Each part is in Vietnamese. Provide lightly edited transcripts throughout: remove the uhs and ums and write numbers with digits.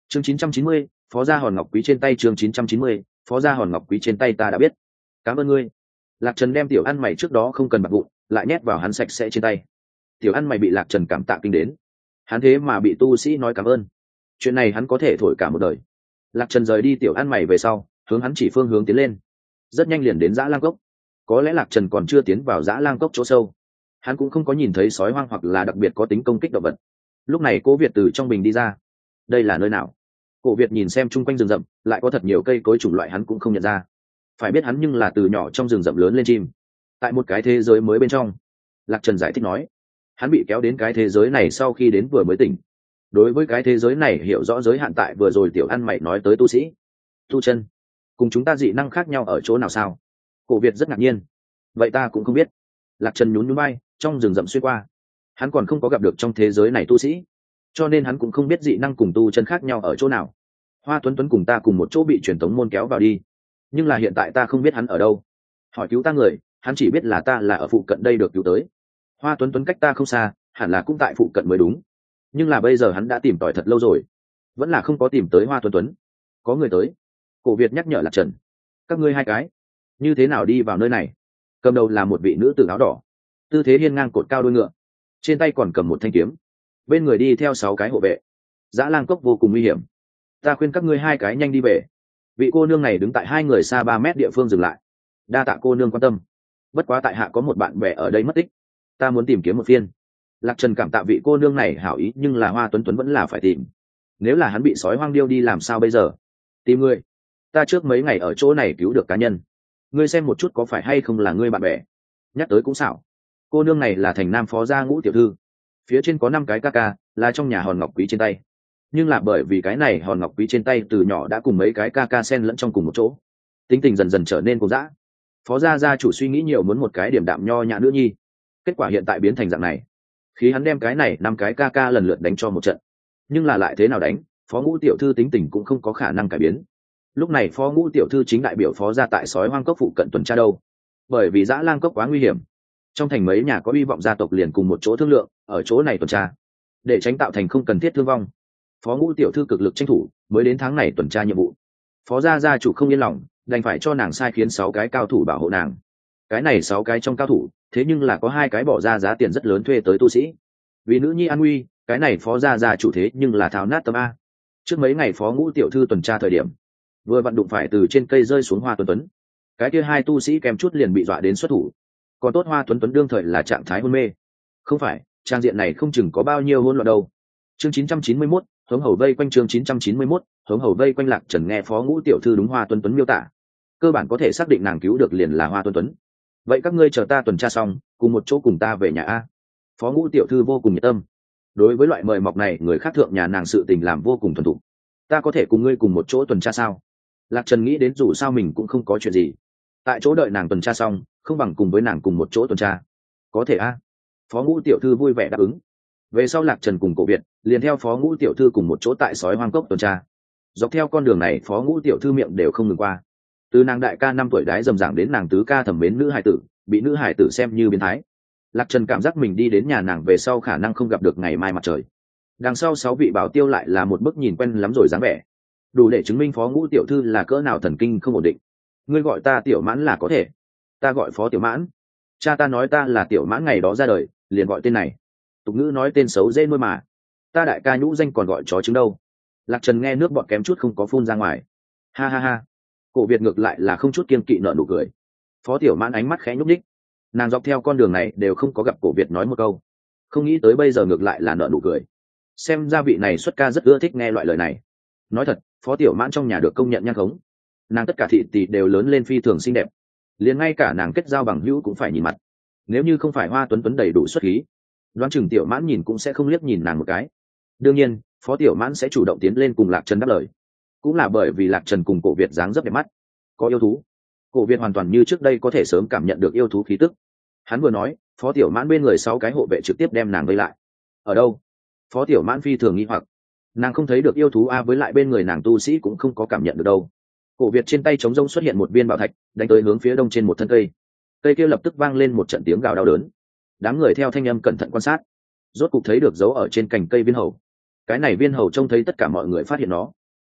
chương 990, phó gia hòn ngọc quý trên tay. chương 990, phó gia hòn ngọc quý trên tay. Ta đã biết, cảm ơn ngươi. Lạc Trần đem tiểu ăn mày trước đó không cần bạc vụn lại nhét vào hắn sạch sẽ trên tay. Tiểu ăn mày bị Lạc Trần cảm tạ kinh đến, hắn thế mà bị tu sĩ nói cảm ơn, chuyện này hắn có thể thổi cả một đời. Lạc Trần rời đi tiểu ăn mày về sau, hướng hắn chỉ phương hướng tiến lên, rất nhanh liền đến Dã Lang Cốc. Có lẽ Lạc Trần còn chưa tiến vào Dã Lang Cốc chỗ sâu, hắn cũng không có nhìn thấy sói hoang hoặc là đặc biệt có tính công kích động vật. Lúc này Cố Việt từ trong bình đi ra. Đây là nơi nào? Cổ Việt nhìn xem chung quanh rừng rậm, lại có thật nhiều cây cối chủng loại hắn cũng không nhận ra. Phải biết hắn nhưng là từ nhỏ trong rừng rậm lớn lên chim, tại một cái thế giới mới bên trong. Lạc Trần giải thích nói, hắn bị kéo đến cái thế giới này sau khi đến vừa mới tỉnh. Đối với cái thế giới này hiểu rõ giới hạn tại vừa rồi tiểu ăn mày nói tới tu sĩ tu chân cùng chúng ta dị năng khác nhau ở chỗ nào sao? Cổ Việt rất ngạc nhiên. Vậy ta cũng không biết. Lạc Trần nhún nhún bay, trong rừng rậm xuyên qua, hắn còn không có gặp được trong thế giới này tu sĩ, cho nên hắn cũng không biết dị năng cùng tu chân khác nhau ở chỗ nào. Hoa Tuấn Tuấn cùng ta cùng một chỗ bị truyền tống môn kéo vào đi, nhưng là hiện tại ta không biết hắn ở đâu. Hỏi cứu ta người, hắn chỉ biết là ta là ở phụ cận đây được cứu tới. Hoa Tuấn Tuấn cách ta không xa, hẳn là cũng tại phụ cận mới đúng, nhưng là bây giờ hắn đã tìm tòi thật lâu rồi, vẫn là không có tìm tới Hoa Tuấn Tuấn. Có người tới. Cổ Việt nhắc nhở Lạc Trần, các ngươi hai cái như thế nào đi vào nơi này? Cầm đầu là một vị nữ tử áo đỏ, tư thế hiên ngang cột cao đuôi ngựa, trên tay còn cầm một thanh kiếm, bên người đi theo 6 cái hộ vệ. Dã Lang Cốc vô cùng nguy hiểm, ta khuyên các ngươi hai cái nhanh đi về. Vị cô nương này đứng tại hai người xa 3 mét địa phương dừng lại. Đa tạ cô nương quan tâm, bất quá tại hạ có một bạn bè ở đây mất tích, ta muốn tìm kiếm một phiên. Lạc Trần cảm tạ vị cô nương này hảo ý, nhưng là Hoa Tuấn Tuấn vẫn là phải tìm. Nếu là hắn bị sói hoang điêu đi làm sao bây giờ? Tìm ngươi. Ta trước mấy ngày ở chỗ này cứu được cá nhân, ngươi xem một chút có phải hay không là ngươi bạn bè. Nhắc tới cũng xảo, cô nương này là thành nam phó gia Ngũ tiểu thư, phía trên có 5 cái ca ca, là trong nhà hòn ngọc quý trên tay. Nhưng là bởi vì cái này hòn ngọc quý trên tay từ nhỏ đã cùng mấy cái ca ca xen lẫn trong cùng một chỗ, tính tình dần dần trở nên cố dã. Phó gia gia chủ suy nghĩ nhiều, muốn một cái điểm đạm nho nhã nữ nhi, kết quả hiện tại biến thành dạng này. Khi hắn đem cái này 5 cái ca ca lần lượt đánh cho một trận, nhưng là lại thế nào đánh, Phó Ngũ tiểu thư tính tình cũng không có khả năng cải biến. Lúc này Phó Ngũ tiểu thư chính đại biểu phó gia tại sói hoang cốc phụ cận tuần tra đâu, bởi vì Dã Lang Cốc quá nguy hiểm, trong thành mấy nhà có hy vọng gia tộc liền cùng một chỗ thương lượng ở chỗ này tuần tra, để tránh tạo thành không cần thiết thương vong. Phó Ngũ tiểu thư cực lực tranh thủ mới đến tháng này tuần tra nhiệm vụ. Phó gia gia chủ không yên lòng, đành phải cho nàng sai khiến 6 cái cao thủ bảo hộ nàng. Cái này 6 cái trong cao thủ, thế nhưng là có 2 cái bỏ ra giá tiền rất lớn thuê tới tu sĩ. Vì nữ nhi an nguy, cái này phó gia gia chủ thế nhưng là tháo nát tâm a. Trước mấy ngày Phó Ngũ tiểu thư tuần tra thời điểm, vừa vặn đụng phải từ trên cây rơi xuống Hoa Tuấn Tuấn, cái kia 2 tu sĩ kèm chút liền bị dọa đến xuất thủ. Còn tốt Hoa Tuấn Tuấn đương thời là trạng thái hôn mê, không phải trang diện này không chừng có bao nhiêu hỗn loạn đâu. Chương 991, hống hầu vây quanh. Chương 991, hống hầu vây quanh. Lạc Trần nghe Phó Ngũ tiểu thư đúng Hoa Tuấn Tuấn miêu tả, cơ bản có thể xác định nàng cứu được liền là Hoa Tuấn Tuấn. Vậy các ngươi chờ ta tuần tra xong, cùng một chỗ cùng ta về nhà a. Phó Ngũ tiểu thư vô cùng nhiệt tâm, đối với loại mời mọc này người khác thượng nhà nàng sự tình làm vô cùng thuần thục. Ta có thể cùng ngươi cùng một chỗ tuần tra sao? Lạc Trần nghĩ đến dù sao mình cũng không có chuyện gì, tại chỗ đợi nàng tuần tra xong, không bằng cùng với nàng cùng một chỗ tuần tra. Có thể a. Phó Ngũ tiểu thư vui vẻ đáp ứng. Về sau Lạc Trần cùng Cổ Việt liền theo Phó Ngũ tiểu thư cùng một chỗ tại sói hoang cốc tuần tra. Dọc theo con đường này Phó Ngũ tiểu thư miệng đều không ngừng qua, từ nàng đại ca 5 tuổi đái dầm dảng đến nàng tứ ca thẩm mến nữ hải tử, bị nữ hải tử xem như biến thái. Lạc Trần cảm giác mình đi đến nhà nàng về sau khả năng không gặp được ngày mai mặt trời. Đằng sau 6 vị bảo tiêu lại là một bức nhìn quen lắm rồi dáng vẻ, đủ để chứng minh Phó Ngũ tiểu thư là cỡ nào thần kinh không ổn định. Ngươi gọi ta Tiểu Mãn là có thể. Ta gọi Phó Tiểu Mãn. Cha ta nói ta là Tiểu Mãn ngày đó ra đời, liền gọi tên này. Tục ngữ nói tên xấu dễ nuôi mà. Ta đại ca nhũ danh còn gọi chó trứng đâu. Lạc Trần nghe nước bọt kém chút không có phun ra ngoài. Ha ha ha. Cổ Việt ngược lại là không chút kiêng kỵ nở nụ cười. Phó Tiểu Mãn ánh mắt khẽ nhúc nhích. Nàng dọc theo con đường này đều không có gặp Cổ Việt nói một câu, không nghĩ tới bây giờ ngược lại là nở nụ cười. Xem ra vị này xuất ca rất ưa thích nghe loại lời này. Nói thật, Phó Tiểu Mãn trong nhà được công nhận nhan khống, nàng tất cả thị tỷ đều lớn lên phi thường xinh đẹp, liền ngay cả nàng kết giao bằng hữu cũng phải nhìn mặt. Nếu như không phải Hoa Tuấn Tuấn đầy đủ xuất khí, đoán chừng Tiểu Mãn nhìn cũng sẽ không liếc nhìn nàng một cái. Đương nhiên Phó Tiểu Mãn sẽ chủ động tiến lên cùng Lạc Trần đáp lời, cũng là bởi vì Lạc Trần cùng Cổ Việt dáng dấp đẹp mắt, có yêu thú. Cổ Việt hoàn toàn như trước đây có thể sớm cảm nhận được yêu thú khí tức. Hắn vừa nói, Phó Tiểu Mãn bên người 6 cái hộ vệ trực tiếp đem nàng vây lại. Ở đâu? Phó Tiểu Mãn phi thường nghi hoặc, nàng không thấy được yêu thú a, với lại bên người nàng tu sĩ cũng không có cảm nhận được đâu. Cổ Việt trên tay trống rông xuất hiện một viên bảo thạch, đánh tới hướng phía đông trên một thân cây. Cây kia lập tức vang lên một trận tiếng gào đau đớn. Đám người theo thanh âm cẩn thận quan sát, rốt cục thấy được dấu ở trên cành cây viên hầu. Cái này viên hầu trông thấy tất cả mọi người phát hiện nó,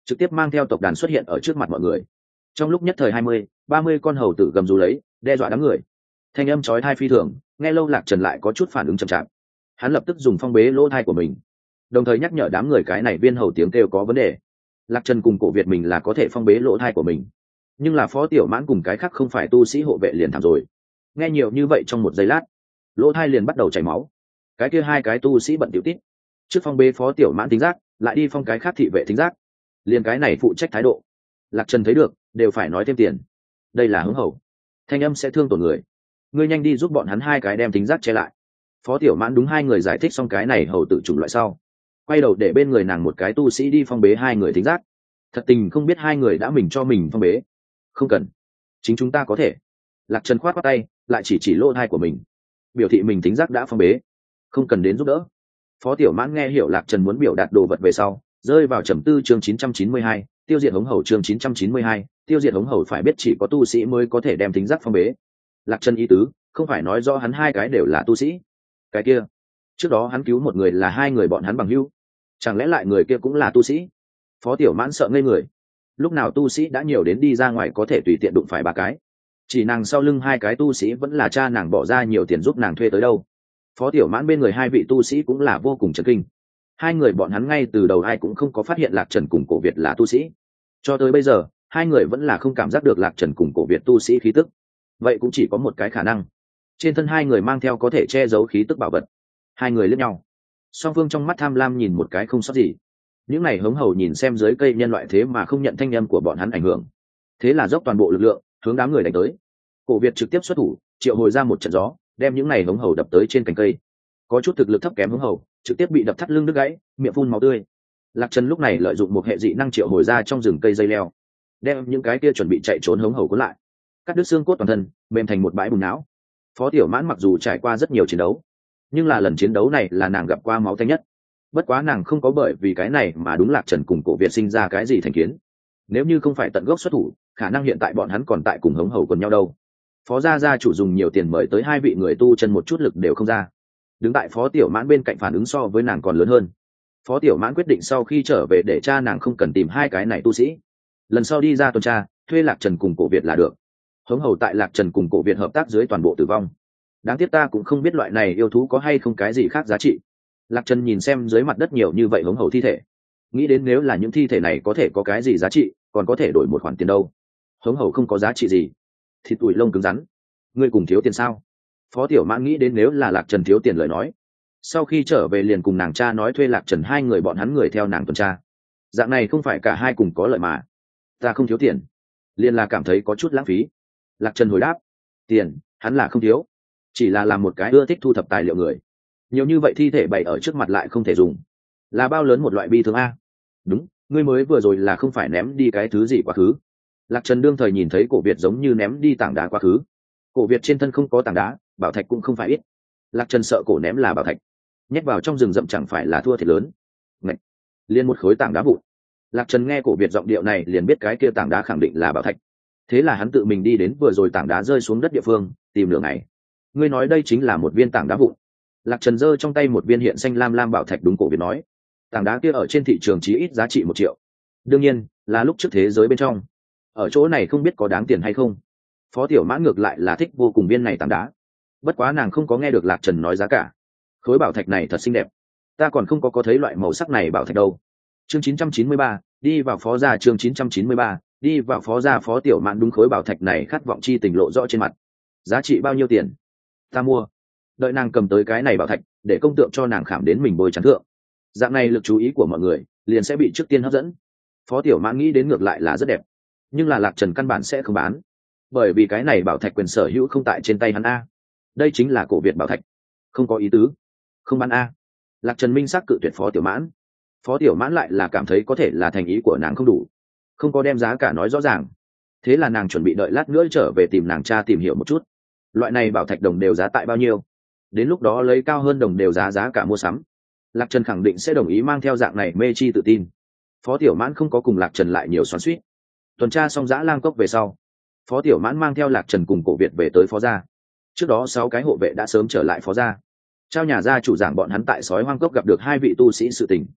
trực tiếp mang theo tộc đàn xuất hiện ở trước mặt mọi người. Trong lúc nhất thời 20-30 con hầu tử gầm rú lấy, đe dọa đám người. Thanh âm chói tai phi thường, nghe lâu Lạc Trần lại có chút phản ứng chậm chạp. Hắn lập tức dùng phong bế lỗ tai của mình, đồng thời nhắc nhở đám người cái này viên hầu tiếng kêu có vấn đề. Lạc Trần cùng Cổ Việt mình là có thể phong bế lỗ tai của mình, nhưng là Phó Tiểu Mãn cùng cái khác không phải tu sĩ hộ vệ liền thảm rồi. Nghe nhiều như vậy trong một giây lát, lỗ tai liền bắt đầu chảy máu. Cái kia hai cái tu sĩ bận tiểu tít, trước phong bế Phó Tiểu Mãn thính giác, lại đi phong cái khác thị vệ thính giác, liền cái này phụ trách thái độ. Lạc Trần thấy được, đều phải nói thêm tiền. Đây là hứng hầu, thanh âm sẽ thương tổn người. Ngươi nhanh đi giúp bọn hắn hai cái đem thính giác che lại. Phó Tiểu Mãn đúng hai người giải thích xong cái này hầu tự chủng loại sau, quay đầu để bên người nàng một cái tu sĩ đi phong bế hai người thính giác. Thật tình không biết hai người đã mình cho mình phong bế. Không cần, chính chúng ta có thể. Lạc Trần khoát khoát tay, lại chỉ lỗ tai của mình, biểu thị mình thính giác đã phong bế, không cần đến giúp đỡ. Phó Tiểu Mãn nghe hiểu Lạc Trần muốn biểu đạt đồ vật về sau, rơi vào trầm tư. Chương 992, tiêu diệt hống hầu. Chương 992, tiêu diệt hống hầu. Phải biết chỉ có tu sĩ mới có thể đem thính giác phong bế. Lạc Trần ý tứ không phải nói rõ hắn hai cái đều là tu sĩ. Cái kia, trước đó hắn cứu một người là hai người bọn hắn bằng hữu, chẳng lẽ lại người kia cũng là tu sĩ? Phó Tiểu Mãn sợ ngây người. Lúc nào tu sĩ đã nhiều đến đi ra ngoài có thể tùy tiện đụng phải ba cái, chỉ nàng sau lưng hai cái tu sĩ vẫn là cha nàng bỏ ra nhiều tiền giúp nàng thuê tới đâu. Phó Tiểu Mãn bên người hai vị tu sĩ cũng là vô cùng chấn kinh. Hai người bọn hắn ngay từ đầu ai cũng không có phát hiện Lạc Trần cùng Cổ Việt là tu sĩ, cho tới bây giờ hai người vẫn là không cảm giác được Lạc Trần cùng Cổ Việt tu sĩ khí tức. Vậy cũng chỉ có một cái khả năng, trên thân hai người mang theo có thể che giấu khí tức bảo vật. Hai người liếc nhau, song phương trong mắt tham lam nhìn một cái không sót gì. Những này hống hầu nhìn xem dưới cây nhân loại thế mà không nhận thanh âm của bọn hắn ảnh hưởng, thế là dốc toàn bộ lực lượng hướng đám người đánh tới. Cổ Việt trực tiếp xuất thủ, triệu hồi ra một trận gió, đem những này hống hầu đập tới trên cành cây. Có chút thực lực thấp kém hống hầu trực tiếp bị đập thắt lưng đứt gãy, miệng phun máu tươi. Lạc Trần lúc này lợi dụng một hệ dị năng triệu hồi ra trong rừng cây dây leo, đem những cái kia chuẩn bị chạy trốn hống hầu cuốn lại, cắt đứt xương cốt toàn thân, mềm thành một bãi bùn não. Phó Tiểu Mãn mặc dù trải qua rất nhiều chiến đấu, nhưng là lần chiến đấu này là nàng gặp qua máu tanh nhất. Bất quá nàng không có bởi vì cái này mà đúng Lạc Trần cùng Cổ Việt sinh ra cái gì thành kiến. Nếu như không phải tận gốc xuất thủ, khả năng hiện tại bọn hắn còn tại cùng hống hầu quần nhau đâu. Phó gia chủ dùng nhiều tiền mời tới hai vị người tu chân một chút lực đều không ra. Đứng tại Phó Tiểu Mãn bên cạnh phản ứng so với nàng còn lớn hơn. Phó Tiểu Mãn quyết định sau khi trở về để cha nàng không cần tìm hai cái này tu sĩ, lần sau đi ra tuần tra thuê Lạc Trần cùng Cổ Việt là được. Hống hầu tại Lạc Trần cùng Cổ Việt hợp tác dưới toàn bộ tử vong. Đáng tiếc ta cũng không biết loại này yêu thú có hay không cái gì khác giá trị. Lạc Trần nhìn xem dưới mặt đất nhiều như vậy hống hầu thi thể, nghĩ đến nếu là những thi thể này có thể có cái gì giá trị, còn có thể đổi một khoản tiền đâu. Hống hầu không có giá trị gì, thịt tủi lông cứng rắn. Ngươi cùng thiếu tiền sao? Phó Tiểu Mãn nghĩ đến nếu là Lạc Trần thiếu tiền lời nói, sau khi trở về liền cùng nàng cha nói thuê Lạc Trần hai người bọn hắn người theo nàng tuần tra. Dạng này không phải cả hai cùng có lợi mà. Ta không thiếu tiền, liền là cảm thấy có chút lãng phí. Lạc Trần hồi đáp, tiền hắn là không thiếu, chỉ là làm một cái ưa thích thu thập tài liệu người. Nhiều như vậy thi thể bày ở trước mặt lại không thể dùng, là bao lớn một loại bi thương a. Đúng, ngươi mới vừa rồi là không phải ném đi cái thứ gì quá khứ? Lạc Trần đương thời nhìn thấy Cổ Việt giống như ném đi tảng đá quá khứ. Cổ Việt trên thân không có tảng đá, bảo thạch cũng không phải ít. Lạc Trần sợ cổ ném là bảo thạch, nhét vào trong rừng rậm chẳng phải là thua thiệt lớn. Ngạch, liền một khối tảng đá vụn. Lạc Trần nghe Cổ Việt giọng điệu này liền biết cái kia tảng đá khẳng định là bảo thạch. Thế là hắn tự mình đi đến vừa rồi tảng đá rơi xuống đất địa phương, tìm nửa ngày. Ngươi nói đây chính là một viên tảng đá vụn? Lạc Trần giơ trong tay một viên hiện xanh lam lam bảo thạch, đúng Cổ Việt nói. Tảng đá kia ở trên thị trường chí ít giá trị 1 triệu. Đương nhiên là lúc trước thế giới bên trong, ở chỗ này không biết có đáng tiền hay không. Phó Tiểu Mãn ngược lại là thích vô cùng viên này tảng đá, bất quá nàng không có nghe được Lạc Trần nói giá cả. Khối bảo thạch này thật xinh đẹp, ta còn không có thấy loại màu sắc này bảo thạch đâu. Chương 993, đi vào Phó gia. Chương 993, đi vào Phó gia. Phó Tiểu Mãn đúng khối bảo thạch này khát vọng chi tình lộ rõ trên mặt. Giá trị bao nhiêu tiền? Ta mua. Đợi nàng cầm tới cái này bảo thạch, để công tượng cho nàng khảm đến mình bôi trắng thượng, dạng này lực chú ý của mọi người liền sẽ bị trước tiên hấp dẫn. Phó Tiểu Mãn nghĩ đến ngược lại là rất đẹp, nhưng là Lạc Trần căn bản sẽ không bán, bởi vì cái này bảo thạch quyền sở hữu không tại trên tay hắn a. Đây chính là Cổ Việt bảo thạch, không có ý tứ, không bán a. Lạc Trần minh xác cự tuyệt Phó Tiểu Mãn. Phó Tiểu Mãn lại là cảm thấy có thể là thành ý của nàng không đủ, không có đem giá cả nói rõ ràng. Thế là nàng chuẩn bị đợi lát nữa trở về tìm nàng cha tìm hiểu một chút, loại này bảo thạch đồng đều giá tại bao nhiêu, đến lúc đó lấy cao hơn đồng đều giá cả mua sắm. Lạc Trần khẳng định sẽ đồng ý mang theo dạng này mê chi tự tin. Phó Tiểu Mãn không có cùng Lạc Trần lại nhiều xoắn xuýt. Tuần tra xong Dã Lang Cốc về sau, Phó Tiểu Mãn mang theo Lạc Trần cùng Cổ Việt về tới Phó gia. Trước đó 6 cái hộ vệ đã sớm trở lại Phó gia, trao nhà gia chủ giảng bọn hắn tại sói hoang cốc gặp được 2 vị tu sĩ sự tình.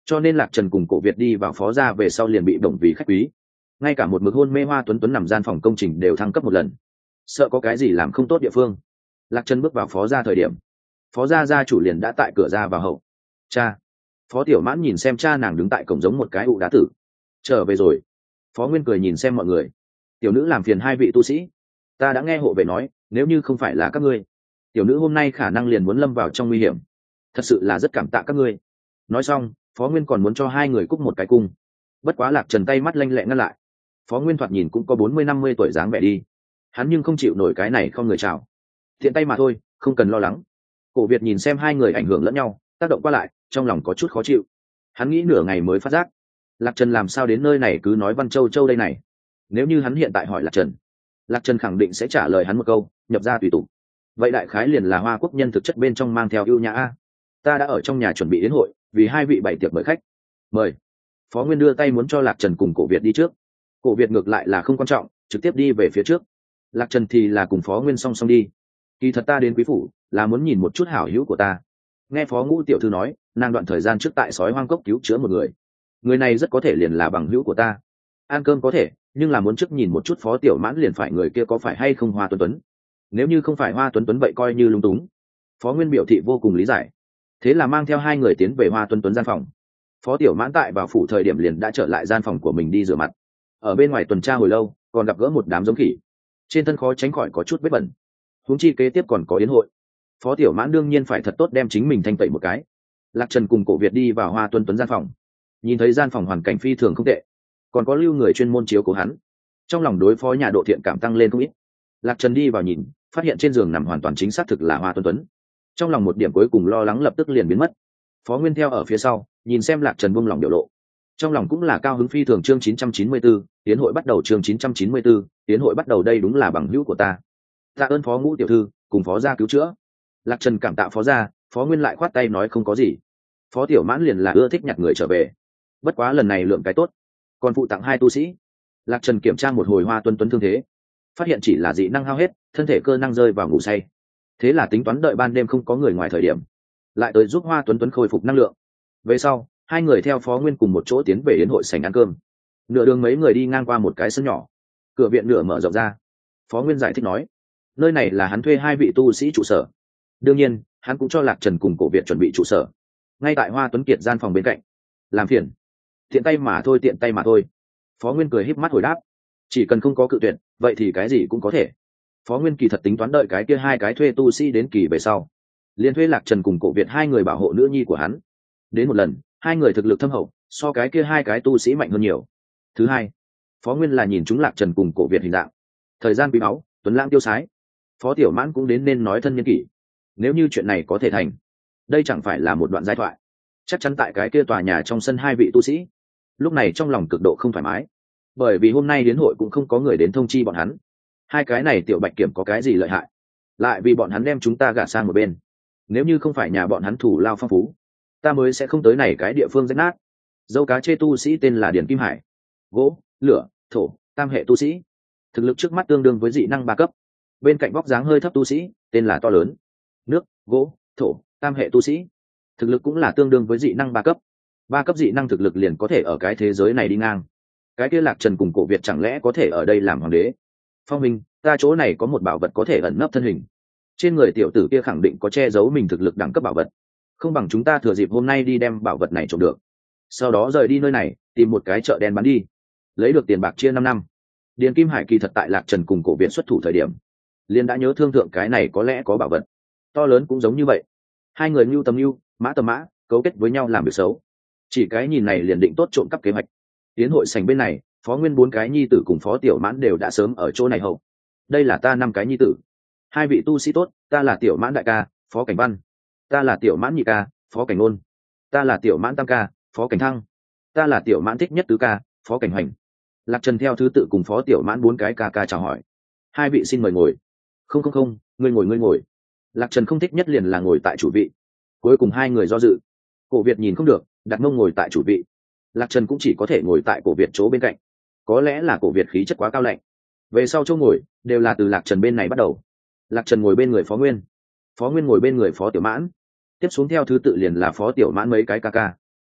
cho nên Lạc Trần cùng Cổ Việt đi vào phó gia về sau liền bị đồng vì khách quý. Ngay cả một mực hôn mê Hoa Tuấn Tuấn nằm gian phòng công trình đều thăng cấp một lần, sợ có cái gì làm không tốt địa phương. Lạc Trần bước vào phó gia thời điểm, phó gia gia chủ liền đã tại cửa ra vào hậu. Cha. Phó Tiểu Mãn nhìn xem cha nàng đứng tại cổng giống một cái ụ đá tử. Trở về rồi. Phó Nguyên cười nhìn xem mọi người. Tiểu nữ làm phiền hai vị tu sĩ, ta đã nghe hộ vệ nói, nếu như không phải là các ngươi, tiểu nữ hôm nay khả năng liền muốn lâm vào trong nguy hiểm, thật sự là rất cảm tạ các ngươi. Nói xong, Phó Nguyên còn muốn cho hai người cúc một cái cung, bất quá Lạc Trần tay mắt lanh lẹ ngăn lại. Phó Nguyên thoạt nhìn cũng có 40-50 tuổi dáng vẻ đi, hắn nhưng không chịu nổi cái này không người chào, thiện tay mà thôi, không cần lo lắng. Cổ Việt nhìn xem hai người ảnh hưởng lẫn nhau, tác động qua lại, trong lòng có chút khó chịu. Hắn nghĩ nửa ngày mới phát giác, Lạc Trần làm sao đến nơi này cứ nói Văn Châu Châu đây này. Nếu như hắn hiện tại hỏi Lạc Trần khẳng định sẽ trả lời hắn một câu, nhập ra tùy tục. Vậy đại khái liền là Hoa Quốc nhân thực chất bên trong mang theo ưu nhã a. Ta đã ở trong nhà chuẩn bị đến hội, vì hai vị bày tiệc mời khách. Mời. Phó Nguyên đưa tay muốn cho Lạc Trần cùng Cổ Việt đi trước. Cổ Việt ngược lại là không quan trọng, trực tiếp đi về phía trước. Lạc Trần thì là cùng Phó Nguyên song song đi. Kỳ thật ta đến quý phủ là muốn nhìn một chút hảo hữu của ta. Nghe Phó Ngũ tiểu thư nói, nàng đoạn thời gian trước tại sói hoang cốc cứu chữa một người. Người này rất có thể liền là bằng hữu của ta. Ăn cơm có thể, nhưng là muốn trước nhìn một chút Phó Tiểu Mãn liền phải người kia có phải hay không Hoa Tuấn Tuấn. Nếu như không phải Hoa Tuấn Tuấn vậy coi như lung túng. Phó Nguyên biểu thị vô cùng lý giải, thế là mang theo hai người tiến về Hoa Tuấn Tuấn gian phòng. Phó Tiểu Mãn tại vào phủ thời điểm liền đã trở lại gian phòng của mình đi rửa mặt. Ở bên ngoài tuần tra hồi lâu, còn gặp gỡ một đám giống khỉ, trên thân khó tránh khỏi có chút vết bẩn. Huống chi kế tiếp còn có yến hội, Phó Tiểu Mãn đương nhiên phải thật tốt đem chính mình thanh tẩy một cái. Lạc Trần cùng Cổ Việt đi vào Hoa Tuấn Tuấn gian phòng, nhìn thấy gian phòng hoàn cảnh phi thường không tệ, còn có lưu người chuyên môn chiếu cố hắn, trong lòng đối phó nhà độ thiện cảm tăng lên không ít. Lạc Trần đi vào nhìn, phát hiện trên giường nằm hoàn toàn chính xác thực là Hoa Tuấn Tuấn, trong lòng một điểm cuối cùng lo lắng lập tức liền biến mất. Phó Nguyên theo ở phía sau, nhìn xem Lạc Trần buông lòng biểu lộ, trong lòng cũng là cao hứng phi thường. Chương 994, tiến hội bắt đầu. Chương 994, tiến hội bắt đầu. Đây đúng là bằng hữu của ta. Tạ ơn Phó Ngũ tiểu thư cùng Phó gia cứu chữa. Lạc Trần cảm tạ Phó gia. Phó Nguyên lại khoát tay nói không có gì. Phó Tiểu Mãn liền là ưa thích nhặt người trở về, bất quá lần này lượng cái tốt, còn phụ tặng hai tu sĩ. Lạc Trần kiểm tra một hồi Hoa Tuấn Tuấn thương thế, phát hiện chỉ là dị năng hao hết, thân thể cơ năng rơi vào ngủ say. Thế là tính toán đợi ban đêm không có người ngoài thời điểm, lại tới giúp Hoa Tuấn Tuấn khôi phục năng lượng. Về sau, hai người theo Phó Nguyên cùng một chỗ tiến về yến hội sảnh ăn cơm. Nửa đường mấy người đi ngang qua một cái sân nhỏ, cửa viện nửa mở rộng ra. Phó Nguyên giải thích nói, nơi này là hắn thuê hai vị tu sĩ trụ sở. Đương nhiên, hắn cũng cho Lạc Trần cùng Cổ Việt chuẩn bị trụ sở, ngay tại Hoa Tuấn Kiệt gian phòng bên cạnh. Làm phiền. Tiện tay mà thôi, tiện tay mà thôi. Phó Nguyên cười híp mắt hồi đáp, chỉ cần không có cự tuyệt, vậy thì cái gì cũng có thể. Phó Nguyên kỳ thật tính toán đợi cái kia hai cái thuê tu sĩ đến kỳ về sau, liền thuê Lạc Trần cùng Cổ Việt hai người bảo hộ nữ nhi của hắn. Đến một lần, hai người thực lực thâm hậu, so cái kia hai cái tu sĩ mạnh hơn nhiều. Thứ hai, Phó Nguyên là nhìn chúng Lạc Trần cùng Cổ Việt hình dạng, thời gian quý báu, tuấn lãng tiêu sái. Phó Tiểu Mãn cũng đến nên nói thân nhân kỷ. Nếu như chuyện này có thể thành, đây chẳng phải là một đoạn giai thoại. Chắc chắn tại cái kia tòa nhà trong sân hai vị tu sĩ lúc này trong lòng cực độ không thoải mái, bởi vì hôm nay đến hội cũng không có người đến thông chi bọn hắn. Hai cái này tiểu bạch kiểm có cái gì lợi hại, lại vì bọn hắn đem chúng ta gả sang một bên. Nếu như không phải nhà bọn hắn thủ lao phong phú, ta mới sẽ không tới này cái địa phương rách nát. Dâu cá chê tu sĩ tên là Điền Kim Hải, gỗ, lửa, thổ, tam hệ tu sĩ, thực lực trước mắt tương đương với dị năng 3 cấp. Bên cạnh vóc dáng hơi thấp tu sĩ tên là To Lớn, nước, gỗ, thổ, tam hệ tu sĩ, thực lực cũng là tương đương với dị năng 3 cấp. 3 cấp dị năng thực lực liền có thể ở cái thế giới này đi ngang. Cái kia Lạc Trần cùng Cổ Việt chẳng lẽ có thể ở đây làm hoàng đế? Phong Minh, ta chỗ này có một bảo vật có thể ẩn nấp thân hình. Trên người tiểu tử kia khẳng định có che giấu mình thực lực đẳng cấp bảo vật. Không bằng chúng ta thừa dịp hôm nay đi đem bảo vật này trộm được, sau đó rời đi nơi này, tìm một cái chợ đen bán đi, lấy được tiền bạc chia 5 năm. Điền Kim Hải kỳ thật tại Lạc Trần cùng Cổ Việt xuất thủ thời điểm, liền đã nhớ thương thượng cái này có lẽ có bảo vật. To Lớn cũng giống như vậy. Hai người mưu tầm mưu, mã tầm mã, cấu kết với nhau làm việc xấu. Chỉ cái nhìn này liền định tốt trộm cắp kế hoạch. Tiến hội sảnh bên này, Phó Nguyên 4 cái nhi tử cùng Phó Tiểu Mãn đều đã sớm ở chỗ này hậu. Đây là ta 5 cái nhi tử. Hai vị tu sĩ tốt, ta là Tiểu Mãn đại ca, Phó Cảnh Văn. Ta là Tiểu Mãn nhị ca, Phó Cảnh Ôn. Ta là Tiểu Mãn tam ca, Phó Cảnh Thăng. Ta là Tiểu Mãn thích nhất tứ ca, Phó Cảnh Hoành. Lạc Trần theo thứ tự cùng Phó Tiểu Mãn 4 cái ca ca chào hỏi. Hai vị xin mời ngồi. Không, ngươi ngồi, ngươi ngồi. Lạc Trần không thích nhất liền là ngồi tại chủ vị. Cuối cùng hai người do dự. Cổ Việt nhìn không được, đặt mông ngồi tại chủ vị. Lạc Trần cũng chỉ có thể ngồi tại Cổ Việt chỗ bên cạnh. Có lẽ là Cổ Việt khí chất quá cao lạnh, về sau chỗ ngồi đều là từ Lạc Trần bên này bắt đầu. Lạc Trần ngồi bên người Phó Nguyên, Phó Nguyên ngồi bên người Phó Tiểu Mãn, tiếp xuống theo thứ tự liền là Phó Tiểu Mãn mấy cái ca ca.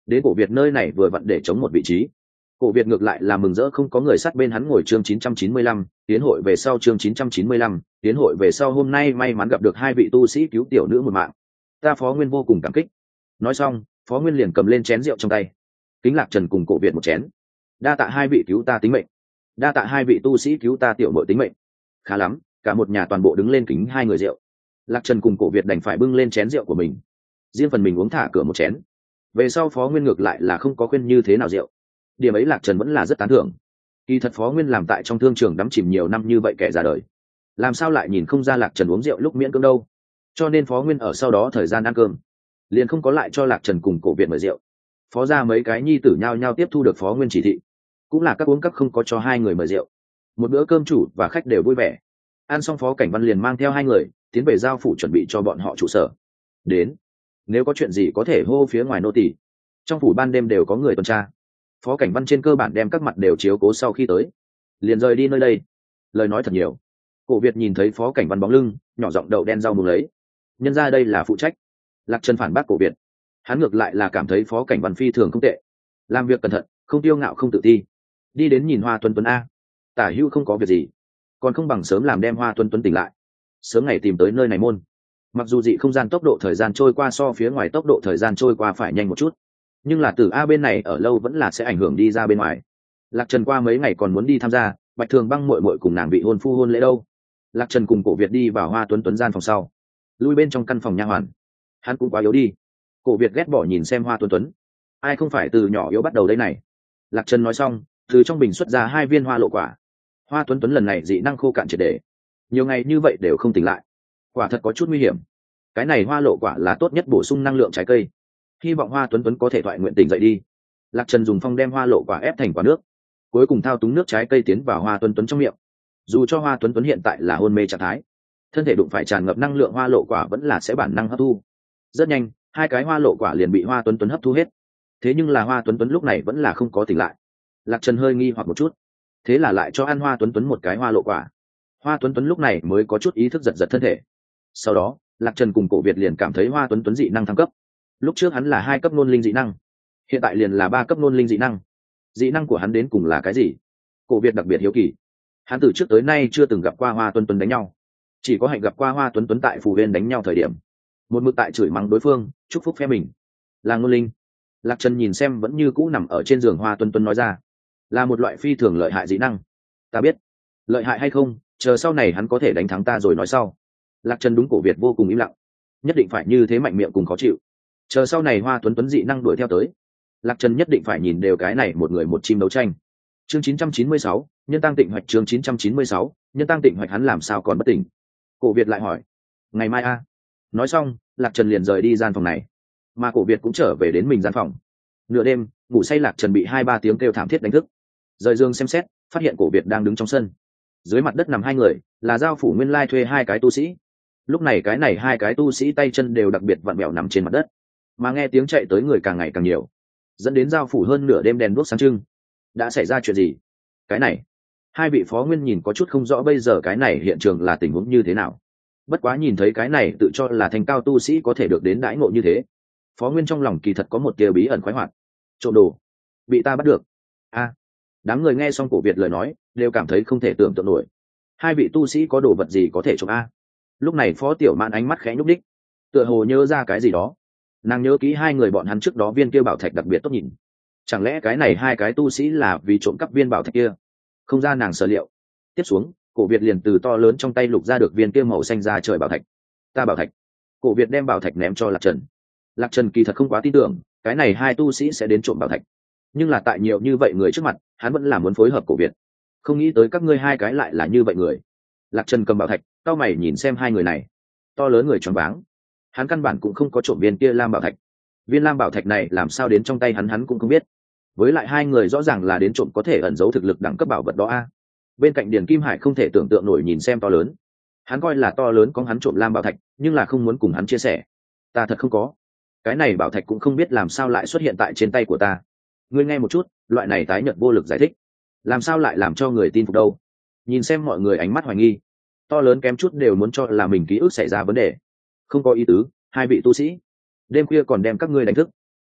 đến cổ Việt nơi này vừa vặn để chống một vị trí. Cổ Việt ngược lại là mừng rỡ không có người sát bên hắn ngồi chương 995, tiến hội về sau chương 995, tiến hội về sau hôm nay may mắn gặp được hai vị tu sĩ cứu tiểu nữ một mạng. Ta Phó Nguyên vô cùng cảm kích. Nói xong, Phó Nguyên liền cầm lên chén rượu trong tay. Kính Lạc Trần cùng cổ Việt một chén. Đa tạ hai vị cứu ta tính mệnh. Đa tạ hai vị tu sĩ cứu ta tiểu muội tính mệnh. Khá lắm, cả một nhà toàn bộ đứng lên kính hai người rượu. Lạc Trần cùng cổ Việt đành phải bưng lên chén rượu của mình. Riêng phần mình uống thả cửa một chén. Về sau Phó Nguyên ngược lại là không có khuyên như thế nào rượu. Điểm ấy Lạc Trần vẫn là rất tán thưởng. Kỳ thật Phó Nguyên làm tại trong thương trường đắm chìm nhiều năm như vậy kẻ già đời, làm sao lại nhìn không ra Lạc Trần uống rượu lúc miễn cưỡng đâu. Cho nên Phó Nguyên ở sau đó thời gian ăn cơm liền không có lại cho Lạc Trần cùng cổ Việt mời rượu. Phó ra mấy cái nhi tử nhao nhao tiếp thu được Phó Nguyên chỉ thị, cũng là các uống các không có cho hai người mời rượu. Một bữa cơm chủ và khách đều vui vẻ. Ăn xong Phó Cảnh Văn liền mang theo hai người tiến về giao phủ chuẩn bị cho bọn họ trụ sở. Đến, nếu có chuyện gì có thể hô phía ngoài nô tỳ. Trong phủ ban đêm đều có người tuần tra. Phó Cảnh Văn trên cơ bản đem các mặt đều chiếu cố sau khi tới, liền rời đi nơi đây. Lời nói thật nhiều. Cổ Việt nhìn thấy Phó Cảnh Văn bóng lưng, nhỏ giọng đậu đen rau muống lấy. Nhân ra đây là phụ trách. Lạc Trần phản bác Cổ Việt. Hắn ngược lại là cảm thấy Phó Cảnh Văn phi thường không tệ, làm việc cẩn thận, không tiêu ngạo không tự ti. Đi đến nhìn Hoa Tuấn Tuấn a, tả hữu không có việc gì, còn không bằng sớm làm đem Hoa Tuấn Tuấn tỉnh lại, sớm ngày tìm tới nơi này môn. Mặc dù dị không gian tốc độ thời gian trôi qua so phía ngoài tốc độ thời gian trôi qua phải nhanh một chút, nhưng là từ A bên này ở lâu vẫn là sẽ ảnh hưởng đi ra bên ngoài. Lạc Trần qua mấy ngày còn muốn đi tham gia Bạch Thường Băng muội muội cùng nàng bị hôn phu hôn lễ đâu. Lạc Trần cùng Cổ Việt đi vào Hoa Tuấn Tuấn gian phòng sau, lui bên trong căn phòng nha hoàn. Hắn cũng quá yếu đi. Cổ Việt ghét bỏ nhìn xem Hoa Tuấn Tuấn. Ai không phải từ nhỏ yếu bắt đầu đây này. Lạc Trần nói xong, từ trong bình xuất ra 2 viên hoa lộ quả. Hoa Tuấn Tuấn lần này dị năng khô cạn triệt để, nhiều ngày như vậy đều không tỉnh lại, quả thật có chút nguy hiểm. Cái này hoa lộ quả là tốt nhất bổ sung năng lượng trái cây, hy vọng Hoa Tuấn Tuấn có thể thoại nguyện tỉnh dậy đi. Lạc Trần dùng phong đem hoa lộ quả ép thành quả nước, cuối cùng thao túng nước trái cây tiến vào Hoa Tuấn Tuấn trong miệng. Dù cho Hoa Tuấn Tuấn hiện tại là hôn mê trạng thái, thân thể đụng phải tràn ngập năng lượng hoa lộ quả vẫn là sẽ bản năng hấp thu. Rất nhanh, 2 cái hoa lộ quả liền bị Hoa Tuấn Tuấn hấp thu hết. Thế nhưng là Hoa Tuấn Tuấn lúc này vẫn là không có tỉnh lại. Lạc Trần hơi nghi hoặc một chút, thế là lại cho ăn Hoa Tuấn Tuấn một cái hoa lộ quả. Hoa Tuấn Tuấn lúc này mới có chút ý thức giật giật thân thể. Sau đó Lạc Trần cùng Cổ Việt liền cảm thấy Hoa Tuấn Tuấn dị năng thăng cấp. Lúc trước hắn là 2 cấp ngôn linh dị năng, hiện tại liền là 3 cấp ngôn linh dị năng. Dị năng của hắn đến cùng là cái gì? Cổ Việt đặc biệt hiếu kỳ. Hắn từ trước tới nay chưa từng gặp qua Hoa Tuấn Tuấn đánh nhau, chỉ có hạnh gặp qua Hoa Tuấn Tuấn tại phù viên đánh nhau thời điểm, một mực tại chửi mắng đối phương, chúc phúc phe mình. Là ngôn linh. Lạc Trần nhìn xem vẫn như cũ nằm ở trên giường Hoa Tuấn Tuấn nói ra, là một loại phi thường lợi hại dị năng. Ta biết, lợi hại hay không, chờ sau này hắn có thể đánh thắng ta rồi nói sau. Lạc Trần đúng Cổ Việt vô cùng im lặng, nhất định phải như thế mạnh miệng cùng khó chịu. Chờ sau này Hoa Tuấn Tuấn dị năng đuổi theo tới, Lạc Trần nhất định phải nhìn đều cái này một người một chim đấu tranh. Chương 996, nhân tăng tịnh hoạch chương 996, nhân tăng tịnh hoạch hắn làm sao còn bất tỉnh? Cổ Việt lại hỏi. Ngày mai a. Nói xong, Lạc Trần liền rời đi gian phòng này, mà Cổ Việt cũng trở về đến mình gian phòng. Nửa đêm, ngủ say Lạc Trần bị 2-3 tiếng kêu thảm thiết đánh thức. Rời giường xem xét, phát hiện Cổ Việt đang đứng trong sân. Dưới mặt đất nằm 2 người, là giao phủ nguyên lai thuê 2 cái tu sĩ. Lúc này cái này 2 cái tu sĩ tay chân đều đặc biệt vặn vẹo nằm trên mặt đất, mà nghe tiếng chạy tới người càng ngày càng nhiều, dẫn đến giao phủ hơn nửa đêm đèn đuốc sáng trưng. Đã xảy ra chuyện gì? Cái này, 2 vị phó nguyên nhìn có chút không rõ bây giờ cái này hiện trường là tình huống như thế nào. Bất quá nhìn thấy cái này tự cho là thành cao tu sĩ có thể được đến đãi ngộ như thế, phó nguyên trong lòng kỳ thật có một tia bí ẩn khoái hoạt. Trộm đồ, bị ta bắt được. A, đám người nghe xong Cổ Việt lời nói đều cảm thấy không thể tưởng tượng nổi. 2 vị tu sĩ có đồ vật gì có thể trộm a? Lúc này Phó Tiểu Mạn ánh mắt khẽ nhúc đích, tựa hồ nhớ ra cái gì đó. Nàng nhớ kỹ 2 người bọn hắn trước đó viên kia bảo thạch đặc biệt tốt nhìn, chẳng lẽ cái này 2 cái tu sĩ là vì trộm cắp viên bảo thạch kia? Không ra nàng sở liệu. Tiếp xuống, Cổ Việt liền từ to lớn trong tay lục ra được viên kia màu xanh ra trời bảo thạch. Ta bảo thạch. Cổ Việt đem bảo thạch ném cho Lạc Trần. Lạc Trần kỳ thật không quá tin tưởng cái này 2 tu sĩ sẽ đến trộm bảo thạch, nhưng là tại nhiều như vậy người trước mặt, hắn vẫn là muốn phối hợp Cổ Việt. Không nghĩ tới các ngươi 2 cái lại là như vậy người. Lạc Trần cầm bảo thạch, cau mày nhìn xem 2 người này. To lớn người choáng váng. Hắn căn bản cũng không có trộm viên kia lam bảo thạch. Viên lam bảo thạch này làm sao đến trong tay hắn cũng không biết. Với lại 2 người rõ ràng là đến trộm có thể ẩn giấu thực lực đẳng cấp bảo vật đó a. Bên cạnh Điền Kim Hải không thể tưởng tượng nổi nhìn xem to lớn. Hắn coi là to lớn có hắn trộm lam bảo thạch, nhưng là không muốn cùng hắn chia sẻ. Ta thật không có. Cái này bảo thạch cũng không biết làm sao lại xuất hiện tại trên tay của ta. Ngươi nghe một chút, loại này tái nhợt vô lực giải thích, làm sao lại làm cho người tin phục đâu? Nhìn xem mọi người ánh mắt hoài nghi, to lớn kém chút đều muốn cho là mình ký ức xảy ra vấn đề. Không có ý tứ, 2 vị tu sĩ, đêm khuya còn đem các ngươi đánh thức.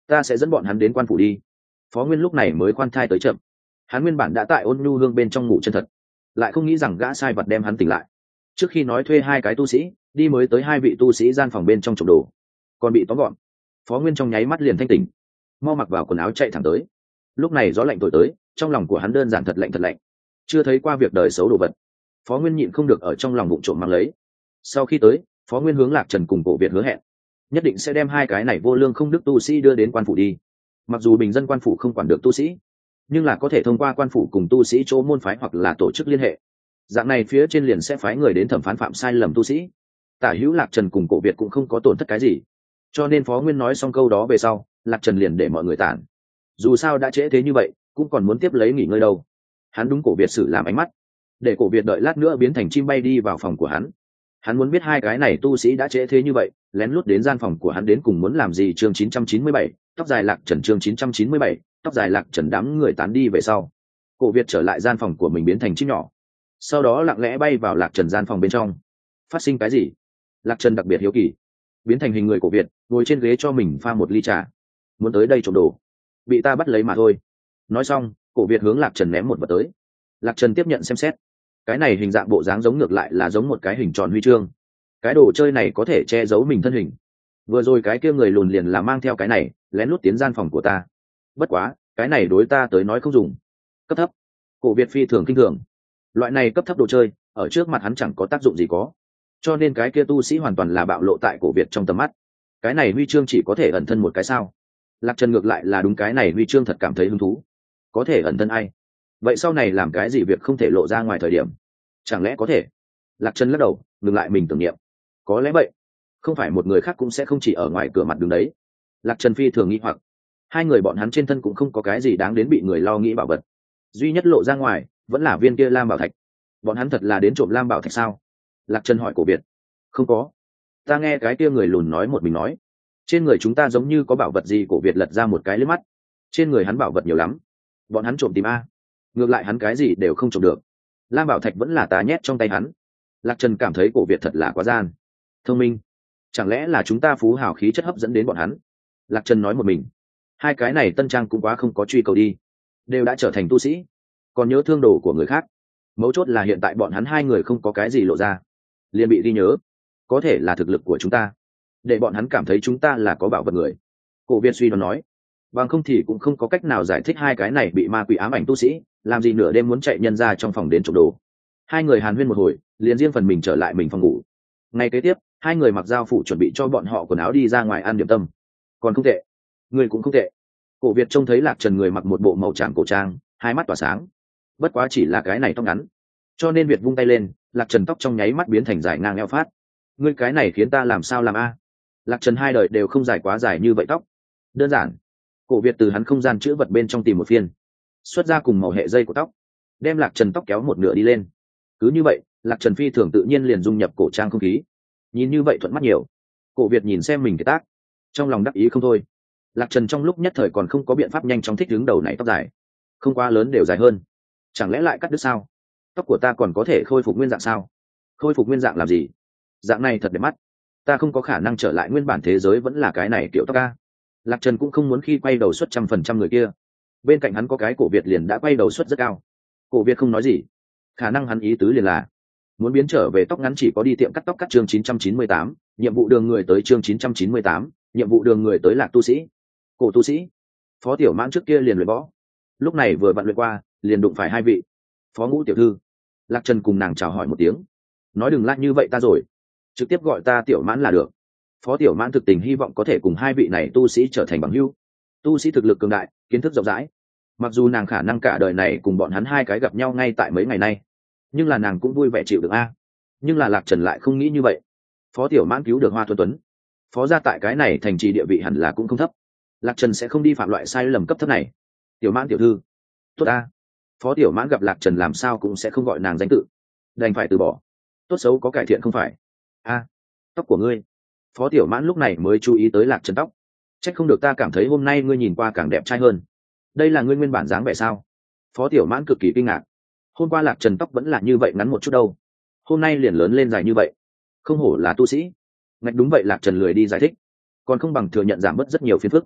ta sẽ dẫn bọn hắn đến quan phủ đi. Phó Nguyên lúc này mới khoan thai tới chậm. Hắn nguyên bản đã tại Ôn Nhu Hương bên trong ngủ chân thật, lại không nghĩ rằng gã sai vật đem hắn tỉnh lại. Trước khi nói thuê 2 cái tu sĩ đi mới tới 2 vị tu sĩ gian phòng bên trong trộm đồ, còn bị tóm gọn. Phó Nguyên trong nháy mắt liền thanh tỉnh, mau mặc vào quần áo chạy thẳng tới. Lúc này gió lạnh thổi tới, trong lòng của hắn đơn giản thật lạnh. Chưa thấy qua việc đời xấu đồ vật, Phó Nguyên nhịn không được ở trong lòng bụng trộm mang lấy. Sau khi tới, Phó Nguyên hướng Lạc Trần cùng Cổ Việt hứa hẹn, nhất định sẽ đem 2 cái này vô lương không đức tu sĩ đưa đến quan phủ đi. Mặc dù bình dân quan phủ không quản được tu sĩ, nhưng là có thể thông qua quan phủ cùng tu sĩ chỗ môn phái hoặc là tổ chức liên hệ, dạng này phía trên liền sẽ phái người đến thẩm phán phạm sai lầm tu sĩ. Tả hữu Lạc Trần cùng Cổ Việt cũng không có tổn thất cái gì, cho nên Phó Nguyên nói xong câu đó về sau, Lạc Trần liền để mọi người tản. Dù sao đã trễ thế như vậy, cũng còn muốn tiếp lấy nghỉ ngơi đâu. Hắn đúng Cổ Việt xử làm ánh mắt, để Cổ Việt đợi lát nữa biến thành chim bay đi vào phòng của hắn. Hắn muốn biết 2 cái này tu sĩ đã trễ thế như vậy, lén lút đến gian phòng của hắn đến cùng muốn làm gì. Chương 997, tóc dài Lạc Trần. Chương 997, tóc dài Lạc Trần. Đám người tán đi về sau, Cổ Việt trở lại gian phòng của mình biến thành chim nhỏ, sau đó lặng lẽ bay vào Lạc Trần gian phòng bên trong. Phát sinh cái gì? Lạc Trần đặc biệt hiếu kỳ. Biến thành hình người Cổ Việt ngồi trên ghế cho mình pha một ly trà. Muốn tới đây trộm đồ, bị ta bắt lấy mà thôi. Nói xong, Cổ Việt hướng Lạc Trần ném một vật tới. Lạc Trần tiếp nhận xem xét. Cái này hình dạng bộ dáng giống ngược lại là giống một cái hình tròn huy chương. Cái đồ chơi này có thể che giấu mình thân hình. Vừa rồi cái kia người lùn liền là mang theo cái này lén lút tiến gian phòng của ta. Bất quá cái này đối ta tới nói không dùng. Cấp thấp. Cổ Việt phi thường kinh thường. Loại này cấp thấp đồ chơi ở trước mặt hắn chẳng có tác dụng gì có, cho nên cái kia tu sĩ hoàn toàn là bạo lộ tại Cổ Việt trong tầm mắt. Cái này huy chương chỉ có thể ẩn thân một cái sao? Lạc Trần ngược lại là đúng cái này huy chương thật cảm thấy hứng thú. Có thể ẩn thân ai? Vậy sau này làm cái gì việc không thể lộ ra ngoài thời điểm? Chẳng lẽ có thể? Lạc Trần lắc đầu, ngừng lại mình tưởng niệm. Có lẽ vậy. Không phải một người khác cũng sẽ không chỉ ở ngoài cửa mặt đứng đấy. Lạc Trần phi thường nghĩ hoặc. 2 người bọn hắn trên thân cũng không có cái gì đáng đến bị người lo nghĩ bảo vật. Duy nhất lộ ra ngoài vẫn là viên kia lam bảo thạch. Bọn hắn thật là đến trộm lam bảo thạch sao? Lạc Trần hỏi Cổ Việt. Không có. Ta nghe cái kia người lùn nói một mình nói. Trên người chúng ta giống như có bảo vật gì. Cổ Việt lật ra một cái liếc mắt. Trên người hắn bảo vật nhiều lắm. Bọn hắn trộm tìm a. Ngược lại hắn cái gì đều không trộm được. Lam bảo thạch vẫn là ta nhét trong tay hắn. Lạc Trần cảm thấy Cổ Việt thật là quá gian thông minh. Chẳng lẽ là chúng ta phú hào khí chất hấp dẫn đến bọn hắn? Lạc Trần nói một mình. 2 cái này tân trang cũng quá không có truy cầu đi, đều đã trở thành tu sĩ, còn nhớ thương đồ của người khác. Mấu chốt là hiện tại bọn hắn 2 người không có cái gì lộ ra, liền bị ghi nhớ. Có thể là thực lực của chúng ta để bọn hắn cảm thấy chúng ta là có bảo vật người. Cổ Việt suy đoán nói. Bằng không thì cũng không có cách nào giải thích 2 cái này bị ma quỷ ám ảnh tu sĩ làm gì nửa đêm muốn chạy nhân ra trong phòng đến trộm đồ. 2 người hàn huyên một hồi, liền riêng phần mình trở lại mình phòng ngủ. Ngày kế tiếp, 2 người mặc giao phủ chuẩn bị cho bọn họ quần áo đi ra ngoài ăn điểm tâm. Còn không tệ, người cũng không tệ. Cổ Việt trông thấy Lạc Trần người mặc một bộ màu tràm cổ trang, 2 mắt tỏa sáng. Bất quá chỉ là cái này tóc ngắn, cho nên Việt vung tay lên, Lạc Trần tóc trong nháy mắt biến thành dài ngang eo phát. Ngươi cái này khiến ta làm sao làm a? Lạc Trần 2 đời đều không dài quá dài như vậy tóc. Đơn giản. Cổ Việt từ hắn không gian chữ vật bên trong tìm một phiên, xuất ra cùng màu hệ dây của tóc, đem Lạc Trần tóc kéo một nửa đi lên. Cứ như vậy, Lạc Trần phi thường tự nhiên liền dung nhập cổ trang không khí. Nhìn như vậy thuận mắt nhiều. Cổ Việt nhìn xem mình cái tác, trong lòng đắc ý không thôi. Lạc Trần trong lúc nhất thời còn không có biện pháp nhanh chóng thích ứng đầu này tóc dài, không quá lớn đều dài hơn. Chẳng lẽ lại cắt đứt sao? Tóc của ta còn có thể khôi phục nguyên dạng sao? Khôi phục nguyên dạng làm gì? Dạng này thật đẹp mắt. Ta không có khả năng trở lại nguyên bản thế giới vẫn là cái này kiểu tóc ca. Lạc Trần cũng không muốn khi quay đầu suất 100% người kia. Bên cạnh hắn có cái Cổ Việt liền đã quay đầu suất rất cao. Cổ Việt không nói gì. Khả năng hắn ý tứ liền là muốn biến trở về tóc ngắn chỉ có đi tiệm cắt tóc. Cắt chương 998, nhiệm vụ đường người tới. Chương 998, nhiệm vụ đường người tới. Lạc tu sĩ, Cổ tu sĩ. Phó Tiểu Mãn trước kia liền luyện võ, lúc này vừa vặn luyện qua, liền đụng phải 2 vị. Phó Ngũ tiểu thư. Lạc Trần cùng nàng chào hỏi một tiếng, nói đừng lại như vậy ta rồi, trực tiếp gọi ta Tiểu Mãn là được. Phó Tiểu Mãn thực tình hy vọng có thể cùng 2 vị này tu sĩ trở thành bằng hữu. Tu sĩ thực lực cường đại, kiến thức rộng rãi. Mặc dù nàng khả năng cả đời này cùng bọn hắn 2 cái gặp nhau ngay tại mấy ngày nay, nhưng là nàng cũng vui vẻ chịu được a. Nhưng là Lạc Trần lại không nghĩ như vậy. Phó Tiểu Mãn cứu được Hoa Tuấn Tuấn, phó gia tại cái này thành trì địa vị hẳn là cũng không thấp. Lạc Trần sẽ không đi phạm loại sai lầm cấp thấp này. Tiểu Mãn tiểu thư, tốt a. Phó Tiểu Mãn gặp Lạc Trần làm sao cũng sẽ không gọi nàng danh tự, đành phải từ bỏ. Tốt xấu có cải thiện không phải? A, tóc của ngươi. Phó Tiểu Mãn lúc này mới chú ý tới Lạc Trần tóc. Trách không được ta cảm thấy hôm nay ngươi nhìn qua càng đẹp trai hơn. Đây là ngươi nguyên bản dáng vẻ sao? Phó Tiểu Mãn cực kỳ kinh ngạc. Hôm qua Lạc Trần tóc vẫn là như vậy ngắn một chút đâu, hôm nay liền lớn lên dài như vậy. Không hổ là tu sĩ. Ngạch đúng vậy. Lạc Trần lười đi giải thích, còn không bằng thừa nhận giảm bớt rất nhiều phiền phức.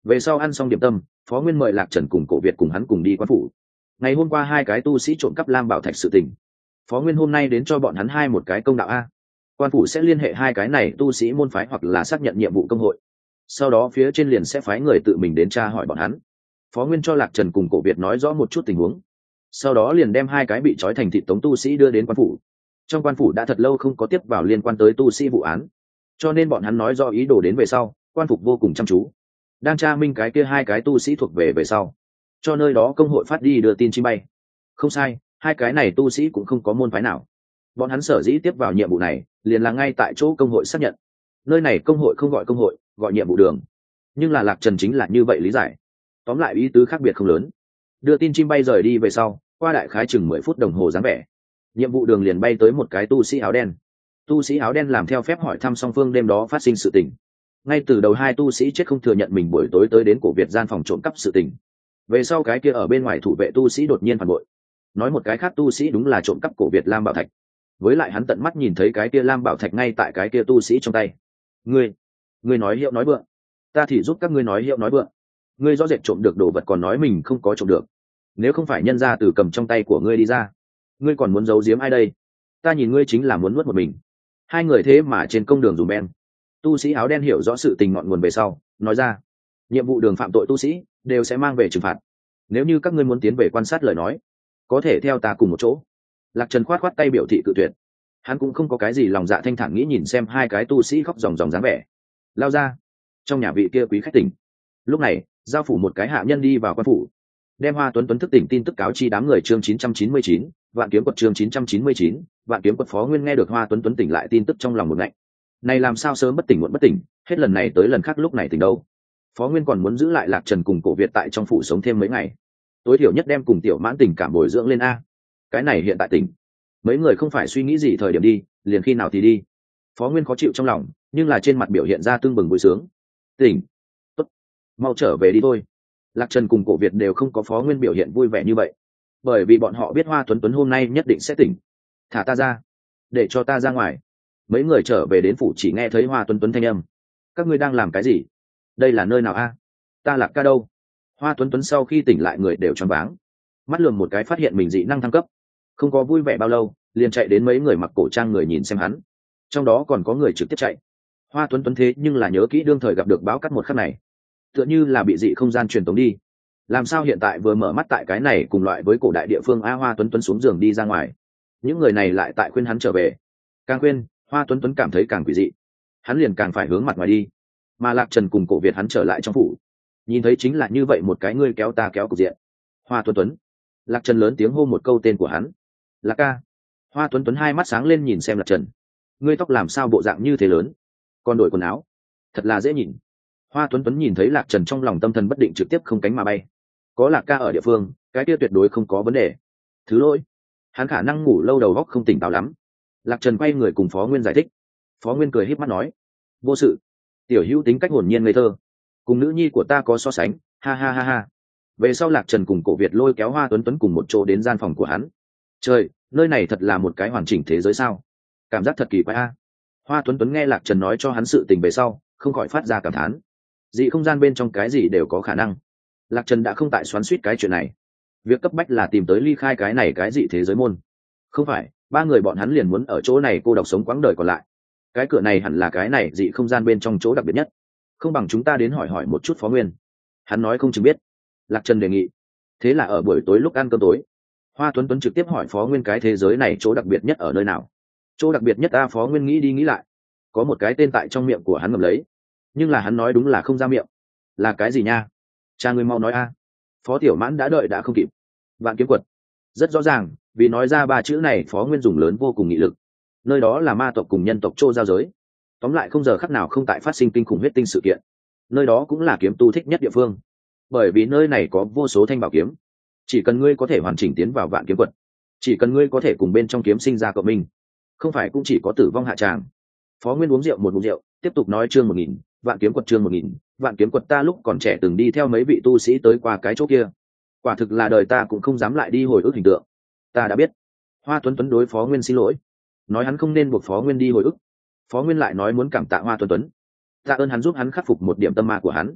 Về sau ăn xong điểm tâm, Phó Nguyên mời Lạc Trần cùng Cổ Việt cùng hắn cùng đi quan phủ. Ngày hôm qua hai cái tu sĩ trộm cắp lam bảo thạch sự tình, Phó Nguyên hôm nay đến cho bọn hắn hai một cái công đạo a. Quan phủ sẽ liên hệ hai cái này tu sĩ môn phái hoặc là xác nhận nhiệm vụ công hội, sau đó phía trên liền sẽ phái người tự mình đến tra hỏi bọn hắn. Phó Nguyên cho Lạc Trần cùng Cổ Việt nói rõ một chút tình huống, sau đó liền đem hai cái bị trói thành thịt tống tu sĩ đưa đến quan phủ. Trong quan phủ đã thật lâu không có tiếp vào liên quan tới tu sĩ vụ án, cho nên bọn hắn nói rõ ý đồ đến về sau, quan phục vô cùng chăm chú, đang tra minh cái kia hai cái tu sĩ thuộc về sau, cho nơi đó công hội phát đi đưa tin chim bay. Không sai, hai cái này tu sĩ cũng không có môn phái nào. Bọn hắn sở dĩ tiếp vào nhiệm vụ này liền là ngay tại chỗ công hội xác nhận. Nơi này công hội không gọi công hội, gọi nhiệm vụ đường. Nhưng là Lạc Trần chính là như vậy lý giải. Tóm lại ý tứ khác biệt không lớn. Đưa tin chim bay rời đi về sau, qua đại khái chừng 10 phút đồng hồ dáng vẻ, nhiệm vụ đường liền bay tới một cái tu sĩ áo đen. Tu sĩ áo đen làm theo phép hỏi thăm song phương đêm đó phát sinh sự tình. Ngay từ đầu hai tu sĩ chết không thừa nhận mình buổi tối tới đến Cổ Việt gian phòng trộm cắp sự tình. Về sau cái kia ở bên ngoài thủ vệ tu sĩ đột nhiên phản bội, nói một cái khác tu sĩ đúng là trộm cắp Cổ Việt lam bảo thạch, với lại hắn tận mắt nhìn thấy cái kia lam bảo thạch ngay tại cái kia tu sĩ trong tay. Ngươi nói hiệu nói vượng, ta thì giúp các ngươi nói hiệu nói vượng. Ngươi rõ rệt trộm được đồ vật còn nói mình không có trộm được, nếu không phải nhân ra từ cầm trong tay của ngươi đi ra, ngươi còn muốn giấu giếm ai đây? Ta nhìn ngươi chính là muốn nuốt một mình. Hai người thế mà trên công đường dùng beng. Tu sĩ áo đen hiểu rõ sự tình ngọn nguồn về sau nói ra, nhiệm vụ đường phạm tội tu sĩ đều sẽ mang về trừng phạt, nếu như các ngươi muốn tiến về quan sát lời nói, có thể theo ta cùng một chỗ. Lạc Trần khoát khoát tay biểu thị cự tuyệt. Hắn cũng không có cái gì lòng dạ thanh thản, nghĩ nhìn xem hai cái tu sĩ khóc ròng ròng dáng vẻ, lao ra. Trong nhà vị kia quý khách tỉnh. Lúc này giao phủ một cái hạ nhân đi vào quan phủ, đem Hoa Tuấn Tuấn thức tỉnh tin tức cáo chi đám người. Chương 999, Vạn Kiếm Quật. Chương 999, Vạn Kiếm Quật. Phó Nguyên nghe được Hoa Tuấn Tuấn tỉnh lại tin tức trong lòng một ngạnh. Này làm sao sớm bất tỉnh muộn bất tỉnh, hết lần này tới lần khác lúc này tỉnh đâu. Phó Nguyên còn muốn giữ lại Lạc Trần cùng Cổ Việt tại trong phủ sống thêm mấy ngày, tối thiểu nhất đem cùng Tiểu Mãn tình cảm bồi dưỡng lên a. Cái này hiện tại tỉnh, mấy người không phải suy nghĩ gì thời điểm đi, liền khi nào thì đi. Phó Nguyên khó chịu trong lòng, nhưng là trên mặt biểu hiện ra tưng bừng vui sướng. Tỉnh, tốt, mau trở về đi thôi. Lạc Trần cùng Cổ Việt đều không có Phó Nguyên biểu hiện vui vẻ như vậy, bởi vì bọn họ biết Hoa Tuấn Tuấn hôm nay nhất định sẽ tỉnh. Thả ta ra, để cho ta ra ngoài. Mấy người trở về đến phủ chỉ nghe thấy Hoa Tuấn Tuấn thanh âm. Các ngươi đang làm cái gì? Đây là nơi nào a? Ta Lạc ca đâu? Hoa Tuấn Tuấn sau khi tỉnh lại người đều choáng váng, mắt lườm một cái phát hiện mình dị năng thăng cấp, không có vui vẻ bao lâu liền chạy đến mấy người mặc cổ trang người nhìn xem hắn, trong đó còn có người trực tiếp chạy. Hoa Tuấn Tuấn thế nhưng là nhớ kỹ đương thời gặp được báo cắt một khắc này, tựa như là bị dị không gian truyền tống đi. Làm sao hiện tại vừa mở mắt tại cái này cùng loại với cổ đại địa phương a? Hoa Tuấn Tuấn xuống giường đi ra ngoài, những người này lại tại khuyên hắn trở về, càng khuyên Hoa Tuấn Tuấn cảm thấy càng quỷ dị, hắn liền càng phải hướng mặt ngoài đi. Mà Lạc Trần cùng Cổ Việt hắn trở lại trong phủ, nhìn thấy chính là như vậy một cái ngươi kéo ta kéo cục diện. Hoa Tuấn Tuấn. Lạc Trần lớn tiếng hô một câu tên của hắn. Lạc ca. Hoa Tuấn Tuấn hai mắt sáng lên nhìn xem Lạc Trần, ngươi tóc làm sao bộ dạng như thế lớn, còn đổi quần áo thật là dễ nhìn. Hoa Tuấn Tuấn nhìn thấy Lạc Trần trong lòng tâm thần bất định, trực tiếp không cánh mà bay. Có Lạc ca ở địa phương, cái kia tuyệt đối không có vấn đề. Thứ lỗi, hắn khả năng ngủ lâu đầu óc không tỉnh táo lắm. Lạc Trần quay người cùng Phó Nguyên giải thích. Phó Nguyên cười híp mắt nói, vô sự, tiểu hữu tính cách hồn nhiên ngây thơ, cùng nữ nhi của ta có so sánh, ha ha ha ha. Về sau Lạc Trần cùng Cổ Việt lôi kéo Hoa Tuấn Tuấn cùng một chỗ đến gian phòng của hắn. Trời, nơi này thật là một cái hoàn chỉnh thế giới sao, cảm giác thật kỳ quái a. Hoa Tuấn Tuấn nghe Lạc Trần nói cho hắn sự tình về sau không khỏi phát ra cảm thán, dị không gian bên trong cái gì đều có khả năng. Lạc Trần đã không tại xoắn suýt cái chuyện này, việc cấp bách là tìm tới ly khai cái này cái dị thế giới môn. Không phải ba người bọn hắn liền muốn ở chỗ này cô độc sống quãng đời còn lại, cái cửa này hẳn là cái này dị không gian bên trong chỗ đặc biệt nhất. Không bằng chúng ta đến hỏi hỏi một chút Phó Nguyên, hắn nói không chừng biết. Lạc Trần đề nghị. Thế là ở buổi tối lúc ăn cơm tối, Hoa Tuấn Tuấn trực tiếp hỏi Phó Nguyên cái thế giới này chỗ đặc biệt nhất ở nơi nào. Chỗ đặc biệt nhất a? Phó Nguyên nghĩ đi nghĩ lại, có một cái tên tại trong miệng của hắn ngầm lấy, nhưng là hắn nói đúng là không ra miệng. Là cái gì nha? Cha ngươi mau nói a. Phó Tiểu Mãn đã đợi đã không kịp. Vạn Kiếm Quật. Rất rõ ràng, vì nói ra ba chữ này Phó Nguyên dùng lớn vô cùng nghị lực. Nơi đó là ma tộc cùng nhân tộc Trô giao giới, tóm lại không giờ khắc nào không tại phát sinh kinh khủng huyết tinh sự kiện. Nơi đó cũng là kiếm tu thích nhất địa phương, bởi vì nơi này có vô số thanh bảo kiếm. Chỉ cần ngươi có thể hoàn chỉnh tiến vào Vạn Kiếm Quật, chỉ cần ngươi có thể cùng bên trong kiếm sinh ra cộng minh, không phải cũng chỉ có tử vong hạ tràng. Phó Nguyên uống rượu một ngụm rượu, tiếp tục nói chương 1000, Vạn Kiếm Quật. Chương 1000, Vạn Kiếm Quật. Ta lúc còn trẻ từng đi theo mấy vị tu sĩ tới qua cái chỗ kia, quả thực là đời ta cũng không dám lại đi hồi ức hình tượng. Ta đã biết. Hoa Tuấn Tuấn đối Phó Nguyên xin lỗi, nói hắn không nên buộc Phó Nguyên đi hồi ức. Phó Nguyên lại nói muốn cảm tạ Hoa Tuấn Tuấn, tạ ơn hắn giúp hắn khắc phục một điểm tâm ma của hắn.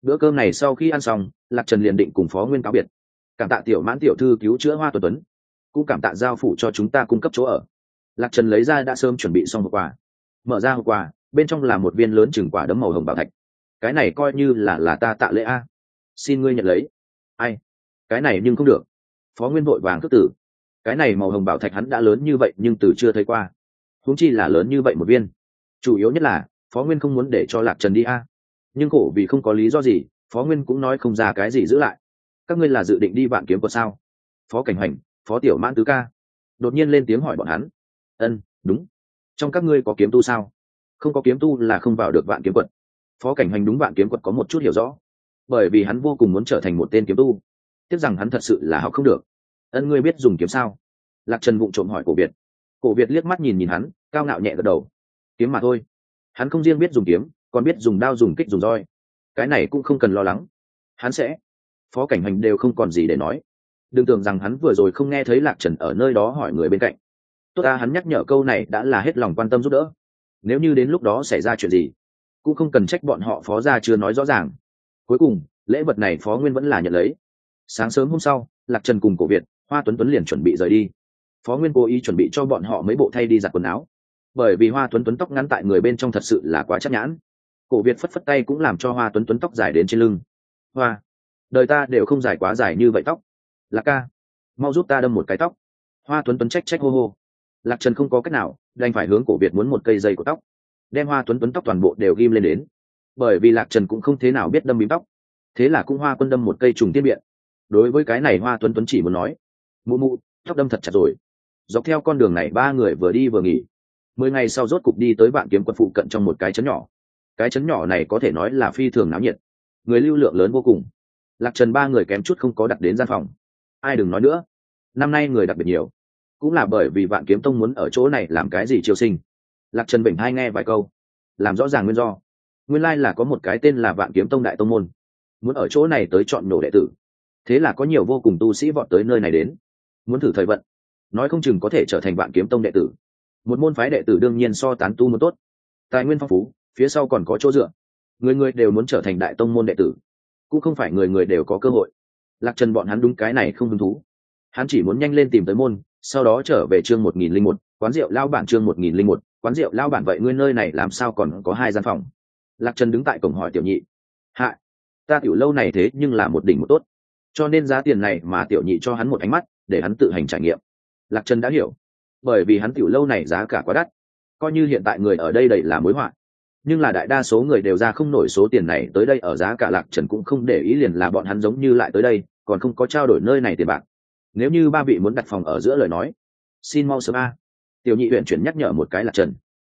Bữa cơm này sau khi ăn xong, Lạc Trần liền định cùng Phó Nguyên cáo biệt. Cảm tạ Tiểu Mãn tiểu thư cứu chữa Hoa Tuấn Tuấn, cũng cảm tạ giao phủ cho chúng ta cung cấp chỗ ở. Lạc Trần lấy ra đã sớm chuẩn bị xong hộp quà, mở ra hộp quà, bên trong là một viên lớn chừng quả đấm màu hồng bảo thạch. Cái này coi như là ta tạ lễ a, xin ngươi nhận lấy. Ai? Cái này nhưng không được. Phó Nguyên vội vàng khước tử. Cái này màu hồng bảo thạch hắn đã lớn như vậy nhưng từ chưa thấy qua, huống chi là lớn như vậy một viên. Chủ yếu nhất là Phó Nguyên không muốn để cho Lạc Trần đi a, nhưng khổ vì không có lý do gì, Phó Nguyên cũng nói không ra cái gì giữ lại. Các ngươi là dự định đi Vạn Kiếm Quật sao? Phó Cảnh Hành, Phó Tiểu Mãn tứ ca đột nhiên lên tiếng hỏi bọn hắn. Đúng. Trong các ngươi có kiếm tu sao? Không có kiếm tu là không vào được Vạn Kiếm Quật. Phó Cảnh Hành đúng Vạn Kiếm Quật có một chút hiểu rõ, bởi vì hắn vô cùng muốn trở thành một tên kiếm tu, tiếc rằng hắn thật sự là học không được. Ngươi biết dùng kiếm sao? Lạc Trần vụng trộm hỏi Cổ Việt. Cổ Việt liếc mắt nhìn hắn, cao ngạo nhẹ gật đầu. Kiếm mà thôi. Hắn không riêng biết dùng kiếm, còn biết dùng đao, dùng kích, dùng roi. Cái này cũng không cần lo lắng, hắn sẽ. Phó Cảnh Hành đều không còn gì để nói. Đừng tưởng rằng hắn vừa rồi không nghe thấy Lạc Trần ở nơi đó hỏi người bên cạnh. Tốt ta, hắn nhắc nhở câu này đã là hết lòng quan tâm giúp đỡ. Nếu như đến lúc đó xảy ra chuyện gì, cũng không cần trách bọn họ Phó gia chưa nói rõ ràng. Cuối cùng lễ vật này Phó Nguyên vẫn là nhận lấy. Sáng sớm hôm sau, Lạc Trần cùng Cổ Việt, Hoa Tuấn Tuấn liền chuẩn bị rời đi. Phó Nguyên cố ý chuẩn bị cho bọn họ mấy bộ thay đi giặt quần áo, bởi vì Hoa Tuấn Tuấn tóc ngắn tại người bên trong thật sự là quá chắc nhãn. Cổ Việt phất phất tay cũng làm cho Hoa Tuấn Tuấn tóc dài đến trên lưng. Hoa, đời ta đều không dài quá dài như vậy tóc. Lạc ca, mau giúp ta đâm một cái tóc. Hoa Tuấn Tuấn trách hô hô. Lạc Trần không có cách nào, đành phải hướng Cổ Việt muốn một cây dây của tóc, đem Hoa Tuấn Tuấn tóc toàn bộ đều ghim lên đến. Bởi vì Lạc Trần cũng không thế nào biết đâm bím tóc, thế là cũng Hoa Quân đâm một cây trùng tiên biện. Đối với cái này Hoa Tuấn Tuấn chỉ muốn nói, mụ mụ, tóc đâm thật chặt rồi. Dọc theo con đường này ba người vừa đi vừa nghỉ. 10 ngày sau rốt cục đi tới Vạn Kiếm Quật phụ cận trong một cái trấn nhỏ. Cái trấn nhỏ này có thể nói là phi thường náo nhiệt, người lưu lượng lớn vô cùng. Lạc Trần ba người kém chút không có đặt đến gian phòng. Ai đừng nói nữa, năm nay người đặc biệt nhiều, cũng là bởi vì Vạn Kiếm Tông muốn ở chỗ này làm cái gì chiêu sinh. Lạc Trần bình hai nghe vài câu, làm rõ ràng nguyên do. Nguyên lai là có một cái tên là Vạn Kiếm Tông đại tông môn, muốn ở chỗ này tới chọn nhổ đệ tử. Thế là có nhiều vô cùng tu sĩ vọt tới nơi này đến, muốn thử thời vận, nói không chừng có thể trở thành Vạn Kiếm Tông đệ tử. Một môn phái đệ tử đương nhiên so tán tu muốn tốt, tài nguyên phong phú, phía sau còn có chỗ dựa. Người người đều muốn trở thành đại tông môn đệ tử, cũng không phải người người đều có cơ hội. Lạc Trần bọn hắn đúng cái này không hứng thú, hắn chỉ muốn nhanh lên tìm tới môn, sau đó trở về chương 1001, quán rượu lao bản chương 1001, quán rượu lao bản. Vậy ngươi nơi này làm sao còn có 2 gian phòng? Lạc Trần đứng tại cổng hỏi Tiểu Nhị. Hạ, ta tiểu lâu này thế nhưng là một đỉnh một tốt, cho nên giá tiền này mà Tiểu Nhị cho hắn một ánh mắt để hắn tự hành trải nghiệm. Lạc Trần đã hiểu, bởi vì hắn tiểu lâu này giá cả quá đắt, coi như hiện tại người ở đây đầy là mối họa, nhưng là đại đa số người đều ra không nổi số tiền này tới đây ở giá cả. Lạc Trần cũng không để ý, liền là bọn hắn giống như lại tới đây còn không có trao đổi nơi này tiền bạc. Nếu như ba vị muốn đặt phòng ở giữa lời nói, xin mau sớm a. Tiểu Nhị huyện chuyển nhắc nhở một cái Lạc Trần.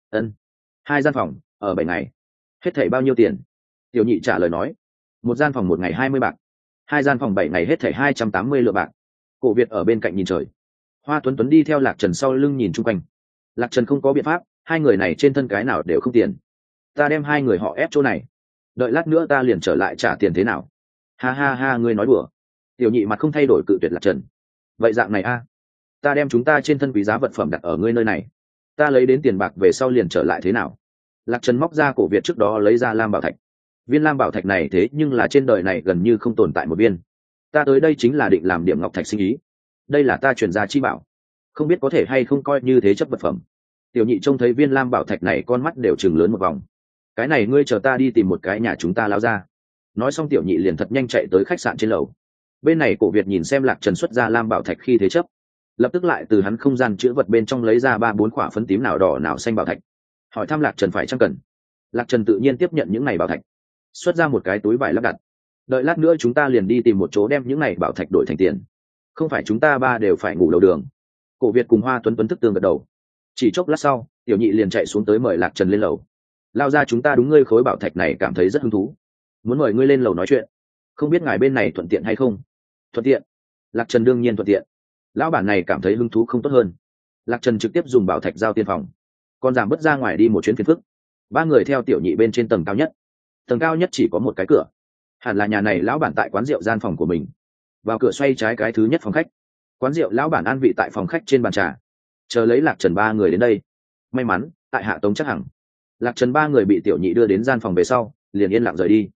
2 gian phòng ở 7 ngày, hết thảy bao nhiêu tiền? Tiểu Nhị trả lời nói, 1 gian phòng 1 ngày 20 bạc, 2 gian phòng 7 ngày hết thảy 280 lượng bạc. Cổ Việt ở bên cạnh nhìn trời. Hoa Tuấn Tuấn đi theo Lạc Trần sau lưng nhìn chung quanh. Lạc Trần không có biện pháp, hai người này trên thân cái nào đều không tiền. Ta đem hai người họ ép chỗ này, đợi lát nữa ta liền trở lại trả tiền thế nào? Ha ha ha, ngươi nói đùa. Tiểu Nhị mặt không thay đổi cự tuyệt Lạc Trần. Vậy dạng này a, ta đem chúng ta trên thân quý giá vật phẩm đặt ở ngươi nơi này, ta lấy đến tiền bạc về sau liền trở lại thế nào? Lạc Trần móc ra cổ Việt trước đó lấy ra lam bảo thạch. Viên lam bảo thạch này thế nhưng là trên đời này gần như không tồn tại một viên. Ta tới đây chính là định làm điểm ngọc thạch sinh ý, đây là ta chuyển ra chi bảo, không biết có thể hay không coi như thế chấp vật phẩm. Tiểu Nhị trông thấy viên lam bảo thạch này con mắt đều chừng lớn một vòng. Cái này ngươi chờ ta đi tìm một cái nhà chúng ta lao ra. Nói xong Tiểu Nhị liền thật nhanh chạy tới khách sạn trên lầu. Bên này cổ Việt nhìn xem Lạc Trần xuất ra lam bảo thạch khi thế chấp, lập tức lại từ hắn không gian chữ vật bên trong lấy ra 3-4 quả phấn tím nào đỏ nào xanh bảo thạch, hỏi thăm Lạc Trần phải chăng cần. Lạc Trần tự nhiên tiếp nhận những này bảo thạch, xuất ra một cái túi vải lắp đặt. Đợi lát nữa chúng ta liền đi tìm một chỗ đem những này bảo thạch đổi thành tiền, không phải chúng ta ba đều phải ngủ đầu đường. Cổ Việt cùng Hoa Tuấn Tuấn thức tương gật đầu. Chỉ chốc lát sau, Tiểu Nhị liền chạy xuống tới mời Lạc Trần lên lầu. Lao ra, chúng ta đúng ngươi khối bảo thạch này cảm thấy rất hứng thú, muốn mời ngươi lên lầu nói chuyện, không biết ngài bên này thuận tiện hay không? Thuận tiện. Lạc Trần đương nhiên thuận tiện. Lão bản này cảm thấy hứng thú không tốt hơn. Lạc Trần trực tiếp dùng bảo thạch giao tiên phòng, còn giảm bớt ra ngoài đi một chuyến phiền phức. Ba người theo Tiểu Nhị bên trên tầng cao nhất. Tầng cao nhất chỉ có một cái cửa, hẳn là nhà này lão bản tại quán rượu gian phòng của mình. Vào cửa xoay trái cái thứ nhất phòng khách. Quán rượu lão bản an vị tại phòng khách trên bàn trà, chờ lấy Lạc Trần ba người đến đây. May mắn tại hạ tống chắc hẳn, Lạc Trần ba người bị Tiểu Nhị đưa đến gian phòng về sau liền yên lặng rời đi.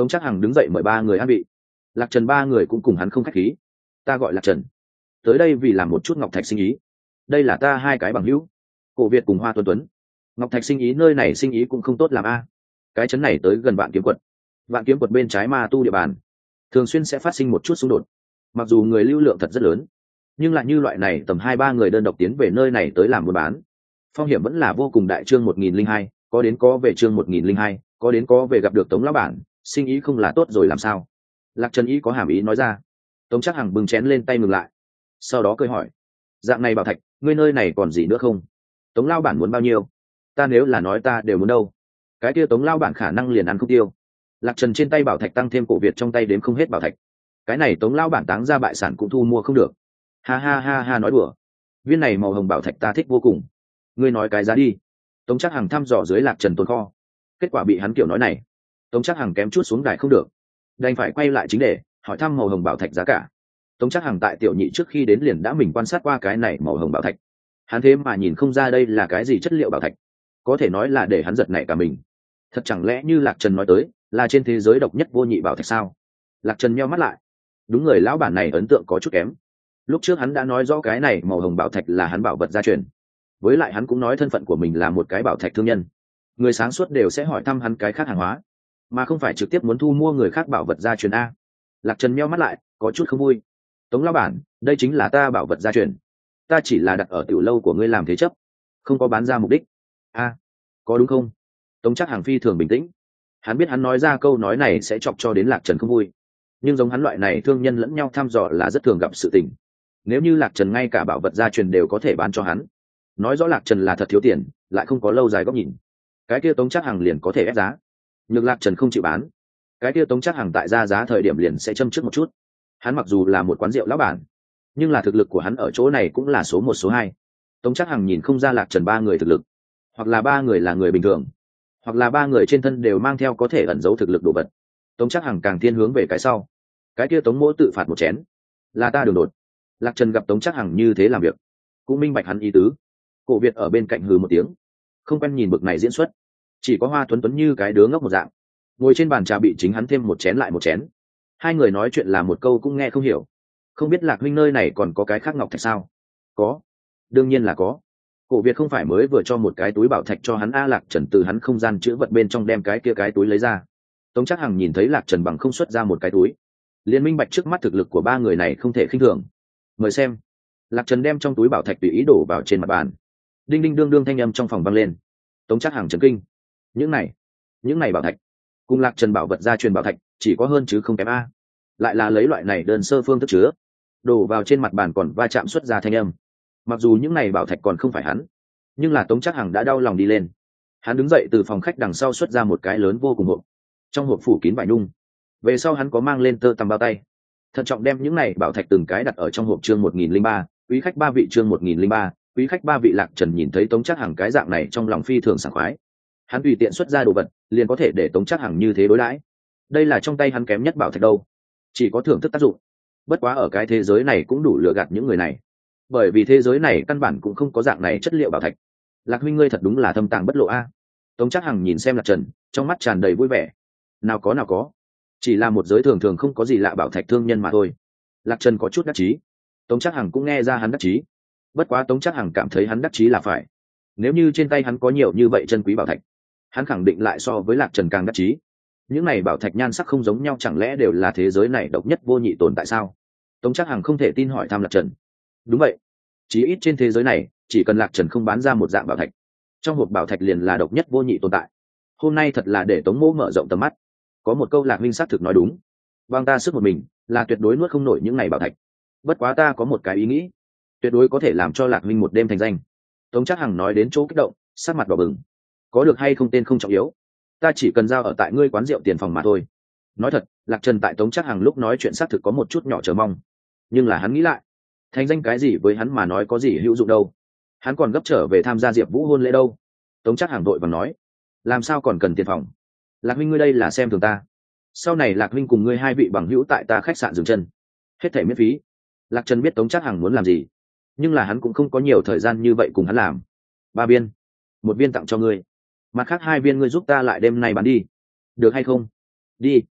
Tống Trác Hằng đứng dậy mời ba người an vị. Lạc Trần ba người cũng cùng hắn không khách khí. Ta gọi Lạc Trần, tới đây vì làm một chút ngọc thạch sinh ý. Đây là ta hai cái bằng hữu, Cổ Việt cùng Hoa Tuấn Tuấn. Ngọc thạch sinh ý nơi này sinh ý cũng không tốt làm a. Cái trấn này tới gần Vạn Kiếm Quật. Vạn Kiếm Quật bên trái ma tu địa bàn, thường xuyên sẽ phát sinh một chút xung đột. Mặc dù người lưu lượng thật rất lớn, nhưng lại như loại này tầm 2-3 người đơn độc tiến về nơi này tới làm buôn bán, phong hiểm vẫn là vô cùng đại. Chương 1002, có đến có về. Chương 1002, có đến có về. Gặp được Tống lão bản, sinh ý không là tốt rồi làm sao? Lạc Trần ý có hàm ý nói ra. Tống Trác Hằng bưng chén lên tay ngừng lại, sau đó cười hỏi, dạng này bảo thạch, ngươi nơi này còn gì nữa không? Tống lão bản muốn bao nhiêu? Ta nếu là nói ta đều muốn đâu. Cái kia Tống lão bản khả năng liền ăn không tiêu. Lạc Trần trên tay bảo thạch tăng thêm Cổ Việt trong tay đếm không hết bảo thạch, cái này Tống lão bản táng ra bại sản cũng thu mua không được. Ha ha ha ha, nói đùa. Viên này màu hồng bảo thạch ta thích vô cùng, ngươi nói cái giá đi. Tống Trác Hằng thăm dò dưới Lạc Trần tồn kho, kết quả bị hắn kiểu nói này, Tống Trác Hằng kém chút xuống đài không được, đành phải quay lại chính đề, hỏi thăm màu hồng bảo thạch giá cả. Tống Trác Hằng tại tiểu nhị trước khi đến liền đã mình quan sát qua cái này màu hồng bảo thạch, hắn thế mà nhìn không ra đây là cái gì chất liệu bảo thạch, có thể nói là để hắn giật nảy cả mình. Thật chẳng lẽ như Lạc Trần nói tới là trên thế giới độc nhất vô nhị bảo thạch sao? Lạc Trần nheo mắt lại, đúng, người lão bản này ấn tượng có chút kém. Lúc trước hắn đã nói rõ cái này màu hồng bảo thạch là hắn bảo vật gia truyền, với lại hắn cũng nói thân phận của mình là một cái bảo thạch thương nhân, người sáng suốt đều sẽ hỏi thăm hắn cái khác hàng hóa, mà không phải trực tiếp muốn thu mua người khác bảo vật gia truyền a. Lạc Trần meo mắt lại, có chút không vui. Tống lão bản, đây chính là ta bảo vật gia truyền, ta chỉ là đặt ở tiểu lâu của ngươi làm thế chấp, không có bán ra mục đích. A, có đúng không? Tống Trác Hằng phi thường bình tĩnh, hắn biết hắn nói ra câu nói này sẽ chọc cho đến Lạc Trần không vui, nhưng giống hắn loại này thương nhân lẫn nhau thăm dò là rất thường gặp sự tình. Nếu như Lạc Trần ngay cả bảo vật gia truyền đều có thể bán cho hắn, nói rõ Lạc Trần là thật thiếu tiền, lại không có lâu dài góc nhìn, cái kia Tống Trác Hằng liền có thể ép giá. Nhưng Lạc Trần không chịu bán, cái kia Tống Trác Hằng tại ra giá thời điểm liền sẽ châm trước một chút. Hắn mặc dù là một quán rượu lão bản, nhưng là thực lực của hắn ở chỗ này cũng là số 1 số 2. Tống Trác Hằng nhìn không ra Lạc Trần ba người thực lực, hoặc là ba người là người bình thường, hoặc là ba người trên thân đều mang theo có thể ẩn giấu thực lực đồ vật. Tống Trác Hằng càng thiên hướng về cái sau, cái kia Tống Mỗ tự phạt một chén, là ta đường đột. Lạc Trần gặp Tống Trác Hằng như thế làm việc, cũng minh bạch hắn ý tứ. Cổ Việt ở bên cạnh hừ một tiếng, không quen nhìn bực này diễn xuất, chỉ có Hoa Tuấn Tuấn như cái đứa ngốc một dạng, ngồi trên bàn trà bị chính hắn thêm một chén lại một chén. Hai người nói chuyện là một câu cũng nghe không hiểu. Không biết Lạc huynh nơi này còn có cái khác ngọc thạch sao? Có, đương nhiên là có. Cổ Việt không phải mới vừa cho một cái túi bảo thạch cho hắn a? Lạc Trần từ hắn không gian chữ vật bên trong đem cái kia cái túi lấy ra. Tống Trác Hằng nhìn thấy Lạc Trần bằng không xuất ra một cái túi, liên minh bạch trước mắt thực lực của ba người này không thể khinh thường. Mời xem. Lạc Trần đem trong túi bảo thạch tùy ý đổ vào trên mặt bàn. Đinh đinh đương đương thanh âm trong phòng vang lên. Tống Trác Hằng chấn kinh, những này bảo thạch cùng Lạc Trần bảo vật gia truyền bảo thạch chỉ có hơn chứ không kém a. Lại là lấy loại này đơn sơ phương thức chứa, đổ vào trên mặt bàn còn va chạm xuất ra thanh âm. Mặc dù những này bảo thạch còn không phải hắn, nhưng là Tống Trác Hằng đã đau lòng đi lên. Hắn đứng dậy từ phòng khách đằng sau xuất ra một cái lớn vô cùng hộp, trong hộp phủ kín vải nhung, về sau hắn có mang lên tơ tằm bao tay, thận trọng đem những này bảo thạch từng cái đặt ở trong hộp. Chương 1003, quý khách ba vị. Chương 1003, quý khách ba vị. Lạc Trần nhìn thấy Tống Trác Hằng cái dạng này trong lòng phi thường sảng khoái, hắn tùy tiện xuất ra đồ vật liền có thể để Tống Trác Hằng như thế đối đãi. Đây là trong tay hắn kém nhất bảo thạch đâu, chỉ có thưởng thức tác dụng. Bất quá ở cái thế giới này cũng đủ lừa gạt những người này, bởi vì thế giới này căn bản cũng không có dạng này chất liệu bảo thạch. Lạc huynh ngươi thật đúng là thâm tàng bất lộ a. Tống Trác Hằng nhìn xem Lạc Trần, trong mắt tràn đầy vui vẻ. Nào có, chỉ là một giới thường thường không có gì lạ bảo thạch thương nhân mà thôi. Lạc Trần có chút đắc chí, Tống Trác Hằng cũng nghe ra hắn đắc chí. Bất quá Tống Trác Hằng cảm thấy hắn đắc chí là phải, nếu như trên tay hắn có nhiều như vậy chân quý bảo thạch, hắn khẳng định lại so với Lạc Trần càng đắc chí. Những này bảo thạch nhan sắc không giống nhau, chẳng lẽ đều là thế giới này độc nhất vô nhị tồn tại sao? Tống Trác Hằng không thể tin hỏi thăm Lạc Trần. Đúng vậy, chí ít trên thế giới này chỉ cần Lạc Trần không bán ra một dạng bảo thạch, trong hộp bảo thạch liền là độc nhất vô nhị tồn tại. Hôm nay thật là để Tống Mỗ mở rộng tầm mắt. Có một câu Lạc huynh xác thực nói đúng, bằng ta sức một mình là tuyệt đối nuốt không nổi những này bảo thạch. Bất quá ta có một cái ý nghĩ, tuyệt đối có thể làm cho Lạc huynh một đêm thành danh. Tống Trác Hằng nói đến chỗ kích động, sắc mặt đỏ bừng. Có được hay không tên không trọng yếu, ta chỉ cần giao ở tại ngươi quán rượu tiền phòng mà thôi. Nói thật, Lạc Trần tại Tống Trác Hằng lúc nói chuyện xác thực có một chút nhỏ chờ mong, nhưng là hắn nghĩ lại, thành danh cái gì với hắn mà nói có gì hữu dụng đâu, hắn còn gấp trở về tham gia Diệp Vũ hôn lễ đâu. Tống Trác Hằng vội vàng nói, làm sao còn cần tiền phòng? Lạc huynh ngươi đây là xem thường ta. Sau này Lạc huynh cùng ngươi hai vị bằng hữu tại ta khách sạn dừng chân, hết thảy miễn phí. Lạc Trần biết Tống Trác Hằng muốn làm gì, nhưng là hắn cũng không có nhiều thời gian như vậy cùng hắn làm. 3 viên, 1 viên tặng cho ngươi, mặt khác 2 viên ngươi giúp ta lại đêm nay bán đi, được hay không? Đi.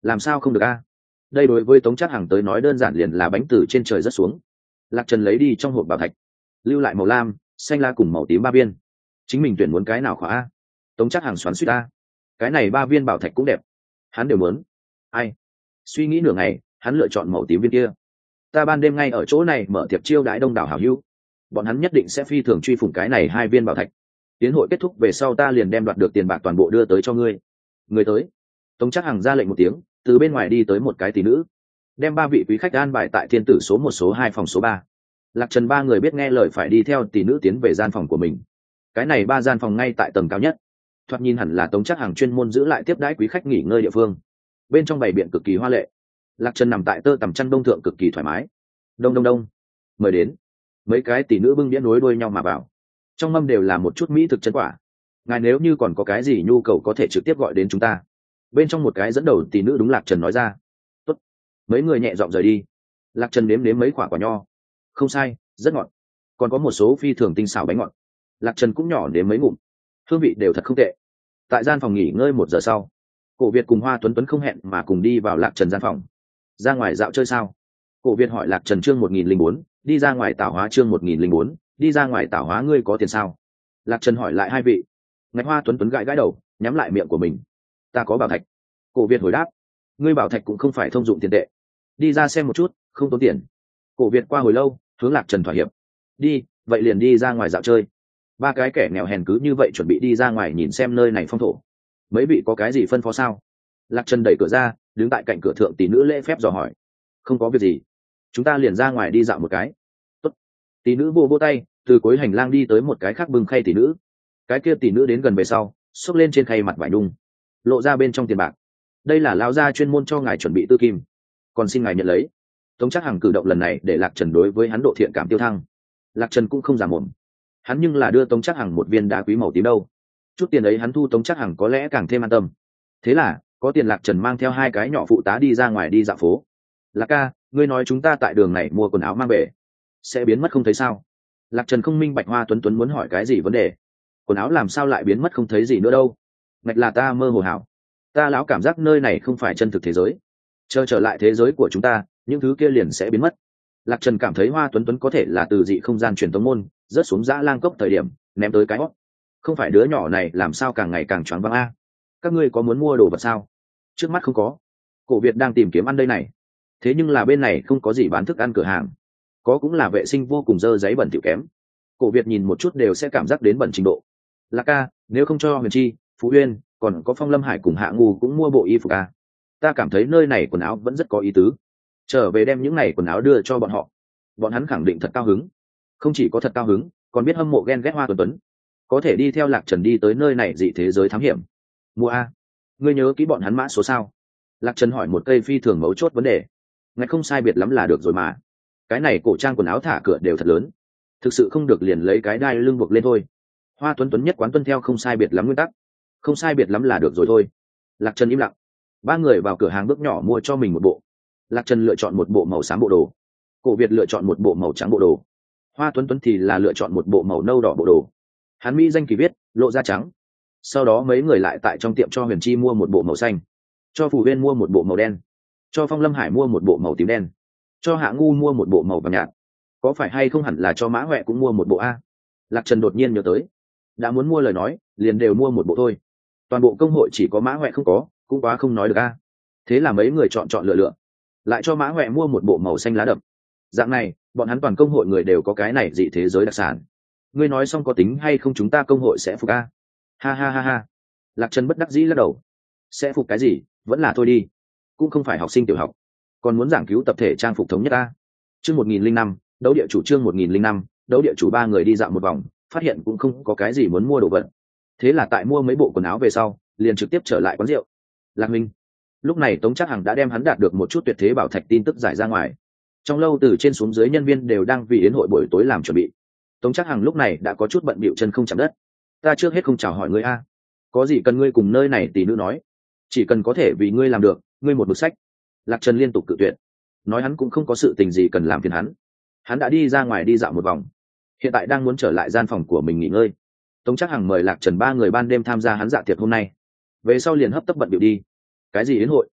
làm sao không được a? Đây đối với Tống Trác Hằng tới nói đơn giản liền là bánh từ trên trời rớt xuống. Lạc Trần lấy đi trong hộp bảo thạch, lưu lại màu lam, xanh lá cùng màu tím 3 viên. Chính mình tuyển muốn cái nào khóa a? Tống Trác Hằng xoắn xuýt a. Cái này 3 viên bảo thạch cũng đẹp, hắn đều muốn. Ai? Suy nghĩ nửa ngày, hắn lựa chọn màu tím viên kia. Ta ban đêm ngay ở chỗ này mở tiệc chiêu đãi đông đảo hảo hữu, bọn hắn nhất định sẽ phi thường truy phủng cái này 2 viên bảo thạch. Tiến hội kết thúc về sau ta liền đem đoạt được tiền bạc toàn bộ đưa tới cho ngươi. Người tới. Tống Trác Hằng ra lệnh một tiếng, từ bên ngoài đi tới một cái tỷ nữ, đem 3 vị quý khách an bài tại thiên tử số 1 số 2 phòng số 3. Lạc Trần 3 người biết nghe lời phải đi theo tỷ nữ tiến về gian phòng của mình. Cái này 3 gian phòng ngay tại tầng cao nhất, thoạt nhìn hẳn là Tống Trác Hằng chuyên môn giữ lại tiếp đãi quý khách nghỉ ngơi địa phương. Bên trong bày biện cực kỳ hoa lệ. Lạc Trần nằm tại tơ tằm chăn đông thượng cực kỳ thoải mái. Đông đông đông, mời đến. Mấy cái tỷ nữ bưng đĩa nối đuôi nhau mà vào, trong mâm đều là một chút mỹ thực chân quả. Ngài nếu như còn có cái gì nhu cầu có thể trực tiếp gọi đến chúng ta. Bên trong một cái dẫn đầu tỷ nữ đúng Lạc Trần nói ra. Tốt. Mấy người nhẹ giọng rời đi. Lạc Trần nếm mấy quả nho, không sai, rất ngọt, còn có một số phi thường tinh xảo bánh ngọt. Lạc Trần cũng nhỏ nếm mấy ngụm, hương vị đều thật không tệ. Tại gian phòng nghỉ ngơi 1 giờ sau, Cổ Việt cùng Hoa Tuấn Tuấn không hẹn mà cùng đi vào Lạc Trần gian phòng. Ra ngoài dạo chơi sao? Cổ Việt hỏi Lạc Trần. Chương 1004, đi ra ngoài tảo hóa. Chương 1004, đi ra ngoài tảo hóa. Ngươi có tiền sao? Lạc Trần hỏi lại hai vị. Ngạch Hoa Tuấn Tuấn gãi gãi đầu, nhắm lại miệng của mình. Ta có bảo thạch. Cổ Việt hồi đáp. Ngươi bảo thạch cũng không phải thông dụng tiền tệ, đi ra xem một chút, không tốn tiền. Cổ Việt qua hồi lâu, hướng Lạc Trần thỏa hiệp. Đi, vậy liền đi ra ngoài dạo chơi. 3 cái kẻ nghèo hèn cứ như vậy chuẩn bị đi ra ngoài nhìn xem nơi này phong thổ. Mấy vị có cái gì phân phó sao? Lạc Trần đẩy cửa ra, đứng tại cạnh cửa thượng tỷ nữ lễ phép dò hỏi. Không có việc gì, chúng ta liền ra ngoài đi dạo một cái. Tốt. Tỷ nữ vô tay, từ cuối hành lang đi tới một cái khác bưng khay tỷ nữ. Cái kia tỷ nữ đến gần về sau, xốc lên trên khay mặt vải nhung, lộ ra bên trong tiền bạc. Đây là lão gia chuyên môn cho ngài chuẩn bị tư kim, còn xin ngài nhận lấy. Tống Trác Hằng cử động lần này để Lạc Trần đối với hắn độ thiện cảm tiêu thăng. Lạc Trần cũng không giả mồm, hắn nhưng là đưa Tống Trác Hằng một viên đá quý màu tím đâu. Chút tiền ấy hắn thu Tống Trác Hằng có lẽ càng thêm an tâm. Thế là có tiền, Lạc Trần mang theo 2 cái nhỏ phụ tá đi ra ngoài đi dạo phố. Lạc ca, ngươi nói chúng ta tại đường này mua quần áo mang về sẽ biến mất không thấy sao? Lạc Trần không minh bạch Hoa Tuấn Tuấn muốn hỏi cái gì vấn đề. Quần áo làm sao lại biến mất không thấy gì nữa đâu? Ngạch là ta mơ hồ hảo, ta lão cảm giác nơi này không phải chân thực thế giới. Chờ trở lại thế giới của chúng ta, những thứ kia liền sẽ biến mất. Lạc Trần cảm thấy Hoa Tuấn Tuấn có thể là từ dị không gian truyền tống môn rớt xuống dã lang cốc thời điểm ném tới cái hót. Không phải đứa nhỏ này làm sao càng ngày càng choáng váng a? Các ngươi có muốn mua đồ vật sao? Trước mắt không có. Cổ Việt đang tìm kiếm ăn đây này. Thế nhưng là bên này không có gì bán thức ăn cửa hàng, có cũng là vệ sinh vô cùng dơ giấy bẩn thỉu kém. Cổ Việt nhìn một chút đều sẽ cảm giác đến bẩn trình độ. Lạc ca, nếu không cho Huyền Chi, Phú Uyên, còn có Phong Lâm Hải cùng Hạ Ngu cũng mua bộ y phục a. Ta cảm thấy nơi này quần áo vẫn rất có ý tứ. Trở về đem những này quần áo đưa cho bọn họ, bọn hắn khẳng định thật cao hứng. Không chỉ có thật cao hứng, còn biết hâm mộ ghen ghét Hoa Tuấn Tuấn, có thể đi theo Lạc Trần đi tới nơi này dị thế giới thám hiểm. Mua a. Ngươi nhớ kỹ bọn hắn mã số sao? Lạc Trần hỏi một cây phi thường mấu chốt vấn đề. Ngay không sai biệt lắm là được rồi mà. Cái này cổ trang quần áo thả cửa đều thật lớn, thực sự không được liền lấy cái đai lưng buộc lên thôi. Hoa Tuấn Tuấn nhất quán tuân theo không sai biệt lắm nguyên tắc, không sai biệt lắm là được rồi thôi. Lạc Trần im lặng. 3 người vào cửa hàng bước nhỏ mua cho mình một bộ. Lạc Trần lựa chọn một bộ màu xám bộ đồ, Cổ Việt lựa chọn một bộ màu trắng bộ đồ, Hoa Tuấn Tuấn thì là lựa chọn một bộ màu nâu đỏ bộ đồ. Hắn mỹ danh kỳ viết lộ da trắng. Sau đó mấy người lại tại trong tiệm cho Huyền Chi mua một bộ màu xanh, cho Phù Huyên mua một bộ màu đen, cho Phong Lâm Hải mua một bộ màu tím đen, cho Hạ Ngu mua một bộ màu vàng nhạt. Có phải hay không hẳn là cho Mã Huệ cũng mua một bộ a? Lạc Trần đột nhiên nhớ tới, đã muốn mua lời nói liền đều mua một bộ thôi. Toàn bộ công hội chỉ có Mã Huệ không có, cũng quá không nói được a. Thế là mấy người chọn lựa, lại cho Mã Huệ mua một bộ màu xanh lá đậm. Dạng này bọn hắn toàn công hội người đều có cái này dị thế giới đặc sản. Ngươi nói xong có tính hay không chúng ta công hội sẽ phục a? Ha ha ha ha. Lạc Trần bất đắc dĩ lắc đầu. Sẽ phục cái gì, vẫn là thôi đi, cũng không phải học sinh tiểu học, còn muốn giảng cứu tập thể trang phục thống nhất a. Chương 1005, đấu địa chủ. Chương 1005, đấu địa chủ. 3 người đi dạo một vòng, phát hiện cũng không có cái gì muốn mua đồ vật. Thế là tại mua mấy bộ quần áo về sau, liền trực tiếp trở lại quán rượu. Lạc Minh. Lúc này Tống Trác Hằng đã đem hắn đạt được một chút tuyệt thế bảo thạch tin tức giải ra ngoài. Trong lâu từ trên xuống dưới nhân viên đều đang vì yến hội buổi tối làm chuẩn bị. Tống Trác Hằng lúc này đã có chút bận bịu chân không chạm đất. Ta trước hết không chào hỏi ngươi a, có gì cần ngươi cùng nơi này tỷ nữ nói, chỉ cần có thể vì ngươi làm được, ngươi một bức sách. Lạc Trần liên tục cự tuyệt, nói hắn cũng không có sự tình gì cần làm phiền hắn đã đi ra ngoài đi dạo một vòng, hiện tại đang muốn trở lại gian phòng của mình nghỉ ngơi. Tống Trác Hằng mời Lạc Trần 3 người ban đêm tham gia hắn dạ tiệc hôm nay, về sau liền hấp tấp bận bịu đi. Cái gì yến hội?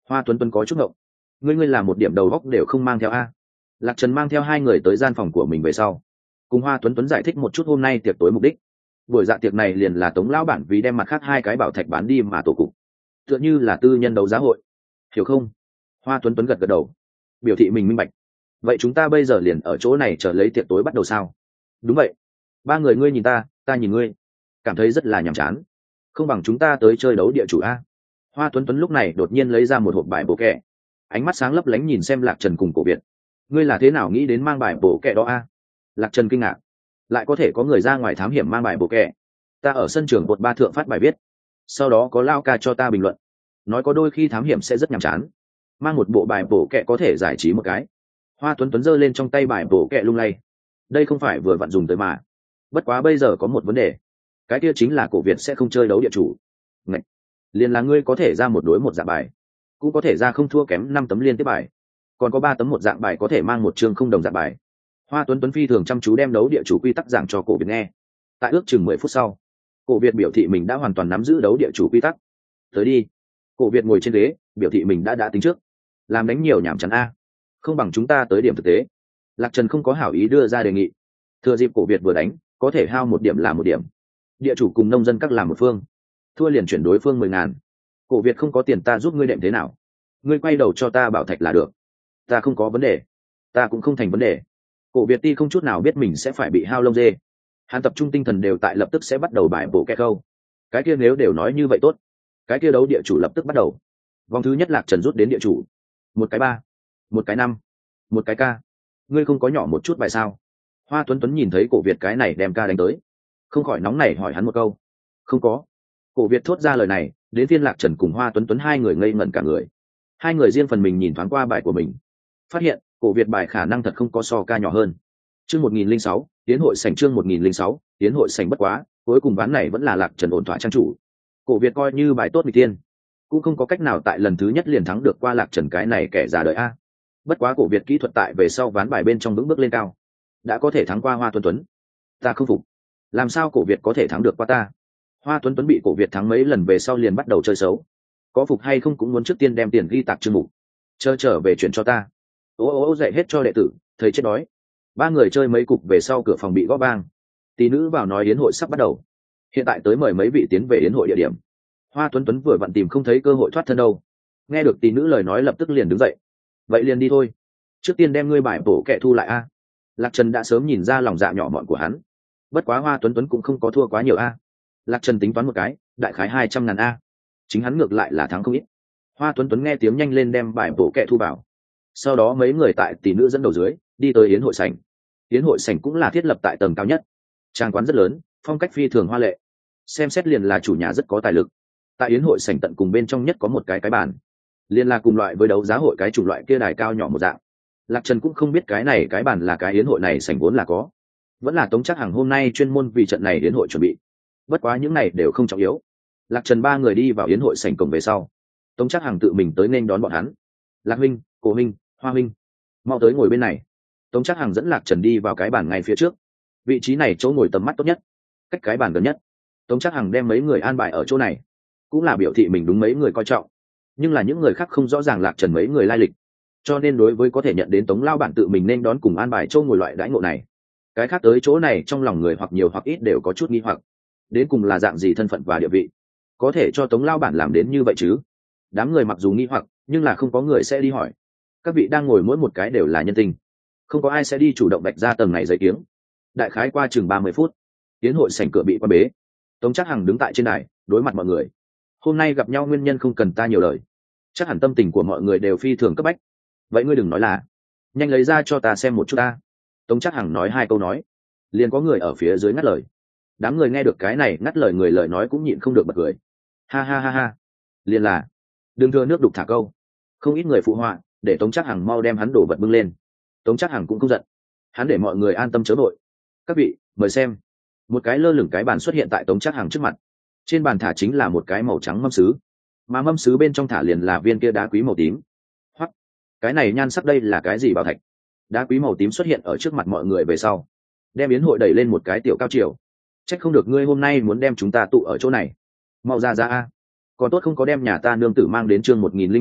Hoa Tuấn Tuấn có chút ngộng. Ngươi là một điểm đầu góc đều không mang theo a? Lạc Trần mang theo hai người tới gian phòng của mình về sau, cùng Hoa Tuấn Tuấn giải thích một chút hôm nay tiệc tối mục đích. Buổi dạ tiệc này liền là Tống lão bản vì đem mặt khác hai cái bảo thạch bán đi mà tổ cục, tựa như là tư nhân đấu giá hội, hiểu không? Hoa Tuấn Tuấn gật gật đầu, biểu thị mình minh bạch. Vậy chúng ta bây giờ liền ở chỗ này chờ lấy tiệc tối bắt đầu sao? Đúng vậy. Ba người ngươi nhìn ta, ta nhìn ngươi, cảm thấy rất là nhàm chán. Không bằng chúng ta tới chơi đấu địa chủ a? Hoa Tuấn Tuấn lúc này đột nhiên lấy ra một hộp bài bổ kẹ, ánh mắt sáng lấp lánh nhìn xem Lạc Trần cùng Cổ Việt. Ngươi là thế nào nghĩ đến mang bài bổ kẹ đó a? Lạc Trần kinh ngạc, lại có thể có người ra ngoài thám hiểm mang bài bổ kẹ. Ta ở sân trường bột ba thượng phát bài viết, sau đó có lao ca cho ta bình luận, nói có đôi khi thám hiểm sẽ rất nhàm chán, mang một bộ bài bổ kẹ có thể giải trí một cái. Hoa Tuấn Tuấn giơ lên trong tay bài bổ kẹ lung lay, đây không phải vừa vặn dùng tới mà. Bất quá bây giờ có một vấn đề, cái kia chính là Cổ Việt sẽ không chơi đấu địa chủ. Ngạch, liền là ngươi có thể ra một đối một dạng bài, cũng có thể ra không thua kém 5 tấm liên tiếp bài, còn có 3 tấm một dạng bài có thể mang một chương không đồng dạng bài. Hoa Tuấn Tuấn phi thường chăm chú đem đấu địa chủ quy tắc giảng cho Cổ Việt nghe. Tại ước chừng 10 phút sau, Cổ Việt biểu thị mình đã hoàn toàn nắm giữ đấu địa chủ quy tắc. Tới đi. Cổ Việt ngồi trên ghế, biểu thị mình đã tính trước. Làm đánh nhiều nhảm chán a, không bằng chúng ta tới điểm thực tế. Lạc Trần không có hảo ý đưa ra đề nghị. Thừa dịp Cổ Việt vừa đánh, có thể hao một điểm là một điểm. Địa chủ cùng nông dân các làm một phương, thua liền chuyển đối phương 10.000. Cổ Việt không có tiền ta giúp ngươi đệm thế nào? Ngươi quay đầu cho ta bảo thạch là được. Ta không có vấn đề, ta cũng không thành vấn đề. Cổ Việt ti không chút nào biết mình sẽ phải bị hao lông dê, hắn tập trung tinh thần đều tại lập tức sẽ bắt đầu bài bổ kẹ câu. Cái kia nếu đều nói như vậy tốt, cái kia đấu địa chủ lập tức bắt đầu. Vòng thứ nhất Lạc Trần rút đến địa chủ, một cái 3, một cái 5, một cái ca. Ngươi không có nhỏ một chút bài sao? Hoa Tuấn Tuấn nhìn thấy Cổ Việt cái này đem ca đánh tới, không khỏi nóng nảy hỏi hắn một câu. Không có. Cổ Việt thốt ra lời này, đến phiên Lạc Trần cùng Hoa Tuấn Tuấn hai người ngây ngẩn cả người. Hai người riêng phần mình nhìn thoáng qua bài của mình, phát hiện Cổ Việt bài khả năng thật không có so ca nhỏ hơn. Chương 1006, tiến hội sảnh. Chương 1006, tiến hội sảnh. Bất quá cuối cùng ván này vẫn là Lạc Trần ổn thỏa trang chủ. Cổ Việt coi như bài tốt nghịch tiên, cũng không có cách nào tại lần thứ nhất liền thắng được qua Lạc Trần cái này kẻ già đời a. Bất quá Cổ Việt kỹ thuật tại về sau ván bài bên trong vững bước lên cao, đã có thể thắng qua Hoa Tuấn Tuấn. Ta không phục, làm sao Cổ Việt có thể thắng được qua ta? Hoa Tuấn Tuấn bị Cổ Việt thắng mấy lần về sau liền bắt đầu chơi xấu, có phục hay không cũng muốn trước tiên đem tiền ghi tạc chương mục, chờ trở về chuyển cho ta. Ô dạy hết cho đệ tử, thầy chết đói. Ba người chơi mấy cục về sau cửa phòng bị gõ vang, tỷ nữ vào nói yến hội sắp bắt đầu, hiện tại tới mời mấy vị tiến về yến hội địa điểm. Hoa Tuấn Tuấn vừa vặn tìm không thấy cơ hội thoát thân đâu, nghe được tỷ nữ lời nói lập tức liền đứng dậy. Vậy liền đi thôi, trước tiên đem ngươi bài bổ kẹ thu lại a. Lạc Trần đã sớm nhìn ra lòng dạ nhỏ mọn của hắn, bất quá Hoa Tuấn Tuấn cũng không có thua quá nhiều a. Lạc Trần tính toán một cái, đại khái 200.000 a, chính hắn ngược lại là thắng không ít. Hoa Tuấn Tuấn nghe tiếng nhanh lên đem bài bổ kẹ thu vào. Sau đó mấy người tại tỷ nữ dẫn đầu dưới đi tới yến hội sảnh. Yến hội sảnh cũng là thiết lập tại tầng cao nhất, trang quán rất lớn, phong cách phi thường hoa lệ, xem xét liền là chủ nhà rất có tài lực. Tại yến hội sảnh tận cùng bên trong nhất có một cái bàn, liền là cùng loại với đấu giá hội cái chủng loại kia đài cao nhỏ một dạng. Lạc Trần cũng không biết cái này cái bàn là cái yến hội này sảnh vốn là có, vẫn là Tống Trác Hằng hôm nay chuyên môn vì trận này yến hội chuẩn bị. Bất quá những này đều không trọng yếu. Lạc Trần ba người đi vào yến hội sảnh cổng về sau, Tống Trác Hằng tự mình tới nên đón bọn hắn. Lạc huynh, Cổ huynh, Hoa huynh, mau tới ngồi bên này. Tống Trác Hằng dẫn Lạc Trần đi vào cái bàn ngay phía trước, vị trí này chỗ ngồi tầm mắt tốt nhất, cách cái bàn gần nhất. Tống Trác Hằng đem mấy người an bài ở chỗ này, cũng là biểu thị mình đúng mấy người coi trọng. Nhưng là những người khác không rõ ràng Lạc Trần mấy người lai lịch, cho nên đối với có thể nhận đến Tống lao bản tự mình nên đón cùng an bài chỗ ngồi loại đãi ngộ này, cái khác tới chỗ này trong lòng người hoặc nhiều hoặc ít đều có chút nghi hoặc, đến cùng là dạng gì thân phận và địa vị, có thể cho Tống lao bản làm đến như vậy chứ? Đám người mặc dù nghi hoặc, nhưng là không có người sẽ đi hỏi. Các vị đang ngồi mỗi một cái đều là nhân tình, không có ai sẽ đi chủ động bạch ra tầng này giấy kiếng. Đại khái qua chừng 30 phút, tiến hội sảnh cửa bị quan bế. Tống Trác Hằng đứng tại trên đài đối mặt mọi người. Hôm nay gặp nhau nguyên nhân không cần ta nhiều lời, chắc hẳn tâm tình của mọi người đều phi thường cấp bách. Vậy ngươi đừng nói là, nhanh lấy ra cho ta xem một chút ta. Tống Trác Hằng nói 2 câu nói, liền có người ở phía dưới ngắt lời. Đám người nghe được cái này ngắt lời người lời nói cũng nhịn không được bật cười. Ha ha ha ha, liền là đừng thừa nước đục thả câu. Không ít người phụ họa, để Tống Trác Hằng mau đem hắn đổ vật bưng lên. Tống Trác Hằng cũng không giận, hắn để mọi người an tâm chớ vội. Các vị mời xem. Một cái lơ lửng cái bàn xuất hiện tại Tống Trác Hằng trước mặt. Trên bàn thả chính là một cái màu trắng mâm sứ, mà mâm sứ bên trong thả liền là viên kia đá quý màu tím. Hoặc cái này nhan sắc đây là cái gì bảo thạch? Đá quý màu tím xuất hiện ở trước mặt mọi người về sau, đem yến hội đẩy lên một cái tiểu cao chiều. Trách không được ngươi hôm nay muốn đem chúng ta tụ ở chỗ này, mau ra a. Còn tốt không có đem nhà ta nương tử mang đến chương 1007,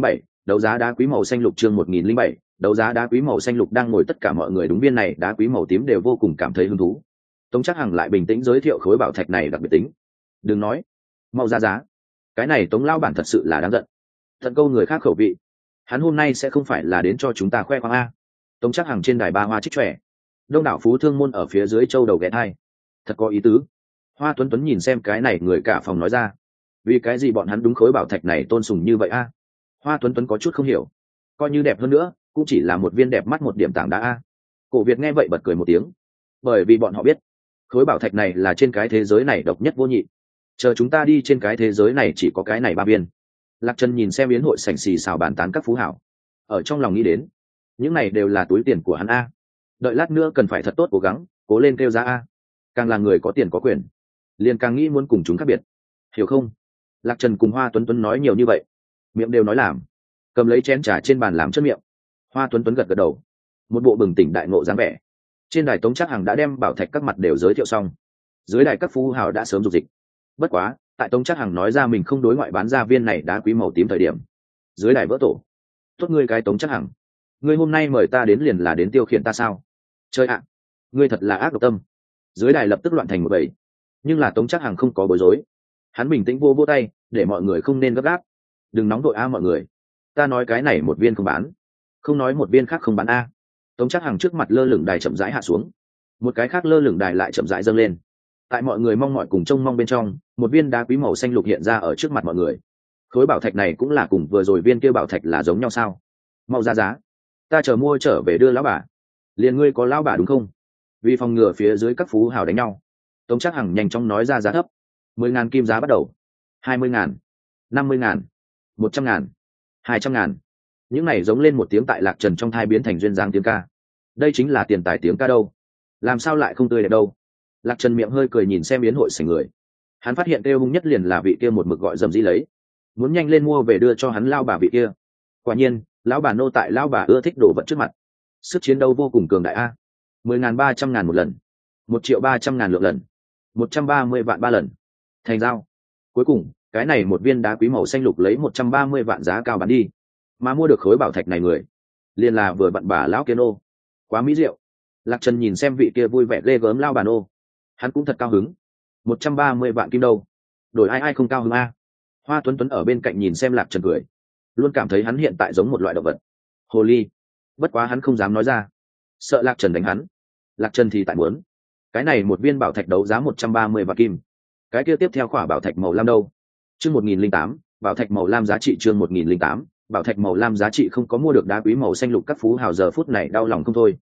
đấu giá đá quý màu xanh lục chương 1007, đấu giá đá quý màu xanh lục đang ngồi tất cả mọi người đúng viên này đá quý màu tím đều vô cùng cảm thấy hứng thú. Tống Trác Hằng lại bình tĩnh giới thiệu khối bảo thạch này đặc biệt tính. Đừng nói, mau ra giá. Cái này Tống lão bản thật sự là đáng giận. Tận câu người khác khẩu vị. Hắn hôm nay sẽ không phải là đến cho chúng ta khoe khoang a. Tống Trác Hằng trên đài ba hoa trích trẻ. Đông đảo phú thương môn ở phía dưới châu đầu ghé thai. Thật có ý tứ. Hoa Tuấn Tuấn nhìn xem cái này người cả phòng nói ra. Vì cái gì bọn hắn đúng khối bảo thạch này tôn sùng như vậy a? Hoa Tuấn Tuấn có chút không hiểu. Coi như đẹp hơn nữa, cũng chỉ là một viên đẹp mắt một điểm tảng đá a. Cổ Việt nghe vậy bật cười một tiếng. Bởi vì bọn họ biết, khối bảo thạch này là trên cái thế giới này độc nhất vô nhị. Chờ chúng ta đi trên cái thế giới này chỉ có cái này ba viên. Lạc Trần nhìn xem yến hội sành xì xào bàn tán các phú hảo, ở trong lòng nghĩ đến, những này đều là túi tiền của hắn a. Đợi lát nữa cần phải thật tốt cố gắng, cố lên kêu giá a. Càng là người có tiền có quyền, liền càng nghĩ muốn cùng chúng khác biệt, hiểu không? Lạc Trần cùng Hoa Tuấn Tuấn nói nhiều như vậy, miệng đều nói làm, cầm lấy chén trà trên bàn làm chất miệng. Hoa Tuấn Tuấn gật gật đầu, một bộ bừng tỉnh đại ngộ dáng vẻ. Trên đài Tống Trác Hằng đã đem bảo thạch các mặt đều giới thiệu xong, dưới đài các phú hào đã sớm dục dịch. Bất quá, tại Tống Trác Hằng nói ra mình không đối ngoại bán ra viên này đá quý màu tím thời điểm, dưới đài vỡ tổ. Tốt ngươi cái Tống Trác Hằng, ngươi hôm nay mời ta đến liền là đến tiêu khiển ta sao? Chơi ạ, ngươi thật là ác độc tâm. Dưới đài lập tức loạn thành một bầy, nhưng là Tống Trác Hằng không có bối rối, hắn bình tĩnh vô tay, để mọi người không nên gấp gáp. Đừng nóng đội a mọi người, ta nói cái này một viên không bán, không nói một viên khác không bán a. Tống Trác Hằng trước mặt lơ lửng đài chậm rãi hạ xuống, một cái khác lơ lửng đài lại chậm rãi dâng lên. Tại mọi người mong mỏi cùng trông mong bên trong, một viên đá quý màu xanh lục hiện ra ở trước mặt mọi người. Khối bảo thạch này cũng là cùng vừa rồi viên kia bảo thạch là giống nhau sao? Mau ra giá, ta chờ mua trở về đưa lão bà. Liền ngươi có lão bà đúng không? Vì phòng ngừa phía dưới các phú hào đánh nhau, Tống Trác Hằng nhanh chóng nói ra giá thấp. 10.000 kim giá bắt đầu, 20.000, 50.000, 100.000, 200.000. Những này giống lên một tiếng tại Lạc Trần trong thai biến thành duyên dáng tiếng ca. Đây chính là tiền tài tiếng ca đâu, làm sao lại không tươi đẹp đâu. Lạc Trần miệng hơi cười nhìn xem yến hội sảnh người, hắn phát hiện kêu hung nhất liền là vị kia một mực gọi dầm dĩ lấy, muốn nhanh lên mua về đưa cho hắn lao bà vị kia. Quả nhiên, lão bà nô tại lão bà ưa thích đồ vật trước mặt, sức chiến đấu vô cùng cường đại a. 10.300.000 một lần, 1.300.000 lượng lần, 130 vạn ba lần. Thành giao. Cuối cùng, cái này một viên đá quý màu xanh lục lấy 130 vạn giá cao bán đi, mà mua được khối bảo thạch này người, liền là vừa vặn bà lão kia nô. Quá mỹ diệu. Lạc Trần nhìn xem vị kia vui vẻ ghê gớm lao bà nô, hắn cũng thật cao hứng. 130 vạn kim đâu, đổi ai không cao hứng a. Hoa Tuấn Tuấn ở bên cạnh nhìn xem Lạc Trần cười, luôn cảm thấy hắn hiện tại giống một loại động vật, hồ ly. Bất quá hắn không dám nói ra, sợ Lạc Trần đánh hắn. Lạc Trần thì tại muốn cái này một viên bảo thạch đấu giá 130 vạn kim, cái kia tiếp theo khỏa bảo thạch màu lam đâu. Chương 1008, bảo thạch màu lam giá trị. Chương 1008, bảo thạch màu lam giá trị. Không có mua được đá quý màu xanh lục, các phú hào giờ phút này đau lòng không thôi.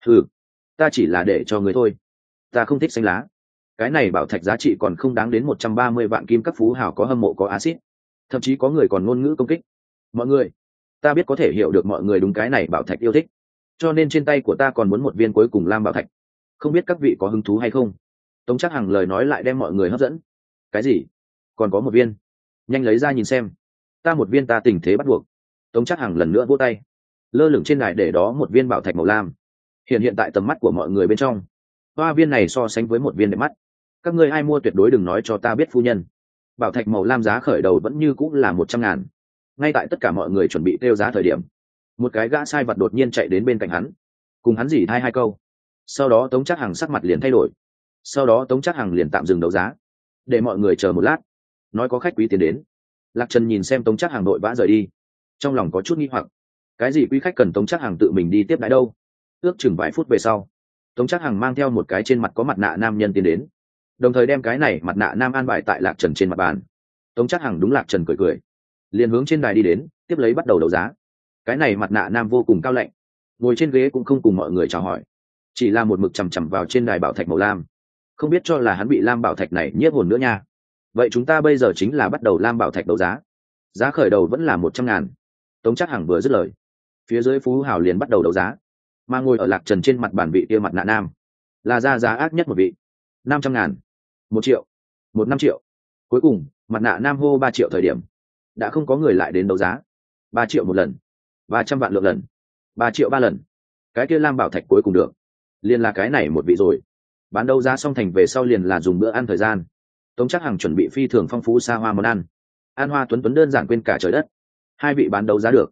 Ta chỉ là để cho người thôi, ta không thích xanh lá. Cái này bảo thạch giá trị còn không đáng đến 130 vạn kim, các phú hào có hâm mộ có axit, thậm chí có người còn ngôn ngữ công kích. Mọi người, ta biết có thể hiểu được mọi người đúng cái này bảo thạch yêu thích, cho nên trên tay của ta còn muốn một viên cuối cùng lam bảo thạch, không biết các vị có hứng thú hay không? Tống Trác Hằng lời nói lại đem mọi người hấp dẫn. Cái gì? Còn có một viên? Nhanh lấy ra nhìn xem. Ta một viên, ta tình thế bắt buộc. Tống Trác Hằng lần nữa vỗ tay, lơ lửng trên đài để đó một viên bảo thạch màu lam hiện tại tầm mắt của mọi người bên trong. Hoa viên này so sánh với một viên đẹp mắt, các ngươi ai mua tuyệt đối đừng nói cho ta biết phu nhân. Bảo thạch màu lam giá khởi đầu vẫn như cũng là 100.000. Ngay tại tất cả mọi người chuẩn bị kêu giá thời điểm, một cái gã sai vật đột nhiên chạy đến bên cạnh hắn, cùng hắn dỉ thai hai câu. Sau đó Tống Trác Hằng sắc mặt liền thay đổi, sau đó Tống Trác Hằng liền tạm dừng đấu giá, để mọi người chờ một lát, nói có khách quý tiến đến. Lạc Trần nhìn xem Tống Trác Hằng đội vã rời đi, trong lòng có chút nghi hoặc, cái gì quý khách cần Tống Trác Hằng tự mình đi tiếp đãi đâu. Ước chừng vài phút về sau, Tống Trác Hằng mang theo một cái trên mặt có mặt nạ nam nhân tiến đến, đồng thời đem cái này mặt nạ nam an bài tại Lạc Trần trên mặt bàn. Tống Trác Hằng đúng Lạc Trần cười cười, liền hướng trên đài đi đến, tiếp lấy bắt đầu đấu giá. Cái này mặt nạ nam vô cùng cao lạnh, ngồi trên ghế cũng không cùng mọi người chào hỏi, chỉ là một mực chằm chằm vào trên đài bảo thạch màu lam, không biết cho là hắn bị lam bảo thạch này nhiếp hồn nữa nha. Vậy chúng ta bây giờ chính là bắt đầu lam bảo thạch đấu giá, giá khởi đầu vẫn là 100.000. Tống Trác Hằng vừa dứt lời, phía dưới phú hào liền bắt đầu đấu giá, mà ngồi ở Lạc Trần trên mặt bàn vị kia mặt nạ nam là ra giá ác nhất một vị. 500.000, 1 triệu, 1 triệu. Cuối cùng mặt nạ nam hô 3 triệu thời điểm, đã không có người lại đến đấu giá. 3 triệu một lần, 300 vạn lượng lần, 3 triệu 3 lần. Cái kia lam bảo thạch cuối cùng được, liền là cái này một vị rồi. Bán đấu giá xong thành về sau liền là dùng bữa ăn thời gian. Tống Trác Hằng chuẩn bị phi thường phong phú xa hoa món ăn. An Hoa Tuấn Tuấn đơn giản quên cả trời đất. Hai vị bán đấu giá được,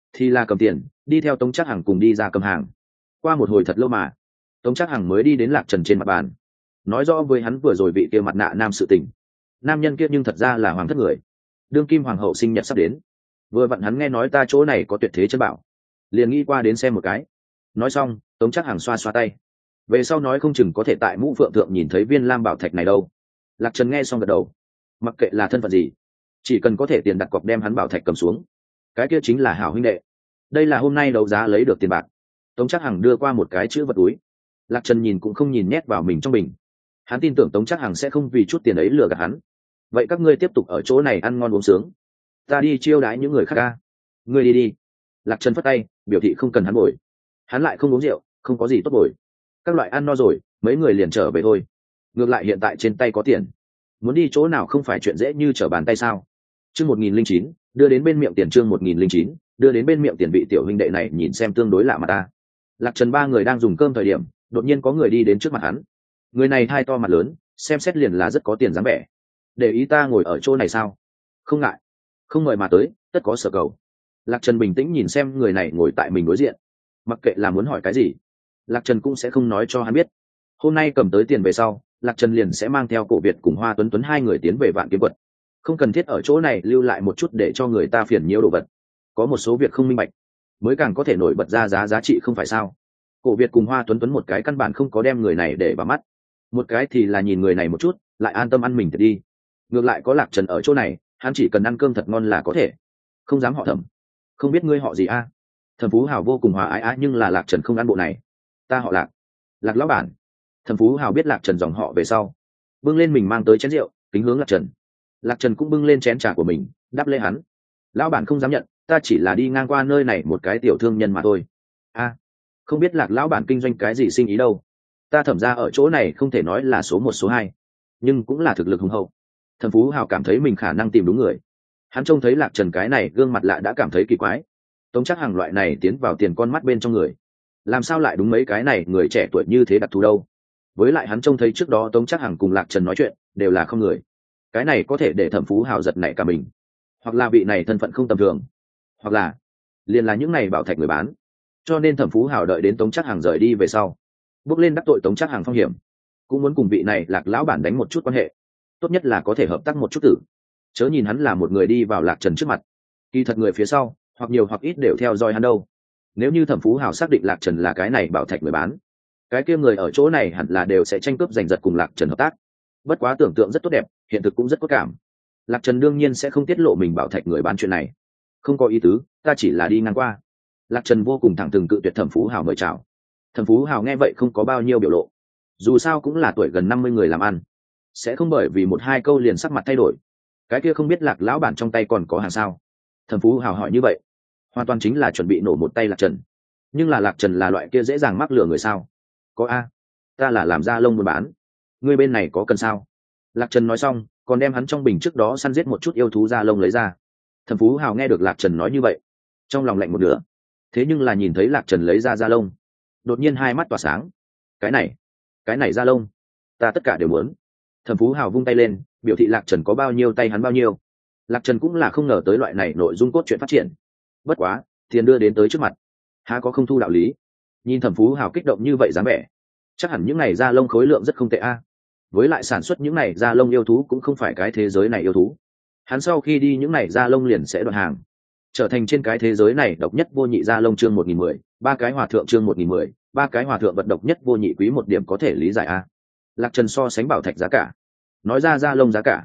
thì là cầm tiền đi theo Tống Trác Hằng cùng đi ra cầm hàng. Qua một hồi thật lâu mà Tống Trác Hằng mới đi đến Lạc Trần trên mặt bàn, nói rõ với hắn vừa rồi vị kia mặt nạ nam sự tình. Nam nhân kia nhưng thật ra là hoàng thất người, đương kim hoàng hậu sinh nhật sắp đến, vừa vặn hắn nghe nói ta chỗ này có tuyệt thế chân bảo, liền nghĩ qua đến xem một cái. Nói xong Tống Trác Hằng xoa xoa tay, về sau nói không chừng có thể tại Mũ Phượng Thượng nhìn thấy viên lam bảo thạch này đâu. Lạc Trần nghe xong gật đầu, mặc kệ là thân phận gì, chỉ cần có thể tiền đặt cọc đem hắn bảo thạch cầm xuống, cái kia chính là hảo huynh đệ. Đây là hôm nay đấu giá lấy được tiền bạc. Tống Trác Hằng đưa qua một cái chữ vật túi. Lạc Trần nhìn cũng không nhìn, nhét vào mình trong bình. Hắn tin tưởng Tống Trác Hằng sẽ không vì chút tiền ấy lừa gạt hắn. Vậy các ngươi tiếp tục ở chỗ này ăn ngon uống sướng, ta đi chiêu đãi những người khác ca. Ngươi đi đi. Lạc Trần phất tay biểu thị không cần hắn bồi, hắn lại không uống rượu, không có gì tốt bồi. Các loại ăn no rồi mấy người liền trở về thôi. Ngược lại hiện tại trên tay có tiền, muốn đi chỗ nào không phải chuyện dễ như trở bàn tay sao. Chương 1009 đưa đến bên miệng tiền. Chương 1009 đưa đến bên miệng tiền. Vị tiểu huynh đệ này nhìn xem tương đối lạ mà ta. Lạc Trần ba người đang dùng cơm thời điểm, đột nhiên có người đi đến trước mặt hắn. Người này thai to mặt lớn, xem xét liền là rất có tiền dáng vẻ. Để ý ta ngồi ở chỗ này sao? Không ngại, không mời mà tới, tất có sở cầu. Lạc Trần bình tĩnh nhìn xem người này ngồi tại mình đối diện, mặc kệ là muốn hỏi cái gì, Lạc Trần cũng sẽ không nói cho hắn biết. Hôm nay cầm tới tiền về sau, Lạc Trần liền sẽ mang theo Cổ Việt cùng Hoa Tuấn Tuấn hai người tiến về Vạn Kiếm Quật, không cần thiết ở chỗ này lưu lại một chút để cho người ta phiền nhiễu đồ vật. Có một số việc không minh bạch mới càng có thể nổi bật ra giá trị, không phải sao? Cổ Việt cùng Hoa Tuấn Tuấn một cái căn bản không có đem người này để vào mắt, một cái thì là nhìn người này một chút lại an tâm ăn mình thật đi. Ngược lại có Lạc Trần ở chỗ này, hắn chỉ cần ăn cơm thật ngon là có thể. Không dám họ Thẩm. Không biết ngươi họ gì a? Thẩm Phú Hào vô cùng hòa ái á, nhưng là Lạc Trần không ăn bộ này. Ta họ Lạc. Lạc lão bản. Thẩm Phú Hào biết Lạc Trần dòng họ về sau, bưng lên mình mang tới chén rượu, kính hướng Lạc Trần. Lạc Trần cũng bưng lên chén trà của mình, đáp lễ hắn. Lão bản không dám nhận, ta chỉ là đi ngang qua nơi này một cái tiểu thương nhân mà thôi. A, không biết Lạc lão bản kinh doanh cái gì sinh ý đâu. Ta Thẩm ra ở chỗ này không thể nói là số một số hai, nhưng cũng là thực lực hùng hậu. Thẩm Phú Hào cảm thấy mình khả năng tìm đúng người. Hắn trông thấy Lạc Trần cái này gương mặt lạ đã cảm thấy kỳ quái. Tống Trác Hằng loại này tiến vào tiền con mắt bên trong người, làm sao lại đúng mấy cái này người trẻ tuổi như thế đặc thù đâu. Với lại hắn trông thấy trước đó Tống Trác Hằng cùng Lạc Trần nói chuyện đều là không người, cái này có thể để Thẩm Phú Hào giật nảy cả mình. Hoặc là vị này thân phận không tầm thường, hoặc là liền là những này bảo thạch người bán. Cho nên Thẩm Phú Hào đợi đến Tống Trác Hằng rời đi về sau, bước lên đắc tội Tống Trác Hằng phong hiểm, cũng muốn cùng vị này Lạc lão bản đánh một chút quan hệ, tốt nhất là có thể hợp tác một chút tử. Chớ nhìn hắn là một người đi vào Lạc Trần trước mặt, kỳ thật người phía sau hoặc nhiều hoặc ít đều theo dõi hắn đâu. Nếu như Thẩm Phú Hào xác định Lạc Trần là cái này bảo thạch người bán, cái kia người ở chỗ này hẳn là đều sẽ tranh cướp giành giật cùng Lạc Trần hợp tác. Bất quá tưởng tượng rất tốt đẹp, hiện thực cũng rất có cảm. Lạc Trần đương nhiên sẽ không tiết lộ mình bảo thạch người bán chuyện này. Không có ý tứ, ta chỉ là đi ngang qua. Lạc Trần vô cùng thẳng thừng cự tuyệt Thẩm Phú Hào mời chào. Thẩm Phú Hào nghe vậy không có bao nhiêu biểu lộ, dù sao cũng là tuổi gần 50 người làm ăn, sẽ không bởi vì một hai câu liền sắc mặt thay đổi. Cái kia không biết Lạc lão bản trong tay còn có hàng sao? Thẩm Phú Hào hỏi như vậy, hoàn toàn chính là chuẩn bị nổ một tay Lạc Trần. Nhưng là Lạc Trần là loại kia dễ dàng mắc lừa người sao? Có a, ta là làm da lông buôn bán. Ngươi bên này có cần sao? Lạc Trần nói xong, còn đem hắn trong bình trước đó săn giết một chút yêu thú da lông lấy ra. Thẩm Phú Hào nghe được Lạc Trần nói như vậy, trong lòng lạnh một nửa. Thế nhưng là nhìn thấy Lạc Trần lấy ra da lông, đột nhiên hai mắt tỏa sáng. Cái này da lông, ta tất cả đều muốn. Thẩm Phú Hào vung tay lên, biểu thị Lạc Trần có bao nhiêu tay hắn bao nhiêu. Lạc Trần cũng là không ngờ tới loại này nội dung cốt truyện phát triển. Bất quá tiền đưa đến tới trước mặt, há có không thu đạo lý. Nhìn Thẩm Phú Hào kích động như vậy dáng vẻ, chắc hẳn những này da lông khối lượng rất không tệ a. Với lại sản xuất những này da lông yêu thú cũng không phải cái thế giới này yêu thú. Hắn sau khi đi những này da lông liền sẽ đoạn hàng, trở thành trên cái thế giới này độc nhất vô nhị. Da lông chương 1010, ba cái hòa thượng chương 1010, ba cái hòa thượng vật độc nhất vô nhị, quý một điểm có thể lý giải a. Lạc Trần so sánh bảo thạch giá cả, nói ra da lông giá cả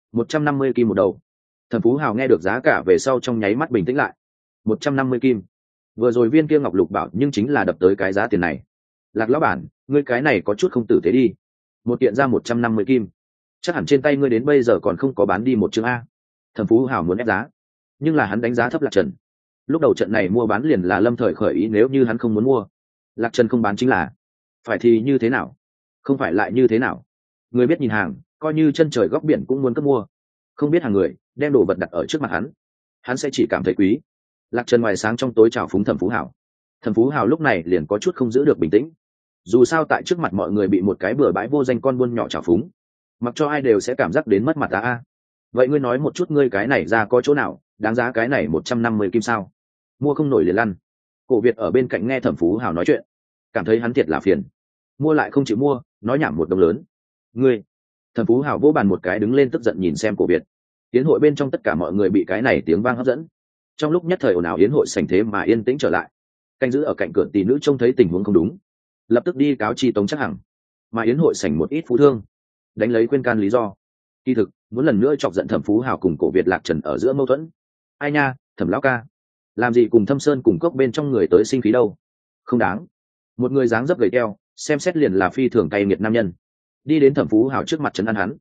150 kim một đầu. Thẩm Phú Hào nghe được giá cả về sau trong nháy mắt bình tĩnh lại. 150 kim, vừa rồi viên kia ngọc lục bảo nhưng chính là đập tới cái giá tiền này. Lạc lão bản, ngươi cái này có chút không tử tế đi. Một kiện ra 150 kim, chắc hẳn trên tay ngươi đến bây giờ còn không có bán đi một chương a. Thẩm Phú Hào muốn ép giá, nhưng là hắn đánh giá thấp Lạc Trần. Lúc đầu trận này mua bán liền là lâm thời khởi ý, nếu như hắn không muốn mua, Lạc Trần không bán chính là phải thì như thế nào, không phải lại như thế nào. Người biết nhìn hàng, coi như chân trời góc biển cũng muốn cất mua. Không biết hàng người đem đồ vật đặt ở trước mặt hắn sẽ chỉ cảm thấy quý. Lạc Trần ngoài sáng trong tối chào phúng Thẩm Phú Hào. Thẩm Phú Hào lúc này liền có chút không giữ được bình tĩnh. Dù sao tại trước mặt mọi người bị một cái bừa bãi vô danh con buôn nhỏ chào phúng, mặc cho ai đều sẽ cảm giác đến mất mặt ta a. Vậy ngươi nói một chút, ngươi cái này ra có chỗ nào đáng giá cái này 150 kim sao? mua không nổi liền lăn. Cổ Việt ở bên cạnh nghe Thẩm Phú Hào nói chuyện, cảm thấy hắn thiệt là phiền, mua lại không chịu mua, nói nhảm một đồng lớn. Ngươi! Thẩm Phú Hào vỗ bàn một cái, đứng lên tức giận nhìn xem Cổ Việt. Yến hội bên trong tất cả mọi người bị cái này tiếng vang hấp dẫn, trong lúc nhất thời ồn ào yến hội sành thế mà yên tĩnh trở lại. Canh giữ ở cạnh cửa tỷ nữ trông thấy tình huống không đúng, lập tức đi cáo chi Tống Chắc Hằng, mà yến hội sành một ít phú thương đánh lấy khuyên can lý do, kỳ thực muốn lần nữa chọc giận Thẩm Phú Hào cùng Cổ Việt Lạc Trần ở giữa mâu thuẫn. Ai nha, Thẩm lão ca, làm gì cùng Thâm Sơn cùng cốc bên trong người tới sinh khí đâu, không đáng. Một người dáng dấp gầy teo, xem xét liền là phi thường cay nghiệt nam nhân, đi đến Thẩm Phú Hào trước mặt trấn an hắn.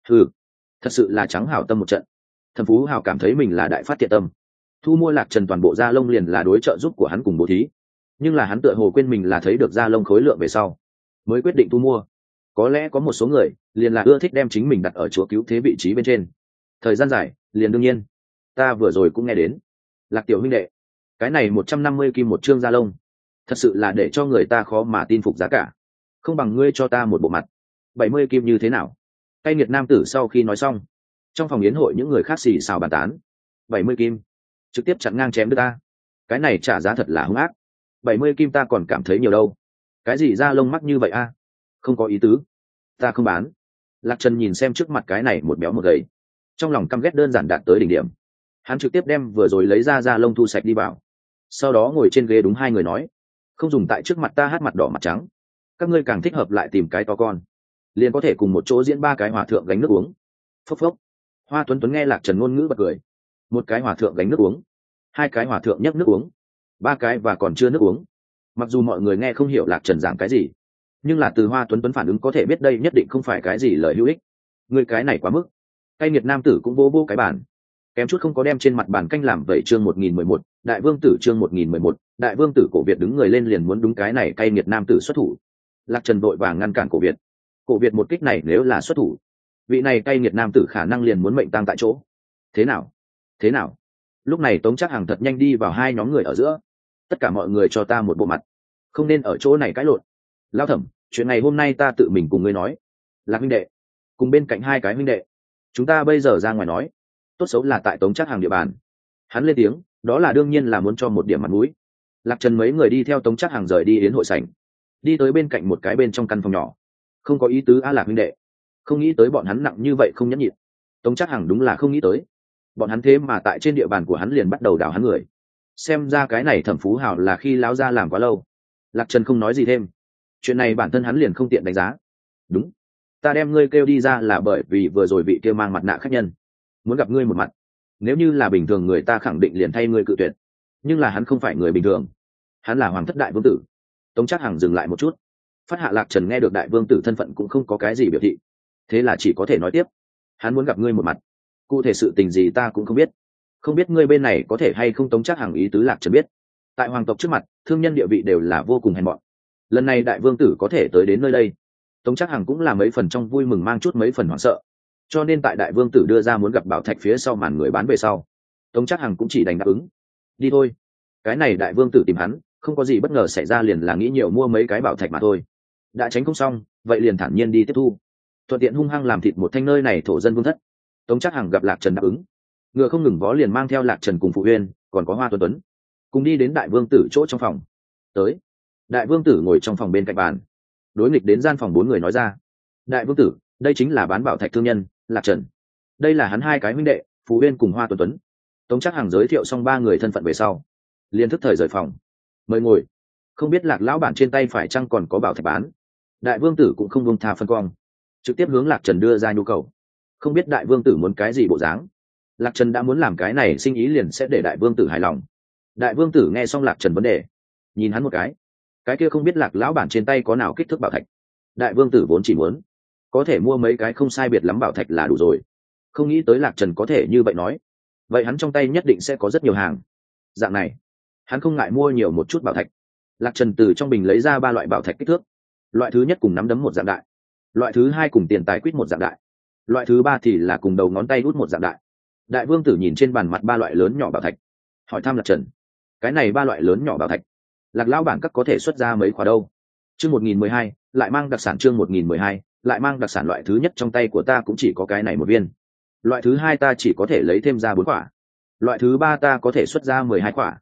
Thật sự là trắng hảo tâm một trận. Thẩm Phú Hào cảm thấy mình là đại phát thiện tâm, thu mua Lạc Trần toàn bộ da lông liền là đối trợ giúp của hắn cùng bố thí, nhưng là hắn tựa hồ quên mình là thấy được da lông khối lượng về sau mới quyết định thu mua. Có lẽ có một số người liền là ưa thích đem chính mình đặt ở chúa cứu thế vị trí bên trên, thời gian dài liền đương nhiên. Ta vừa rồi cũng nghe đến, Lạc tiểu huynh đệ, cái này 150 kim một trương da lông, thật sự là để cho người ta khó mà tin phục giá cả, không bằng ngươi cho ta một bộ mặt, 70 kim như thế nào? Cay nghiệt nam tử sau khi nói xong, trong phòng yến hội những người khác xì xào bàn tán. 70 kim, trực tiếp chặn ngang chém đứa ta, cái này trả giá thật là hung ác. 70 kim ta còn cảm thấy nhiều đâu, cái gì da lông mắc như vậy a? Không có ý tứ, ta không bán. Lạc Trần nhìn xem trước mặt cái này một béo một gầy, trong lòng căm ghét đơn giản đạt tới đỉnh điểm. Hắn trực tiếp đem vừa rồi lấy ra da lông thu sạch đi vào, sau đó ngồi trên ghế đúng hai người nói, không dùng tại trước mặt ta hát mặt đỏ mặt trắng, các ngươi càng thích hợp lại tìm cái to con, liền có thể cùng một chỗ diễn ba cái hòa thượng gánh nước uống. Phốc phốc. Hoa Tuấn Tuấn nghe Lạc Trần ngôn ngữ bật cười. Một cái hòa thượng gánh nước uống, hai cái hòa thượng nhấc nước uống, ba cái và còn chưa nước uống. Mặc dù mọi người nghe không hiểu Lạc Trần giảng cái gì, nhưng là từ Hoa Tuấn Tuấn phản ứng có thể biết đây nhất định không phải cái gì lời hữu ích. Người cái này quá mức. Cay nghiệt nam tử cũng vô vô cái bàn, kém chút không có đem trên mặt bàn canh làm vậy. Chương 1011, Đại Vương tử. Chương 1011, Đại Vương tử. Cổ Việt đứng người lên liền muốn đúng cái này cay nghiệt nam tử xuất thủ. Lạc Trần vội vàng ngăn cản Cổ Việt. Cổ Việt một kích này nếu là xuất thủ, vị này cay nghiệt nam tử khả năng liền muốn mệnh tang tại chỗ. Thế nào? Lúc này Tống Chắc Hằng thật nhanh đi vào hai nhóm người ở giữa. Tất cả mọi người cho ta một bộ mặt, không nên ở chỗ này cãi lộn. Lao Thẩm, chuyện này hôm nay ta tự mình cùng ngươi nói. Lạc huynh đệ cùng bên cạnh hai cái huynh đệ, chúng ta bây giờ ra ngoài nói, tốt xấu là tại Tống Chắc Hằng địa bàn. Hắn lên tiếng, đó là đương nhiên là muốn cho một điểm mặt mũi. Lạc Trần mấy người đi theo Tống Chắc Hằng rời đi yến hội sảnh, đi tới bên cạnh một cái bên trong căn phòng nhỏ. Không có ý tứ Lạc huynh đệ, không nghĩ tới bọn hắn nặng như vậy không nhẫn nhịn. Tống Chắc Hằng đúng là không nghĩ tới, bọn hắn thế mà tại trên địa bàn của hắn liền bắt đầu đào hắn người. Xem ra cái này Thẩm Phú Hào là khi láo ra làm quá lâu. Lạc Trần không nói gì thêm, chuyện này bản thân hắn liền không tiện đánh giá. Đúng, ta đem ngươi kêu đi ra là bởi vì vừa rồi vị kia mang mặt nạ khách nhân muốn gặp ngươi một mặt. Nếu như là bình thường người ta khẳng định liền thay ngươi cự tuyệt, nhưng là hắn không phải người bình thường, hắn là Hoàng thất đại vương tử. Tống Chắc Hằng dừng lại một chút, phát hạ Lạc Trần nghe được đại vương tử thân phận cũng không có cái gì biểu thị, thế là chỉ có thể nói tiếp, hắn muốn gặp ngươi một mặt, cụ thể sự tình gì ta cũng không biết, không biết ngươi bên này có thể hay không. Tống Chắc Hằng ý tứ Lạc Trần biết, tại hoàng tộc trước mặt thương nhân địa vị đều là vô cùng hèn mọn, lần này đại vương tử có thể tới đến nơi đây, Tống Chắc Hằng cũng là mấy phần trong vui mừng mang chút mấy phần hoảng sợ, cho nên tại đại vương tử đưa ra muốn gặp bảo thạch phía sau màn người bán về sau, Tống Chắc Hằng cũng chỉ đành đáp ứng. Đi thôi, cái này đại vương tử tìm hắn không có gì bất ngờ xảy ra, liền là nghĩ nhiều mua mấy cái bảo thạch mà thôi. Đã tránh không xong, vậy liền thản nhiên đi tiếp thu, thuận tiện hung hăng làm thịt một thanh nơi này thổ dân vương thất. Tống Chắc Hằng gặp Lạc Trần đáp ứng, ngựa không ngừng vó liền mang theo Lạc Trần cùng Phụ Uyên còn có Hoa Tuấn Tuấn cùng đi đến đại vương tử chỗ trong phòng. Tới, đại vương tử ngồi trong phòng bên cạnh bàn, đối nghịch đến gian phòng bốn người nói ra, đại vương tử, đây chính là bán bảo thạch thương nhân Lạc Trần, đây là hắn hai cái huynh đệ Phụ Uyên cùng Hoa Tuấn Tuấn. Tống Chắc Hằng giới thiệu xong ba người thân phận về sau, liền thức thời rời phòng. Mời ngồi, không biết Lạc lão bản trên tay phải chăng còn có bảo thạch bán. Đại vương tử cũng không buông tha phân quang, trực tiếp hướng Lạc Trần đưa ra nhu cầu. Không biết đại vương tử muốn cái gì bộ dáng. Lạc Trần đã muốn làm cái này sinh ý liền sẽ để đại vương tử hài lòng. Đại vương tử nghe xong Lạc Trần vấn đề, nhìn hắn một cái kia không biết Lạc lão bản trên tay có nào kích thước bảo thạch. Đại vương tử vốn chỉ muốn có thể mua mấy cái không sai biệt lắm bảo thạch là đủ rồi, không nghĩ tới Lạc Trần có thể như vậy nói, vậy hắn trong tay nhất định sẽ có rất nhiều hàng. Dạng này hắn không ngại mua nhiều một chút bảo thạch. Lạc Trần từ trong bình lấy ra ba loại bảo thạch kích thước, loại thứ nhất cùng nắm đấm một dạng đại, loại thứ hai cùng tiền tài quýt một dạng đại, loại thứ ba thì là cùng đầu ngón tay út một dạng đại. Đại vương tử nhìn trên bàn mặt ba loại lớn nhỏ bảo thạch, hỏi thăm Lạc Trần, cái này ba loại lớn nhỏ bảo thạch, Lạc lão bản các có thể xuất ra mấy khóa đâu? Chương 1012, lại mang đặc sản. Chương 1012, lại mang đặc sản. Loại thứ nhất trong tay của ta cũng chỉ có cái này một viên, loại thứ hai ta chỉ có thể lấy thêm ra 4 khỏa, loại thứ ba ta có thể xuất ra 12 khỏa.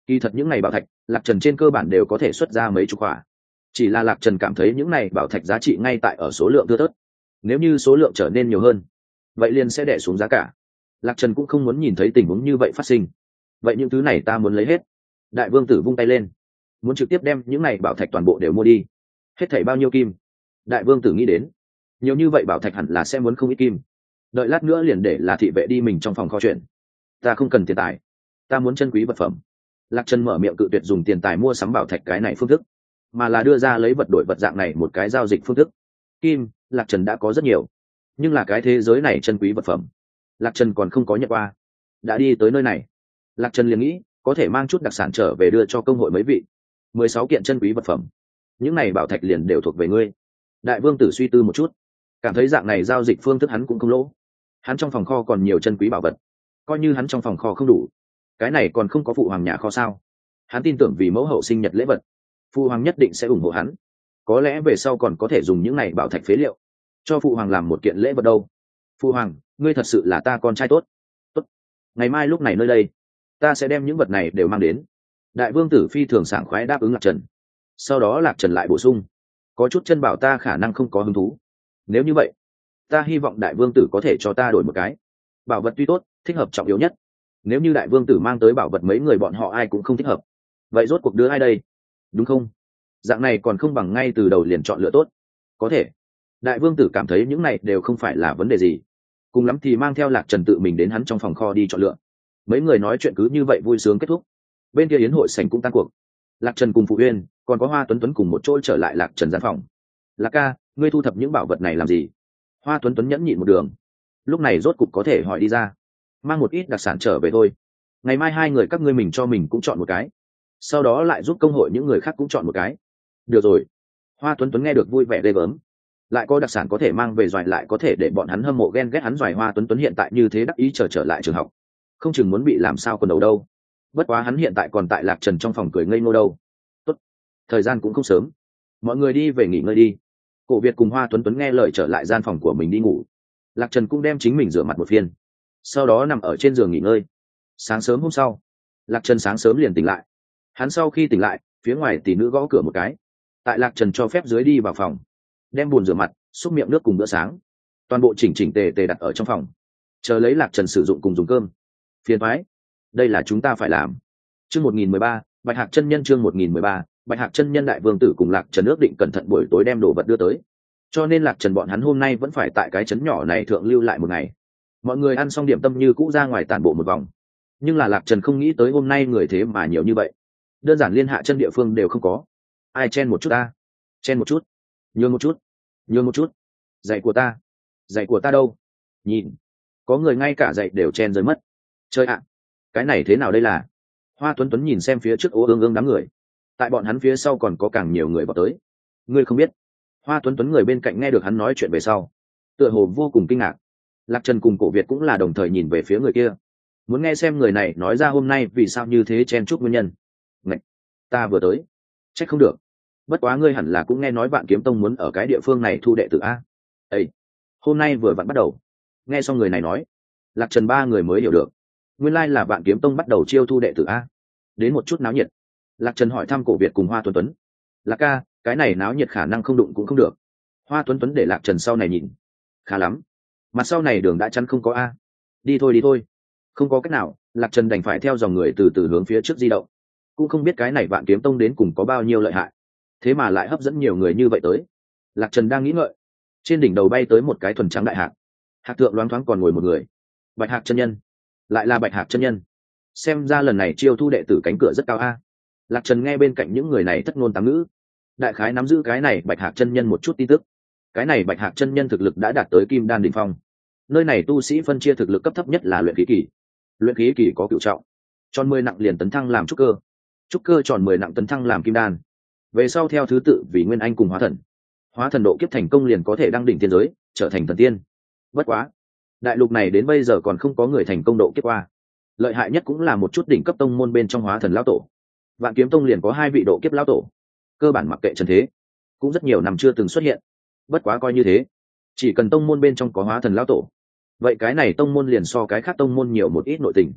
Kỳ thật những này bảo thạch lạc trần trên cơ bản đều có thể xuất ra mấy chục quả, chỉ là lạc trần cảm thấy những này bảo thạch giá trị ngay tại ở số lượng thưa thớt. Nếu như số lượng trở nên nhiều hơn, vậy liền sẽ đẻ xuống giá cả. Lạc trần cũng không muốn nhìn thấy tình huống như vậy phát sinh. Vậy những thứ này ta muốn lấy hết. Đại vương tử vung tay lên, muốn trực tiếp đem những này bảo thạch toàn bộ đều mua đi. Hết thảy bao nhiêu kim? Đại vương tử nghĩ đến, nhiều như vậy bảo thạch hẳn là sẽ muốn không ít kim. Đợi lát nữa liền để là thị vệ đi mình trong phòng kho chuyện. Ta không cần tiền tài, ta muốn chân quý vật phẩm. Lạc trần mở miệng cự tuyệt dùng tiền tài mua sắm bảo thạch cái này phương thức, mà là đưa ra lấy vật đổi vật dạng này một cái giao dịch phương thức. Kim lạc trần đã có rất nhiều, nhưng là cái thế giới này chân quý vật phẩm lạc trần còn không có nhận qua. Đã đi tới nơi này, lạc trần liền nghĩ có thể mang chút đặc sản trở về đưa cho công hội mấy vị. 16 kiện chân quý vật phẩm, những này bảo thạch liền đều thuộc về ngươi. Đại vương tử suy tư một chút, cảm thấy dạng này giao dịch phương thức hắn cũng không lỗ. Hắn trong phòng kho còn nhiều chân quý bảo vật, coi như hắn trong phòng kho không đủ, cái này còn không có phụ hoàng nhà kho sao. Hắn tin tưởng vì mẫu hậu sinh nhật lễ vật, phụ hoàng nhất định sẽ ủng hộ hắn. Có lẽ về sau còn có thể dùng những này bảo thạch phế liệu cho phụ hoàng làm một kiện lễ vật đâu. Phụ hoàng, ngươi thật sự là ta con trai tốt. Tốt, ngày mai lúc này nơi đây ta sẽ đem những vật này đều mang đến. Đại vương tử phi thường sảng khoái đáp ứng lạc trần. Sau đó lạc trần lại bổ sung, có chút chân bảo ta khả năng không có hứng thú. Nếu như vậy, ta hy vọng đại vương tử có thể cho ta đổi một cái bảo vật tuy tốt, thích hợp trọng yếu nhất. Nếu như đại vương tử mang tới bảo vật mấy người bọn họ ai cũng không thích hợp, vậy rốt cuộc đưa ai đây, đúng không? Dạng này còn không bằng ngay từ đầu liền chọn lựa tốt. Có thể. Đại vương tử cảm thấy những này đều không phải là vấn đề gì, cùng lắm thì mang theo lạc trần tự mình đến hắn trong phòng kho đi chọn lựa. Mấy người nói chuyện cứ như vậy vui sướng kết thúc. Bên kia yến hội sảnh cũng tan cuộc, lạc trần cùng phụ uyên còn có Hoa Tuấn Tuấn cùng một chỗ trở lại lạc trần gian phòng. Lạc ca, ngươi thu thập những bảo vật này làm gì? Hoa Tuấn Tuấn nhẫn nhịn một đường, lúc này rốt cục có thể hỏi đi ra. Mang một ít đặc sản trở về thôi, ngày mai hai người các ngươi mình cho mình cũng chọn một cái, sau đó lại giúp công hội những người khác cũng chọn một cái. Được rồi. Hoa Tuấn Tuấn nghe được vui vẻ ghê gớm, lại có đặc sản có thể mang về doài, lại có thể để bọn hắn hâm mộ ghen ghét hắn doài. Hoa Tuấn Tuấn hiện tại như thế đắc ý trở lại trường học, không chừng muốn bị làm sao quần đầu đâu. Bất quá hắn hiện tại còn tại lạc trần trong phòng cười ngây ngô đâu. Tốt, thời gian cũng không sớm, mọi người đi về nghỉ ngơi đi. Cổ Việt cùng Hoa Tuấn Tuấn nghe lời trở lại gian phòng của mình đi ngủ. Lạc trần cũng đem chính mình rửa mặt một phiên, sau đó nằm ở trên giường nghỉ ngơi. Sáng sớm hôm sau, lạc trần sáng sớm liền tỉnh lại. Hắn sau khi tỉnh lại, phía ngoài tỷ nữ gõ cửa một cái. Tại lạc trần cho phép dưới đi vào phòng, đem bồn rửa mặt, xúc miệng nước cùng bữa sáng, toàn bộ chỉnh chỉnh tề tề đặt ở trong phòng, chờ lấy lạc trần sử dụng cùng dùng cơm. Phiền thoái, đây là chúng ta phải làm. Chương 1013, Bạch Hạc chân nhân. Chương 1013, Bạch Hạc chân nhân. Đại vương tử cùng lạc trần ước định cẩn thận buổi tối đem đồ vật đưa tới, cho nên lạc trần bọn hắn hôm nay vẫn phải tại cái trấn nhỏ này thượng lưu lại một ngày. Mọi người ăn xong điểm tâm như cũ ra ngoài tản bộ một vòng, nhưng là lạc trần không nghĩ tới hôm nay người thế mà nhiều như vậy, đơn giản liên hạ chân địa phương đều không có. Ai chen một chút ta, chen một chút, nhường một chút, nhường một chút. Giày của ta, giày của ta đâu? Nhìn, có người ngay cả giày đều chen rơi mất. Chơi ạ, cái này thế nào đây là? Hoa Tuấn Tuấn nhìn xem phía trước ố ương ương đám người, tại bọn hắn phía sau còn có càng nhiều người vào tới. Ngươi không biết? Hoa Tuấn Tuấn người bên cạnh nghe được hắn nói chuyện về sau, tựa hồ vô cùng kinh ngạc. Lạc Trần cùng Cổ Việt cũng là đồng thời nhìn về phía người kia, muốn nghe xem người này nói ra hôm nay vì sao như thế chen chúc nguyên nhân. Ngạch, ta vừa tới, trách không được. Bất quá ngươi hẳn là cũng nghe nói Vạn Kiếm Tông muốn ở cái địa phương này thu đệ tử a. Ê, hôm nay vừa vặn bắt đầu. Nghe xong người này nói, Lạc Trần ba người mới hiểu được, nguyên lai là Vạn Kiếm Tông bắt đầu chiêu thu đệ tử a. Đến một chút náo nhiệt. Lạc Trần hỏi thăm Cổ Việt cùng Hoa Tuấn Tuấn. Lạc ca, cái này náo nhiệt khả năng không đụng cũng không được. Hoa Tuấn Tuấn để Lạc Trần sau này nhìn. Khá lắm, mặt sau này đường đã chắn không có a. Đi thôi đi thôi. Không có cách nào, Lạc Trần đành phải theo dòng người từ từ hướng phía trước di động. Cũng không biết cái này Vạn Kiếm Tông đến cùng có bao nhiêu lợi hại, thế mà lại hấp dẫn nhiều người như vậy tới. Lạc Trần đang nghĩ ngợi, trên đỉnh đầu bay tới một cái thuần trắng đại hạc. Hạc thượng loáng thoáng còn ngồi một người. Bạch Hạc chân nhân. Lại là Bạch Hạc chân nhân. Xem ra lần này chiêu thu đệ tử cánh cửa rất cao a. Lạc Trần nghe bên cạnh những người này thất ngôn tám ngữ, đại khái nắm giữ cái này Bạch Hạc chân nhân một chút tin tức. Cái này Bạch Hạc chân nhân thực lực đã đạt tới Kim Đan đỉnh phong. Nơi này tu sĩ phân chia thực lực cấp thấp nhất là luyện khí kỳ. Luyện khí kỳ có cửu trọng, tròn 10 nặng liền tấn thăng làm trúc cơ, trúc cơ tròn 10 nặng tấn thăng làm kim đan, về sau theo thứ tự vì nguyên anh cùng hóa thần. Hóa thần độ kiếp thành công liền có thể đăng đỉnh tiên giới, trở thành thần tiên. Bất quá, đại lục này đến bây giờ còn không có người thành công độ kiếp qua. Lợi hại nhất cũng là một chút đỉnh cấp tông môn bên trong hóa thần lão tổ. Vạn Kiếm Tông liền có 2 vị độ kiếp lão tổ, cơ bản mặc kệ trần thế, cũng rất nhiều năm chưa từng xuất hiện. Bất quá coi như thế, chỉ cần tông môn bên trong có hóa thần lão tổ, vậy cái này tông môn liền so cái khác tông môn nhiều một ít nội tình.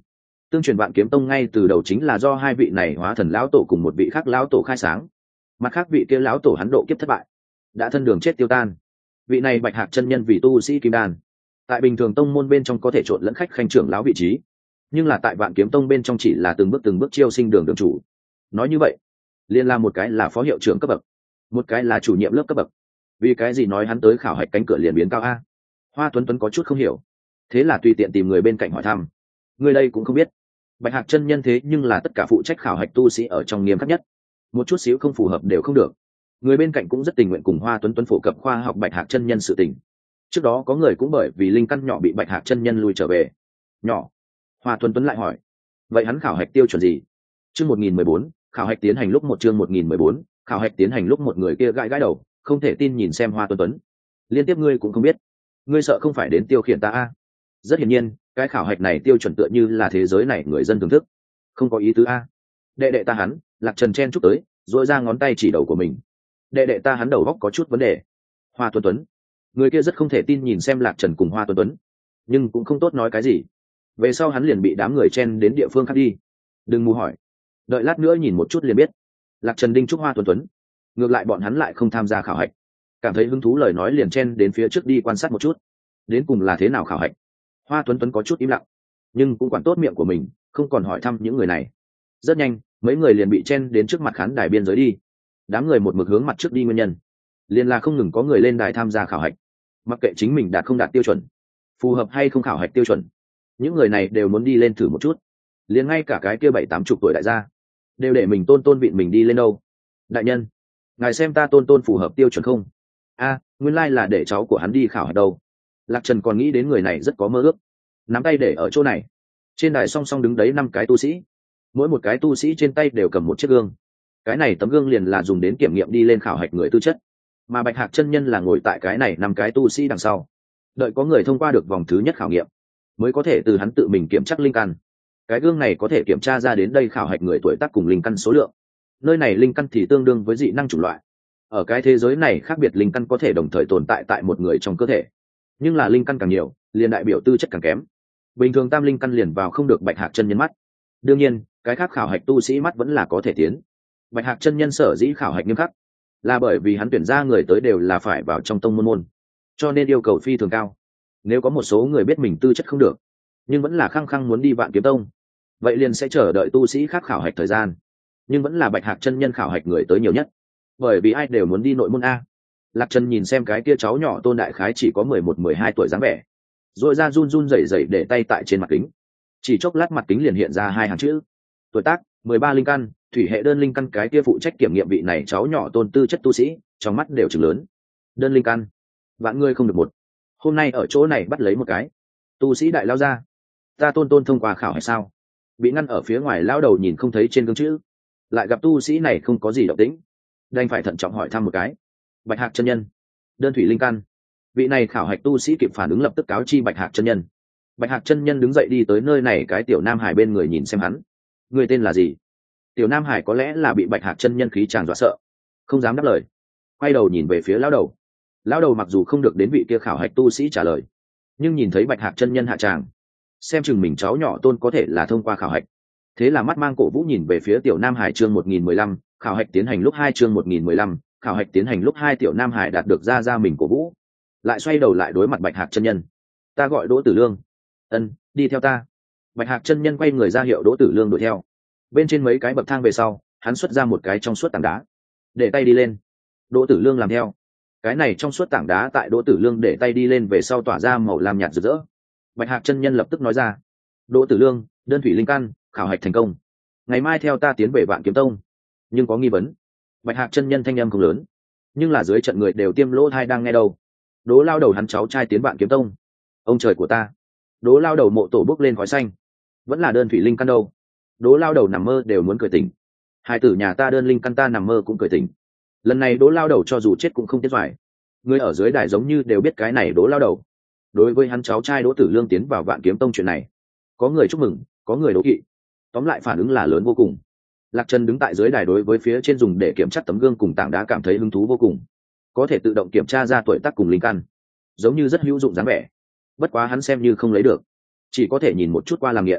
Tương truyền Vạn Kiếm Tông ngay từ đầu chính là do hai vị này hóa thần lão tổ cùng một vị khác lão tổ khai sáng, mặt khác vị kia lão tổ hắn độ kiếp thất bại, đã thân đường chết tiêu tan. Vị này Bạch Hạc chân nhân vì tu sĩ kim đan, tại bình thường tông môn bên trong có thể trộn lẫn khách khanh trưởng lão vị trí, nhưng là tại Vạn Kiếm Tông bên trong chỉ là từng bước chiêu sinh đường đường chủ. Nói như vậy, liên la một cái là phó hiệu trưởng cấp bậc, một cái là chủ nhiệm lớp cấp bậc. Vì cái gì nói hắn tới khảo hạch cánh cửa liền biến cao a? Hoa Tuấn Tuấn có chút không hiểu, thế là tùy tiện tìm người bên cạnh hỏi thăm. Người đây cũng không biết, Bạch Hạc chân nhân thế nhưng là tất cả phụ trách khảo hạch tu sĩ ở trong nghiêm khắc nhất, một chút xíu không phù hợp đều không được. Người bên cạnh cũng rất tình nguyện cùng Hoa Tuấn Tuấn phổ cập khoa học Bạch Hạc chân nhân sự tình. Trước đó có người cũng bởi vì linh căn nhỏ bị Bạch Hạc chân nhân lui trở về. Nhỏ? Hoa Tuấn Tuấn lại hỏi. Vậy hắn khảo hạch tiêu chuẩn gì? Chương 1014, khảo hạch tiến hành lúc một chương 1014, khảo hạch tiến hành lúc một người kia gãi gãi đầu, không thể tin nhìn xem Hoa Tuấn Tuấn. Liên tiếp ngươi cũng không biết, ngươi sợ không phải đến tiêu khiển ta a? Rất hiển nhiên, cái khảo hạch này tiêu chuẩn tựa như là thế giới này người dân thưởng thức, không có ý tứ a. Đệ đệ ta hắn, Lạc Trần chen chúc tới, dội ra ngón tay chỉ đầu của mình. Đệ đệ ta hắn đầu góc có chút vấn đề. Hoa Tuấn Tuấn, người kia rất không thể tin nhìn xem Lạc Trần cùng Hoa Tuấn Tuấn, nhưng cũng không tốt nói cái gì. Về sau hắn liền bị đám người chen đến địa phương khác đi. Đừng mù hỏi, đợi lát nữa nhìn một chút liền biết. Lạc Trần đinh chúc Hoa Tuấn Tuấn, ngược lại bọn hắn lại không tham gia khảo hạch, cảm thấy hứng thú lời nói liền chen đến phía trước đi quan sát một chút, đến cùng là thế nào khảo hạch. Hoa Tuấn Tuấn có chút im lặng, nhưng cũng quản tốt miệng của mình, không còn hỏi thăm những người này. Rất nhanh, mấy người liền bị chen đến trước mặt khán đài biên giới đi. Đám người một mực hướng mặt trước đi, nguyên nhân liền là không ngừng có người lên đài tham gia khảo hạch, mặc kệ chính mình đạt không đạt tiêu chuẩn, phù hợp hay không khảo hạch tiêu chuẩn, những người này đều muốn đi lên thử một chút. Liền ngay cả cái kia 70-80 tuổi đại gia đều để mình tôn vịn mình đi lên đâu. Đại nhân, ngài xem ta tôn phù hợp tiêu chuẩn không? Nguyên lai là để cháu của hắn đi khảo hạch đâu. Lạc Trần còn nghĩ đến người này rất có mơ ước, nắm tay để ở chỗ này. Trên đài song song đứng đấy 5 cái tu sĩ, mỗi một cái tu sĩ trên tay đều cầm một chiếc gương. Cái này tấm gương liền là dùng đến kiểm nghiệm đi lên khảo hạch người tư chất, mà Bạch Hạc chân nhân là ngồi tại cái này 5 cái tu sĩ đằng sau, đợi có người thông qua được vòng thứ nhất khảo nghiệm mới có thể từ hắn tự mình kiểm tra linh căn. Cái gương này có thể kiểm tra ra đến đây khảo hạch người tuổi tác cùng linh căn số lượng. Nơi này linh căn thì tương đương với dị năng chủng loại. Ở cái thế giới này khác biệt linh căn có thể đồng thời tồn tại tại một người trong cơ thể, nhưng là linh căn càng nhiều liền đại biểu tư chất càng kém. Bình thường tam linh căn liền vào không được Bạch Hạc chân nhân mắt. Đương nhiên cái khác khảo hạch tu sĩ mắt vẫn là có thể tiến. Bạch Hạc chân nhân sở dĩ khảo hạch nghiêm khắc là bởi vì hắn tuyển ra người tới đều là phải vào trong tông môn, cho nên yêu cầu phi thường cao. Nếu có một số người biết mình tư chất không được nhưng vẫn là khăng khăng muốn đi Vạn Kiếm Tông, vậy liền sẽ chờ đợi tu sĩ khác khảo hạch thời gian, nhưng vẫn là Bạch Hạc chân nhân khảo hạch người tới nhiều nhất, bởi vì ai đều muốn đi nội môn a. Lạc Trần nhìn xem cái kia cháu nhỏ Tôn đại khái chỉ có 11-12 tuổi dáng vẻ, rồi ra run rẩy rẩy để tay tại trên mặt kính. Chỉ chốc lát mặt kính liền hiện ra 2 hàng chữ: tuổi tác 13 linh căn, thủy hệ đơn linh căn. Cái kia phụ trách kiểm nghiệm vị này cháu nhỏ Tôn tư chất tu sĩ trong mắt đều trừng lớn. Đơn linh căn, vạn người không được một. Hôm nay ở chỗ này bắt lấy một cái tu sĩ đại lao ra. Ta Tôn thông qua khảo hay sao? Bị ngăn ở phía ngoài lao đầu nhìn không thấy trên gương chữ, lại gặp tu sĩ này không có gì động tĩnh, đành phải thận trọng hỏi thăm một cái. Bạch Hạc chân nhân, đơn thủy linh căn. Vị này khảo hạch tu sĩ kịp phản ứng lập tức cáo chi Bạch Hạc chân nhân. Bạch Hạc chân nhân đứng dậy đi tới nơi này cái tiểu nam hải bên người nhìn xem hắn. Người tên là gì? Tiểu nam hải có lẽ là bị Bạch Hạc chân nhân khí tràng dọa sợ, không dám đáp lời, quay đầu nhìn về phía lão đầu. Lão đầu mặc dù không được đến vị kia khảo hạch tu sĩ trả lời, nhưng nhìn thấy Bạch Hạc chân nhân hạ tràng, xem chừng mình cháu nhỏ Tôn có thể là thông qua khảo hạch, thế là mắt mang cổ vũ nhìn về phía tiểu nam hải. Chương 1015, khảo hạch tiến hành lúc 2 chương 1015, khảo hạch tiến hành lúc 2. Tiểu nam hải đạt được ra mình cổ vũ, lại xoay đầu lại đối mặt Bạch Hạc chân nhân. Ta gọi Đỗ Tử Lương. Ân, đi theo ta. Bạch Hạc chân nhân quay người ra hiệu Đỗ Tử Lương đuổi theo. Bên trên mấy cái bậc thang về sau, hắn xuất ra một cái trong suốt tảng đá, để tay đi lên. Đỗ Tử Lương làm theo. Cái này trong suốt tảng đá tại Đỗ Tử Lương để tay đi lên về sau tỏa ra màu lam nhạt rực rỡ. Bạch Hạc chân nhân lập tức nói ra: Đỗ Tử Lương, đơn thủy linh căn, khảo hạch thành công, ngày mai theo ta tiến về Vạn Kiếm Tông. Nhưng có nghi vấn. Bạch Hạc chân nhân thanh âm không lớn, nhưng là dưới trận người đều tiêm lỗ tai đang nghe đâu. Đỗ lao đầu hắn cháu trai tiến Vạn Kiếm Tông. Ông trời của ta. Đỗ lao đầu mộ tổ bốc lên khói xanh, vẫn là đơn thủy linh căn đâu. Đỗ lao đầu nằm mơ đều muốn cười tỉnh. Hai tử nhà ta đơn linh căn ta nằm mơ cũng cười tỉnh. Lần này Đỗ lao đầu cho dù chết cũng không tiếc doài. Người ở dưới đài giống như đều biết cái này Đỗ lao đầu. Đối với hắn cháu trai Đỗ Tử Lương tiến vào Vạn Kiếm Tông chuyện này, có người chúc mừng, có người đố kỵ, tóm lại phản ứng là lớn vô cùng. Lạc Trần đứng tại dưới đài đối với phía trên dùng để kiểm tra tấm gương cùng tảng đá cảm thấy hứng thú vô cùng, có thể tự động kiểm tra ra tuổi tác cùng linh căn, giống như rất hữu dụng dáng vẻ. Bất quá hắn xem như không lấy được, chỉ có thể nhìn một chút qua làm nghiện.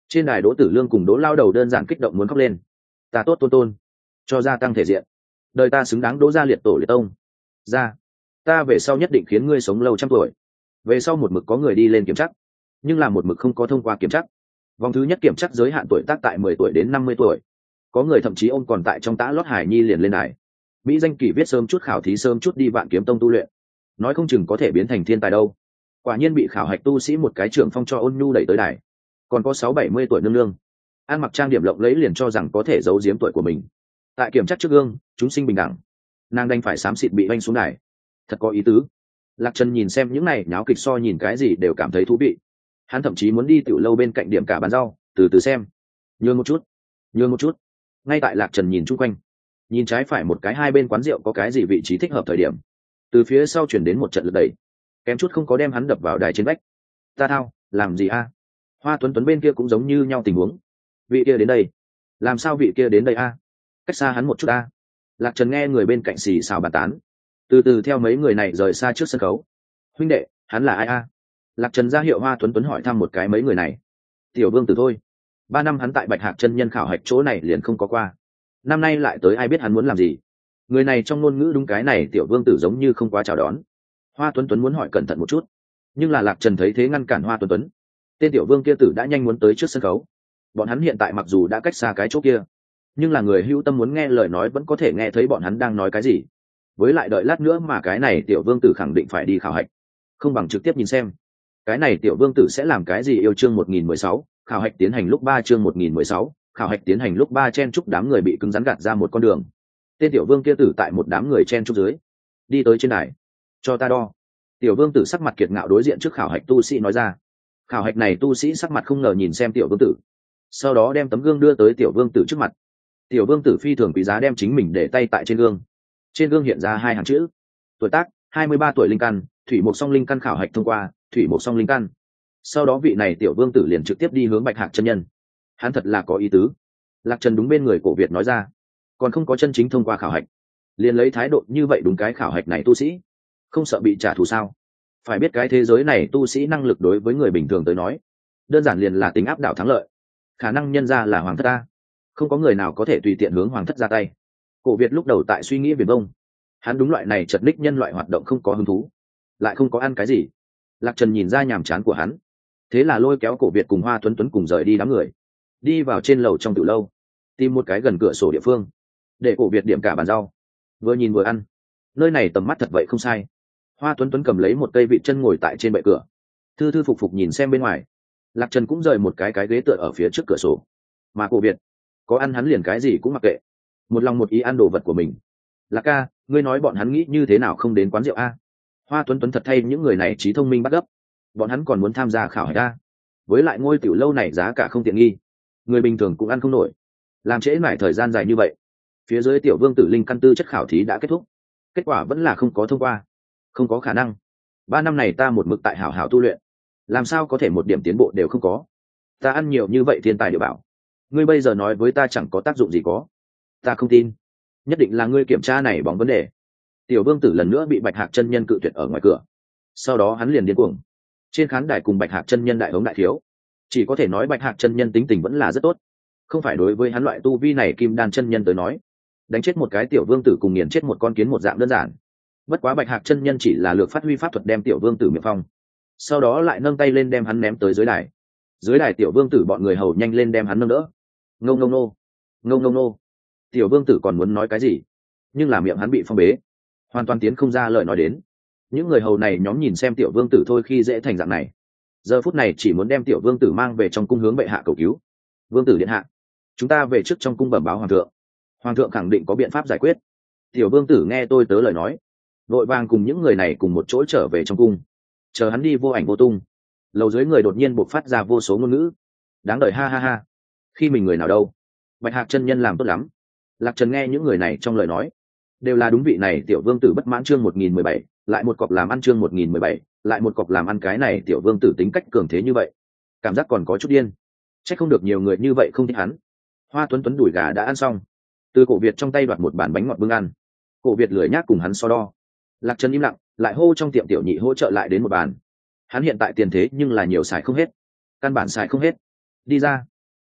Trên đài Đỗ Tử Lương cùng Đỗ Lao Đầu đơn giản kích động muốn khóc lên. Ta tốt tôn tôn, cho gia tăng thể diện, đời ta xứng đáng Đỗ gia liệt tổ liệt tông. Ra, ta về sau nhất định khiến ngươi sống lâu trăm tuổi. Về sau một mực có người đi lên kiểm tra, nhưng là một mực không có thông qua kiểm tra. Vòng thứ nhất kiểm tra giới hạn tuổi tác tại 10 tuổi đến 50 tuổi. Có người thậm chí ôm còn tại trong tã lót hải nhi liền lên đài. Mỹ danh kỷ viết sớm chút khảo thí sớm chút đi Vạn Kiếm Tông tu luyện, nói không chừng có thể biến thành thiên tài đâu. Quả nhiên bị khảo hạch tu sĩ một cái trưởng phong cho ôn nhu đẩy tới đài. Còn có 6-70 tuổi nương nương, ăn mặc trang điểm lộng lẫy liền cho rằng có thể giấu giếm tuổi của mình. Tại kiểm tra trước gương, chúng sinh bình đẳng, nàng đành phải xám xịt bị oanh xuống đài. Thật có ý tứ. Lạc Trần nhìn xem những này nháo kịch so nhìn cái gì đều cảm thấy thú vị. Hắn thậm chí muốn đi tiểu lâu bên cạnh điểm cả bán rau, từ từ xem. Nhường một chút, nhường một chút. Ngay tại Lạc Trần nhìn chung quanh, nhìn trái phải một cái hai bên quán rượu có cái gì vị trí thích hợp thời điểm, từ phía sau chuyển đến một trận lật đẩy, kém chút không có đem hắn đập vào đài trên vách. Ta thao, làm gì a? Hoa Tuấn Tuấn bên kia cũng giống như nhau tình huống. Vị kia đến đây, làm sao vị kia đến đây a? Cách xa hắn một chút a. Lạc Trần nghe người bên cạnh xì xào bàn tán, từ từ theo mấy người này rời xa trước sân khấu. Huynh đệ, hắn là ai a? Lạc Trần ra hiệu Hoa Tuấn Tuấn hỏi thăm một cái mấy người này. Tiểu Vương Tử thôi. 3 năm hắn tại Bạch Hạc chân nhân khảo hạch chỗ này liền không có qua, năm nay lại tới ai biết hắn muốn làm gì. Người này trong ngôn ngữ đúng cái này Tiểu Vương Tử giống như không quá chào đón. Hoa Tuấn Tuấn muốn hỏi cẩn thận một chút, nhưng là Lạc Trần thấy thế ngăn cản Hoa Tuấn Tuấn. Tên Tiểu Vương kia tử đã nhanh muốn tới trước sân khấu. Bọn hắn hiện tại mặc dù đã cách xa cái chỗ kia, nhưng là người hữu tâm muốn nghe lời nói vẫn có thể nghe thấy bọn hắn đang nói cái gì. Với lại đợi lát nữa mà cái này Tiểu Vương Tử khẳng định phải đi khảo hạch, không bằng trực tiếp nhìn xem cái này Tiểu Vương Tử sẽ làm cái gì. Yêu chương 1016, khảo hạch tiến hành lúc 3 chương 1016, khảo hạch tiến hành lúc 3 chen chúc đám người bị cứng rắn gạt ra một con đường. Tên Tiểu Vương kia tử tại một đám người chen chúc dưới đi tới trên đài. Cho ta đo. Tiểu Vương Tử sắc mặt kiệt ngạo đối diện trước khảo hạch tu sĩ nói ra. Khảo hạch này tu sĩ sắc mặt không ngờ nhìn xem Tiểu Vương Tử, sau đó đem tấm gương đưa tới Tiểu Vương Tử trước mặt. Tiểu Vương Tử phi thường quý giá đem chính mình để tay tại trên gương. Trên gương hiện ra 2 hàng chữ: tuổi tác 23 tuổi, linh căn thủy mộc song linh căn, khảo hạch thông qua, thủy mộc song linh căn. Sau đó vị này Tiểu Vương Tử liền trực tiếp đi hướng Bạch Hạc chân nhân. Hắn thật là có ý tứ. Lạc Trần đúng bên người Cổ Việt nói ra, còn không có chân chính thông qua khảo hạch liền lấy thái độ như vậy đúng cái khảo hạch này tu sĩ, không sợ bị trả thù sao? Phải biết cái thế giới này tu sĩ năng lực đối với người bình thường tới nói đơn giản liền là tính áp đảo thắng lợi, khả năng nhân ra là hoàng thất ta, không có người nào có thể tùy tiện hướng hoàng thất ra tay. Cổ Việt lúc đầu tại suy nghĩ viển vông, hắn đúng loại này chật ních nhân loại hoạt động không có hứng thú, lại không có ăn cái gì. Lạc Trần nhìn ra nhàm chán của hắn, thế là lôi kéo Cổ Việt cùng Hoa Tuấn Tuấn cùng rời đi đám người, đi vào trên lầu trong tiểu lâu, tìm một cái gần cửa sổ địa phương để Cổ Việt điểm cả bàn rau, vừa nhìn vừa ăn. Nơi này tầm mắt thật vậy không sai. Hoa Tuấn Tuấn cầm lấy một cây vịt chân ngồi tại trên bệ cửa, thư thư phục phục nhìn xem bên ngoài. Lạc Trần cũng rời một cái ghế tựa ở phía trước cửa sổ, mà Cổ Việt có ăn hắn liền cái gì cũng mặc kệ, một lòng một ý ăn đồ vật của mình. Lạc ca, ngươi nói bọn hắn nghĩ như thế nào không đến quán rượu a? Hoa Tuấn Tuấn thật thay những người này trí thông minh bắt gấp, bọn hắn còn muốn tham gia khảo hạch a. Với lại ngôi tiểu lâu này giá cả không tiện nghi, người bình thường cũng ăn không nổi, làm trễ mãi thời gian dài như vậy. Phía dưới Tiểu Vương Tử linh căn tư chất khảo thí đã kết thúc, kết quả vẫn là không có thông qua. Không có khả năng, 3 năm này ta một mực tại hảo hảo tu luyện, làm sao có thể một điểm tiến bộ đều không có? Ta ăn nhiều như vậy thiên tài địa bảo, ngươi bây giờ nói với ta chẳng có tác dụng gì có? Ta không tin, nhất định là ngươi kiểm tra này bóng vấn đề. Tiểu Vương Tử lần nữa bị Bạch Hạc chân nhân cự tuyệt ở ngoài cửa, sau đó hắn liền điên cuồng. Trên khán đài cùng Bạch Hạc chân nhân đại hống đại thiếu, chỉ có thể nói Bạch Hạc chân nhân tính tình vẫn là rất tốt. Không phải đối với hắn loại tu vi này kim đan chân nhân tới nói, đánh chết một cái Tiểu Vương Tử cùng nghiền chết một con kiến một dạng đơn giản. Bất quá Bạch Hạc chân nhân chỉ là lược phát huy pháp thuật đem Tiểu Vương Tử miệng phong, sau đó lại nâng tay lên đem hắn ném tới dưới đài. Dưới đài Tiểu Vương Tử bọn người hầu nhanh lên đem hắn nâng đỡ. Ngông ngông nô, ngông ngông nô. Tiểu Vương Tử còn muốn nói cái gì, nhưng là miệng hắn bị phong bế, hoàn toàn tiến không ra lời nói đến. Những người hầu này nhóm nhìn xem Tiểu Vương Tử thôi khi dễ thành dạng này, giờ phút này chỉ muốn đem Tiểu Vương Tử mang về trong cung hướng bệ hạ cầu cứu. Vương Tử điện hạ, chúng ta về trước trong cung bẩm báo hoàng thượng, hoàng thượng khẳng định có biện pháp giải quyết. Tiểu Vương Tử nghe tôi tớ lời nói, vội vàng cùng những người này cùng một chỗ trở về trong cung. Chờ hắn đi vô ảnh vô tung, lầu dưới người đột nhiên bộc phát ra vô số ngôn ngữ đáng đời, ha ha ha. Khi mình người nào đâu, Bạch Hạc chân nhân làm tốt lắm. Lạc Trần nghe những người này trong lời nói đều là đúng vị này Tiểu Vương Tử bất mãn. Chương 1017, lại một cọc làm ăn. Chương 1017, lại một cọc làm ăn. Cái này Tiểu Vương Tử tính cách cường thế như vậy, cảm giác còn có chút điên. Chắc không được nhiều người như vậy không thích hắn. Hoa Tuấn Tuấn đùi gà đã ăn xong, từ Cổ Việt trong tay đoạt một bàn bánh ngọt bưng ăn. Cổ Việt lười nhác cùng hắn so đo. Lạc Trần im lặng, lại hô trong tiệm tiểu nhị hỗ trợ lại đến một bàn. Hắn hiện tại tiền thế nhưng là nhiều xài không hết, căn bản xài không hết. Đi ra,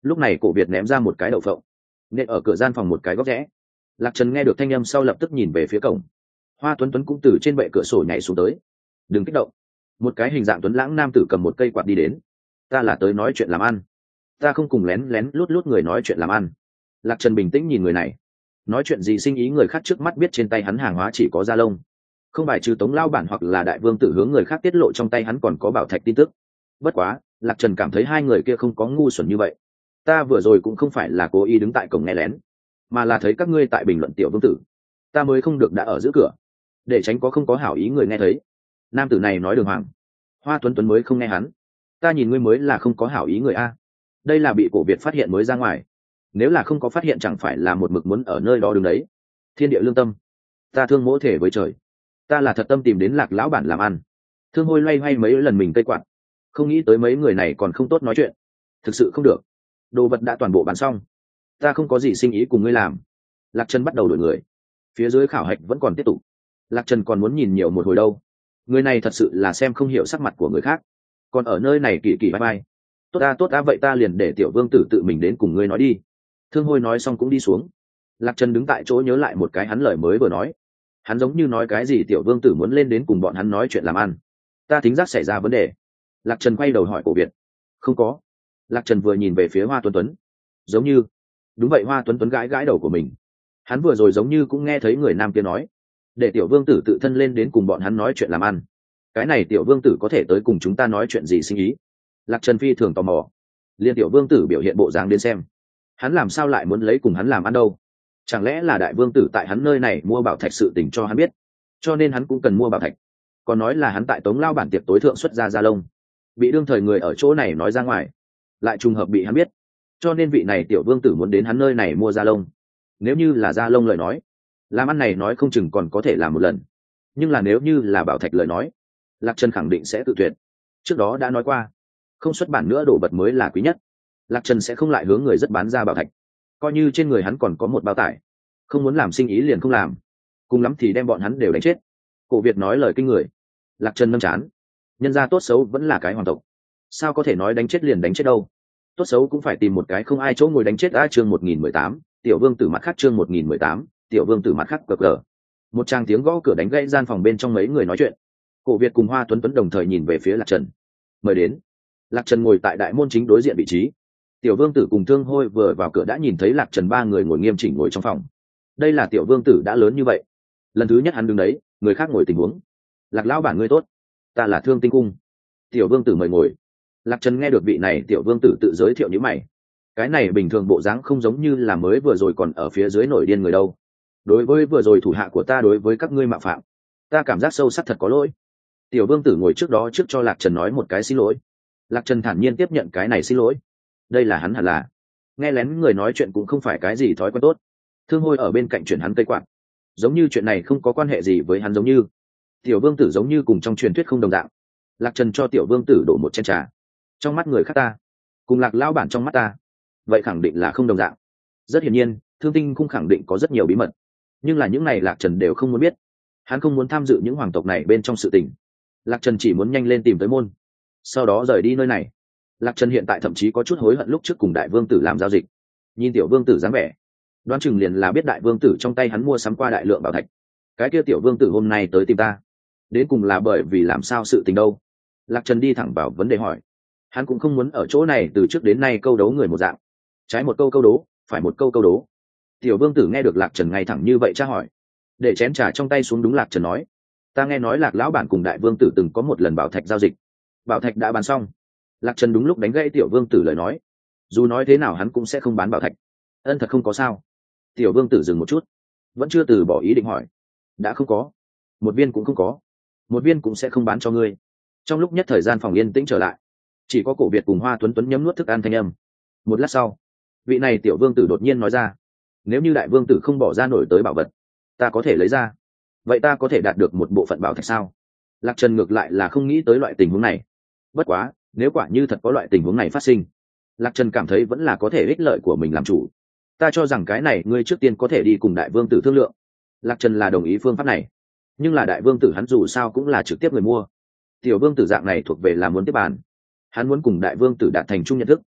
Lúc này cổ Việt ném ra một cái đậu phộng nện ở cửa gian phòng một cái góc rẽ. Lạc Trần nghe được thanh âm sau lập tức nhìn về phía cổng. Hoa Tuấn Tuấn cũng từ trên bệ cửa sổ nhảy xuống tới. Đừng kích động. Một cái hình dạng tuấn lãng nam tử cầm một cây quạt đi đến. Ta là tới nói chuyện làm ăn, ta không cùng lén lén lút lút người nói chuyện làm ăn. Lạc Trần bình tĩnh nhìn người này. Nói chuyện gì sinh ý người khác trước mắt biết trên tay hắn hàng hóa chỉ có da lông, không bài trừ Tống lao bản hoặc là đại vương tử hướng người khác tiết lộ trong tay hắn còn có bảo thạch tin tức. Bất quá Lạc Trần cảm thấy hai người kia không có ngu xuẩn như vậy. Ta vừa rồi cũng không phải là cố ý đứng tại cổng nghe lén, mà là thấy các ngươi tại bình luận tiểu vương tử, ta mới không được đã ở giữa cửa để tránh có không có hảo ý người nghe thấy. Nam tử này nói đường hoàng. Hoa Tuấn Tuấn mới không nghe hắn. Ta nhìn ngươi mới là không có hảo ý người a. Đây là bị cổ Việt phát hiện mới ra ngoài, nếu là không có phát hiện chẳng phải là một mực muốn ở nơi đó đứng đấy. Thiên địa lương tâm, ta thương mỗ thể với trời, ta là thật tâm tìm đến Lạc lão bản làm ăn. Thương Hôi loay hoay mấy lần mình cây quạt, không nghĩ tới mấy người này còn không tốt nói chuyện. Thực sự không được, đồ vật đã toàn bộ bán xong, ta không có gì sinh ý cùng ngươi làm. Lạc Trần bắt đầu đổi người. Phía dưới khảo hạch vẫn còn tiếp tục. Lạc Trần còn muốn nhìn nhiều một hồi đâu. Người này thật sự là xem không hiểu sắc mặt của người khác, còn ở nơi này kỳ kỳ bye bye. Tốt ta vậy ta liền để tiểu vương tử tự mình đến cùng ngươi nói đi. Thương Hôi nói xong cũng đi xuống. Lạc Trần đứng tại chỗ nhớ lại một cái hắn lời mới vừa nói. Hắn giống như nói cái gì tiểu vương tử muốn lên đến cùng bọn hắn nói chuyện làm ăn. Ta thính giác xảy ra vấn đề. Lạc Trần quay đầu hỏi cổ Việt. Không có. Lạc Trần vừa nhìn về phía Hoa Tuấn Tuấn. Giống như. Đúng vậy. Hoa Tuấn Tuấn gãi gãi đầu của mình. Hắn vừa rồi giống như cũng nghe thấy người nam kia nói, để tiểu vương tử tự thân lên đến cùng bọn hắn nói chuyện làm ăn. Cái này tiểu vương tử có thể tới cùng chúng ta nói chuyện gì sinh ý? Lạc Trần phi thường tò mò. Liên tiểu vương tử biểu hiện bộ dáng đến xem, hắn làm sao lại muốn lấy cùng hắn làm ăn đâu? Chẳng lẽ là đại vương tử tại hắn nơi này mua bảo thạch sự tình cho hắn biết, cho nên hắn cũng cần mua bảo thạch? Còn nói là hắn tại Tống lao bản tiệc tối thượng xuất ra gia lông, bị đương thời người ở chỗ này nói ra ngoài, lại trùng hợp bị hắn biết, cho nên vị này tiểu vương tử muốn đến hắn nơi này mua gia lông. Nếu như là gia lông lời nói, làm ăn này nói không chừng còn có thể làm một lần, nhưng là nếu như là bảo thạch lời nói, Lạc Trần khẳng định sẽ tự tuyệt. Trước đó đã nói qua, không xuất bản nữa đồ vật mới là quý nhất. Lạc Trần sẽ không lại hướng người rất bán ra bảo thạch, coi như trên người hắn còn có một bao tải, không muốn làm sinh ý liền không làm, cùng lắm thì đem bọn hắn đều đánh chết. Cổ Việt nói lời kinh người. Lạc Trần nâng chán. Nhân gia tốt xấu vẫn là cái hoàng tộc, sao có thể nói đánh chết liền đánh chết đâu? Tốt xấu cũng phải tìm một cái không ai chỗ ngồi đánh chết. Chương 1018, tiểu vương tử mặt khác. Chương 1018, tiểu vương tử mặt khác. Cờ. Một tràng tiếng gõ cửa đánh gãy gian phòng bên trong mấy người nói chuyện. Cổ Việt cùng Hoa Tuấn Tuấn đồng thời nhìn về phía Lạc Trần. Mời đến. Lạc Trần ngồi tại đại môn chính đối diện vị trí. Tiểu vương tử cùng Thương Hôi vừa vào cửa đã nhìn thấy Lạc Trần ba người ngồi nghiêm chỉnh ngồi trong phòng. Đây là tiểu vương tử đã lớn như vậy, lần thứ nhất hắn đứng đấy, người khác ngồi tình huống. Lạc lão bản ngươi tốt, ta là Thương Tinh Cung. Tiểu vương tử mời ngồi. Lạc Trần nghe được vị này tiểu vương tử tự giới thiệu như mày. Cái này bình thường bộ dáng không giống như là mới vừa rồi còn ở phía dưới nổi điên người đâu. Đối với vừa rồi thủ hạ của ta đối với các ngươi mạo phạm, ta cảm giác sâu sắc thật có lỗi. Tiểu vương tử ngồi trước đó trước cho Lạc Trần nói một cái xin lỗi. Lạc Trần thản nhiên tiếp nhận cái này xin lỗi. Đây là hắn hẳn là. Nghe lén người nói chuyện cũng không phải cái gì thói quen tốt. Thương Hôi ở bên cạnh chuyển hắn cây quạt, giống như chuyện này không có quan hệ gì với hắn. Giống như tiểu vương tử giống như cùng trong truyền thuyết không đồng dạng. Lạc Trần cho tiểu vương tử đổ một chén trà. Trong mắt người khác ta, cùng Lạc lão bản trong mắt ta, vậy khẳng định là không đồng dạng. Rất hiển nhiên, Thương Tinh Cung khẳng định có rất nhiều bí mật, nhưng là những này Lạc Trần đều không muốn biết. Hắn không muốn tham dự những hoàng tộc này bên trong sự tình. Lạc Trần chỉ muốn nhanh lên tìm tới môn, sau đó rời đi nơi này. Lạc Trần hiện tại thậm chí có chút hối hận lúc trước cùng đại vương tử làm giao dịch. Nhìn tiểu vương tử dáng vẻ, đoán chừng liền là biết đại vương tử trong tay hắn mua sắm qua đại lượng bảo thạch. Cái kia tiểu vương tử hôm nay tới tìm ta, đến cùng là bởi vì làm sao sự tình đâu? Lạc Trần đi thẳng vào vấn đề hỏi. Hắn cũng không muốn ở chỗ này từ trước đến nay câu đấu người một dạng, trái một câu câu đố, phải một câu câu đố. Tiểu vương tử nghe được Lạc Trần ngay thẳng như vậy tra hỏi, để chén trà trong tay xuống. Đúng, Lạc Trần nói, ta nghe nói Lạc lão bản cùng đại vương tử từng có một lần bảo thạch giao dịch, bảo thạch đã bán xong. Lạc Trần đúng lúc đánh gãy tiểu vương tử lời nói. Dù nói thế nào hắn cũng sẽ không bán bảo thạch. Ân, thật không có sao? Tiểu vương tử dừng một chút, vẫn chưa từ bỏ ý định hỏi. Đã không có, một viên cũng không có, một viên cũng sẽ không bán cho ngươi. Trong lúc nhất thời gian phòng yên tĩnh trở lại, chỉ có Cổ Việt cùng Hoa Tuấn Tuấn nhấm nuốt thức ăn thanh âm. Một lát sau, vị này tiểu vương tử đột nhiên nói ra, nếu như đại vương tử không bỏ ra nổi tới bảo vật, ta có thể lấy ra, vậy ta có thể đạt được một bộ phận bảo thạch sao? Lạc Trần ngược lại là không nghĩ tới loại tình huống này. Bất quá nếu quả như thật có loại tình huống này phát sinh, Lạc Trần cảm thấy vẫn là có thể ích lợi của mình làm chủ. Ta cho rằng cái này ngươi trước tiên có thể đi cùng đại vương tử thương lượng. Lạc Trần là đồng ý phương pháp này, nhưng là đại vương tử hắn dù sao cũng là trực tiếp người mua, tiểu vương tử dạng này thuộc về là muốn tiếp bàn, hắn muốn cùng đại vương tử đạt thành chung nhận thức.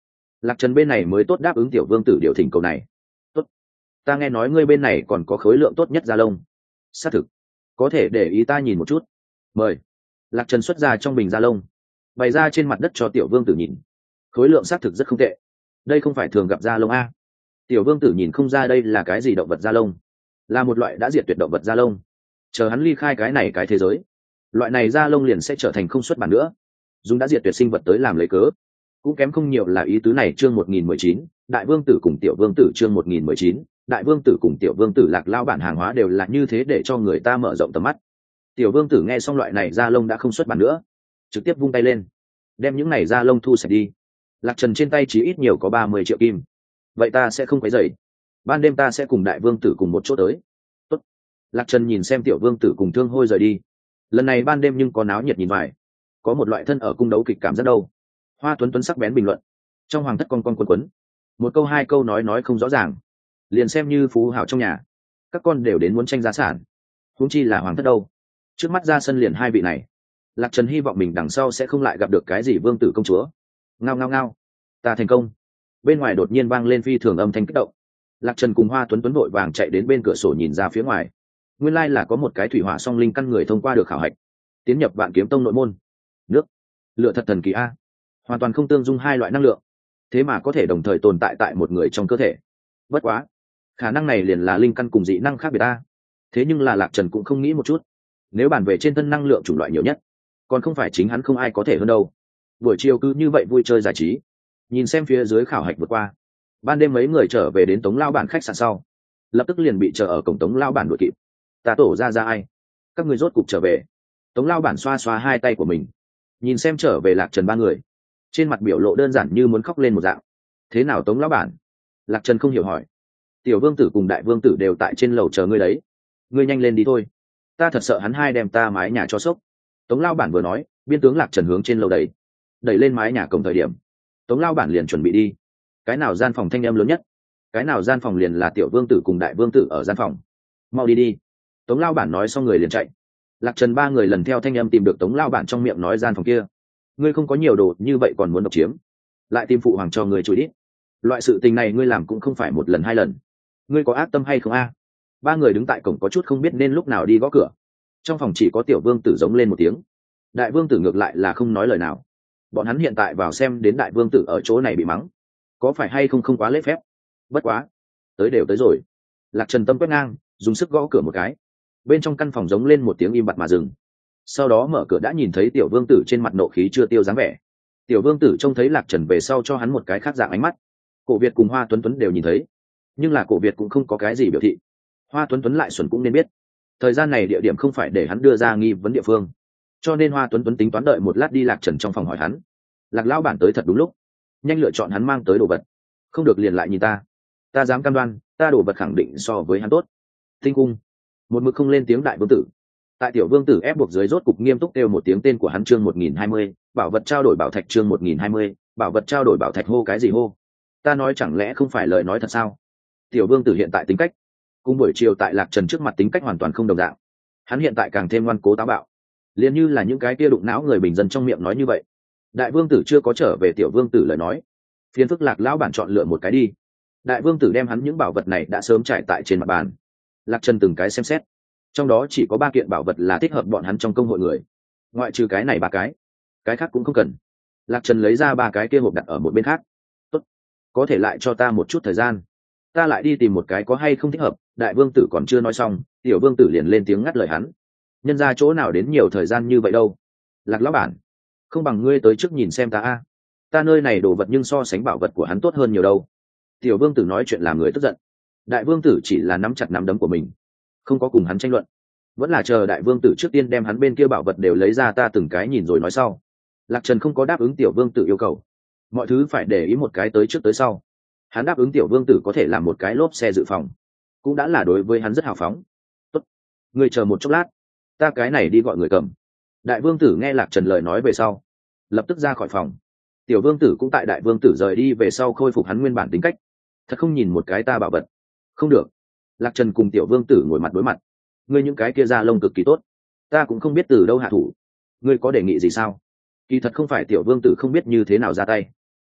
Lạc Trần bên này mới tốt đáp ứng tiểu vương tử điều thỉnh cầu này. Tốt, ta nghe nói ngươi bên này còn có khối lượng tốt nhất da lông. Xác thực, có thể để ý ta nhìn một chút. Mời. Lạc Trần xuất ra trong bình da lông, bày ra trên mặt đất cho tiểu vương tử nhìn. Khối lượng xác thực rất không tệ. Đây không phải thường gặp da lông a. Tiểu vương tử nhìn không ra đây là cái gì động vật da lông, là một loại đã diệt tuyệt động vật da lông. Chờ hắn ly khai cái thế giới, loại này da lông liền sẽ trở thành không xuất bản nữa, dùng đã diệt tuyệt sinh vật tới làm lấy cớ. Cũng kém không nhiều là ý tứ này. Chương 1019, đại vương tử cùng tiểu vương tử. Chương 1019, đại vương tử cùng tiểu vương tử. Lạc Lao bản hàng hóa đều là như thế để cho người ta mở rộng tầm mắt. Tiểu vương tử nghe xong loại này da lông đã không xuất bản nữa, trực tiếp vung tay lên đem những này da lông thu sạch đi. Lạc Trần trên tay chỉ ít nhiều có 30 triệu kim. Vậy ta sẽ không quấy rầy, ban đêm ta sẽ cùng đại vương tử cùng một chỗ tới. Tốt. Lạc Trần nhìn xem tiểu vương tử cùng Thương Hôi rời đi. Lần này ban đêm nhưng có náo nhiệt nhìn vải, có một loại thân ở cung đấu kịch cảm rất đâu. Hoa Tuấn Tuấn sắc bén bình luận, trong hoàng thất con quấn quấn, một câu hai câu nói không rõ ràng, liền xem như phú hào trong nhà, các con đều đến muốn tranh gia sản, huống chi là hoàng thất đâu. Trước mắt ra sân liền hai vị này, Lạc Trần hy vọng mình đằng sau sẽ không lại gặp được cái gì vương tử công chúa. Ngao ngao ngao, ta thành công. Bên ngoài đột nhiên vang lên phi thường âm thanh kích động. Lạc Trần cùng Hoa Tuấn Tuấn vội vàng chạy đến bên cửa sổ nhìn ra phía ngoài. Nguyên lai là có một cái thủy hỏa song linh căn người thông qua được khảo hạch, tiến nhập Vạn Kiếm Tông nội môn. Nước, lửa thật thần kỳ a, hoàn toàn không tương dung hai loại năng lượng, thế mà có thể đồng thời tồn tại tại một người trong cơ thể. Bất quá, khả năng này liền là linh căn cùng dị năng khác biệt a. Thế nhưng là Lạc Trần cũng không nghĩ một chút, nếu bàn về trên thân năng lượng chủng loại nhiều nhất, còn không phải chính hắn không ai có thể hơn đâu. Buổi chiều cứ như vậy vui chơi giải trí, nhìn xem phía dưới khảo hạch vượt qua. Ban đêm mấy người trở về đến Tống Lao bản khách sạn sau, lập tức liền bị chờ ở cổng Tống Lao bản đuổi kịp. Ta tổ ra ai, các người rốt cục trở về. Tống Lao bản xoa xoa hai tay của mình, nhìn xem trở về Lạc Trần ba người, trên mặt biểu lộ đơn giản như muốn khóc lên một dạng. Thế nào Tống Lão bản? Lạc Trần không hiểu hỏi. Tiểu vương tử cùng đại vương tử đều tại trên lầu chờ ngươi đấy, ngươi nhanh lên đi thôi, ta thật sợ hắn hai đem ta mái nhà cho sốc. Tống Lao bản vừa nói, biên tướng Lạc Trần hướng trên lầu đẩy lên mái nhà cổng thời điểm, Tống Lao bản liền chuẩn bị đi. Cái nào gian phòng thanh em lớn nhất, cái nào gian phòng liền là tiểu vương tử cùng đại vương tử ở gian phòng. Mau đi đi. Tống Lao bản nói xong người liền chạy. Lạc Trần ba người lần theo thanh em tìm được Tống Lao bản trong miệng nói gian phòng kia. Ngươi không có nhiều đồ như vậy còn muốn độc chiếm, lại tìm phụ hoàng cho người chửi đít. Loại sự tình này ngươi làm cũng không phải một lần hai lần, ngươi có ác tâm hay không a? Ba người đứng tại cổng có chút không biết nên lúc nào đi gõ cửa. Trong phòng chỉ có tiểu vương tử giống lên một tiếng, đại vương tử ngược lại là không nói lời nào. Bọn hắn hiện tại vào xem đến đại vương tử ở chỗ này bị mắng, có phải hay không không quá lễ phép. Bất quá, tới đều tới rồi. Lạc Trần tâm quét ngang, dùng sức gõ cửa một cái. Bên trong căn phòng giống lên một tiếng im bặt mà dừng. Sau đó mở cửa đã nhìn thấy tiểu vương tử trên mặt nộ khí chưa tiêu dáng vẻ. Tiểu vương tử trông thấy Lạc Trần về sau cho hắn một cái khác dạng ánh mắt. Cổ Việt cùng Hoa Tuấn Tuấn đều nhìn thấy, nhưng là Cổ Việt cũng không có cái gì biểu thị. Hoa Tuấn Tuấn lại xuẩn cũng nên biết, thời gian này địa điểm không phải để hắn đưa ra nghi vấn địa phương, cho nên Hoa Tuấn Tuấn tính toán đợi một lát đi Lạc Trần trong phòng hỏi hắn. Lạc lão bản tới thật đúng lúc, nhanh lựa chọn hắn mang tới đồ vật, không được liền lại nhìn ta dám cam đoan ta đồ vật khẳng định so với hắn tốt. Tinh cung một mực không lên tiếng đại vương tử, tại tiểu vương tử ép buộc dưới rốt cục nghiêm túc kêu một tiếng tên của hắn. Chương 1020, bảo vật trao đổi bảo thạch. Chương 1020, bảo vật trao đổi bảo thạch. Hô cái gì hô, ta nói chẳng lẽ không phải lời nói thật sao? Tiểu vương tử hiện tại tính cách cùng buổi chiều tại Lạc Trần trước mặt tính cách hoàn toàn không đồng dạng. Hắn hiện tại càng thêm ngoan cố táo bạo, liền như là những cái kia đụng não người bình dân trong miệng nói như vậy. Đại vương tử chưa có trở về tiểu vương tử lời nói, phiền phức Lạc lão bản chọn lựa một cái đi. Đại vương tử đem hắn những bảo vật này đã sớm trải tại trên mặt bàn. Lạc Trần từng cái xem xét, trong đó chỉ có 3 kiện bảo vật là thích hợp bọn hắn trong công hội người, ngoại trừ cái này 3 cái khác cũng không cần. Lạc Trần lấy ra 3 cái kia hộp đặt ở một bên khác. Tốt, có thể lại cho ta một chút thời gian, ta lại đi tìm một cái có hay không thích hợp. Đại vương tử còn chưa nói xong, tiểu vương tử liền lên tiếng ngắt lời hắn. Nhân ra chỗ nào đến nhiều thời gian như vậy đâu. Lạc lão bản, không bằng ngươi tới trước nhìn xem ta a, ta nơi này đồ vật nhưng so sánh bảo vật của hắn tốt hơn nhiều đâu. Tiểu vương tử nói chuyện làm người tức giận. Đại vương tử chỉ là nắm chặt nắm đấm của mình, không có cùng hắn tranh luận, vẫn là chờ đại vương tử trước tiên đem hắn bên kia bảo vật đều lấy ra ta từng cái nhìn rồi nói sau. Lạc Trần không có đáp ứng tiểu vương tử yêu cầu, mọi thứ phải để ý một cái tới trước tới sau. Hắn đáp ứng tiểu vương tử có thể làm một cái lốp xe dự phòng, cũng đã là đối với hắn rất hào phóng. Tốt, ngươi chờ một chốc lát, ta cái này đi gọi người cầm. Đại vương tử nghe Lạc Trần lời nói về sau, lập tức ra khỏi phòng. Tiểu vương tử cũng tại đại vương tử rời đi về sau khôi phục hắn nguyên bản tính cách. Thật không nhìn một cái ta bảo vật không được. Lạc Trần cùng tiểu vương tử ngồi mặt đối mặt. Ngươi những cái kia da lông cực kỳ tốt, ta cũng không biết từ đâu hạ thủ, ngươi có đề nghị gì sao? Kỳ thật không phải tiểu vương tử không biết như thế nào ra tay,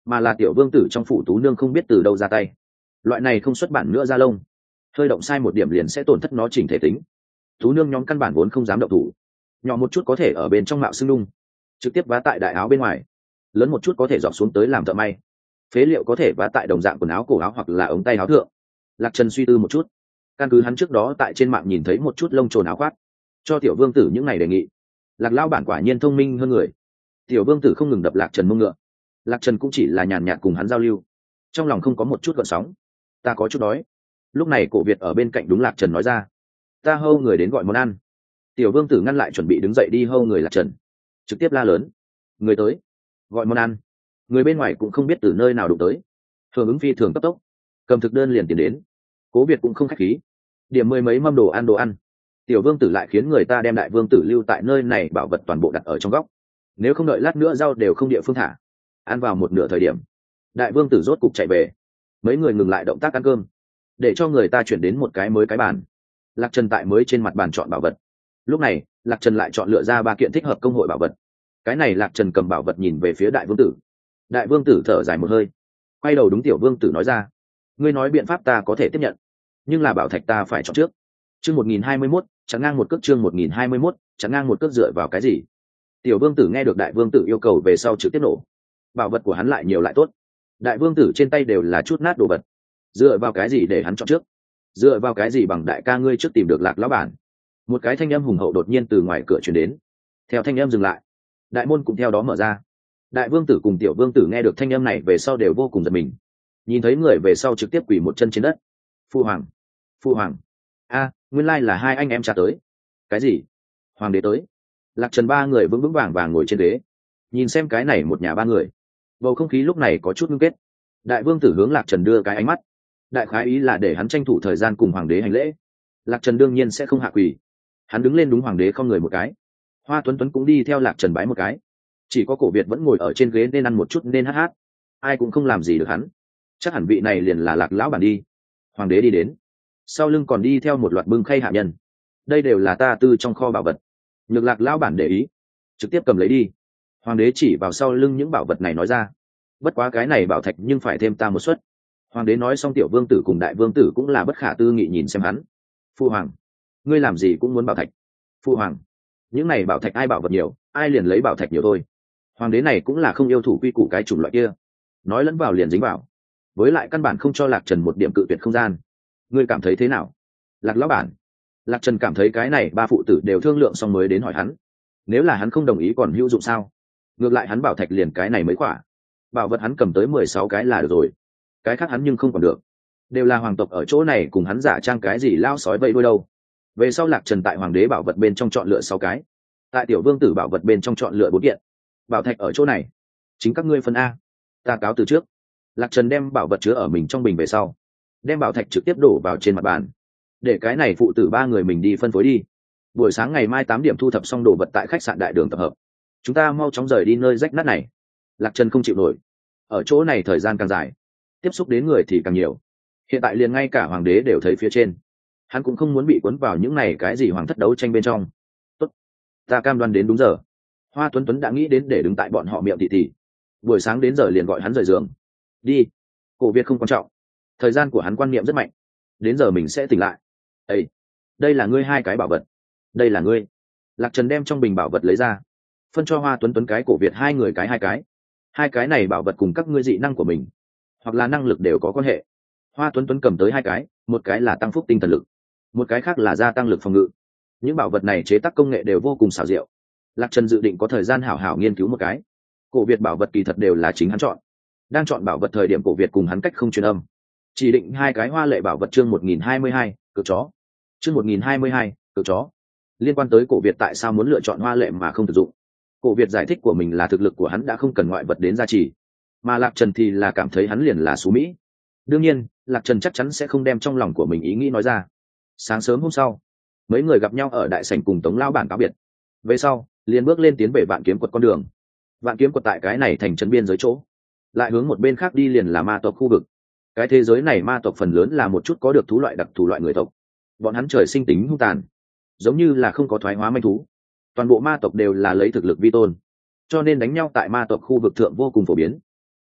mà là tiểu vương tử trong phủ tú nương không biết từ đâu ra tay. Loại này không xuất bản nữa ra lông, hơi động sai một điểm liền sẽ tổn thất nó chỉnh thể tính. Tú nương nhóm căn bản vốn không dám động thủ, nhỏ một chút có thể ở bên trong mạo xưng đung, trực tiếp vá tại đại áo bên ngoài, lớn một chút có thể dọc xuống tới làm thợ may, phế liệu có thể vá tại đồng dạng quần áo cổ áo hoặc là ống tay áo thượng. Lạc Trần suy tư một chút, căn cứ hắn trước đó tại trên mạng nhìn thấy một chút lông trồn áo khoác, cho tiểu vương tử những ngày đề nghị. Lạc lao bản quả nhiên thông minh hơn người. Tiểu vương tử không ngừng đập Lạc Trần mông ngựa. Lạc Trần cũng chỉ là nhàn nhạt cùng hắn giao lưu, trong lòng không có một chút gợn sóng. Ta có chút đói. Lúc này Cổ Việt ở bên cạnh đúng Lạc Trần nói ra, ta hâu người đến gọi món ăn. Tiểu vương tử ngăn lại chuẩn bị đứng dậy đi hâu người Lạc Trần, trực tiếp la lớn, người tới, gọi món ăn. Người bên ngoài cũng không biết từ nơi nào đụng tới, hưởng ứng phi thường cấp tốc, cầm thực đơn liền tiến đến. Cố Việt cũng không khách khí, điểm mười mấy mâm đồ ăn. Tiểu vương tử lại khiến người ta đem đại vương tử lưu tại nơi này, bảo vật toàn bộ đặt ở trong góc, nếu không đợi lát nữa rau đều không địa phương thả. Ăn vào một nửa thời điểm, đại vương tử rốt cục chạy về. Mấy người ngừng lại động tác ăn cơm, để cho người ta chuyển đến một cái mới cái bàn. Lạc Trần tại mới trên mặt bàn chọn bảo vật. Lúc này Lạc Trần lại chọn lựa ra 3 kiện thích hợp công hội bảo vật. Cái này Lạc Trần cầm bảo vật nhìn về phía đại vương tử. Đại vương tử thở dài một hơi, quay đầu đúng tiểu vương tử nói ra, ngươi nói biện pháp ta có thể tiếp nhận, nhưng là bảo thạch ta phải chọn trước. Chương 1021, chắn ngang một cước. Chương 1021, chắn ngang một cước. Dựa vào cái gì? Tiểu vương tử nghe được đại vương tử yêu cầu về sau trực tiếp nổ. Bảo vật của hắn lại nhiều lại tốt, đại vương tử trên tay đều là chút nát đồ vật, dựa vào cái gì để hắn chọn trước? Dựa vào cái gì bằng đại ca ngươi trước tìm được Lạc lão bản? Một cái thanh âm hùng hậu đột nhiên từ ngoài cửa truyền đến. Theo thanh âm dừng lại, đại môn cũng theo đó mở ra. Đại vương tử cùng tiểu vương tử nghe được thanh âm này về sau đều vô cùng giật mình, nhìn thấy người về sau trực tiếp quỳ một chân trên đất. Phu hoàng, phu hoàng. A, nguyên lai là hai anh em cha tới. Cái gì? Hoàng đế tới? Lạc Trần 3 người vững vững vàng vàng ngồi trên ghế, nhìn xem cái này một nhà 3 người, bầu không khí lúc này có chút ngưng kết. Đại vương tử hướng Lạc Trần đưa cái ánh mắt, đại khái ý là để hắn tranh thủ thời gian cùng hoàng đế hành lễ. Lạc Trần đương nhiên sẽ không hạ quỳ, hắn đứng lên đúng hoàng đế không người một cái. Hoa Tuấn Tuấn cũng đi theo Lạc Trần bái một cái. Chỉ có Cổ Việt vẫn ngồi ở trên ghế nên ăn một chút nên hát, ai cũng không làm gì được hắn. Chắc hẳn vị này liền là Lạc lão bản đi. Hoàng đế đi đến, sau lưng còn đi theo một loạt bưng khay hạ nhân. Đây đều là ta tư trong kho bảo vật, nhược Lạc lão bản để ý, trực tiếp cầm lấy đi. Hoàng đế chỉ vào sau lưng những bảo vật này nói ra, bất quá cái này bảo thạch nhưng phải thêm ta một suất. Hoàng đế nói xong, tiểu vương tử cùng đại vương tử cũng là bất khả tư nghị nhìn xem hắn. Phu hoàng, ngươi làm gì cũng muốn bảo thạch? Phu hoàng, những này bảo thạch ai bảo vật nhiều ai liền lấy bảo thạch nhiều thôi. Hoàng đế này cũng là không yêu thủ quy củ cái chủng loại kia, nói lẫn vào liền dính vào, với lại căn bản không cho Lạc Trần một điểm cự tuyệt không gian. Ngươi cảm thấy thế nào, Lạc lão bản? Lạc Trần cảm thấy cái này 3 phụ tử đều thương lượng xong mới đến hỏi hắn, nếu là hắn không đồng ý còn hữu dụng sao? Ngược lại hắn bảo thạch liền cái này mới quả, bảo vật hắn cầm tới 16 cái là được rồi, cái khác hắn nhưng không còn được. Đều là hoàng tộc ở chỗ này cùng hắn giả trang cái gì lao sói vậy đôi đâu. Về sau Lạc Trần tại hoàng đế bảo vật bên trong chọn lựa 6 cái, tại tiểu vương tử bảo vật bên trong chọn lựa 4 kiện. Bảo thạch ở chỗ này, chính các ngươi phân A, ta cáo từ trước. Lạc Trần đem bảo vật chứa ở mình trong bình về sau, đem bảo thạch trực tiếp đổ vào trên mặt bàn, để cái này phụ tử 3 người mình đi phân phối đi. Buổi sáng ngày mai 8 điểm thu thập xong đồ vật tại khách sạn đại đường tập hợp, chúng ta mau chóng rời đi nơi rách nát này. Lạc Trần không chịu nổi, ở chỗ này thời gian càng dài, tiếp xúc đến người thì càng nhiều. Hiện tại liền ngay cả hoàng đế đều thấy phía trên, hắn cũng không muốn bị cuốn vào những này cái gì hoàng thất đấu tranh bên trong. Tốt, ta cam đoan đến đúng giờ. Hoa Tuấn Tuấn đã nghĩ đến để đứng tại bọn họ miệng thị thị, buổi sáng đến giờ liền gọi hắn rời giường đi. Cổ Việt không quan trọng, thời gian của hắn quan niệm rất mạnh, đến giờ mình sẽ tỉnh lại. Ê, đây là ngươi 2 cái bảo vật, đây là ngươi. Lạc Trần đem trong bình bảo vật lấy ra, phân cho Hoa Tuấn Tuấn cái, Cổ Việt 2 người cái 2 cái. 2 cái này bảo vật cùng các ngươi dị năng của mình hoặc là năng lực đều có quan hệ. Hoa Tuấn Tuấn cầm tới 2 cái, một cái là tăng phúc tinh thần lực, một cái khác là gia tăng lực phòng ngự. Những bảo vật này chế tác công nghệ đều vô cùng xảo diệu. Lạc Trần dự định có thời gian hảo hảo nghiên cứu một cái. Cổ Việt bảo vật kỳ thật đều là chính hắn chọn, đang chọn bảo vật thời điểm Cổ Việt cùng hắn cách không truyền âm, chỉ định 2 cái hoa lệ bảo vật. Chương 1022, cực chó. Chương 1022, cực chó. Liên quan tới Cổ Việt tại sao muốn lựa chọn hoa lệ mà không thực dụng, Cổ Việt giải thích của mình là thực lực của hắn đã không cần ngoại vật đến gia trì, mà Lạc Trần thì là cảm thấy hắn liền là xú mỹ. Đương nhiên Lạc Trần chắc chắn sẽ không đem trong lòng của mình ý nghĩ nói ra. Sáng sớm hôm sau, mấy người gặp nhau ở đại sảnh cùng Tống lão bản cáo biệt, về sau liền bước lên tiến về Vạn Kiếm Quật con đường. Vạn Kiếm Quật tại cái này thành trấn biên giới chỗ, lại hướng một bên khác đi liền là ma tộc khu vực. Cái thế giới này ma tộc phần lớn là một chút có được thú loại đặc thù loại người tộc, bọn hắn trời sinh tính hung tàn, giống như là không có thoái hóa manh thú. Toàn bộ ma tộc đều là lấy thực lực vi tôn, cho nên đánh nhau tại ma tộc khu vực thượng vô cùng phổ biến.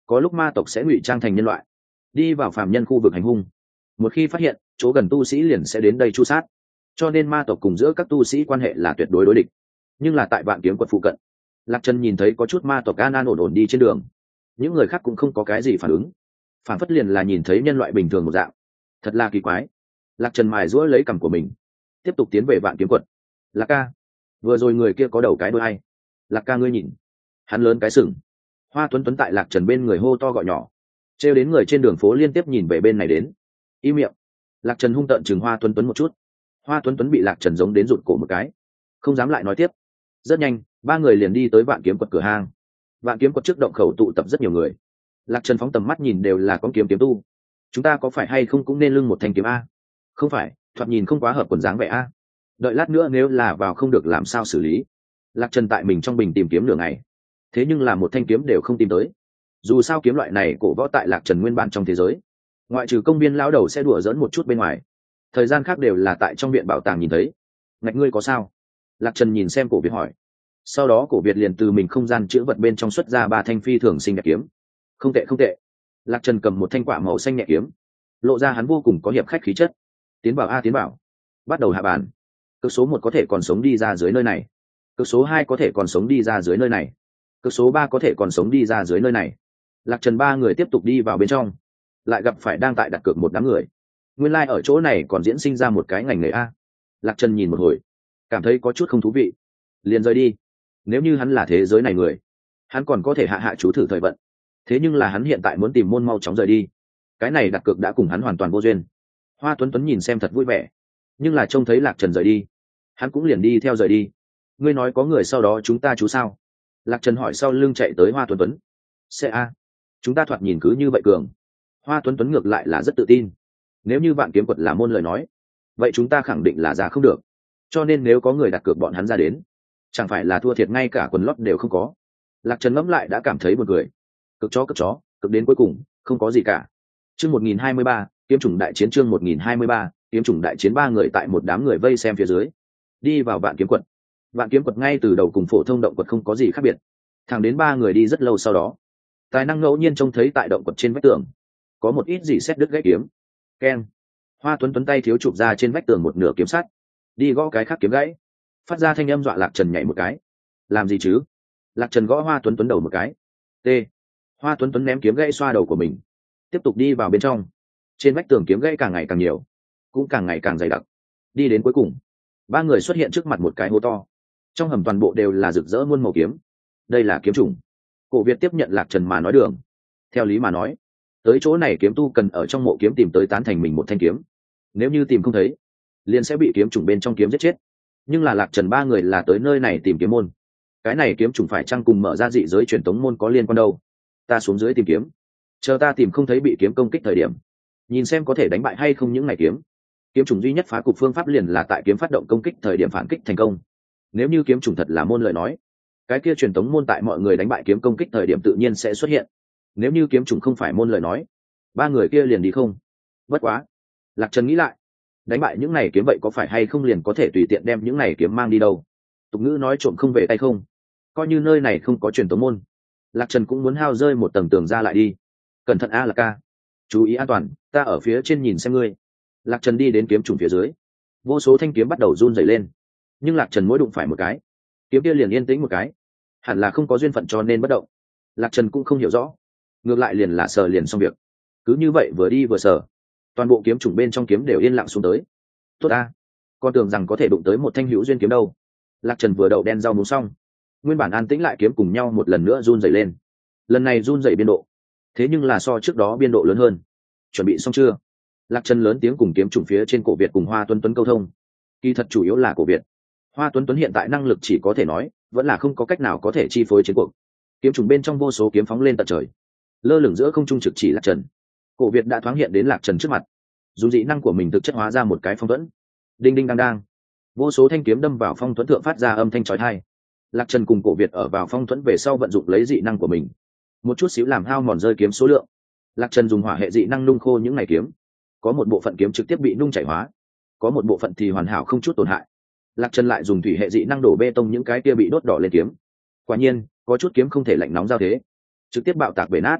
có lúc ma tộc sẽ ngụy trang thành nhân loại đi vào phàm nhân khu vực hành hung, một khi phát hiện chỗ gần tu sĩ liền sẽ đến đây chu sát, cho nên ma tộc cùng giữa các tu sĩ quan hệ là tuyệt đối đối địch. Nhưng là tại Vạn Kiếm Quật phụ cận, Lạc Trần nhìn thấy có chút ma tộc an an ổn ổn đi trên đường, những người khác cũng không có cái gì phản ứng, phản phất liền là nhìn thấy nhân loại bình thường một dạng. Thật là kỳ quái. Lạc Trần mài giũa lấy cằm của mình, tiếp tục tiến về Vạn Kiếm Quật. Lạc ca, vừa rồi người kia có đầu cái đuôi hay? Lạc ca ngươi nhìn, hắn lớn cái sừng. Hoa Tuấn Tuấn tại Lạc Trần bên người hô to gọi nhỏ, trêu đến người trên đường phố liên tiếp nhìn về bên này đến. Im miệng. Lạc Trần hung tợn chừng Hoa Tuấn Tuấn một chút. Hoa Tuấn Tuấn bị Lạc Trần giống đến rụt cổ một cái, không dám lại nói tiếp. Rất nhanh, ba người liền đi tới Vạn Kiếm Quật cửa hang. Vạn Kiếm Quật trước động khẩu tụ tập rất nhiều người. Lạc Trần phóng tầm mắt nhìn đều là con kiếm tu. Chúng ta có phải hay không cũng nên lưng một thanh kiếm a? Không phải, thoạt nhìn không quá hợp quần dáng vẻ a. Đợi lát nữa nếu là vào không được làm sao xử lý? Lạc Trần tại mình trong bình tìm kiếm nửa ngày, thế nhưng là một thanh kiếm đều không tìm tới. Dù sao kiếm loại này cổ võ tại Lạc Trần nguyên bản trong thế giới, ngoại trừ công viên lão đầu sẽ đùa giỡn một chút bên ngoài, thời gian khác đều là tại trong viện bảo tàng nhìn thấy. Ngạch ngươi có sao? Lạc Trần nhìn xem Cổ Việt hỏi. Sau đó Cổ Việt liền từ mình không gian chữ vật bên trong xuất ra 3 thanh phi thường xinh đẹp kiếm. Không tệ không tệ. Lạc Trần cầm một thanh quả màu xanh nhẹ kiếm, lộ ra hắn vô cùng có hiệp khách khí chất. Tiến bảo a tiến bảo. Bắt đầu hạ bàn. Cực số 1 có thể còn sống đi ra dưới nơi này. Cực số 2 có thể còn sống đi ra dưới nơi này. Cực số 3 có thể còn sống đi ra dưới nơi này. Lạc Trần 3 người tiếp tục đi vào bên trong, lại gặp phải đang tại đặt cược một đám người. Nguyên lai ở chỗ này còn diễn sinh ra một cái ngành nghề a. Lạc Trần nhìn một hồi, cảm thấy có chút không thú vị, liền rời đi. Nếu như hắn là thế giới này người, hắn còn có thể hạ hạ chú thử thời vận. Thế nhưng là hắn hiện tại muốn tìm môn mau chóng rời đi. Cái này đặt cược đã cùng hắn hoàn toàn vô duyên. Hoa Tuấn Tuấn nhìn xem thật vui vẻ, nhưng là trông thấy Lạc Trần rời đi, hắn cũng liền đi theo rời đi. Ngươi nói có người sau đó chúng ta chú sao? Lạc Trần hỏi sau lưng chạy tới Hoa Tuấn Tuấn. Sẽ a, chúng ta thoạt nhìn cứ như vậy cường. Hoa Tuấn Tuấn ngược lại là rất tự tin. Nếu như Vạn Kiếm Quật là môn lời nói, vậy chúng ta khẳng định là ra không được. Cho nên nếu có người đặt cược bọn hắn ra đến, chẳng phải là thua thiệt ngay cả quần lót đều không có. Lạc Trần ngẫm lại đã cảm thấy buồn cười. Cực chó, cực đến cuối cùng, không có gì cả. Chương 1023, kiếm chủng đại chiến. Chương 1023, kiếm chủng đại chiến. 3 người tại một đám người vây xem phía dưới, đi vào Vạn Kiếm Quật. Vạn Kiếm Quật ngay từ đầu cùng phổ thông động quật không có gì khác biệt. Thẳng đến 3 người đi rất lâu sau đó, tài năng ngẫu nhiên trông thấy tại động quật trên vách tường có một ít gì xét đứt gãy kiếm. Keng. Hoa Tuấn Tuấn tay thiếu chụp ra trên vách tường một nửa kiếm sắt, đi gõ cái khác kiếm gãy, phát ra thanh âm dọa Lạc Trần nhảy một cái. Làm gì chứ? Lạc Trần gõ Hoa Tuấn Tuấn đầu một cái. T. Hoa Tuấn Tuấn ném kiếm gãy xoa đầu của mình, tiếp tục đi vào bên trong. Trên vách tường kiếm gãy càng ngày càng nhiều, cũng càng ngày càng dày đặc. Đi đến cuối cùng, 3 người xuất hiện trước mặt một cái hố to. Trong hầm toàn bộ đều là rực rỡ muôn màu kiếm. Đây là kiếm chủng. Cổ Việt tiếp nhận Lạc Trần mà nói đường. Theo lý mà nói, tới chỗ này kiếm tu cần ở trong mộ kiếm tìm tới tán thành mình một thanh kiếm. Nếu như tìm không thấy, liền sẽ bị kiếm chủng bên trong kiếm giết chết. Nhưng là Lạc Trần 3 người là tới nơi này tìm kiếm môn. Cái này kiếm chủng phải chăng cùng mở ra dị giới truyền tống môn có liên quan đâu? Ta xuống dưới tìm kiếm, chờ ta tìm không thấy bị kiếm công kích thời điểm, nhìn xem có thể đánh bại hay không những ngày kiếm. Kiếm chủng duy nhất phá cục phương pháp liền là tại kiếm phát động công kích thời điểm phản kích thành công. Nếu như kiếm chủng thật là môn lời nói, cái kia truyền tống môn tại mọi người đánh bại kiếm công kích thời điểm tự nhiên sẽ xuất hiện. Nếu như kiếm chủng không phải môn lời nói, 3 người kia liền đi không. Bất quá, Lạc Trần nghĩ lại, đánh bại những này kiếm vậy có phải hay không liền có thể tùy tiện đem những này kiếm mang đi đâu? Tục ngữ nói trộm không về tay không, coi như nơi này không có truyền tống môn, Lạc Trần cũng muốn hao rơi một tầng tường ra lại đi. Cẩn thận a Lạc ca, chú ý an toàn, ta ở phía trên nhìn xem ngươi. Lạc Trần đi đến kiếm chủng phía dưới, vô số thanh kiếm bắt đầu run rẩy lên, nhưng Lạc Trần mỗi đụng phải một cái, kiếm kia liền yên tĩnh một cái, hẳn là không có duyên phận cho nên bất động. Lạc Trần cũng không hiểu rõ, ngược lại liền là sờ liền xong việc. Cứ như vậy vừa đi vừa sờ, toàn bộ kiếm chủng bên trong kiếm đều yên lặng xuống tới. Tốt a, con tưởng rằng có thể đụng tới một thanh hữu duyên kiếm đâu. Lạc Trần vừa đậu đen rau muống xong, nguyên bản an tĩnh lại kiếm cùng nhau một lần nữa run rẩy lên. Lần này run rẩy biên độ, thế nhưng là so trước đó biên độ lớn hơn. Chuẩn bị xong chưa? Lạc Trần lớn tiếng cùng kiếm chủng phía trên Cổ Việt cùng Hoa Tuấn Tuấn câu thông. Kỳ thật chủ yếu là Cổ Việt. Hoa Tuấn Tuấn hiện tại năng lực chỉ có thể nói, vẫn là không có cách nào có thể chi phối chiến cuộc. Kiếm chủng bên trong vô số kiếm phóng lên tận trời, lơ lửng giữa không trung trực chỉ Lạc Trần. Cổ Việt đã thoáng hiện đến Lạc Trần trước mặt, dùng dị năng của mình thực chất hóa ra một cái phong thuẫn. Đinh đinh đang đang, vô số thanh kiếm đâm vào phong thuẫn thượng phát ra âm thanh chói tai. Lạc Trần cùng Cổ Việt ở vào phong thuẫn về sau vận dụng lấy dị năng của mình, một chút xíu làm hao mòn rơi kiếm số lượng. Lạc Trần dùng hỏa hệ dị năng nung khô những ngày kiếm, có một bộ phận kiếm trực tiếp bị nung chảy hóa, có một bộ phận thì hoàn hảo không chút tổn hại. Lạc Trần lại dùng thủy hệ dị năng đổ bê tông những cái kia bị đốt đỏ lên kiếm. Quả nhiên, có chút kiếm không thể lạnh nóng giao thế, trực tiếp bạo tạc bể nát.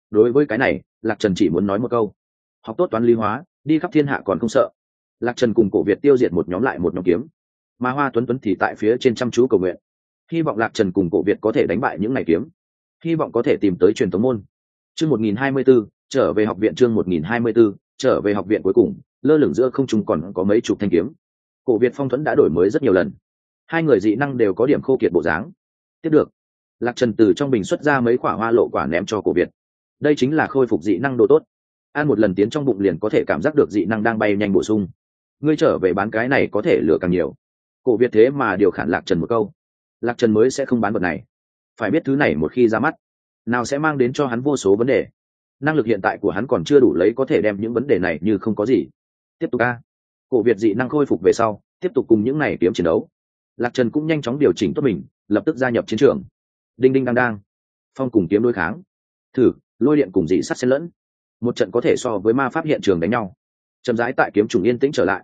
đối với cái này lạc trần chỉ muốn nói một câu: học tốt toán lý hóa, đi khắp thiên hạ còn không sợ. Lạc trần cùng cổ việt tiêu diệt một nhóm lại một nhóm kiếm, mà Hoa Tuấn Tuấn thì tại phía trên chăm chú cầu nguyện, hy vọng lạc trần cùng cổ việt có thể đánh bại những ngày kiếm, hy vọng có thể tìm tới truyền tống môn. Chương 1024, trở về học viện. Chương 1024, trở về học viện. Cuối cùng lơ lửng giữa không trung còn có mấy chục thanh kiếm. Cổ việt Phong Thuẫn đã đổi mới rất nhiều lần, hai người dị năng đều có điểm khô kiệt bộ dáng. Tiếp được, lạc trần từ trong bình xuất ra mấy quả hoa lộ quả ném cho cổ việt. Đây chính là khôi phục dị năng đồ tốt, ăn một lần tiến trong bụng liền có thể cảm giác được dị năng đang bay nhanh bổ sung. Ngươi trở về bán cái này có thể lừa càng nhiều. Cổ việt thế mà điều khản lạc trần một câu, lạc trần mới sẽ không bán vật này. Phải biết thứ này một khi ra mắt, nào sẽ mang đến cho hắn vô số vấn đề. Năng lực hiện tại của hắn còn chưa đủ lấy có thể đem những vấn đề này như không có gì. Tiếp tục a. Cổ việt dị năng khôi phục về sau, tiếp tục cùng những này kiếm chiến đấu. Lạc trần cũng nhanh chóng điều chỉnh tốt mình, lập tức gia nhập chiến trường. Đinh đinh đang đang, phong cùng kiếm đối kháng, thử lôi điện cùng dị sắt xen lẫn, một trận có thể so với ma pháp hiện trường đánh nhau. Chậm rãi tại kiếm trùng yên tĩnh trở lại.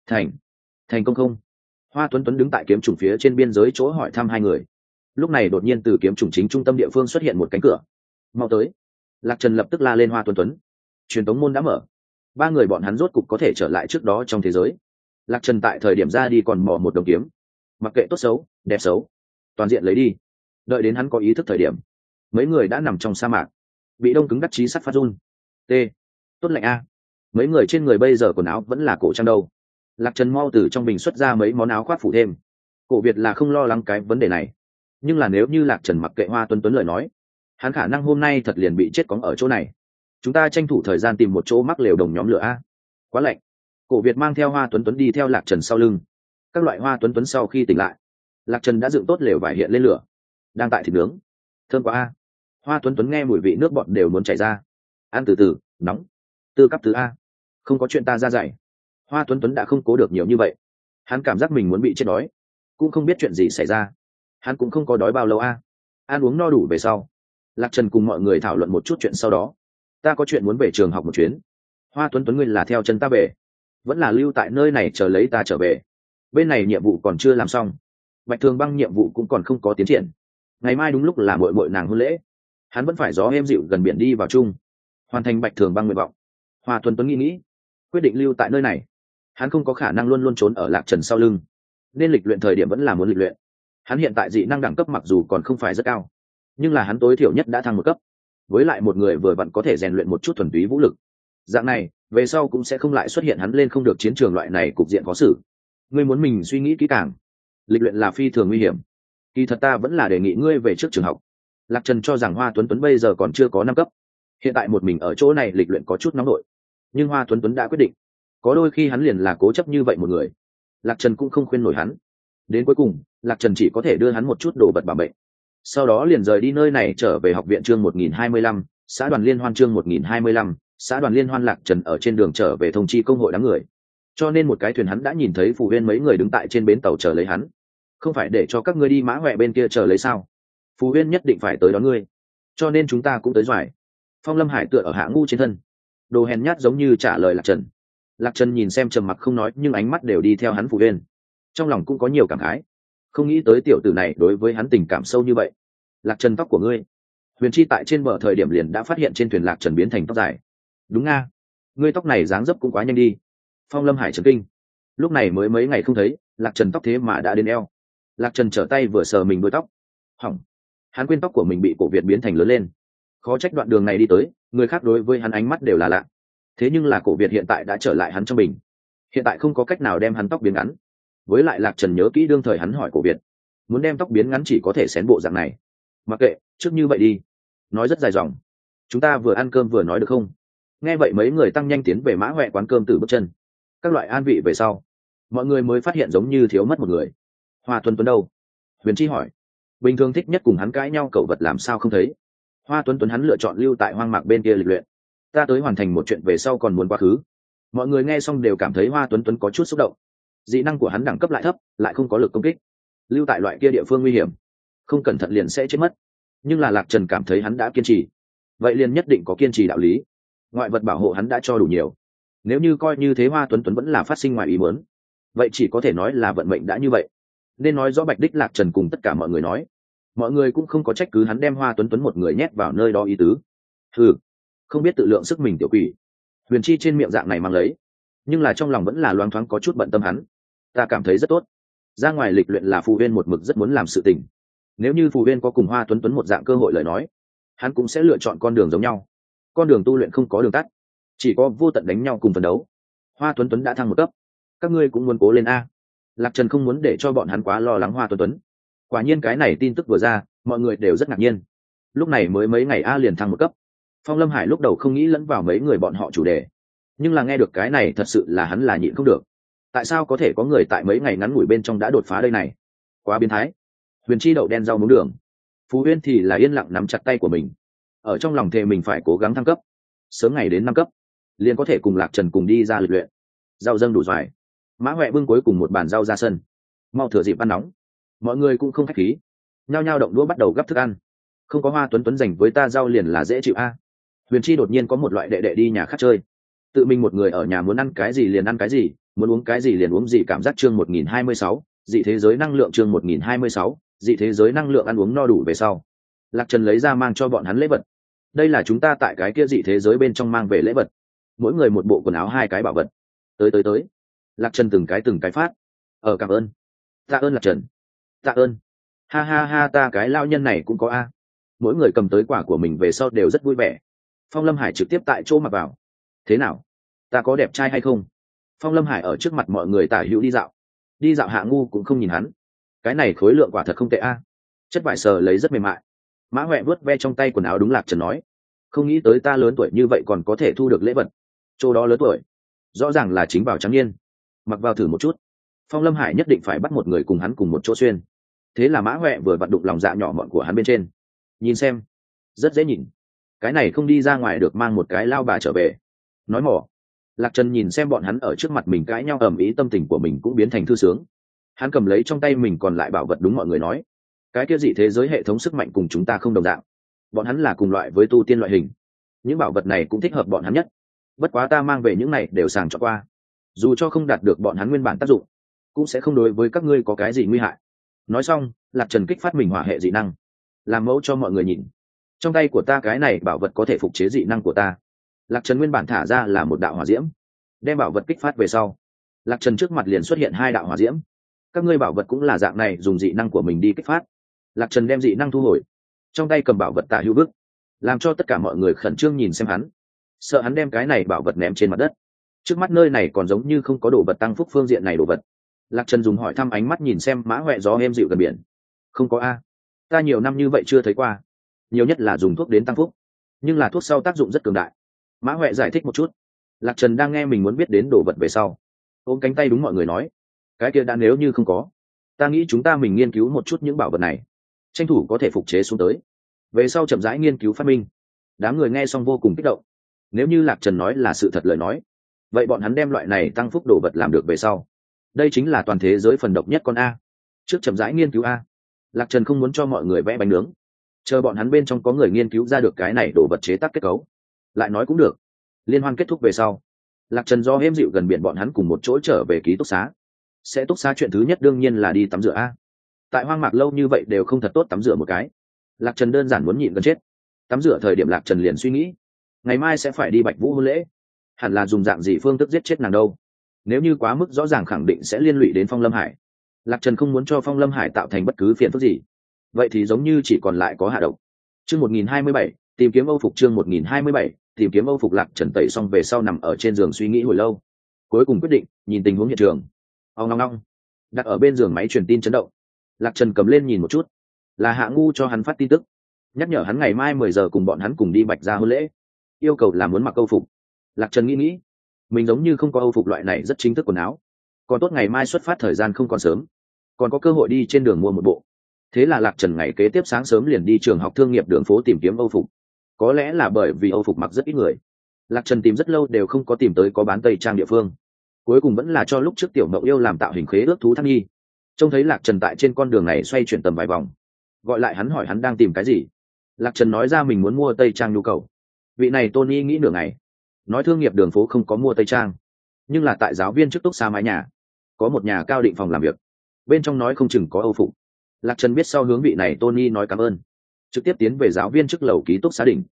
Thành công không? Hoa Tuấn Tuấn đứng tại kiếm trùng phía trên biên giới chỗ hỏi thăm hai người. Lúc này đột nhiên từ kiếm trùng chính trung tâm địa phương xuất hiện một cánh cửa. Mau tới! Lạc trần lập tức la lên Hoa Tuấn Tuấn. Truyền tống môn đã mở, ba người bọn hắn rốt cục có thể trở lại trước đó trong thế giới. Lạc trần tại thời điểm ra đi còn mò một đồng kiếm, mặc kệ tốt xấu đẹp xấu, toàn diện lấy đi. Đợi đến hắn có ý thức thời điểm, mấy người đã nằm trong sa mạc, bị đông cứng đắc chí sắt phát run. T, tốt lạnh a. Mấy người trên người bây giờ quần áo vẫn là cổ trang đâu. Lạc trần mau từ trong bình xuất ra mấy món áo khoác phủ thêm. Cổ việt là không lo lắng cái vấn đề này, nhưng là nếu như lạc trần mặc kệ Hoa Tuấn Tuấn lời nói, hắn khả năng hôm nay thật liền bị chết cóng ở chỗ này. Chúng ta tranh thủ thời gian tìm một chỗ mắc lều đồng nhóm lửa a. Quá lạnh. Cổ việt mang theo Hoa Tuấn Tuấn đi theo lạc trần sau lưng. Các loại Hoa Tuấn Tuấn sau khi tỉnh lại, lạc trần đã dựng tốt lều vải hiện lên lửa, đang tại thịt nướng. Thơm quá a. Hoa Tuấn Tuấn nghe mùi vị nước bọt đều muốn chảy ra. Ăn từ từ, nóng. Tư cấp thứ a. Không có chuyện ta ra dạy. Hoa Tuấn Tuấn đã không cố được nhiều như vậy, hắn cảm giác mình muốn bị chết đói, cũng không biết chuyện gì xảy ra. Hắn cũng không có đói bao lâu a. Ăn uống no đủ về sau, lạc trần cùng mọi người thảo luận một chút chuyện sau đó. Ta có chuyện muốn về trường học một chuyến. Hoa Tuấn Tuấn, ngươi là theo chân ta về, vẫn là lưu tại nơi này chờ lấy ta trở về? Bên này nhiệm vụ còn chưa làm xong, Bạch Thường Băng nhiệm vụ cũng còn không có tiến triển. Ngày mai đúng lúc là muội muội nàng hôn lễ, hắn vẫn phải gió êm dịu gần biển đi vào chung, hoàn thành Bạch Thường Băng nguyện vọng. Hoa Tuấn Tuấn nghĩ, quyết định lưu tại nơi này. Hắn không có khả năng luôn luôn trốn ở lạc trần sau lưng, nên lịch luyện thời điểm vẫn là muốn lịch luyện. Hắn hiện tại dị năng đẳng cấp mặc dù còn không phải rất cao, nhưng là hắn tối thiểu nhất đã thăng một cấp, với lại một người vừa vặn có thể rèn luyện một chút thuần túy vũ lực. Dạng này về sau cũng sẽ không lại xuất hiện hắn lên không được chiến trường loại này cục diện khó xử. Ngươi muốn mình suy nghĩ kỹ càng, lịch luyện là phi thường nguy hiểm. Kỳ thật ta vẫn là đề nghị ngươi về trước trường học. Lạc trần cho rằng Hoa Tuấn Tuấn bây giờ còn chưa có 5 cấp, hiện tại một mình ở chỗ này lịch luyện có chút nóng nổi, nhưng Hoa Tuấn Tuấn đã quyết định. Có đôi khi hắn liền là cố chấp như vậy một người. Lạc trần cũng không khuyên nổi hắn. Đến cuối cùng lạc trần chỉ có thể đưa hắn một chút đồ vật bảo bệnh, sau đó liền rời đi nơi này trở về học viện. Chương 1025, xã đoàn liên hoan. Chương 1025, xã đoàn liên hoan. Lạc trần ở trên đường trở về thông chi công hội đám người, cho nên một cái thuyền hắn đã nhìn thấy Phù Huyên mấy người đứng tại trên bến tàu chờ lấy hắn. Không phải để cho các ngươi đi Mã Huệ bên kia chờ lấy sao? Phù Huyên nhất định phải tới đón ngươi, cho nên chúng ta cũng tới doài. Phong Lâm Hải tựa ở Hạ Ngu trên thân, đồ hèn nhát giống như trả lời lạc trần. Lạc trần nhìn xem trầm mặc không nói, nhưng ánh mắt đều đi theo hắn Phù Huyên, trong lòng cũng có nhiều cảm khái. Không nghĩ tới tiểu tử này đối với hắn tình cảm sâu như vậy. Lạc trần, tóc của ngươi. Huyền Chi tại trên bờ thời điểm liền đã phát hiện trên thuyền lạc trần biến thành tóc dài. Đúng nga, ngươi tóc này dáng dấp cũng quá nhanh đi. Phong Lâm Hải trấn kinh, lúc này mới mấy ngày không thấy, lạc trần tóc thế mà đã đến eo. Lạc trần trở tay vừa sờ mình đuôi tóc, hỏng. Hắn quên tóc của mình bị cổ việt biến thành lớn lên. Khó trách đoạn đường này đi tới, người khác đối với hắn ánh mắt đều là lạ. Thế nhưng là cổ việt hiện tại đã trở lại hắn trong bình, hiện tại không có cách nào đem hắn tóc biến ngắn. Với lại lạc trần nhớ kỹ đương thời hắn hỏi cổ việt, muốn đem tóc biến ngắn chỉ có thể xén bộ dạng này. Mặc kệ, trước như vậy đi. Nói rất dài dòng, chúng ta vừa ăn cơm vừa nói được không? Nghe vậy mấy người tăng nhanh tiến về Mã Huệ quán cơm từ bước chân. Các loại an vị về sau, mọi người mới phát hiện giống như thiếu mất một người. Hoa Tuấn Tuấn đâu? Huyền Chi hỏi. Bình thường thích nhất cùng hắn cãi nhau cậu vật làm sao không thấy? Hoa Tuấn Tuấn hắn lựa chọn lưu tại hoang mạc bên kia lịch luyện. Ta tới hoàn thành một chuyện về sau còn muốn quá khứ. Mọi người nghe xong đều cảm thấy Hoa Tuấn Tuấn có chút xúc động. Dị năng của hắn đẳng cấp lại thấp, lại không có lực công kích, lưu tại loại kia địa phương nguy hiểm, không cẩn thận liền sẽ chết mất. Nhưng là lạc trần cảm thấy hắn đã kiên trì, vậy liền nhất định có kiên trì đạo lý. Ngoại vật bảo hộ hắn đã cho đủ nhiều, nếu như coi như thế Hoa Tuấn Tuấn vẫn là phát sinh ngoài ý muốn, vậy chỉ có thể nói là vận mệnh đã như vậy. Nên nói rõ bạch đích lạc trần cùng tất cả mọi người nói, mọi người cũng không có trách cứ hắn đem Hoa Tuấn Tuấn một người nhét vào nơi đó ý tứ. Ừ, không biết tự lượng sức mình tiểu quỷ. Huyền Chi trên miệng dạng này mang lấy, nhưng là trong lòng vẫn là loáng thoáng có chút bận tâm hắn. Ta cảm thấy rất tốt, ra ngoài lịch luyện là Phù Huyên một mực rất muốn làm sự tình. Nếu như Phù Huyên có cùng Hoa Tuấn Tuấn một dạng cơ hội lời nói, hắn cũng sẽ lựa chọn con đường giống nhau. Con đường tu luyện không có đường tắt, chỉ có vô tận đánh nhau cùng phấn đấu. Hoa Tuấn Tuấn đã thăng một cấp, các ngươi cũng muốn cố lên a. Lạc Trần không muốn để cho bọn hắn quá lo lắng Hoa Tuấn Tuấn. Quả nhiên cái này tin tức vừa ra, mọi người đều rất ngạc nhiên. Lúc này mới mấy ngày a liền thăng một cấp. Phong Lâm Hải lúc đầu không nghĩ lẫn vào mấy người bọn họ chủ đề, nhưng là nghe được cái này thật sự là hắn là nhịn không được. Tại sao có thể có người tại mấy ngày ngắn ngủi bên trong đã đột phá đây này? Quá biến thái. Huyền Chi đậu đen rau muống đường, Phú Huyên thì là yên lặng nắm chặt tay của mình, ở trong lòng thề mình phải cố gắng thăng cấp, sớm ngày đến 5 cấp liền có thể cùng Lạc Trần cùng đi ra lịch luyện. Rau dâng đủ xoài, Mã Huệ bưng cuối cùng một bàn rau ra sân, mau thừa dịp ăn nóng. Mọi người cũng không khách khí, nhao nhao động đũa bắt đầu gắp thức ăn. Không có Hoa Tuấn Tuấn dành với ta rau liền là dễ chịu a. Huyền Chi đột nhiên có một loại đệ đệ đi nhà khác chơi, tự mình một người ở nhà muốn ăn cái gì liền ăn cái gì, muốn uống cái gì liền uống gì. Cảm giác chương 1026, dị thế giới năng lượng chương 1026, dị thế giới năng lượng. Ăn uống no đủ về sau, Lạc Trần lấy ra mang cho bọn hắn lễ vật. Đây là chúng ta tại cái kia dị thế giới bên trong mang về lễ vật, mỗi người một bộ quần áo, 2 cái bảo vật. Tới. Lạc Trần từng cái phát. Cảm ơn. Tạ ơn Lạc Trần. Tạ ơn. Ha ha ha, ta cái lao nhân này cũng có a. Mỗi người cầm tới quả của mình về sau đều rất vui vẻ. Phong Lâm Hải trực tiếp tại chỗ mặc vào. Thế nào, ta có đẹp trai hay không? Phong Lâm Hải ở trước mặt mọi người tả hữu đi dạo. Hạ Ngu cũng không nhìn hắn. Cái này khối lượng quả thật không tệ a. Chất vải sờ lấy rất mềm mại. Mã Huệ vuốt ve trong tay quần áo, đúng Lạc Trần nói, không nghĩ tới ta lớn tuổi như vậy còn có thể thu được lễ vật. Chỗ đó lớn tuổi, rõ ràng là chính bảo trắng niên, mặc vào thử một chút. Phong Lâm Hải nhất định phải bắt một người cùng hắn cùng một chỗ xuyên. Thế là Mã Huệ vừa vặn đụng lòng dạ nhỏ mọn của hắn bên trên. Nhìn xem, rất dễ nhìn. Cái này không đi ra ngoài được, mang một cái lao bà trở về. Nói mỏ. Lạc Trần nhìn xem bọn hắn ở trước mặt mình cãi nhau ầm ĩ, tâm tình của mình cũng biến thành thư sướng. Hắn cầm lấy trong tay mình còn lại bảo vật, đúng mọi người nói, cái kia dị thế giới hệ thống sức mạnh cùng chúng ta không đồng dạng, bọn hắn là cùng loại với tu tiên loại hình, những bảo vật này cũng thích hợp bọn hắn nhất. Bất quá ta mang về những này đều sàng chọn qua, dù cho không đạt được bọn hắn nguyên bản tác dụng, cũng sẽ không đối với các ngươi có cái gì nguy hại. Nói xong, Lạc Trần kích phát mình hỏa hệ dị năng, làm mẫu cho mọi người nhìn. Trong tay của ta cái này bảo vật có thể phục chế dị năng của ta. Lạc Trần nguyên bản thả ra là một đạo hỏa diễm, đem bảo vật kích phát về sau, Lạc Trần trước mặt liền xuất hiện 2 đạo hỏa diễm. Các ngươi bảo vật cũng là dạng này, dùng dị năng của mình đi kích phát. Lạc Trần đem dị năng thu hồi, trong tay cầm bảo vật tả hữu bước, làm cho tất cả mọi người khẩn trương nhìn xem hắn, sợ hắn đem cái này bảo vật ném trên mặt đất. Trước mắt nơi này còn giống như không có đồ vật tăng phúc phương diện này đồ vật. Lạc Trần dùng hỏi thăm ánh mắt nhìn xem Mã Huệ, gió êm dịu gần biển. Không có a, ta nhiều năm như vậy chưa thấy qua, nhiều nhất là dùng thuốc đến tăng phúc, nhưng là thuốc sau tác dụng rất cường đại. Mã Huệ giải thích một chút. Lạc Trần đang nghe mình muốn biết đến đồ vật về sau, ôm cánh tay đúng mọi người nói, cái kia đã nếu như không có, ta nghĩ chúng ta mình nghiên cứu một chút những bảo vật này, tranh thủ có thể phục chế xuống tới, về sau chậm rãi nghiên cứu phát minh. Đám người nghe xong vô cùng kích động. Nếu như Lạc Trần nói là sự thật lời nói, vậy bọn hắn đem loại này tăng phúc đồ vật làm được về sau, đây chính là toàn thế giới phần độc nhất con a. Trước chậm rãi nghiên cứu a. Lạc Trần không muốn cho mọi người vẽ bánh nướng, chờ bọn hắn bên trong có người nghiên cứu ra được cái này đồ vật chế tác kết cấu, lại nói cũng được. Liên hoan kết thúc về sau, Lạc Trần do êm dịu gần biển bọn hắn cùng một chỗ trở về ký túc xá. Sẽ túc xá chuyện thứ nhất đương nhiên là đi tắm rửa a. Tại hoang mạc lâu như vậy đều không thật tốt tắm rửa một cái. Lạc Trần đơn giản muốn nhịn gần chết. Tắm rửa thời điểm Lạc Trần liền suy nghĩ, ngày mai sẽ phải đi Bạch Vũ hôn lễ, hẳn là dùng dạng gì phương thức giết chết nàng đâu. Nếu như quá mức rõ ràng khẳng định sẽ liên lụy đến Phong Lâm Hải. Lạc Trần không muốn cho Phong Lâm Hải tạo thành bất cứ phiền phức gì, vậy thì giống như chỉ còn lại có hạ độc. Chương 1027, tìm kiếm Âu phục chương 1027, tìm kiếm Âu phục. Lạc Trần tẩy xong về sau nằm ở trên giường suy nghĩ hồi lâu, cuối cùng quyết định nhìn tình huống hiện trường. Ong ong ong, đặt ở bên giường máy truyền tin chấn động. Lạc Trần cầm lên nhìn một chút, là Hạ Ngu cho hắn phát tin tức, nhắc nhở hắn ngày mai 10 giờ cùng bọn hắn cùng đi Bạch gia hôn lễ, yêu cầu là muốn mặc Âu phục. Lạc Trần nghĩ, mình giống như không có Âu phục loại này rất chính thức quần áo, còn tốt ngày mai xuất phát thời gian không còn sớm, còn có cơ hội đi trên đường mua một bộ. Thế là Lạc Trần ngày kế tiếp sáng sớm liền đi trường học thương nghiệp đường phố tìm kiếm Âu phục. Có lẽ là bởi vì Âu phục mặc rất ít người, Lạc Trần tìm rất lâu đều không có tìm tới có bán tây trang địa phương. Cuối cùng vẫn là cho lúc trước Tiểu Mộng Yêu làm tạo hình khế ước thú Thăng Nhi trông thấy Lạc Trần tại trên con đường này xoay chuyển tầm vài vòng, gọi lại hắn hỏi hắn đang tìm cái gì. Lạc Trần nói ra mình muốn mua tây trang nhu cầu. Vị này Tony nghĩ nửa ngày, nói thương nghiệp đường phố không có mua tây trang, nhưng là tại giáo viên trước túc xa mái nhà có một nhà cao định phòng làm việc, bên trong nói không chừng có Âu phục. Lạc Trần biết sau hướng vị này Tony nói cảm ơn, trực tiếp tiến về giáo viên trước lầu ký túc xá đỉnh.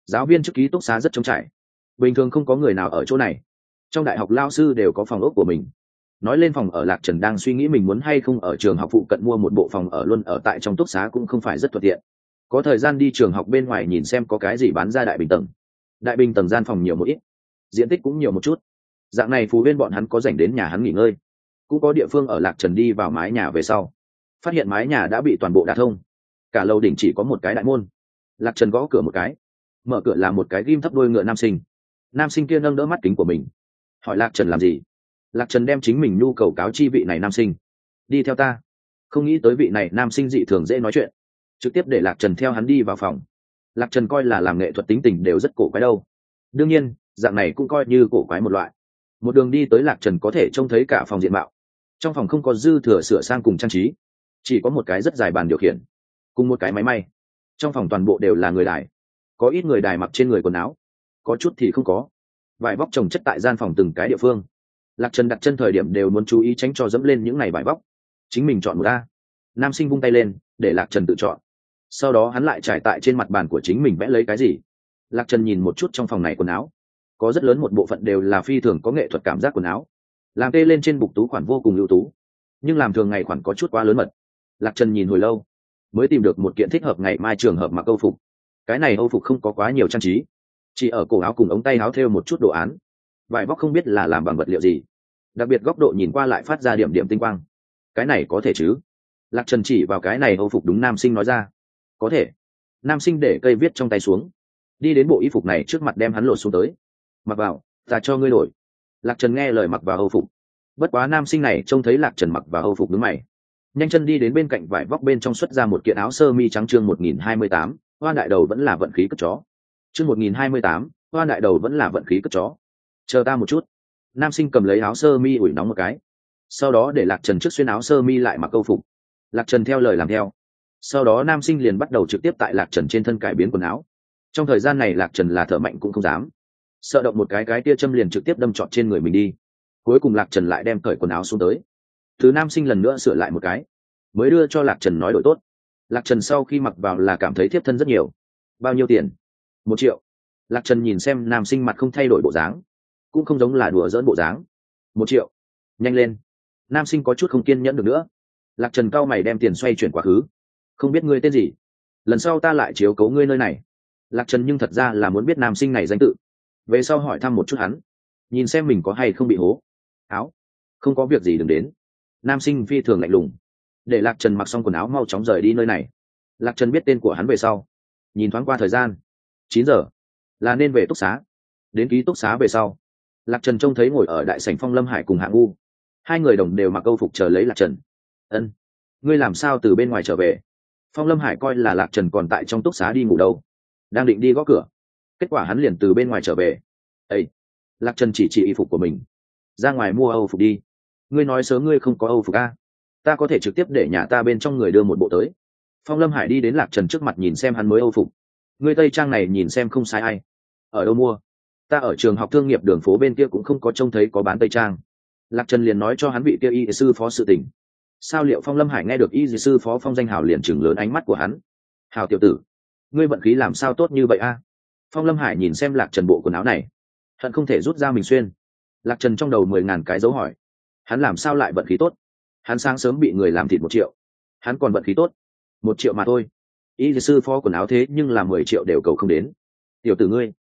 Giáo viên chức ký túc xá rất trống trải, bình thường không có người nào ở chỗ này. Trong đại học lao sư đều có phòng ốc của mình. Nói lên phòng ở, Lạc Trần đang suy nghĩ mình muốn hay không ở trường học phụ cận mua một bộ phòng ở luôn ở tại trong túc xá cũng không phải rất thuận tiện. Có thời gian đi trường học bên ngoài nhìn xem có cái gì bán ra đại bình tầng. Đại bình tầng gian phòng nhiều một ít, diện tích cũng nhiều một chút. Dạng này phú viên bọn hắn có dành đến nhà hắn nghỉ ngơi. Cũng có địa phương ở. Lạc Trần đi vào mái nhà về sau, phát hiện mái nhà đã bị toàn bộ đả thông, cả lầu đỉnh chỉ có một cái đại môn. Lạc Trần gõ cửa một cái, mở cửa là một cái ghim thấp đôi ngựa nam sinh. Nam sinh kia nâng đỡ mắt kính của mình, hỏi Lạc Trần làm gì. Lạc Trần đem chính mình nhu cầu cáo chi vị này nam sinh. Đi theo ta. Không nghĩ tới vị này nam sinh dị thường dễ nói chuyện, trực tiếp để Lạc Trần theo hắn đi vào phòng. Lạc Trần coi là làm nghệ thuật tính tình đều rất cổ quái đâu, đương nhiên dạng này cũng coi như cổ quái một loại. Một đường đi tới, Lạc Trần có thể trông thấy cả phòng diện mạo. Trong phòng không có dư thừa sửa sang cùng trang trí, chỉ có một cái rất dài bàn điều khiển cùng một cái máy may. Trong phòng toàn bộ đều là người đài, có ít người đài mặc trên người quần áo, có chút thì không có. Vải vóc chồng chất tại gian phòng từng cái địa phương. Lạc Trần đặt chân thời điểm đều muốn chú ý tránh cho dẫm lên những này vải vóc. Chính mình chọn một A. Nam sinh vung tay lên để Lạc Trần tự chọn, sau đó hắn lại trải tại trên mặt bàn của chính mình vẽ lấy cái gì. Lạc Trần nhìn một chút trong phòng này quần áo, có rất lớn một bộ phận đều là phi thường có nghệ thuật cảm giác quần áo, làm tê lên trên bục tú khoản vô cùng ưu tú, nhưng làm thường ngày khoản có chút quá lớn mật. Lạc Trần nhìn hồi lâu mới tìm được một kiện thích hợp ngày mai trường hợp mặc âu phục. Cái này âu phục không có quá nhiều trang trí, chỉ ở cổ áo cùng ống tay áo thêu một chút đồ án. Vải vóc không biết là làm bằng vật liệu gì, đặc biệt góc độ nhìn qua lại phát ra điểm điểm tinh quang. Cái này có thể chứ? Lạc Trần chỉ vào cái này âu phục đúng nam sinh nói ra. Có thể. Nam sinh để cây viết trong tay xuống, đi đến bộ y phục này trước mặt đem hắn lột xuống tới. Mặc vào, ta cho ngươi đổi. Lạc Trần nghe lời mặc vào âu phục. Bất quá nam sinh này trông thấy Lạc Trần mặc vào âu phục đứng mày, nhanh chân đi đến bên cạnh vải vóc bên trong xuất ra một kiện áo sơ mi trắng. Chương 1028, hoa đại đầu vẫn là vận khí cất chó. Chương 1028, hoa đại đầu vẫn là vận khí cất chó. Chờ ta một chút. Nam sinh cầm lấy áo sơ mi ủi nóng một cái, sau đó để Lạc Trần trước xuyên áo sơ mi lại mặc âu phục. Lạc Trần theo lời làm theo. Sau đó nam sinh liền bắt đầu trực tiếp tại Lạc Trần trên thân cải biến quần áo. Trong thời gian này Lạc Trần là thở mạnh cũng không dám, sợ động một cái tia châm liền trực tiếp đâm trọt trên người mình đi. Cuối cùng Lạc Trần lại đem cởi quần áo xuống tới. Thứ nam sinh lần nữa sửa lại một cái, mới đưa cho Lạc Trần nói đổi tốt. Lạc Trần sau khi mặc vào là cảm thấy thiếp thân rất nhiều. Bao nhiêu tiền? 1 triệu. Lạc Trần nhìn xem nam sinh mặt không thay đổi bộ dáng, cũng không giống là đùa giỡn bộ dáng. 1 triệu. Nhanh lên. Nam sinh có chút không kiên nhẫn được nữa. Lạc Trần cau mày đem tiền xoay chuyển quá khứ. Không biết ngươi tên gì, lần sau ta lại chiếu cố ngươi nơi này. Lạc Trần nhưng thật ra là muốn biết nam sinh này danh tự, về sau hỏi thăm một chút hắn, nhìn xem mình có hay không bị hố. Áo. Không có việc gì đừng đến. Nam sinh phi thường lạnh lùng, để Lạc Trần mặc xong quần áo mau chóng rời đi nơi này. Lạc Trần biết tên của hắn về sau, nhìn thoáng qua thời gian, 9 giờ, là nên về túc xá. Đến ký túc xá về sau, Lạc Trần trông thấy ngồi ở đại sảnh Phong Lâm Hải cùng Hạ Ngu, hai người đồng đều mặc âu phục chờ lấy Lạc Trần. Ân, ngươi làm sao từ bên ngoài trở về? Phong Lâm Hải coi là Lạc Trần còn tại trong túc xá đi ngủ đâu, đang định đi gõ cửa, kết quả hắn liền từ bên ngoài trở về. Ê! Lạc Trần chỉ y phục của mình, ra ngoài mua âu phục đi. Ngươi nói sớm ngươi không có âu phục a? Ta có thể trực tiếp để nhà ta bên trong người đưa một bộ tới. Phong Lâm Hải đi đến Lạc Trần trước mặt nhìn xem hắn mới âu phục. Ngươi tây trang này nhìn xem không sai ai. Ở đâu mua? Ta ở trường học thương nghiệp đường phố bên kia cũng không có trông thấy có bán tây trang. Lạc Trần liền nói cho hắn vị kia y sư phó sự tình. Sao liệu Phong Lâm Hải nghe được y sư phó Phong Danh Hào liền chừng lớn ánh mắt của hắn. Hào tiểu tử, ngươi vận khí làm sao tốt như vậy a? Phong Lâm Hải nhìn xem Lạc Trần bộ quần áo này, hận không thể rút ra mình xuyên. Lạc Trần trong đầu 10.000 cái dấu hỏi. Hắn làm sao lại vận khí tốt? Hắn sáng sớm bị người làm thịt 1 triệu, hắn còn vận khí tốt? 1 triệu mà thôi. Y sư phó quần áo thế nhưng là 10 triệu đều cầu không đến. Tiểu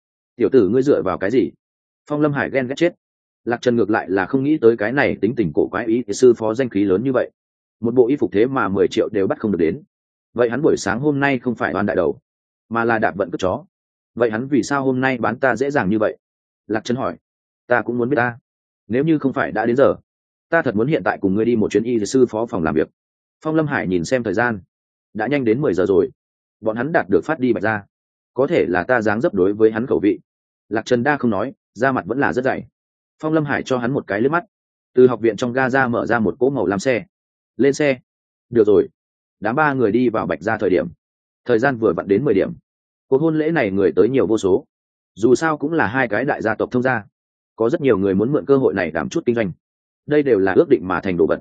tử ngươi dựa vào cái gì? Phong Lâm Hải ghen ghét chết. Lạc Trần ngược lại là không nghĩ tới cái này tính tình cổ quái y sư phó danh khí lớn như vậy, một bộ y phục thế mà 10 triệu đều bắt không được đến. Vậy hắn buổi sáng hôm nay không phải oan đại đầu, mà là đạp vận cất chó. Vậy hắn vì sao hôm nay bán ta dễ dàng như vậy? Lạc Trần hỏi. Ta cũng muốn biết ta. Nếu như không phải đã đến giờ, ta thật muốn hiện tại cùng ngươi đi một chuyến y sư phó phòng làm việc. Phong Lâm Hải nhìn xem thời gian, đã nhanh đến 10 giờ rồi. Bọn hắn đạt được phát đi bạch ra, có thể là ta dáng dấp đối với hắn khẩu vị. Lạc Trần đa không nói, da mặt vẫn là rất dày. Phong Lâm Hải cho hắn một cái liếc mắt, từ học viện trong ga ra mở ra một cỗ màu lam xe. Lên xe. Được rồi. Đám 3 người đi vào bạch ra thời điểm, thời gian vừa vặn đến 10 điểm. Cuộc hôn lễ này người tới nhiều vô số, dù sao cũng là 2 cái đại gia tộc thông gia, có rất nhiều người muốn mượn cơ hội này đảm chút kinh doanh. Đây đều là ước định mà thành đồ vật.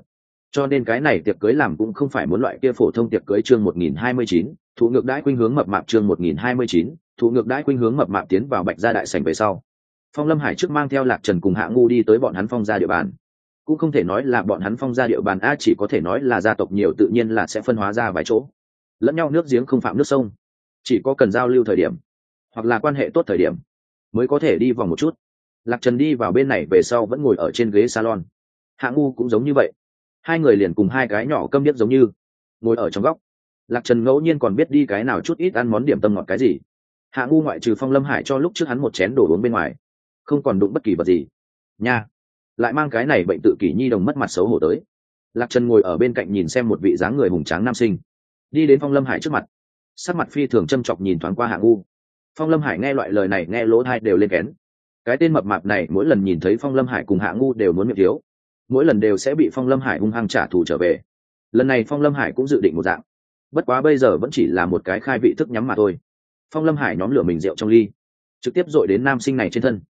cho nên cái này tiệc cưới làm cũng không phải muốn loại kia phổ thông tiệc cưới. Chương 1029, thụ ngược đãi khuynh hướng mập mạp. Chương 1029, thụ ngược đãi khuynh hướng mập mạp. Tiến vào Bạch gia đại sảnh về sau, Phong Lâm Hải trước mang theo Lạc Trần cùng Hạ Ngu đi tới bọn hắn Phong gia địa bàn. Cũng không thể nói là bọn hắn Phong gia địa bàn a, chỉ có thể nói là gia tộc nhiều tự nhiên là sẽ phân hóa ra vài chỗ, lẫn nhau nước giếng không phạm nước sông, chỉ có cần giao lưu thời điểm hoặc là quan hệ tốt thời điểm mới có thể đi vòng một chút. Lạc Trần đi vào bên này về sau vẫn ngồi ở trên ghế salon, Hạ Ngu cũng giống như vậy, hai người liền cùng hai cái nhỏ câm điếc giống như ngồi ở trong góc. Lạc Trần ngẫu nhiên còn biết đi cái nào chút ít ăn món điểm tâm ngọt cái gì. Hạ Ngu ngoại trừ Phong Lâm Hải cho lúc trước hắn một chén đồ uống bên ngoài, không còn đụng bất kỳ vật gì nha, lại mang cái này bệnh tự kỷ nhi đồng mất mặt xấu hổ tới. Lạc Trần ngồi ở bên cạnh nhìn xem một vị dáng người hùng tráng nam sinh đi đến Phong Lâm Hải trước mặt, sắc mặt phi thường châm chọc nhìn thoáng qua Hạ Ngu. Phong Lâm Hải nghe loại lời này nghe lỗ tai đều lên kén. Cái tên mập mạp này mỗi lần nhìn thấy Phong Lâm Hải cùng Hạ Ngu đều muốn miệng thiếu, mỗi lần đều sẽ bị Phong Lâm Hải hung hăng trả thù trở về. Lần này Phong Lâm Hải cũng dự định một dạng, bất quá bây giờ vẫn chỉ là một cái khai vị thức nhắm mà thôi. Phong Lâm Hải nhóm lửa mình rượu trong ly, trực tiếp dội đến nam sinh này trên thân.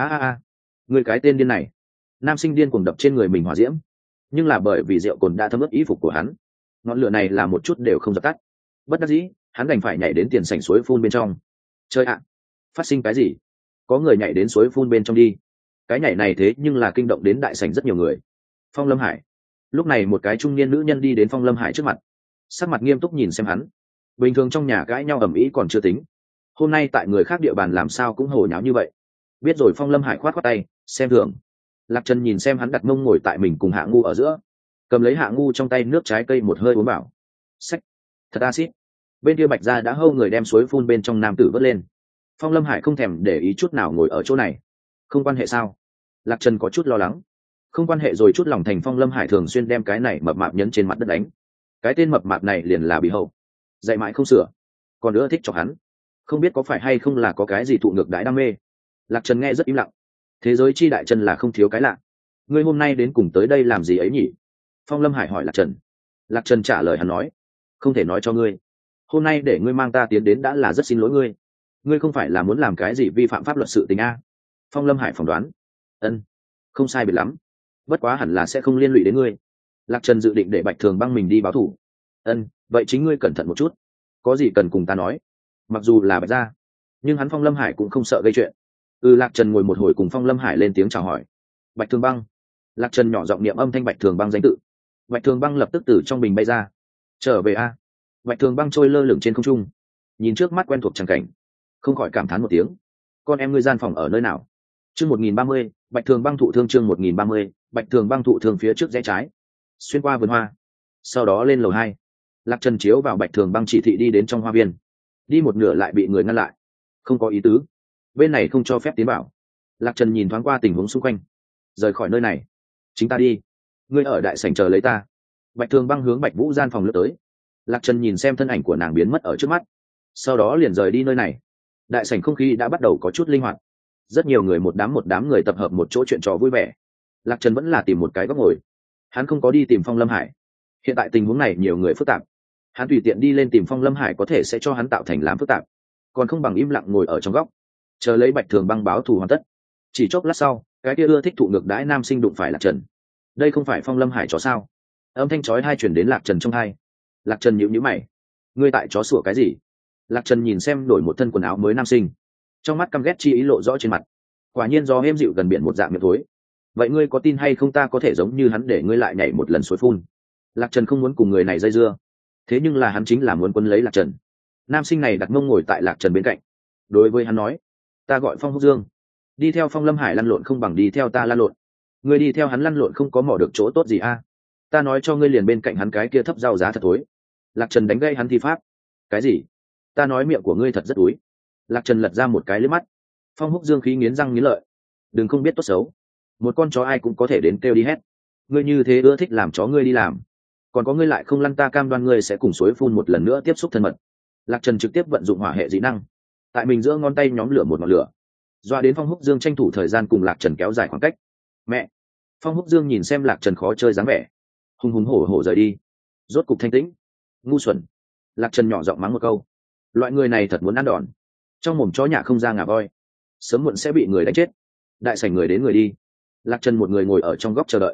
Người cái tên điên này! Nam sinh điên cuồng đập trên người mình hỏa diễm, nhưng là bởi vì rượu cồn đã thấm ướt y phục của hắn, ngọn lửa này là một chút đều không dập tắt. Bất đắc dĩ, hắn đành phải nhảy đến tiền sảnh suối phun bên trong. Chơi ạ! Phát sinh cái gì? Có người nhảy đến suối phun bên trong đi. Cái nhảy này thế nhưng là kinh động đến đại sảnh rất nhiều người. Phong Lâm Hải. Lúc này một cái trung niên nữ nhân đi đến Phong Lâm Hải trước mặt, sắc mặt nghiêm túc nhìn xem hắn. Bình thường trong nhà cãi nhau ầm ĩ còn chưa tính, hôm nay tại người khác địa bàn làm sao cũng hồ nháo như vậy. Biết rồi. Phong Lâm Hải khoát khoát tay xem thường. Lạc Trần nhìn xem hắn đặt mông ngồi tại mình cùng Hạ Ngu ở giữa, cầm lấy Hạ Ngu trong tay nước trái cây một hơi uống bảo. Sách, thật acid. Bên kia Bạch gia đã hâu người đem suối phun bên trong nam tử vớt lên. Phong Lâm Hải không thèm để ý chút nào ngồi ở chỗ này. Không quan hệ sao? Lạc Trần có chút lo lắng. Không quan hệ rồi chút lòng thành. Phong Lâm Hải thường xuyên đem cái này mập mạp nhấn trên mặt đất đánh. Cái tên mập mạp này liền là bị hậu, dạy mãi không sửa, còn nữa thích chọc hắn. Không biết có phải hay không là có cái gì thụ ngược đãi đam mê. Lạc Trần nghe rất im lặng. Thế giới chi đại chân là không thiếu cái lạ. Ngươi hôm nay đến cùng tới đây làm gì ấy nhỉ? Phong Lâm Hải hỏi Lạc Trần. Lạc Trần trả lời hắn nói, không thể nói cho ngươi. Hôm nay để ngươi mang ta tiến đến đã là rất xin lỗi ngươi. Ngươi không phải là muốn làm cái gì vi phạm pháp luật sự tình a? Phong Lâm Hải phỏng đoán. Ân, không sai biệt lắm. Bất quá hẳn là sẽ không liên lụy đến ngươi. Lạc Trần dự định để Bạch Thường Băng mình đi báo thù. Ân, vậy chính ngươi cẩn thận một chút. Có gì cần cùng ta nói. Mặc dù là Bạch gia, nhưng hắn Phong Lâm Hải cũng không sợ gây chuyện. Lạc Trần ngồi một hồi cùng Phong Lâm Hải lên tiếng chào hỏi. Bạch Thường Băng. Lạc Trần nhỏ giọng niệm âm thanh Bạch Thường Băng danh tự. Bạch Thường Băng lập tức từ trong bình bay ra. Trở về a. Bạch Thường Băng trôi lơ lửng trên không trung, nhìn trước mắt quen thuộc tràng cảnh, không khỏi cảm thán một tiếng. Con em ngươi gian phòng ở nơi nào? Chương 1030, Bạch Thường Băng thụ thương. Chương 1030, Bạch Thường Băng thụ thương. Phía trước rẽ trái, xuyên qua vườn hoa, sau đó lên lầu 2. Lạc Trần chiếu vào Bạch Thường Băng chỉ thị đi đến trong hoa viên. Đi một nửa lại bị người ngăn lại. Không có ý tứ, bên này không cho phép tiến vào. Lạc Trần nhìn thoáng qua tình huống xung quanh, rời khỏi nơi này. Chính ta đi, ngươi ở đại sảnh chờ lấy ta. Bạch Thường Băng hướng Bạch Vũ gian phòng lướt tới. Lạc Trần nhìn xem thân ảnh của nàng biến mất ở trước mắt, sau đó liền rời đi nơi này. Đại sảnh không khí đã bắt đầu có chút linh hoạt, rất nhiều người một đám người tập hợp một chỗ chuyện trò vui vẻ. Lạc Trần vẫn là tìm một cái góc ngồi, hắn không có đi tìm Phong Lâm Hải. Hiện tại tình huống này nhiều người phức tạp, hắn tùy tiện đi lên tìm Phong Lâm Hải có thể sẽ cho hắn tạo thành làm phức tạp, còn không bằng im lặng ngồi ở trong góc chờ lấy Bạch Thường Băng báo thù hoàn tất. Chỉ chốc lát sau, cái kia ưa thích thụ ngược đãi nam sinh đụng phải Lạc Trần. Đây không phải Phong Lâm Hải chó sao? Âm thanh chói tai truyền đến Lạc Trần trong tai. Lạc Trần nhíu nhíu mày, ngươi tại chó sủa cái gì? Lạc Trần nhìn xem đổi một thân quần áo mới nam sinh, trong mắt căm ghét chi ý lộ rõ trên mặt. Quả nhiên do êm dịu gần biển một dạng miệng thối. Vậy ngươi có tin hay không ta có thể giống như hắn để ngươi lại nhảy một lần suối phun? Lạc Trần không muốn cùng người này dây dưa, thế nhưng là hắn chính là muốn quấn lấy Lạc Trần. Nam sinh này đặt mông ngồi tại Lạc Trần bên cạnh, đối với hắn nói, ta gọi Phong Húc Dương, đi theo Phong Lâm Hải lăn lộn không bằng đi theo ta lăn lộn. Ngươi đi theo hắn lăn lộn không có mò được chỗ tốt gì a? Ta nói cho ngươi liền bên cạnh hắn cái kia thấp rau giá thật thối. Lạc Trần đánh gây hắn thi pháp. Cái gì? Ta nói miệng của ngươi thật rất úi. Lạc Trần lật ra một cái liếc mắt. Phong Húc Dương khí nghiến răng nghiến lợi, đừng không biết tốt xấu, một con chó ai cũng có thể đến kêu đi hét. Ngươi như thế ưa thích làm chó ngươi đi làm, còn có ngươi lại không lăn, ta cam đoan ngươi sẽ cùng suối phun một lần nữa tiếp xúc thân mật. Lạc Trần trực tiếp vận dụng hỏa hệ dị năng, tại mình giữa ngón tay nhóm lửa một ngọn lửa, doa đến Phong Húc Dương tranh thủ thời gian cùng Lạc Trần kéo dài khoảng cách. Mẹ! Phong Húc Dương nhìn xem Lạc Trần khó chơi dáng vẻ, hùng hùng hổ hổ rời đi. Rốt cục thanh tĩnh. Ngu xuẩn! Lạc Trần nhỏ giọng mắng một câu. Loại người này thật muốn ăn đòn, trong mồm chó nhà không ra ngà voi, sớm muộn sẽ bị người đánh chết. Đại sảnh người đến người đi, Lạc Trần một người ngồi ở trong góc chờ đợi.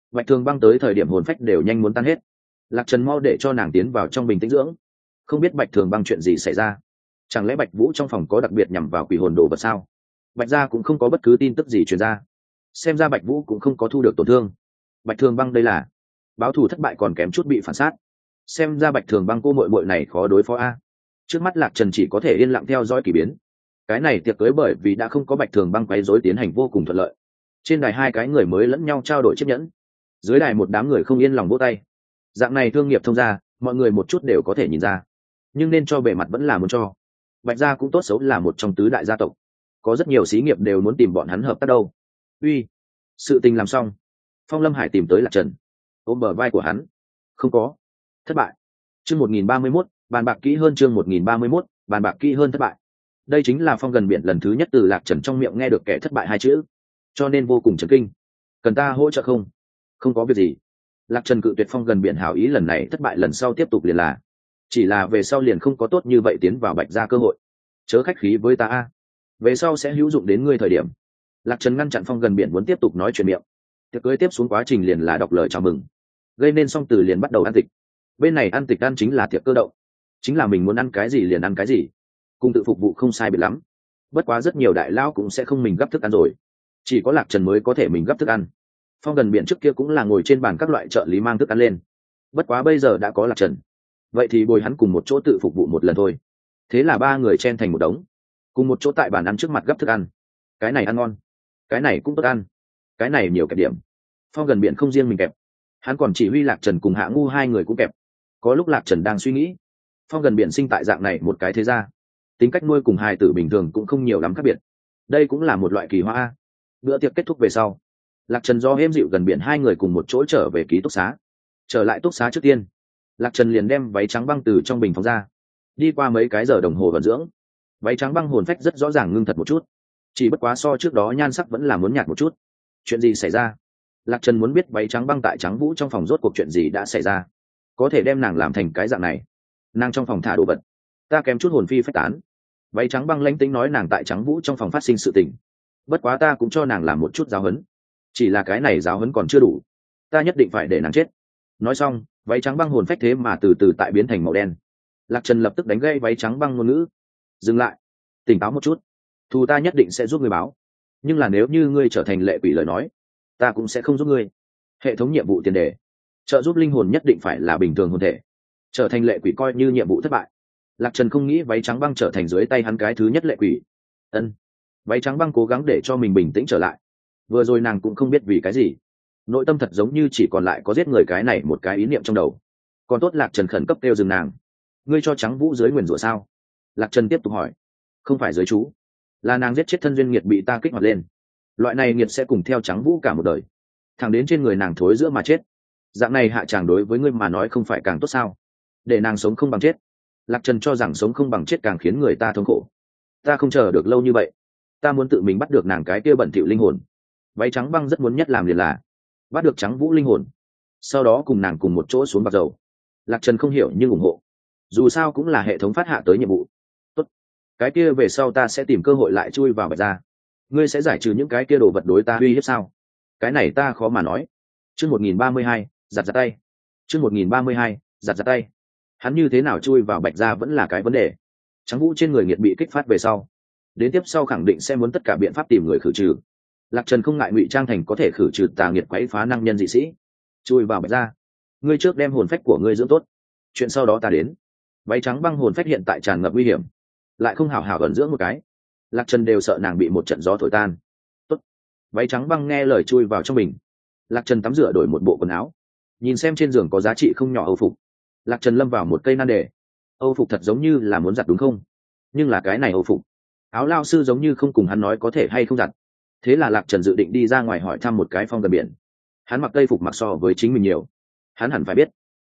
Bạch Thường Băng tới thời điểm hồn phách đều nhanh muốn tan hết. Lạc Trần mau để cho nàng tiến vào trong bình tĩnh dưỡng. Không biết Bạch Thường Băng chuyện gì xảy ra, chẳng lẽ Bạch Vũ trong phòng có đặc biệt nhằm vào quỷ hồn đồ vật sao? Bạch gia cũng không có bất cứ tin tức gì truyền ra, xem ra Bạch Vũ cũng không có thu được tổn thương. Bạch Thường Băng đây là báo thù thất bại còn kém chút bị phản sát, xem ra Bạch Thường Băng cô muội muội này khó đối phó a. Trước mắt Lạc Trần chỉ có thể yên lặng theo dõi kỳ biến. Cái này tiệc cưới bởi vì đã không có Bạch Thường Băng quấy rối tiến hành vô cùng thuận lợi. Trên đài hai cái người mới lẫn nhau trao đổi chiếc nhẫn, dưới đài một đám người không yên lòng vỗ tay. Dạng này thương nghiệp thông ra, mọi người một chút đều có thể nhìn ra, nhưng nên cho bề mặt vẫn là muốn cho. Bạch gia cũng tốt xấu là một trong tứ đại gia tộc, có rất nhiều xí nghiệp đều muốn tìm bọn hắn hợp tác đâu. Uy, sự tình làm xong, Phong Lâm Hải tìm tới Lạc Trần, ôm bờ vai của hắn. Không có, thất bại. Chương 1031, bàn bạc kỹ hơn. Chương 1031, bàn bạc kỹ hơn thất bại. Đây chính là Phong Gần Biển lần thứ nhất từ Lạc Trần trong miệng nghe được kẻ thất bại hai chữ, cho nên vô cùng chấn kinh. Cần ta hỗ trợ không? Không có việc gì. Lạc Trần cự tuyệt Phong Gần Biển hảo ý, lần này thất bại lần sau tiếp tục liền là. Chỉ là về sau liền không có tốt như vậy tiến vào Bạch gia cơ hội. Chớ khách khí với ta a, về sau sẽ hữu dụng đến ngươi thời điểm. Lạc Trần ngăn chặn Phong Gần Biển muốn tiếp tục nói chuyện miệng. Tiệc cưới tiếp xuống quá trình liền là đọc lời chào mừng, gây nên xong từ liền bắt đầu ăn tịch. Bên này ăn tịch ăn chính là tiệc cơ động, chính là mình muốn ăn cái gì liền ăn cái gì, cùng tự phục vụ không sai biệt lắm. Bất quá rất nhiều đại lao cũng sẽ không mình gấp thức ăn rồi, chỉ có Lạc Trần mới có thể mình gấp thức ăn. Phong Gần Biển trước kia cũng là ngồi trên bàn các loại trợ lý mang thức ăn lên, bất quá bây giờ đã có Lạc Trần, vậy thì bồi hắn cùng một chỗ tự phục vụ một lần thôi. Thế là ba người chen thành một đống, cùng một chỗ tại bàn ăn trước mặt gấp thức ăn. Cái này ăn ngon, cái này cũng tốt ăn, cái này nhiều kẹp điểm. Phong Gần Biển không riêng mình kẹp, hắn còn chỉ huy Lạc Trần cùng Hạ Ngu hai người cũng kẹp. Có lúc Lạc Trần đang suy nghĩ, Phong Gần Biển sinh tại dạng này một cái thế gia, tính cách nuôi cùng hài tử bình thường cũng không nhiều lắm khác biệt. Đây cũng là một loại kỳ hoa. Bữa tiệc kết thúc về sau, Lạc Trần do êm dịu Gần Biển hai người cùng một chỗ trở về ký túc xá. Trở lại túc xá trước tiên, Lạc Trần liền đem váy trắng băng từ trong bình phóng ra. Đi qua mấy cái giờ đồng hồ vận dưỡng, váy trắng băng hồn phách rất rõ ràng ngưng thật một chút, chỉ bất quá so trước đó nhan sắc vẫn là muốn nhạt một chút. Chuyện gì xảy ra? Lạc Trần muốn biết váy trắng băng tại Trắng Vũ trong phòng rốt cuộc chuyện gì đã xảy ra, có thể đem nàng làm thành cái dạng này. Nàng trong phòng thả đồ vật, ta kém chút hồn phi phách tán. Váy trắng băng lãnh tính nói nàng tại Trắng Vũ trong phòng phát sinh sự tình, bất quá ta cũng cho nàng làm một chút giáo huấn, chỉ là cái này giáo huấn còn chưa đủ, ta nhất định phải để nàng chết. Nói xong, váy trắng băng hồn phách thế mà từ từ tại biến thành màu đen. Lạc Trần lập tức đánh gây váy trắng băng ngôn ngữ. Dừng lại, tỉnh táo một chút, thù ta nhất định sẽ giúp ngươi báo, nhưng là nếu như ngươi trở thành lệ quỷ lời nói, ta cũng sẽ không giúp ngươi. Hệ thống nhiệm vụ tiền đề, trợ giúp linh hồn nhất định phải là bình thường hồn thể, trở thành lệ quỷ coi như nhiệm vụ thất bại. Lạc Trần không nghĩ váy trắng băng trở thành dưới tay hắn cái thứ nhất lệ quỷ. Ân. Váy trắng băng cố gắng để cho mình bình tĩnh trở lại. Vừa rồi nàng cũng không biết vì cái gì, nội tâm thật giống như chỉ còn lại có giết người cái này một cái ý niệm trong đầu. Còn tốt Lạc Trần khẩn cấp kêu dừng nàng. Ngươi cho Trắng Vũ dưới nguyền rủa sao? Lạc Trần tiếp tục hỏi. Không phải dưới chú, là nàng giết chết thân duyên nghiệt bị ta kích hoạt lên. Loại này nghiệt sẽ cùng theo Trắng Vũ cả một đời, thẳng đến trên người nàng thối giữa mà chết. Dạng này hạ tràng đối với ngươi mà nói không phải càng tốt sao? Để nàng sống không bằng chết. Lạc Trần cho rằng sống không bằng chết càng khiến người ta thống khổ. Ta không chờ được lâu như vậy, ta muốn tự mình bắt được nàng cái kia bẩn thỉu linh hồn. Váy trắng băng rất muốn nhất làm liền là bắt được Trắng Vũ linh hồn, sau đó cùng nàng cùng một chỗ xuống bạc dầu. Lạc Trần không hiểu nhưng ủng hộ, dù sao cũng là hệ thống phát hạ tới nhiệm vụ. Tốt, cái kia về sau ta sẽ tìm cơ hội lại chui vào Bạch gia. Ngươi sẽ giải trừ những cái kia đồ vật đối ta uy hiếp sao? Cái này ta khó mà nói. Chương 1032, giặt giặt tay. Chương 1032, giặt giặt tay. Hắn như thế nào chui vào Bạch gia vẫn là cái vấn đề. Trắng Vũ trên người nghiệt bị kích phát về sau, đến tiếp sau khẳng định sẽ muốn tất cả biện pháp tìm người khử trừ. Lạc Trần không ngại ngụy trang thành có thể khử trừ tà nghiệt quấy phá năng nhân dị sĩ. Chui vào Bạch gia, ngươi trước đem hồn phách của ngươi dưỡng tốt, chuyện sau đó ta đến. Váy trắng băng hồn phách hiện tại tràn ngập nguy hiểm, lại không hào hào ẩn dưỡng một cái, Lạc Trần đều sợ nàng bị một trận gió thổi tan. Tốt. Váy trắng băng nghe lời chui vào trong mình. Lạc Trần tắm rửa đổi một bộ quần áo, nhìn xem trên giường có giá trị không nhỏ âu phục. Lạc Trần lâm vào một cây nan đề. Âu phục thật giống như là muốn giặt đúng không? Nhưng là cái này âu phục, áo lao sư giống như không cùng hắn nói có thể hay không giặt. Thế là Lạc Trần dự định đi ra ngoài hỏi thăm một cái Phong Gần Biển. Hắn mặc tây phục mặc so với chính mình nhiều, hắn hẳn phải biết.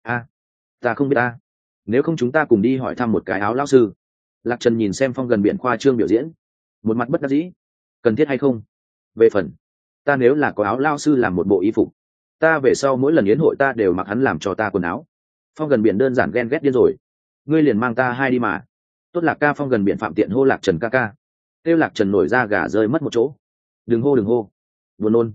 Ta không biết ta. Nếu không chúng ta cùng đi hỏi thăm một cái áo lao sư. Lạc Trần nhìn xem Phong Gần Biển khoa trương biểu diễn, một mặt bất đắc dĩ. Cần thiết hay không? Về phần ta, nếu là có áo lao sư làm một bộ y phục, ta về sau mỗi lần yến hội ta đều mặc hắn làm cho ta quần áo. Phong Gần Biển đơn giản ghen ghét điên rồi. Ngươi liền mang ta hai đi mà. Tốt Lạc ca. Phong Gần Biển phạm tiện hô Lạc Trần ca ca. Kêu Lạc Trần nổi ra gà rơi mất một chỗ. Đừng hô, đừng hô, buồn nôn.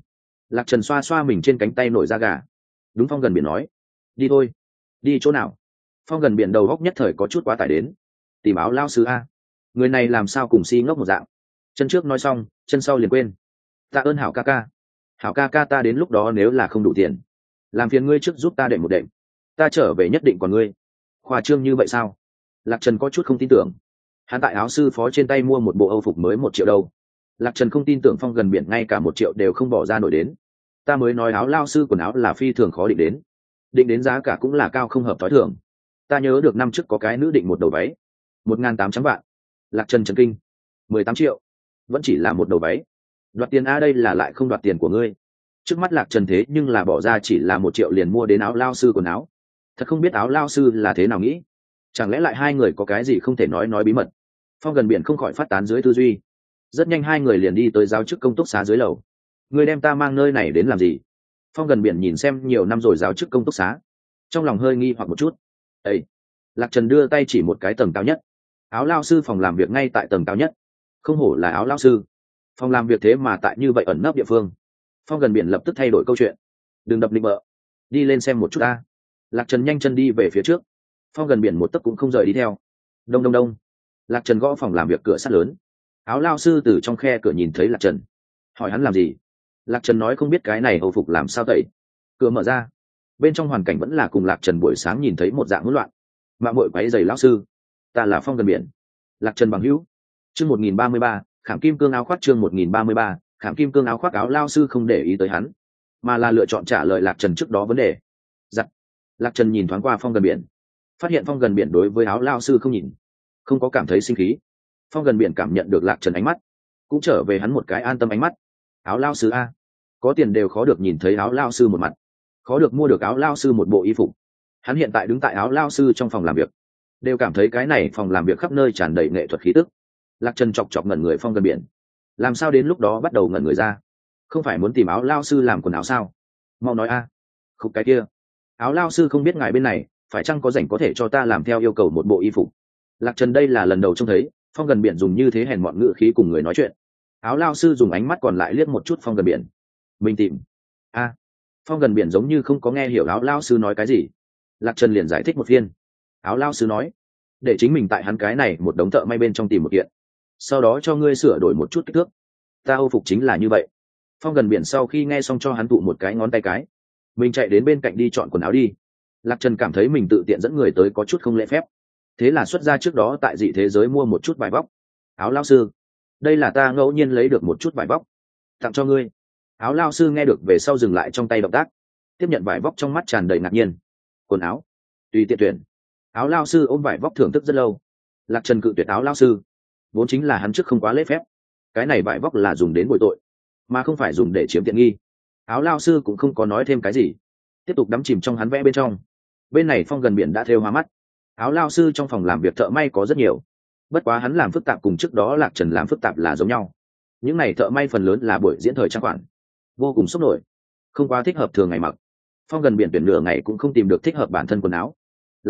Lạc Trần xoa xoa mình trên cánh tay nổi da gà. Đúng, Phong gần biển nói. Đi thôi. Đi chỗ nào? Phong gần biển đầu góc nhất thời có chút quá tải đến. Tìm áo lao sư a. Người này làm sao cùng si ngốc một dạng. Chân trước nói xong, chân sau liền quên. Tạ ơn Hảo ca ca. Hảo ca ca, ta đến lúc đó nếu là không đủ tiền, làm phiền ngươi trước giúp ta đệm một đệm, ta trở về nhất định còn ngươi. Khoa trương như vậy sao? Lạc Trần có chút không tin tưởng. Hắn tại áo sư phó trên tay mua một bộ âu phục mới 1 triệu đâu. Lạc Trần không tin tưởng Phong gần biển ngay cả 1 triệu đều không bỏ ra nổi đến. Ta mới nói áo lao sư quần áo là phi thường khó định đến giá cả cũng là cao không hợp t h ó i thường. Ta nhớ được năm trước có cái nữ định một đầu váy 1.800 vạn. Lạc Trần chấn kinh. 18 triệu vẫn chỉ là một đầu váy. Đoạt tiền a? Đây là lại không đoạt tiền của ngươi. Trước mắt Lạc Trần thế nhưng là bỏ ra chỉ là 1 triệu liền mua đến áo lao sư quần áo. Thật không biết áo lao sư là thế nào nghĩ. Chẳng lẽ lại hai người có cái gì không thể nói bí mật? Phong gần biển không khỏi phát tán dưới tư duy. Rất nhanh hai người liền đi tới giáo chức công túc xá dưới lầu. Ngươi đem ta mang nơi này đến làm gì? Phong gần biển nhìn xem nhiều năm rồi giáo chức công túc xá, trong lòng hơi nghi hoặc một chút. Ê! Lạc Trần đưa tay chỉ một cái tầng cao nhất. Áo lao sư phòng làm việc ngay tại tầng cao nhất. Không hổ là áo lao sư, phòng làm việc thế mà tại như vậy ẩn nấp địa phương. Phong gần biển lập tức thay đổi câu chuyện. Đừng đập định bợ, đi lên xem một chút ta. Lạc Trần nhanh chân đi về phía trước. Phong gần biển một tấc cũng không rời đi theo. Đông đông đông. Lạc Trần gõ phòng làm việc cửa sắt lớn. Áo lao sư từ trong khe cửa nhìn thấy Lạc Trần, hỏi hắn làm gì. Lạc Trần nói không biết cái này hầu phục làm sao tẩy. Cửa mở ra, bên trong hoàn cảnh vẫn là cùng Lạc Trần buổi sáng nhìn thấy một dạng hỗn loạn. Mạng muội quấy giày lão sư, ta là Phong gần biển. Lạc Trần bằng hữu. Chương 1033, khảm kim cương áo khoác. Chương 1033, khảm kim cương áo khoác. Áo lao sư không để ý tới hắn, mà là lựa chọn trả lời Lạc Trần trước đó vấn đề. Giặt. Lạc Trần nhìn thoáng qua Phong gần biển, phát hiện Phong gần biển đối với áo lao sư không nhìn, không có cảm thấy sinh khí. Phong gần biển cảm nhận được Lạc Trần ánh mắt, cũng trở về hắn một cái an tâm ánh mắt. Áo lao sư a, có tiền đều khó được nhìn thấy áo lao sư một mặt, khó được mua được áo lao sư một bộ y phục. Hắn hiện tại đứng tại áo lao sư trong phòng làm việc, đều cảm thấy cái này phòng làm việc khắp nơi tràn đầy nghệ thuật khí tức. Lạc Trần chọc chọc ngẩn người Phong gần biển, làm sao đến lúc đó bắt đầu ngẩn người ra? Không phải muốn tìm áo lao sư làm quần áo sao? Mau nói a. Không, cái kia áo lao sư không biết ngài bên này phải chăng có rảnh có thể cho ta làm theo yêu cầu một bộ y phục. Lạc Trần đây là lần đầu trông thấy Phong gần biển dùng như thế hèn mọn ngữ khí cùng người nói chuyện. Áo lao sư dùng ánh mắt còn lại liếc một chút Phong gần biển. Mình tìm a. Phong gần biển giống như không có nghe hiểu áo lao sư nói cái gì. Lạc Trần liền giải thích một phiên. Áo lao sư nói để chính mình tại hắn cái này một đống thợ may bên trong tìm một kiện, sau đó cho ngươi sửa đổi một chút kích thước. Ta âu phục chính là như vậy. Phong gần biển sau khi nghe xong cho hắn tụ một cái ngón tay cái. Mình chạy đến bên cạnh đi chọn quần áo đi. Lạc Trần cảm thấy mình tự tiện dẫn người tới có chút không lễ phép, thế là xuất ra trước đó tại dị thế giới mua một chút vải vóc. Áo lao sư, đây là ta ngẫu nhiên lấy được một chút vải vóc, tặng cho ngươi. Áo lao sư nghe được về sau dừng lại trong tay động tác, tiếp nhận vải vóc trong mắt tràn đầy ngạc nhiên. Quần áo tùy tiện tuyển. Áo lao sư ôm vải vóc thưởng thức rất lâu. Lạc Trần cự tuyệt áo lao sư, vốn chính là hắn trước không quá lễ phép. Cái này vải vóc là dùng đến bồi tội, mà không phải dùng để chiếm tiện nghi. Áo lao sư cũng không có nói thêm cái gì, tiếp tục đắm chìm trong hắn vẽ bên trong. Bên này Phong gần biển đã thêu hoa mắt. Áo lao sư trong phòng làm việc thợ may có rất nhiều, bất quá hắn làm phức tạp cùng trước đó Lạc Trần làm phức tạp là giống nhau. Những này thợ may phần lớn là buổi diễn thời trang khoản, vô cùng sốc nổi, không quá thích hợp thường ngày mặc. Phong gần biển tuyển nửa ngày cũng không tìm được thích hợp bản thân quần áo.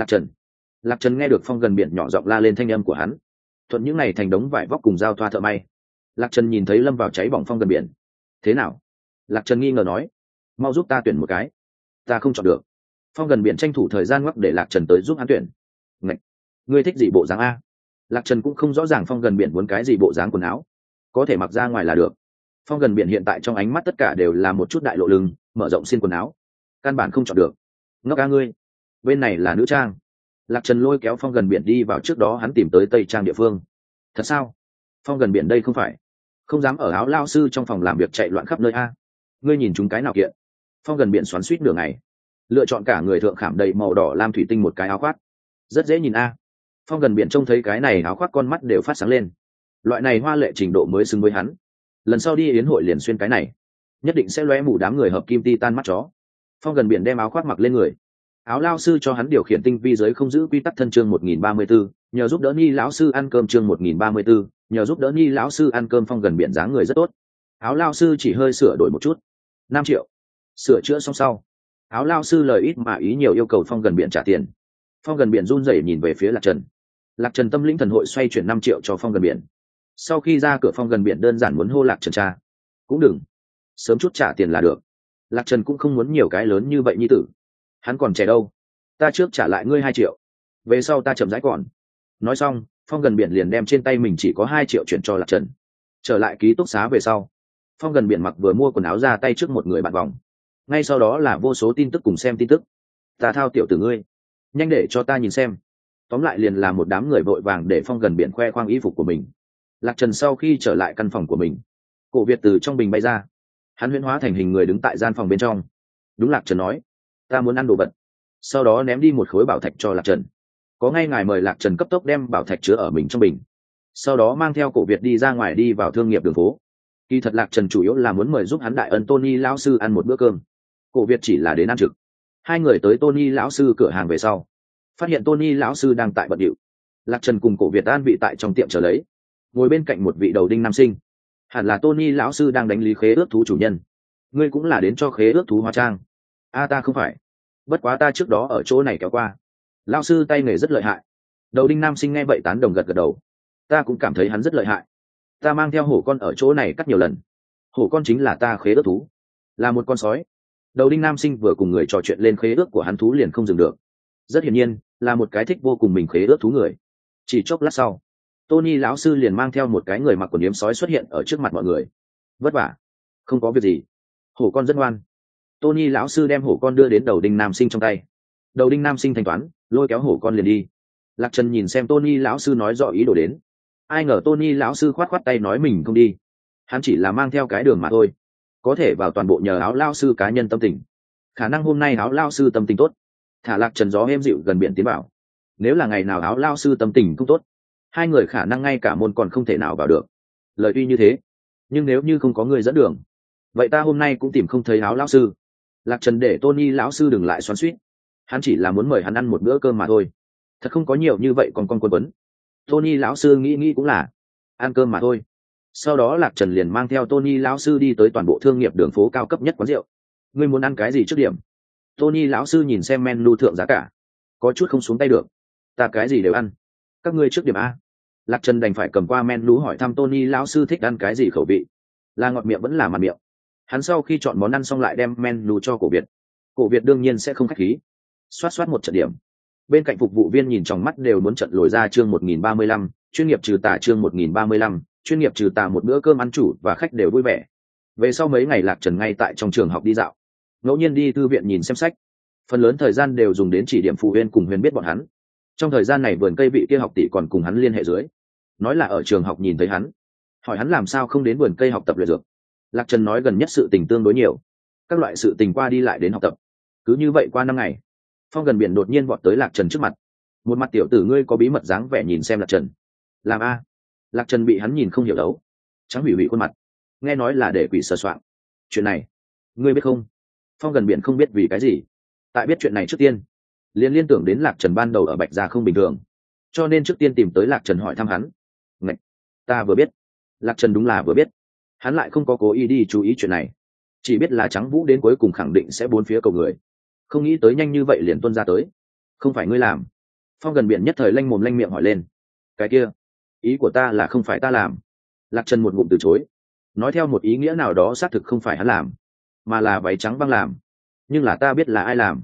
Lạc Trần nghe được Phong gần biển nhỏ giọng la lên thanh âm của hắn, thuận những này thành đống vải vóc cùng giao thoa thợ may. Lạc Trần nhìn thấy lâm vào cháy bỏng Phong gần biển. Thế nào? Lạc Trần nghi ngờ nói. Mau giúp ta tuyển một cái, ta không chọn được. Phong gần biển tranh thủ thời gian ngoắc để Lạc Trần tới giúp hắn tuyển. Ngạch, ngươi thích gì bộ dáng a? Lạc Trần cũng không rõ ràng Phong gần biển muốn cái gì bộ dáng quần áo, có thể mặc ra ngoài là được. Phong gần biển hiện tại trong ánh mắt tất cả đều là một chút đại lộ lưng, mở rộng xiên quần áo, căn bản không chọn được. Ngốc a ngươi, bên này là nữ trang. Lạc Trần lôi kéo Phong gần biển đi vào trước đó hắn tìm tới tây trang địa phương. Thật sao? Phong gần biển đây không phải không dám ở áo lao sư trong phòng làm việc chạy loạn khắp nơi a. Ngươi nhìn chúng cái nào kiện? Phong gần biển xoắn xuýt nửa ngày, lựa chọn cả người thượng khảm đầy màu đỏ lam thủy tinh một cái áo khoác, rất dễ nhìn a. Phong gần biển trông thấy cái này áo khoác con mắt đều phát sáng lên. Loại này hoa lệ trình độ mới xứng với hắn. Lần sau đi yến hội liền xuyên cái này, nhất định sẽ lóe mù đám người hợp kim ti tan mắt chó. Phong gần biển đem áo khoác mặc lên người. Áo lao sư cho hắn điều khiển tinh vi giới không giữ quy tắc thân chương 1034, nhờ giúp đỡ Nhi lão sư ăn cơm chương 1034, nhờ giúp đỡ Nhi lão sư ăn cơm. Phong gần biển dáng người rất tốt. Áo lao sư chỉ hơi sửa đổi một chút. 5 triệu. Sửa chữa xong sau, áo lao sư lời ít mà ý nhiều yêu cầu Phong gần biển trả tiền. Phong gần biển run rẩy nhìn về phía Lạc Trần. Lạc Trần tâm linh thần hội xoay chuyển 5 triệu cho Phong gần biển. Sau khi ra cửa Phong gần biển đơn giản muốn hô Lạc Trần cha. Cũng đừng, sớm chút trả tiền là được. Lạc Trần cũng không muốn nhiều cái lớn như vậy nhi tử, hắn còn trẻ đâu. Ta trước trả lại ngươi 2 triệu, về sau ta chậm rãi còn. Nói xong, Phong Gần Biển liền đem trên tay mình chỉ có 2 triệu chuyển cho Lạc Trần. Trở lại ký túc xá về sau, Phong Gần Biển mặc vừa mua quần áo ra tay trước một người bạn vòng, ngay sau đó là vô số tin tức cùng xem tin tức. Ta thao tiểu tử ngươi, nhanh để cho ta nhìn xem. Tóm lại liền là một đám người vội vàng để Phong Gần Biển khoe khoang y phục của mình. Lạc Trần sau khi trở lại căn phòng của mình, Cổ Việt từ trong bình bay ra, hắn huyễn hóa thành hình người đứng tại gian phòng bên trong. Đúng, Lạc Trần nói, ta muốn ăn đồ vật. Sau đó ném đi một khối bảo thạch cho Lạc Trần. Có ngay ngài mời. Lạc Trần cấp tốc đem bảo thạch chứa ở mình trong bình, sau đó mang theo Cổ Việt đi ra ngoài, đi vào thương nghiệp đường phố. Kỳ thật Lạc Trần chủ yếu là muốn mời giúp hắn đại ân Tony lão sư ăn một bữa cơm. Cổ Việt chỉ là đến ăn trực. Hai người tới Tony lão sư cửa hàng về sau, phát hiện Tony lão sư đang tại bận điệu. Lạc Trần cùng Cổ Việt an vị tại trong tiệm chờ lấy, ngồi bên cạnh một vị đầu đinh nam sinh. Hẳn là Tony lão sư đang đánh lý khế ước thú chủ nhân. Ngươi cũng là đến cho khế ước thú hóa trang? Ta không phải, bất quá ta trước đó ở chỗ này kéo qua. Lão sư tay nghề rất lợi hại. Đầu đinh nam sinh nghe vậy tán đồng gật gật đầu. Ta cũng cảm thấy hắn rất lợi hại. Ta mang theo hổ con ở chỗ này cắt nhiều lần. Hổ con chính là ta khế ước thú, là một con sói. Đầu đinh nam sinh vừa cùng người trò chuyện lên khế ước của hắn thú liền không dừng được. Rất hiển nhiên là một cái thích vô cùng mình khế ước thú người. Chỉ chốc lát sau, Tony lão sư liền mang theo một cái người mặc quần yếm sói xuất hiện ở trước mặt mọi người. Vất vả. Không có việc gì, hổ con rất ngoan. Tony lão sư đem hổ con đưa đến đầu đinh nam sinh trong tay. Đầu đinh nam sinh thanh toán, lôi kéo hổ con liền đi. Lạc Trần nhìn xem Tony lão sư nói rõ ý đồ đến. Ai ngờ Tony lão sư khoát khoát tay nói mình không đi, hắn chỉ là mang theo cái đường mà thôi. Có thể vào toàn bộ nhờ áo lao sư cá nhân tâm tình. Khả năng hôm nay áo lao sư tâm tình tốt, thả Lạc Trần gió êm dịu gần biển tiến bảo. Nếu là ngày nào áo lao sư tâm tình không tốt, hai người khả năng ngay cả môn còn không thể nào vào được. Lời tuy như thế, nhưng nếu như không có người dẫn đường, vậy ta hôm nay cũng tìm không thấy áo lao sư. Lạc Trần để Tony lão sư đừng lại xoắn xuýt, hắn chỉ là muốn mời hắn ăn một bữa cơm mà thôi. Thật không có nhiều như vậy còn con quân quấn. Tony lão sư nghĩ cũng là ăn cơm mà thôi. Sau đó Lạc Trần liền mang theo Tony lão sư đi tới toàn bộ thương nghiệp đường phố cao cấp nhất quán rượu. Ngươi muốn ăn cái gì trước điểm? Tony lão sư nhìn xem menu thượng giá cả, có chút không xuống tay được. Ta cái gì đều ăn, các ngươi trước điểm a. Lạc Trần đành phải cầm qua menu hỏi thăm Tony lão sư thích ăn cái gì khẩu vị, là ngọt miệng vẫn là mặn miệng. Hắn sau khi chọn món ăn xong lại đem menu cho Cổ Việt. Cổ Việt đương nhiên sẽ không khách khí, xoát một trận điểm. Bên cạnh phục vụ viên nhìn trong mắt đều muốn trận lồi ra. Chương 1035, chuyên nghiệp trừ tà. Chương 1035, chuyên nghiệp trừ tà. Một bữa cơm ăn chủ và khách đều vui vẻ. Về sau mấy ngày Lạc Trần ngay tại trong trường học đi dạo, ngẫu nhiên đi thư viện nhìn xem sách. Phần lớn thời gian đều dùng đến chỉ điểm phụ huynh cùng Huyền biết bọn hắn. Trong thời gian này vườn cây vị kia học tỷ còn cùng hắn liên hệ dưới, nói là ở trường học nhìn thấy hắn, hỏi hắn làm sao không đến vườn cây học tập luyện dược. Lạc Trần nói gần nhất sự tình tương đối nhiều, các loại sự tình qua đi lại đến học tập. Cứ như vậy qua 5 ngày, Phong Gần Biển đột nhiên vọt tới Lạc Trần trước mặt. Một mặt tiểu tử ngươi có bí mật dáng vẻ nhìn xem Lạc Trần. Làm a? Lạc Trần bị hắn nhìn không hiểu đấu, trắng hủy hủy khuôn mặt. Nghe nói là để quỷ sờ soạng. Chuyện này ngươi biết không? Phong Gần Biển không biết vì cái gì. Tại biết chuyện này trước tiên, liên tưởng đến Lạc Trần ban đầu ở Bạch Gia không bình thường, cho nên trước tiên tìm tới Lạc Trần hỏi thăm hắn. Ngạch, ta vừa biết. Lạc Trần đúng là vừa biết, hắn lại không có cố ý đi chú ý chuyện này, chỉ biết là Trắng Vũ đến cuối cùng khẳng định sẽ bốn phía cầu người, không nghĩ tới nhanh như vậy liền tuân ra tới. Không phải ngươi làm? Phong Gần Biển nhất thời lanh mồm lanh miệng hỏi lên. Cái kia, ý của ta là không phải ta làm. Lạc Trần một ngụm từ chối, nói theo một ý nghĩa nào đó xác thực không phải hắn làm, mà là váy trắng băng làm. Nhưng là ta biết là ai làm.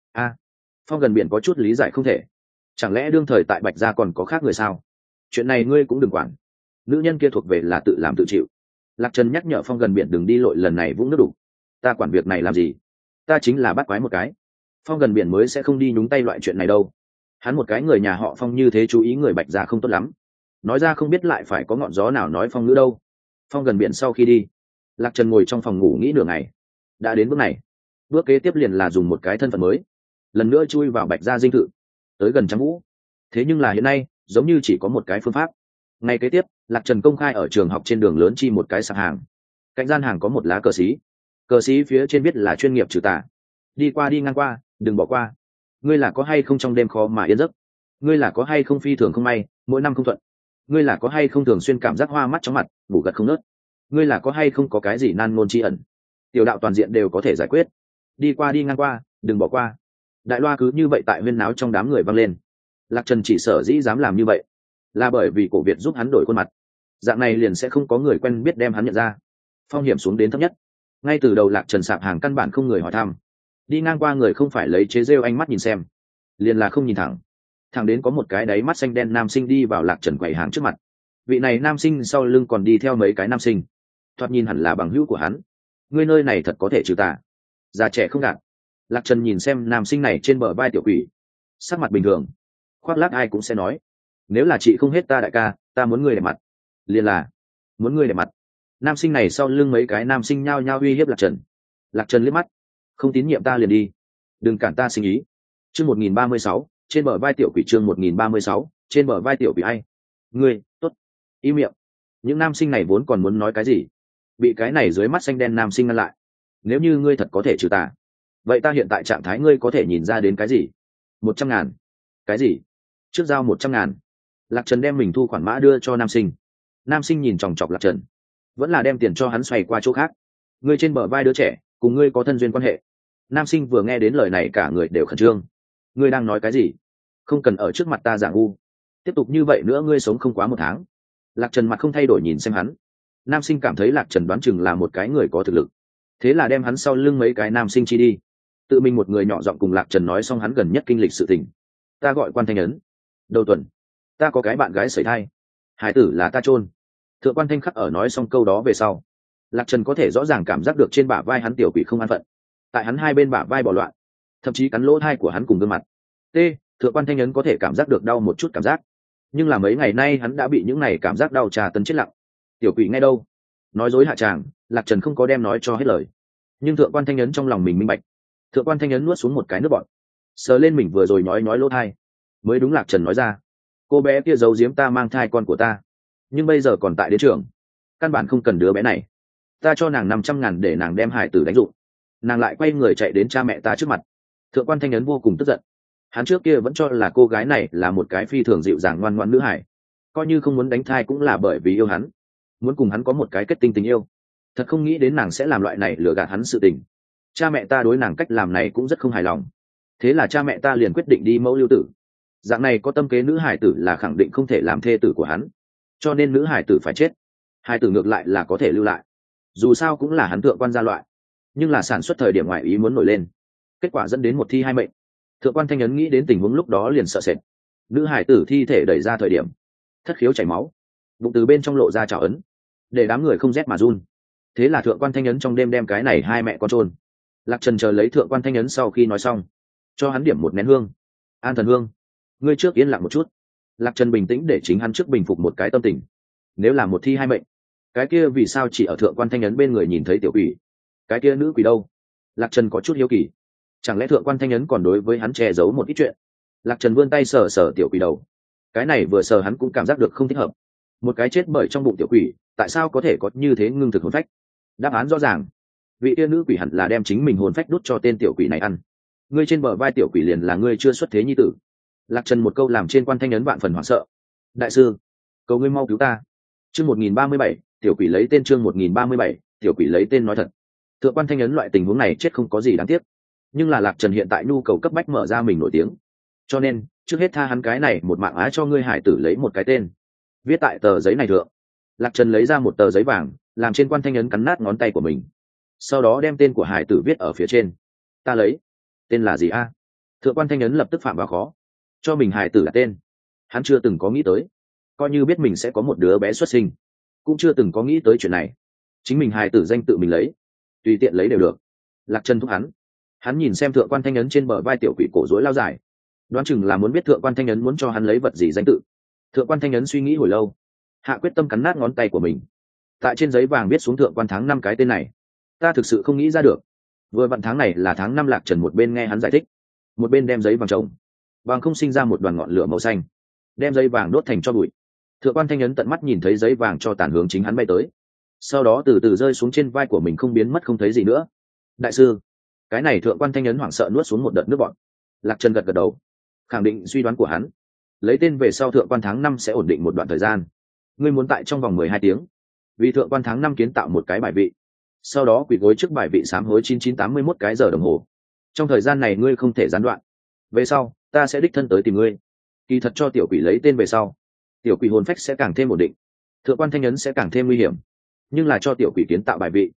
Phong Gần Biển có chút lý giải không thể. Chẳng lẽ đương thời tại Bạch Gia còn có khác người sao? Chuyện này ngươi cũng đừng quản, nữ nhân kia thuộc về là tự làm tự chịu. Lạc Trần nhắc nhở Phong Gần Biển đừng đi lội lần này vũng nước đủ. Ta quản việc này làm gì? Ta chính là bắt quái một cái. Phong Gần Biển mới sẽ không đi nhúng tay loại chuyện này đâu. Hắn một cái người nhà họ Phong như thế chú ý người Bạch Gia không tốt lắm. Nói ra không biết lại phải có ngọn gió nào nói Phong ngữ đâu. Phong Gần Biển sau khi đi, Lạc Trần ngồi trong phòng ngủ nghĩ nửa ngày. Đã đến bước này, bước kế tiếp liền là dùng một cái thân phận mới, lần nữa chui vào Bạch Gia dinh thự, tới gần Trắng Vũ. Thế nhưng là hiện nay giống như chỉ có một cái phương pháp. Ngày kế tiếp, Lạc Trần công khai ở trường học trên đường lớn chi một cái sạp hàng. Cạnh gian hàng có một lá cờ xí, cờ xí phía trên viết là chuyên nghiệp trừ tà. Đi qua đi ngang qua, đừng bỏ qua. Ngươi là có hay không trong đêm khó mà yên giấc? Ngươi là có hay không phi thường không may, mỗi năm không thuận? Ngươi là có hay không thường xuyên cảm giác hoa mắt chóng mặt, ngủ gật không nớt? Ngươi là có hay không có cái gì nan ngôn tri ẩn? Tiểu đạo toàn diện đều có thể giải quyết. Đi qua đi ngang qua, đừng bỏ qua. Đại loa cứ như vậy tại huyên náo trong đám người vang lên. Lạc Trần chỉ sở dĩ dám làm như vậy, là bởi vì Cổ Việt giúp hắn đổi khuôn mặt. Dạng này liền sẽ không có người quen biết đem hắn nhận ra, phong hiểm xuống đến thấp nhất. ngay từ đầu lạc trần sạp hàng căn bản không người hỏi thăm, đi ngang qua người không phải lấy chế rêu ánh mắt nhìn xem, liền là không nhìn thẳng. Thẳng đến có một cái đáy mắt xanh đen nam sinh đi vào lạc trần quầy hàng trước mặt. Vị này nam sinh sau lưng còn đi theo mấy cái nam sinh, thoạt nhìn hẳn là bằng hữu của hắn. Ngươi nơi này thật có thể trừ tà, già trẻ không gạt. Lạc trần nhìn xem nam sinh này trên bờ vai tiểu quỷ, sắc mặt bình thường, khoác lác ai cũng sẽ nói, nếu là chị không hết ta đại ca, ta muốn ngươi để mặt. Liền là muốn ngươi để mặt. Nam sinh này sau lưng mấy cái nam sinh nhao nhao uy hiếp lạc trần. Lạc trần liếc mắt, không tín nhiệm ta liền đi, đừng cản ta sinh ý. Chương 1036, trên bờ vai tiểu quỷ. Chương 1036, trên bờ vai tiểu quỷ. Ai? Ngươi, tốt, im miệng. Những nam sinh này vốn còn muốn nói cái gì, bị cái này dưới mắt xanh đen nam sinh ngăn lại. Nếu như ngươi thật có thể trừ tà, vậy ta hiện tại trạng thái ngươi có thể nhìn ra đến cái gì? 100.000. Cái gì? Trước giao 100.000. Lạc trần đem mình thu khoản mã đưa cho nam sinh. Nam sinh nhìn chòng chọc lạc trần, vẫn là đem tiền cho hắn xoay qua chỗ khác. Ngươi trên bờ vai đứa trẻ, cùng ngươi có thân duyên quan hệ. Nam sinh vừa nghe đến lời này cả người đều khẩn trương. Ngươi đang nói cái gì? Không cần ở trước mặt ta giả ngu, tiếp tục như vậy nữa ngươi sống không quá 1 tháng. Lạc trần mặt không thay đổi nhìn xem hắn. Nam sinh cảm thấy lạc trần đoán chừng là một cái người có thực lực, thế là đem hắn sau lưng mấy cái nam sinh chi đi, tự mình một người nhỏ giọng cùng lạc trần nói xong hắn gần nhất kinh lịch sự tình. Ta gọi Quan Thanh Ấn, đầu tuần ta có cái bạn gái sẩy thai, hải tử là ta chôn. Thượng quan Thanh khắc ở nói xong câu đó về sau, lạc trần có thể rõ ràng cảm giác được trên bả vai hắn tiểu quỷ không an phận, tại hắn hai bên bả vai bỏ loạn, thậm chí cắn lỗ thai của hắn cùng gương mặt. Thượng quan Thanh Ấn có thể cảm giác được đau một chút cảm giác, nhưng là mấy ngày nay hắn đã bị những này cảm giác đau trà tấn chết lặng. Tiểu quỷ ngay đâu? Nói dối hạ tràng, lạc trần không có đem nói cho hết lời, nhưng thượng quan Thanh Ấn trong lòng mình minh bạch. Thượng quan Thanh Ấn nuốt xuống một cái nước bọt, sờ lên mình vừa rồi nói lỗ thai. Mới đúng, lạc trần nói ra, cô bé kia giấu giếm ta mang thai con của ta, nhưng bây giờ còn tại đến trường, căn bản không cần đứa bé này. Ta cho nàng 500.000 để nàng đem hải tử đánh dụng, nàng lại quay người chạy đến cha mẹ ta trước mặt. Thượng quan Thanh Ấn vô cùng tức giận. Hắn trước kia vẫn cho là cô gái này là một cái phi thường dịu dàng ngoan ngoãn nữ hải, coi như không muốn đánh thai cũng là bởi vì yêu hắn, muốn cùng hắn có một cái kết tinh tình yêu. Thật không nghĩ đến nàng sẽ làm loại này lừa gạt hắn sự tình. Cha mẹ ta đối nàng cách làm này cũng rất không hài lòng, thế là cha mẹ ta liền quyết định đi mẫu lưu tử. Dạng này có tâm kế nữ hải tử là khẳng định không thể làm thê tử của hắn, cho nên nữ hải tử phải chết, hải tử ngược lại là có thể lưu lại, dù sao cũng là hắn thượng quan gia loại. Nhưng là sản xuất thời điểm ngoại ý muốn nổi lên, kết quả dẫn đến một thi hai mệnh. Thượng quan Thanh Ấn nghĩ đến tình huống lúc đó liền sợ sệt. Nữ hải tử thi thể đẩy ra thời điểm, thất khiếu chảy máu, bụng từ bên trong lộ ra trào ấn, để đám người không rét mà run. Thế là thượng quan Thanh Ấn trong đêm đem cái này hai mẹ con chôn. Lạc trần chờ lấy thượng quan Thanh Ấn sau khi nói xong, cho hắn điểm một nén hương. An thần hương, ngươi trước yên lặng một chút. Lạc trần bình tĩnh để chính hắn trước bình phục một cái tâm tình. Nếu là một thi hai mệnh, cái kia vì sao chỉ ở thượng quan Thanh Ấn bên người nhìn thấy tiểu quỷ, cái kia nữ quỷ đâu? Lạc trần có chút hiếu kỳ, chẳng lẽ thượng quan Thanh Ấn còn đối với hắn che giấu một ít chuyện? Lạc trần vươn tay sờ sờ tiểu quỷ đầu, cái này vừa sờ hắn cũng cảm giác được không thích hợp. Một cái chết bởi trong bụng tiểu quỷ, tại sao có thể có như thế ngưng thực hồn phách? Đáp án rõ ràng, vị tiên nữ quỷ hẳn là đem chính mình hồn phách đút cho tên tiểu quỷ này ăn. Ngươi trên bờ vai tiểu quỷ liền là ngươi chưa xuất thế nhi tử. Lạc trần một câu làm trên quan Thanh Ấn vạn phần hoảng sợ. Đại sư, cầu ngươi mau cứu ta. Chương 1037, tiểu quỷ lấy tên. Chương 1037, tiểu quỷ lấy tên. Nói thật, thượng quan Thanh Ấn loại tình huống này chết không có gì đáng tiếc, nhưng là lạc trần hiện tại nhu cầu cấp bách mở ra mình nổi tiếng, cho nên trước hết tha hắn cái này một mạng á, cho ngươi hải tử lấy một cái tên, viết tại tờ giấy này thượng. Lạc trần lấy ra một tờ giấy vàng, làm trên quan Thanh Ấn cắn nát ngón tay của mình, sau đó đem tên của hải tử viết ở phía trên. Ta lấy tên là gì a? Thượng quan Thanh Ấn lập tức phạm vào khó, cho mình hải tử là tên. Hắn chưa từng có nghĩ tới, coi như biết mình sẽ có một đứa bé xuất sinh, cũng chưa từng có nghĩ tới chuyện này. Chính mình hải tử danh tự mình lấy, tùy tiện lấy đều được. Lạc trần thúc hắn nhìn xem thượng quan Thanh Ấn trên bờ vai tiểu quỷ cổ rối lao dài, đoán chừng là muốn biết thượng quan Thanh Ấn muốn cho hắn lấy vật gì danh tự. Thượng quan Thanh Ấn suy nghĩ hồi lâu, hạ quyết tâm cắn nát ngón tay của mình, tại trên giấy vàng viết xuống thượng quan tháng 5 cái tên này. Ta thực sự không nghĩ ra được, vừa vặn tháng này là tháng 5. Lạc trần một bên nghe hắn giải thích, một bên đem giấy vàng trồng vàng không sinh ra một đoàn ngọn lửa màu xanh, đem giấy vàng đốt thành cho bụi. Thượng quan Thanh Ấn tận mắt nhìn thấy giấy vàng cho tàn hướng chính hắn bay tới, sau đó từ từ rơi xuống trên vai của mình, không biến mất không thấy gì nữa. Đại sư, cái này thượng quan Thanh Ấn hoảng sợ nuốt xuống một đợt nước bọt. Lạc trần gật gật đầu, khẳng định suy đoán của hắn. Lấy tên về sau thượng quan tháng 5 sẽ ổn định một đoạn thời gian, ngươi muốn tại trong vòng 12 tiếng vì thượng quan tháng 5 kiến tạo một cái bài vị, sau đó quỳ gối trước bài vị sám hối 9981 cái giờ đồng hồ. Trong thời gian này ngươi không thể gián đoạn, về sau ta sẽ đích thân tới tìm ngươi. Kỳ thật cho tiểu quỷ lấy tên về sau, tiểu quỷ hồn phách sẽ càng thêm ổn định, thượng quan Thanh Ấn sẽ càng thêm nguy hiểm, nhưng là cho tiểu quỷ kiến tạo bài vị,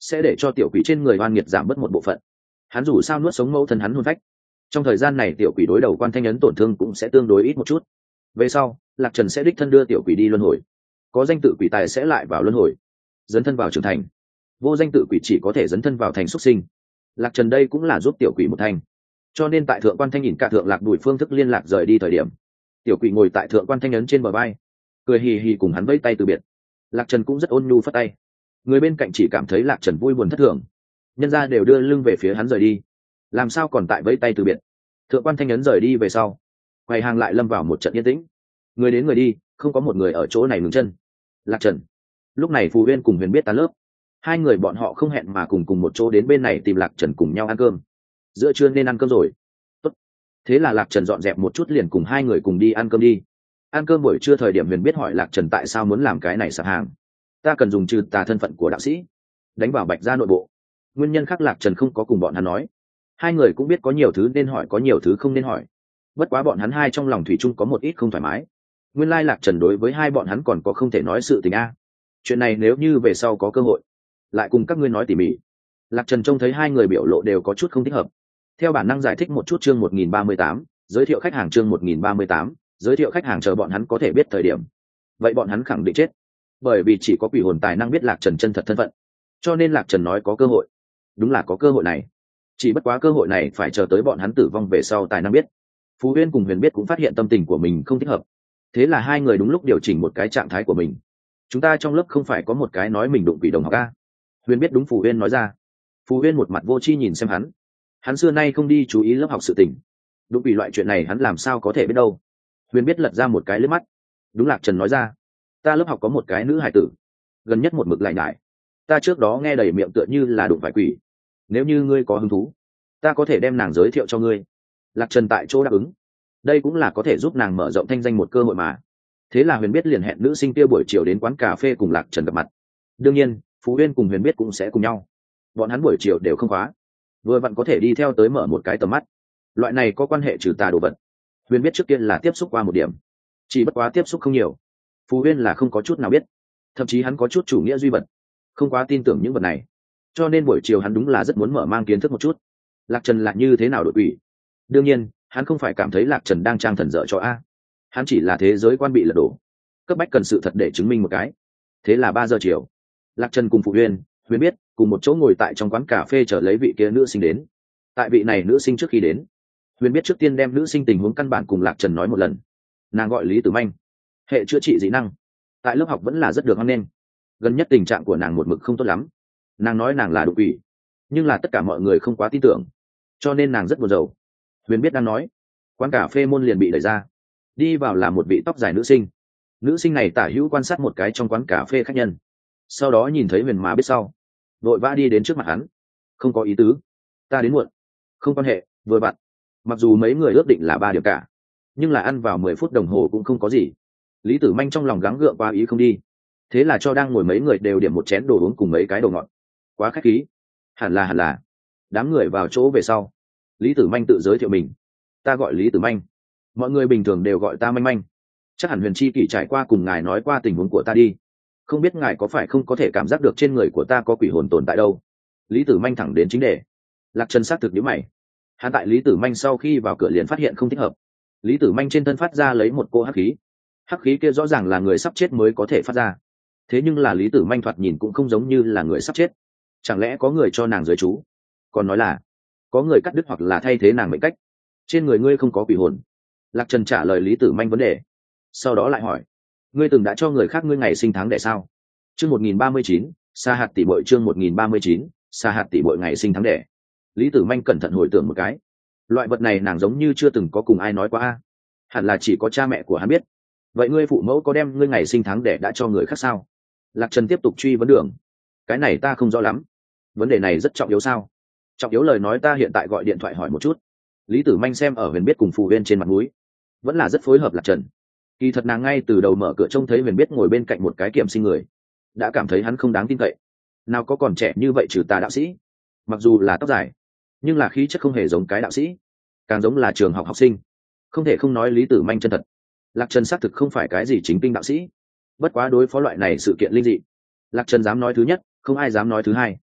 sẽ để cho tiểu quỷ trên người oan nghiệt giảm bớt một bộ phận. Hắn dù sao nuốt sống mẫu thân hắn hôn phách, trong thời gian này tiểu quỷ đối đầu quan thanh ấn tổn thương cũng sẽ tương đối ít một chút. Về sau Lạc Trần sẽ đích thân đưa tiểu quỷ đi luân hồi, có danh tự quỷ tài sẽ lại vào luân hồi, dấn thân vào trưởng thành. Vô danh tự quỷ chỉ có thể dấn thân vào thành xuất sinh. Lạc Trần đây cũng là giúp tiểu quỷ một thành. Cho nên tại thượng quan thanh nhìn cả thượng lạc đuổi phương thức liên lạc rời đi thời điểm, tiểu quỷ ngồi tại thượng quan thanh ấn trên bờ vai, cười hì hì cùng hắn vẫy tay từ biệt. Lạc Trần cũng rất ôn nhu phất tay, người bên cạnh chỉ cảm thấy Lạc Trần vui buồn thất thường, nhân ra đều đưa lưng về phía hắn rời đi, làm sao còn tại vẫy tay từ biệt. Thượng quan thanh ấn rời đi về sau, quầy hàng lại lâm vào một trận yên tĩnh, người đến người đi, không có một người ở chỗ này ngừng chân. Lạc Trần lúc này Phù Uyên cùng Huyền Biết tan lớp, hai người bọn họ không hẹn mà cùng một chỗ đến bên này tìm Lạc Trần cùng nhau ăn cơm. Giữa trưa nên ăn cơm rồi. Tốt. Thế là Lạc Trần dọn dẹp một chút liền cùng hai người cùng đi ăn cơm đi. Ăn cơm buổi trưa thời điểm Huyền Biết hỏi Lạc Trần tại sao muốn làm cái này sạp hàng. Ta cần dùng trừ tà thân phận của đạo sĩ, đánh vào Bạch gia nội bộ. Nguyên nhân khác Lạc Trần không có cùng bọn hắn nói. Hai người cũng biết có nhiều thứ nên hỏi, có nhiều thứ không nên hỏi. Bất quá bọn hắn hai trong lòng thủy chung có một ít không thoải mái. Nguyên lai Lạc Trần đối với hai bọn hắn còn có không thể nói sự tình a. Chuyện này nếu như về sau có cơ hội, lại cùng các ngươi nói tỉ mỉ. Lạc Trần trông thấy hai người biểu lộ đều có chút không thích hợp, theo bản năng giải thích một chút. Chương 1038, giới thiệu khách hàng. Chương 1038, giới thiệu khách hàng. Chờ bọn hắn có thể biết thời điểm, vậy bọn hắn khẳng định chết, bởi vì chỉ có quỷ hồn tài năng biết Lạc Trần chân thật thân phận. Cho nên Lạc Trần nói có cơ hội, đúng là có cơ hội này, chỉ bất quá cơ hội này phải chờ tới bọn hắn tử vong về sau tài năng biết. Phú Uyên cùng Huyền Biết cũng phát hiện tâm tình của mình không thích hợp, thế là hai người đúng lúc điều chỉnh một cái trạng thái của mình. Chúng ta trong lớp không phải có một cái nói mình đụng quỷ đồng học a? Huyền Biết đúng Phù Uyên nói ra. Phù Uyên một mặt vô tri nhìn xem hắn xưa nay không đi chú ý lớp học sự tình, đụng quỷ loại chuyện này hắn làm sao có thể biết đâu. Huyền Biết lật ra một cái liếc mắt. Đúng Lạc Trần nói ra, ta lớp học có một cái nữ hải tử, gần nhất một mực lại nhải, ta trước đó nghe đầy miệng tựa như là đụng phải quỷ, nếu như ngươi có hứng thú, ta có thể đem nàng giới thiệu cho ngươi. Lạc Trần tại chỗ đáp ứng, đây cũng là có thể giúp nàng mở rộng thanh danh một cơ hội mà. Thế là Huyền Biết liền hẹn nữ sinh kia buổi chiều đến quán cà phê cùng Lạc Trần gặp mặt. Đương nhiên Phú Uyên cùng Huyền Biết cũng sẽ cùng nhau, bọn hắn buổi chiều đều không khóa, vừa vặn có thể đi theo tới mở một cái tầm mắt. Loại này có quan hệ trừ tà đồ vật, Huyền Biết trước tiên là tiếp xúc qua một điểm, chỉ bất quá tiếp xúc không nhiều. Phú Uyên là không có chút nào biết, thậm chí hắn có chút chủ nghĩa duy vật, không quá tin tưởng những vật này. Cho nên buổi chiều hắn đúng là rất muốn mở mang kiến thức một chút Lạc Trần là như thế nào đội ủy. Đương nhiên hắn không phải cảm thấy Lạc Trần đang trang thần dở cho a, hắn chỉ là thế giới quan bị lật đổ, cấp bách cần sự thật để chứng minh một cái. Thế là 3 giờ chiều, Lạc Trần cùng Phù Uyên, Huyền Biết cùng một chỗ ngồi tại trong quán cà phê chờ lấy vị kia nữ sinh đến. Tại vị này nữ sinh trước khi đến, Huyền Biết trước tiên đem nữ sinh tình huống căn bản cùng Lạc Trần nói một lần. Nàng gọi Lý Tử Manh, hệ chữa trị dị năng, tại lớp học vẫn là rất được hoan nghênh. Gần nhất tình trạng của nàng một mực không tốt lắm, nàng nói nàng là đột quỷ, nhưng là tất cả mọi người không quá tin tưởng, cho nên nàng rất buồn rầu. Huyền Biết đang nói, quán cà phê môn liền bị đẩy ra, đi vào là một vị tóc dài nữ sinh. Nữ sinh này tả hữu quan sát một cái trong quán cà phê khách nhân, sau đó nhìn thấy Huyền Má Biết sau, vội vã đi đến trước mặt hắn. Không có ý tứ, ta đến muộn. Không quan hệ, vừa vặn. Mặc dù mấy người ước định là 3 điểm cả, nhưng là ăn vào 10 phút đồng hồ cũng không có gì. Lý Tử Manh trong lòng gắng gượng qua ý không đi, thế là cho đang ngồi mấy người đều điểm một chén đồ uống cùng mấy cái đồ ngọt. Quá khách khí. Hẳn là. Đám người vào chỗ về sau, Lý Tử Manh tự giới thiệu mình. Ta gọi Lý Tử Manh, mọi người bình thường đều gọi ta Manh Manh. Chắc hẳn Huyền Chi Kỷ trải qua cùng ngài nói qua tình huống của ta đi, không biết ngài có phải không có thể cảm giác được trên người của ta có quỷ hồn tồn tại đâu. Lý Tử Manh thẳng đến chính đề. Lạc Trần xác thực nhíu mày, hắn tại Lý Tử Manh sau khi vào cửa liền phát hiện không thích hợp. Lý Tử Manh trên thân phát ra lấy một cô hắc khí, hắc khí kia rõ ràng là người sắp chết mới có thể phát ra, thế nhưng là Lý Tử Manh thoạt nhìn cũng không giống như là người sắp chết. Chẳng lẽ có người cho nàng giới chú, còn nói là có người cắt đứt hoặc là thay thế nàng mệnh cách. Trên người ngươi không có quỷ hồn. Lạc Trần trả lời Lý Tử Manh vấn đề, sau đó lại hỏi, ngươi từng đã cho người khác ngươi ngày sinh tháng đẻ sao? Chương 1039, Sa Hạt tỷ muội. Chương 1039, Sa Hạt tỷ muội ngày sinh tháng đẻ. Lý Tử Manh cẩn thận hồi tưởng một cái, loại vật này nàng giống như chưa từng có cùng ai nói qua a, hẳn là chỉ có cha mẹ của hắn biết. Vậy ngươi phụ mẫu có đem ngươi ngày sinh tháng đẻ đã cho người khác sao? Lạc Trần tiếp tục truy vấn đường. Cái này ta không rõ lắm, vấn đề này rất trọng yếu sao? Trọng yếu lời nói ta hiện tại gọi điện thoại hỏi một chút. Lý Tử Manh xem ở Huyền Biết cùng Phù Uyên trên mặt mũi, vẫn là rất phối hợp Lạc Trần. Kỳ thật nàng ngay từ đầu mở cửa trông thấy Huyền Biết ngồi bên cạnh một cái kiểm sinh người, đã cảm thấy hắn không đáng tin cậy. Nào có còn trẻ như vậy trừ tà đạo sĩ, mặc dù là tóc dài, nhưng là khí chất không hề giống cái đạo sĩ, càng giống là trường học học sinh. Không thể không nói Lý Tử Manh chân thật. Lạc Trần xác thực không phải cái gì chính kinh đạo sĩ, bất quá đối phó loại này sự kiện linh dị, Lạc Trần dám nói thứ nhất, không ai dám nói thứ hai.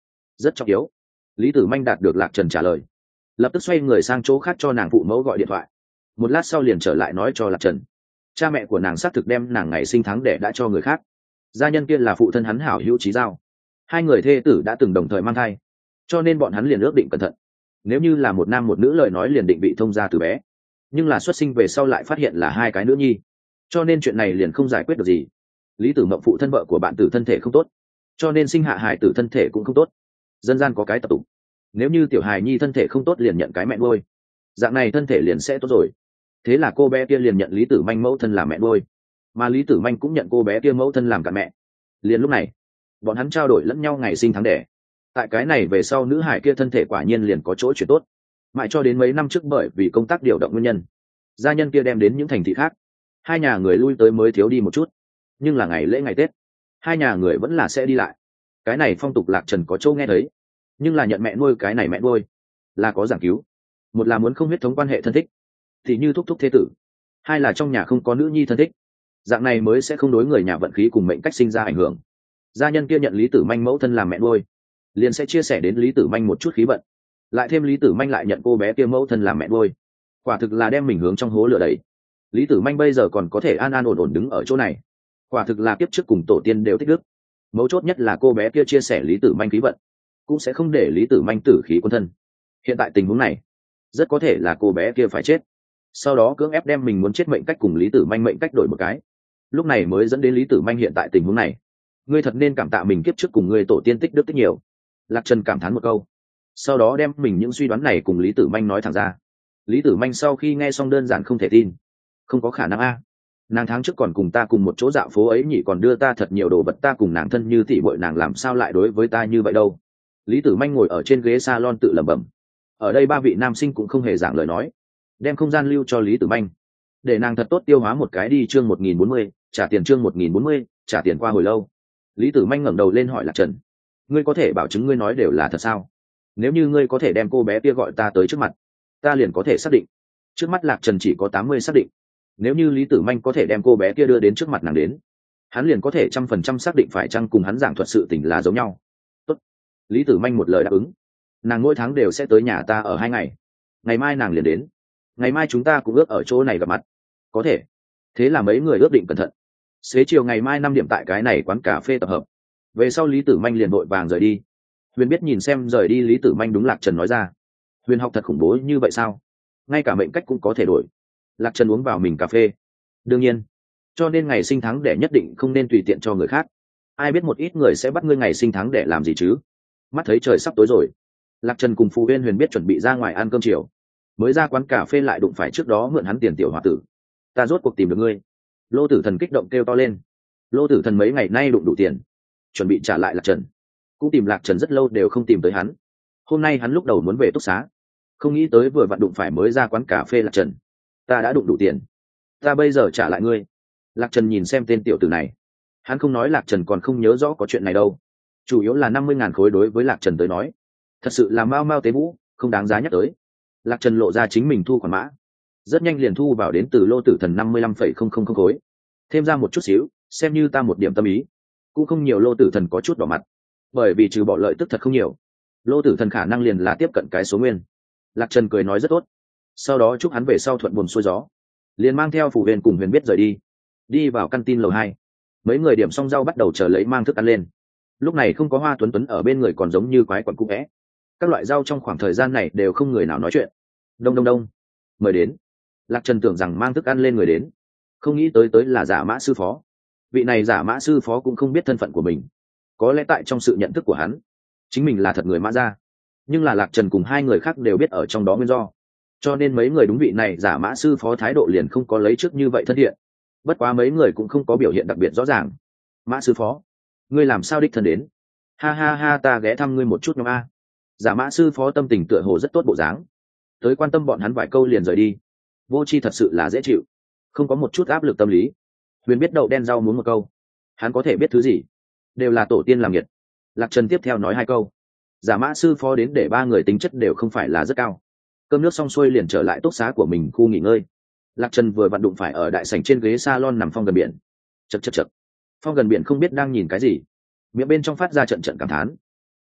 rất trọng yếu. Lý Tử Manh đạt được Lạc Trần trả lời, lập tức xoay người sang chỗ khác cho nàng phụ mẫu gọi điện thoại. Một lát sau liền trở lại nói cho Lạc Trần, cha mẹ của nàng xác thực đem nàng ngày sinh tháng đẻ đã cho người khác. Gia nhân kia là phụ thân hắn Hảo Hữu Chí Giao, hai người thê tử đã từng đồng thời mang thai, cho nên bọn hắn liền ước định cẩn thận, nếu như là một nam một nữ lời nói liền định bị thông gia từ bé, nhưng là xuất sinh về sau lại phát hiện là hai cái nữ nhi, cho nên chuyện này liền không giải quyết được gì. Lý Tử Mộng phụ thân vợ của bạn tử thân thể không tốt, cho nên sinh hạ hài tử thân thể cũng không tốt. Dân gian có cái tập tục, nếu như tiểu hài nhi thân thể không tốt liền nhận cái mẹ nuôi, dạng này thân thể liền sẽ tốt rồi. Thế là cô bé kia liền nhận Lý Tử Manh mẫu thân làm mẹ nuôi, mà Lý Tử Manh cũng nhận cô bé kia mẫu thân làm cả mẹ. Liền lúc này bọn hắn trao đổi lẫn nhau ngày sinh tháng đẻ. Tại cái này về sau nữ hải kia thân thể quả nhiên liền có chỗ chuyển tốt, mãi cho đến mấy năm trước bởi vì công tác điều động nguyên nhân, gia nhân kia đem đến những thành thị khác, hai nhà người lui tới mới thiếu đi một chút, nhưng là ngày lễ ngày Tết hai nhà người vẫn là sẽ đi lại. Cái này phong tục Lạc Trần có châu nghe thấy, nhưng là nhận mẹ nuôi cái này mẹ nuôi là có giảng cứu. Một là muốn không huyết thống quan hệ thân thích, thì như thúc thúc thế tử; hai là trong nhà không có nữ nhi thân thích, dạng này mới sẽ không đối người nhà vận khí cùng mệnh cách sinh ra ảnh hưởng. Gia nhân kia nhận Lý Tử Manh mẫu thân làm mẹ nuôi, liền sẽ chia sẻ đến Lý Tử Manh một chút khí vận, lại thêm Lý Tử Manh lại nhận cô bé kia mẫu thân làm mẹ nuôi, quả thực là đem mình hướng trong hố lửa đẩy. Lý Tử Manh bây giờ còn có thể an an ổn ổn đứng ở chỗ này, quả thực là kiếp trước cùng tổ tiên đều tích đức. Mấu chốt nhất là cô bé kia chia sẻ Lý Tử Manh khí vận, cũng sẽ không để Lý Tử Manh tử khí quân thân. Hiện tại tình huống này rất có thể là cô bé kia phải chết, sau đó cưỡng ép đem mình muốn chết mệnh cách cùng Lý Tử Manh mệnh cách đổi một cái, lúc này mới dẫn đến Lý Tử Manh hiện tại tình huống này. Ngươi thật nên cảm tạ mình kiếp trước cùng ngươi tổ tiên tích đức tích nhiều. Lạc Trần cảm thán một câu, sau đó đem mình những suy đoán này cùng Lý Tử Manh nói thẳng ra. Lý Tử Manh sau khi nghe xong đơn giản không thể tin. Không có khả năng a, nàng tháng trước còn cùng ta cùng một chỗ dạo phố ấy nhỉ, còn đưa ta thật nhiều đồ vật, ta cùng nàng thân như tỷ muội, nàng làm sao lại đối với ta như vậy đâu. Lý Tử Manh ngồi ở trên ghế salon tự lẩm bẩm. Ở đây ba vị nam sinh cũng không hề giảng lời nói, đem không gian lưu cho Lý Tử Manh, để nàng thật tốt tiêu hóa một cái đi. Chương 1040, trả tiền. Chương 1040, trả tiền. Qua hồi lâu, Lý Tử Manh ngẩng đầu lên hỏi Lạc Trần, ngươi có thể bảo chứng ngươi nói đều là thật sao? Nếu như ngươi có thể đem cô bé kia gọi ta tới trước mặt, ta liền có thể xác định. Trước mắt Lạc Trần chỉ có 80 xác định, nếu như Lý Tử Manh có thể đem cô bé kia đưa đến trước mặt nàng đến, hắn liền có thể 100% xác định phải chăng cùng hắn giảng thuật sự tình là giống nhau. Tốt. Lý Tử Manh một lời đáp ứng. Nàng mỗi tháng đều sẽ tới nhà ta ở 2 ngày, ngày mai nàng liền đến, ngày mai chúng ta cũng ước ở chỗ này gặp mặt. Có thể. Thế là mấy người ước định cẩn thận, xế chiều ngày mai 5 điểm tại cái này quán cà phê tập hợp. Về sau Lý Tử Manh liền vội vàng rời đi. Huyền biết nhìn xem rời đi Lý Tử Manh, đúng Lạc Trần nói ra, Huyền học thật khủng bố như vậy sao? Ngay cả mệnh cách cũng có thể đổi. Lạc Trần uống vào mình cà phê. Đương nhiên, cho nên ngày sinh tháng đẻ nhất định không nên tùy tiện cho người khác. Ai biết một ít người sẽ bắt ngươi ngày sinh tháng đẻ làm gì chứ? Mắt thấy trời sắp tối rồi, Lạc Trần cùng Phù Uyên Huyền biết chuẩn bị ra ngoài ăn cơm chiều, mới ra quán cà phê lại đụng phải trước đó mượn hắn tiền tiểu hòa tử. Ta rốt cuộc tìm được ngươi. Lô Tử Thần kích động kêu to lên. Lô Tử Thần mấy ngày nay đụng đủ tiền, chuẩn bị trả lại Lạc Trần, cũng tìm Lạc Trần rất lâu đều không tìm tới hắn. Hôm nay hắn lúc đầu muốn về túc xá, không nghĩ tới vừa vặn đụng phải mới ra quán cà phê Lạc Trần. Ta đã đụng đủ tiền, ta bây giờ trả lại ngươi. Lạc Trần nhìn xem tên tiểu tử này, hắn không nói Lạc Trần còn không nhớ rõ có chuyện này đâu. Chủ yếu là 50.000 khối đối với Lạc Trần tới nói thật sự là mau mau tế vũ, không đáng giá nhắc tới. Lạc Trần lộ ra chính mình thu khoản mã, rất nhanh liền thu vào đến từ Lô Tử Thần 55,000 khối, thêm ra một chút xíu, xem như ta một điểm tâm ý. Cũng không nhiều. Lô Tử Thần có chút đỏ mặt, bởi vì trừ bỏ lợi tức thật không nhiều, Lô Tử Thần khả năng liền là tiếp cận cái số nguyên. Lạc Trần cười nói rất tốt, sau đó chúc hắn về sau thuận buồm xuôi gió, liền mang theo Phủ Huyền cùng Huyền biết rời đi. Đi vào căn tin lầu 2, mấy người điểm xong rau bắt đầu chờ lấy mang thức ăn lên. Lúc này không có Hoa Tuấn Tuấn ở bên người, còn giống như quái quẩn cũ vẽ. Các loại rau trong khoảng thời gian này đều không người nào nói chuyện. Đông đông đông, mời đến. Lạc Trần tưởng rằng mang thức ăn lên người đến, không nghĩ tới là Giả Mã sư phó. Vị này Giả Mã sư phó cũng không biết thân phận của mình, có lẽ tại trong sự nhận thức của hắn, chính mình là thật người Mã gia, nhưng là Lạc Trần cùng hai người khác đều biết ở trong đó nguyên do, cho nên mấy người đúng vị này Giả Mã sư phó thái độ liền không có lấy trước như vậy thân thiện. Bất quá mấy người cũng không có biểu hiện đặc biệt rõ ràng. Mã sư phó, ngươi làm sao đích thân đến? Ha ha ha, ta ghé thăm ngươi một chút nhóm a. Giả Mã sư phó tâm tình tựa hồ rất tốt bộ dáng, tới quan tâm bọn hắn vài câu liền rời đi. Vô tri thật sự là dễ chịu, không có một chút áp lực tâm lý. Huyền biết đậu đen rau muốn một câu, hắn có thể biết thứ gì, đều là tổ tiên làm nghiệt. Lạc Trần tiếp theo nói 2 câu. Giả Mã sư phó đến để 3 người tính chất đều không phải là rất cao. Cơm nước xong xuôi liền trở lại túc xá của mình khu nghỉ ngơi. Lạc Trần vừa vặn đụng phải ở đại sảnh trên ghế salon nằm Phong Gần Biển. Chậc chậc chậc. Phong Gần Biển không biết đang nhìn cái gì, miệng bên trong phát ra trận trận cảm thán.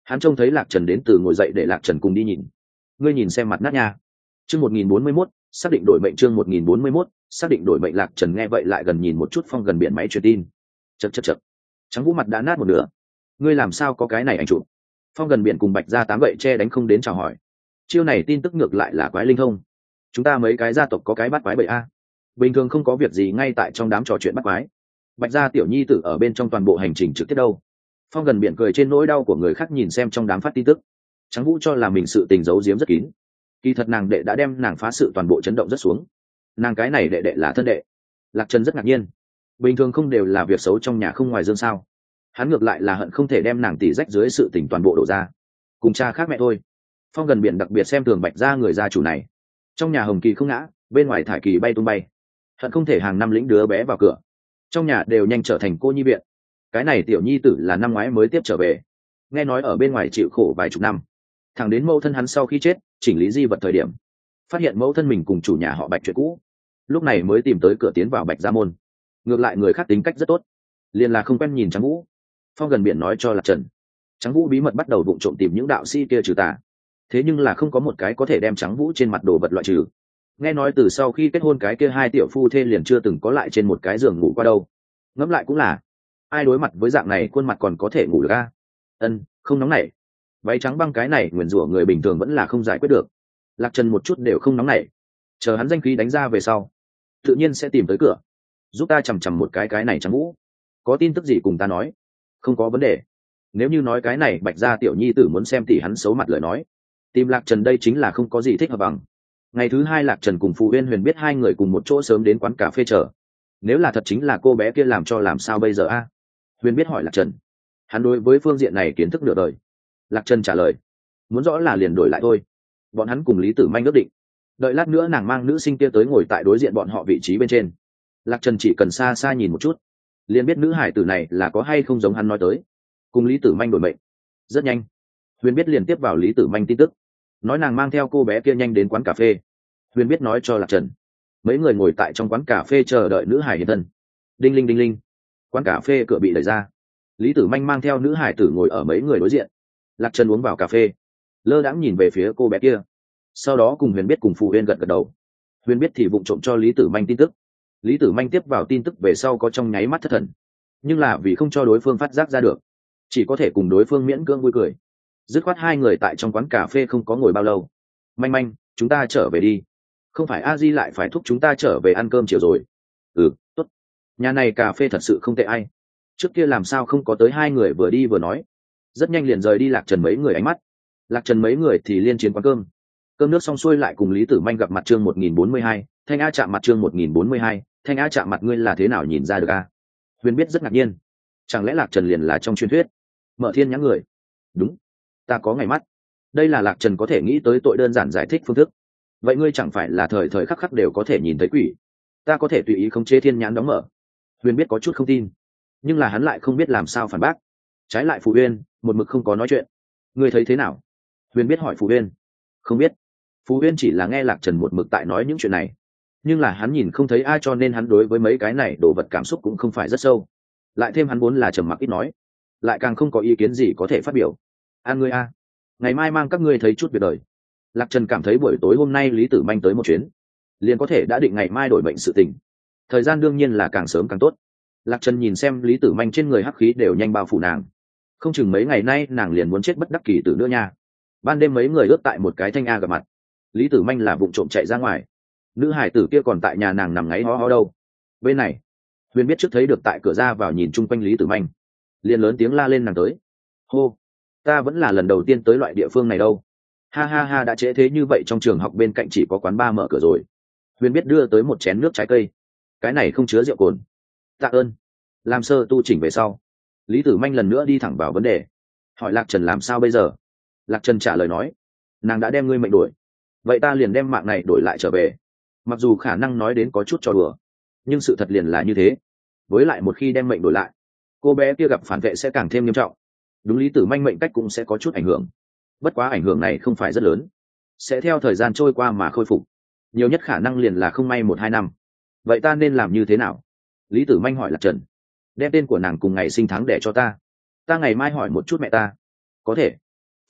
Hắn trông thấy Lạc Trần đến từ ngồi dậy để Lạc Trần cùng đi nhìn. Ngươi nhìn xem mặt nát nha. Chương 1041, xác định đổi mệnh. Chương 1041, xác định đổi mệnh. Lạc Trần nghe vậy lại gần nhìn một chút Phong Gần Biển máy truyền tin. Chậc chậc chậc. Trắng Vũ mặt đã nát một nửa. Ngươi làm sao có cái này ảnh chụp? Phong Gần Biển cùng Bạch Gia Tám gậy che đánh không đến chào hỏi. Chiêu này tin tức ngược lại là quái linh thông. Chúng ta mấy cái gia tộc có cái bắt quái bậy a. Bình thường không có việc gì ngay tại trong đám trò chuyện bắt quái. Bạch Gia tiểu nhi tử ở bên trong toàn bộ hành trình trực tiếp đâu. Phong Gần Biển cười trên nỗi đau của người khác nhìn xem trong đám phát tin tức. Trắng Vũ cho là mình sự tình giấu giếm rất kín, kỳ thật nàng đệ đã đem nàng phá sự toàn bộ chấn động rất xuống. Nàng cái này đệ đệ là thân đệ. Lạc Trần rất ngạc nhiên, bình thường không đều là việc xấu trong nhà không ngoài dương sao? Hắn ngược lại là hận không thể đem nàng tỉ rách dưới sự tình toàn bộ đổ ra, cùng cha khác mẹ thôi. Phong Gần Biển đặc biệt xem thường Bạch Gia người gia chủ này. Trong nhà hồng kỳ không ngã, bên ngoài thải kỳ bay tung bay, hận không thể hàng năm lĩnh đứa bé vào cửa. Trong nhà đều nhanh trở thành cô nhi viện. Cái này tiểu nhi tử là năm ngoái mới tiếp trở về, nghe nói ở bên ngoài chịu khổ vài chục năm, thẳng đến mẫu thân hắn sau khi chết chỉnh lý di vật thời điểm, phát hiện mẫu thân mình cùng chủ nhà họ Bạch chuyện cũ, lúc này mới tìm tới cửa tiến vào Bạch Gia môn. Ngược lại người khác tính cách rất tốt, liền là không quen nhìn Trắng Vũ. Phong Gần Biển nói cho Lạc Trần, Trắng Vũ bí mật bắt đầu vụng trộm tìm những đạo sĩ kia trừ tà, thế nhưng là không có một cái có thể đem Trắng Vũ trên mặt đồ vật loại trừ. Nghe nói từ sau khi kết hôn cái kia hai tiểu phu thê liền chưa từng có lại trên một cái giường ngủ qua đâu. Ngẫm lại cũng là, ai đối mặt với dạng này khuôn mặt còn có thể ngủ được a? Không nóng nảy. Váy trắng băng cái này nguyền rủa người bình thường vẫn là không giải quyết được. Lạc Trần một chút đều không nóng nảy, chờ hắn danh khí đánh ra về sau tự nhiên sẽ tìm tới cửa, giúp ta chằm chằm một cái này Trắng Vũ. Có tin tức gì cùng ta nói, không có vấn đề. Nếu như nói cái này Bạch Gia tiểu nhi tử muốn xem tỷ hắn xấu mặt lời nói, tìm Lạc Trần đây chính là không có gì thích hợp bằng. Ngày thứ hai Lạc Trần cùng Phù Uyên Huyền biết hai người cùng một chỗ sớm đến quán cà phê chờ. Nếu là thật chính là cô bé kia làm cho làm sao bây giờ a? Huyền biết hỏi Lạc Trần. Hắn đối với phương diện này kiến thức nửa đời. Lạc Trần trả lời, muốn rõ là liền đổi lại thôi. Bọn hắn cùng Lý Tử Manh ước định, đợi lát nữa nàng mang nữ sinh kia tới ngồi tại đối diện bọn họ vị trí bên trên. Lạc Trần chỉ cần xa xa nhìn một chút, liền biết nữ hải tử này là có hay không giống hắn nói tới, cùng Lý Tử Manh đổi mệnh. Rất nhanh, Huyền biết liền tiếp vào Lý Tử Manh tin tức, nói nàng mang theo cô bé kia nhanh đến quán cà phê. Huyền biết nói cho Lạc Trần, mấy người ngồi tại trong quán cà phê chờ đợi nữ hải hiện thân. Đinh linh đinh linh, quán cà phê cửa bị đẩy ra, Lý Tử Manh mang theo nữ hải tử ngồi ở mấy người đối diện. Lạc Trần uống vào cà phê, lơ đãng nhìn về phía cô bé kia, sau đó cùng Huyền biết cùng Phù Uyên gật gật đầu. Huyền biết thì vụng trộm cho Lý Tử Manh tin tức. Lý Tử Manh tiếp vào tin tức về sau có trong nháy mắt thất thần, nhưng là vì không cho đối phương phát giác ra được, chỉ có thể cùng đối phương miễn cưỡng vui cười. Dứt khoát hai người tại trong quán cà phê không có ngồi bao lâu. Manh manh, chúng ta trở về đi, không phải a di lại phải thúc chúng ta trở về ăn cơm chiều rồi. Tốt. Nhà này cà phê thật sự không tệ ai. Trước kia làm sao không có tới hai người vừa đi vừa nói. Rất nhanh liền rời đi Lạc Trần mấy người ánh mắt. Lạc Trần mấy người thì liên chiến quán cơm. Cơm nước xong xuôi lại cùng Lý Tử Manh gặp mặt. Chương 1042, Thanh A chạm mặt. Chương 1042, Thanh A chạm mặt. Ngươi là thế nào nhìn ra được a? Huyền biết rất ngạc nhiên. Chẳng lẽ Lạc Trần liền là trong truyền thuyết Mở Thiên Nhãn người? Đúng, ta có ngày mắt. Đây là Lạc Trần có thể nghĩ tới tội đơn giản giải thích phương thức. Vậy ngươi chẳng phải là thời thời khắc khắc đều có thể nhìn thấy quỷ? Ta có thể tùy ý khống chế thiên nhãn đóng mở. Huyền biết có chút không tin, nhưng là hắn lại không biết làm sao phản bác. Trái lại Phù Uyên một mực không có nói chuyện. Ngươi thấy thế nào? Huyền biết hỏi Phù Uyên. Không biết. Phù Uyên chỉ là nghe Lạc Trần một mực tại nói những chuyện này, nhưng là hắn nhìn không thấy ai, cho nên hắn đối với mấy cái này đồ vật cảm xúc cũng không phải rất sâu. Lại thêm hắn vốn là trầm mặc ít nói, lại càng không có ý kiến gì có thể phát biểu. An ngươi a, ngày mai mang các ngươi thấy chút việc đời. Lạc Trần cảm thấy buổi tối hôm nay Lý Tử Manh tới một chuyến, liền có thể đã định ngày mai đổi mệnh sự tình. Thời gian đương nhiên là càng sớm càng tốt. Lạc Trần nhìn xem Lý Tử Manh trên người hắc khí đều nhanh bao phủ nàng, không chừng mấy ngày nay nàng liền muốn chết bất đắc kỳ tử nữa nha. Ban đêm mấy người ướt tại một cái Thanh A gặp mặt. Lý Tử Manh là vụng trộm chạy ra ngoài, nữ hải tử kia còn tại nhà nàng nằm ngáy ho ho đâu. Bên này Huyền biết trước thấy được tại cửa ra vào nhìn chung quanh Lý Tử Manh, liền lớn tiếng la lên nàng tới. Hô, ta vẫn là lần đầu tiên tới loại địa phương này đâu. Ha ha ha, đã trễ thế như vậy, trong trường học bên cạnh chỉ có quán bar mở cửa rồi. Huyền biết đưa tới một chén nước trái cây, cái này không chứa rượu cồn. Tạ ơn. Làm sơ tu chỉnh về sau, Lý Tử Manh lần nữa đi thẳng vào vấn đề, hỏi Lạc Trần làm sao bây giờ. Lạc Trần trả lời nói, nàng đã đem ngươi mệnh đổi, vậy ta liền đem mạng này đổi lại trở về. Mặc dù khả năng nói đến có chút trò đùa, nhưng sự thật liền là như thế. Với lại một khi đem mệnh đổi lại, cô bé kia gặp phản vệ sẽ càng thêm nghiêm trọng. Đúng, Lý Tử Manh mệnh cách cũng sẽ có chút ảnh hưởng, bất quá ảnh hưởng này không phải rất lớn, sẽ theo thời gian trôi qua mà khôi phục, nhiều nhất khả năng liền là không may 1-2 năm. Vậy ta nên làm như thế nào? Lý Tử Manh hỏi Lạc Trần. Đem tên của nàng cùng ngày sinh tháng để cho ta ngày mai hỏi một chút mẹ ta. Có thể.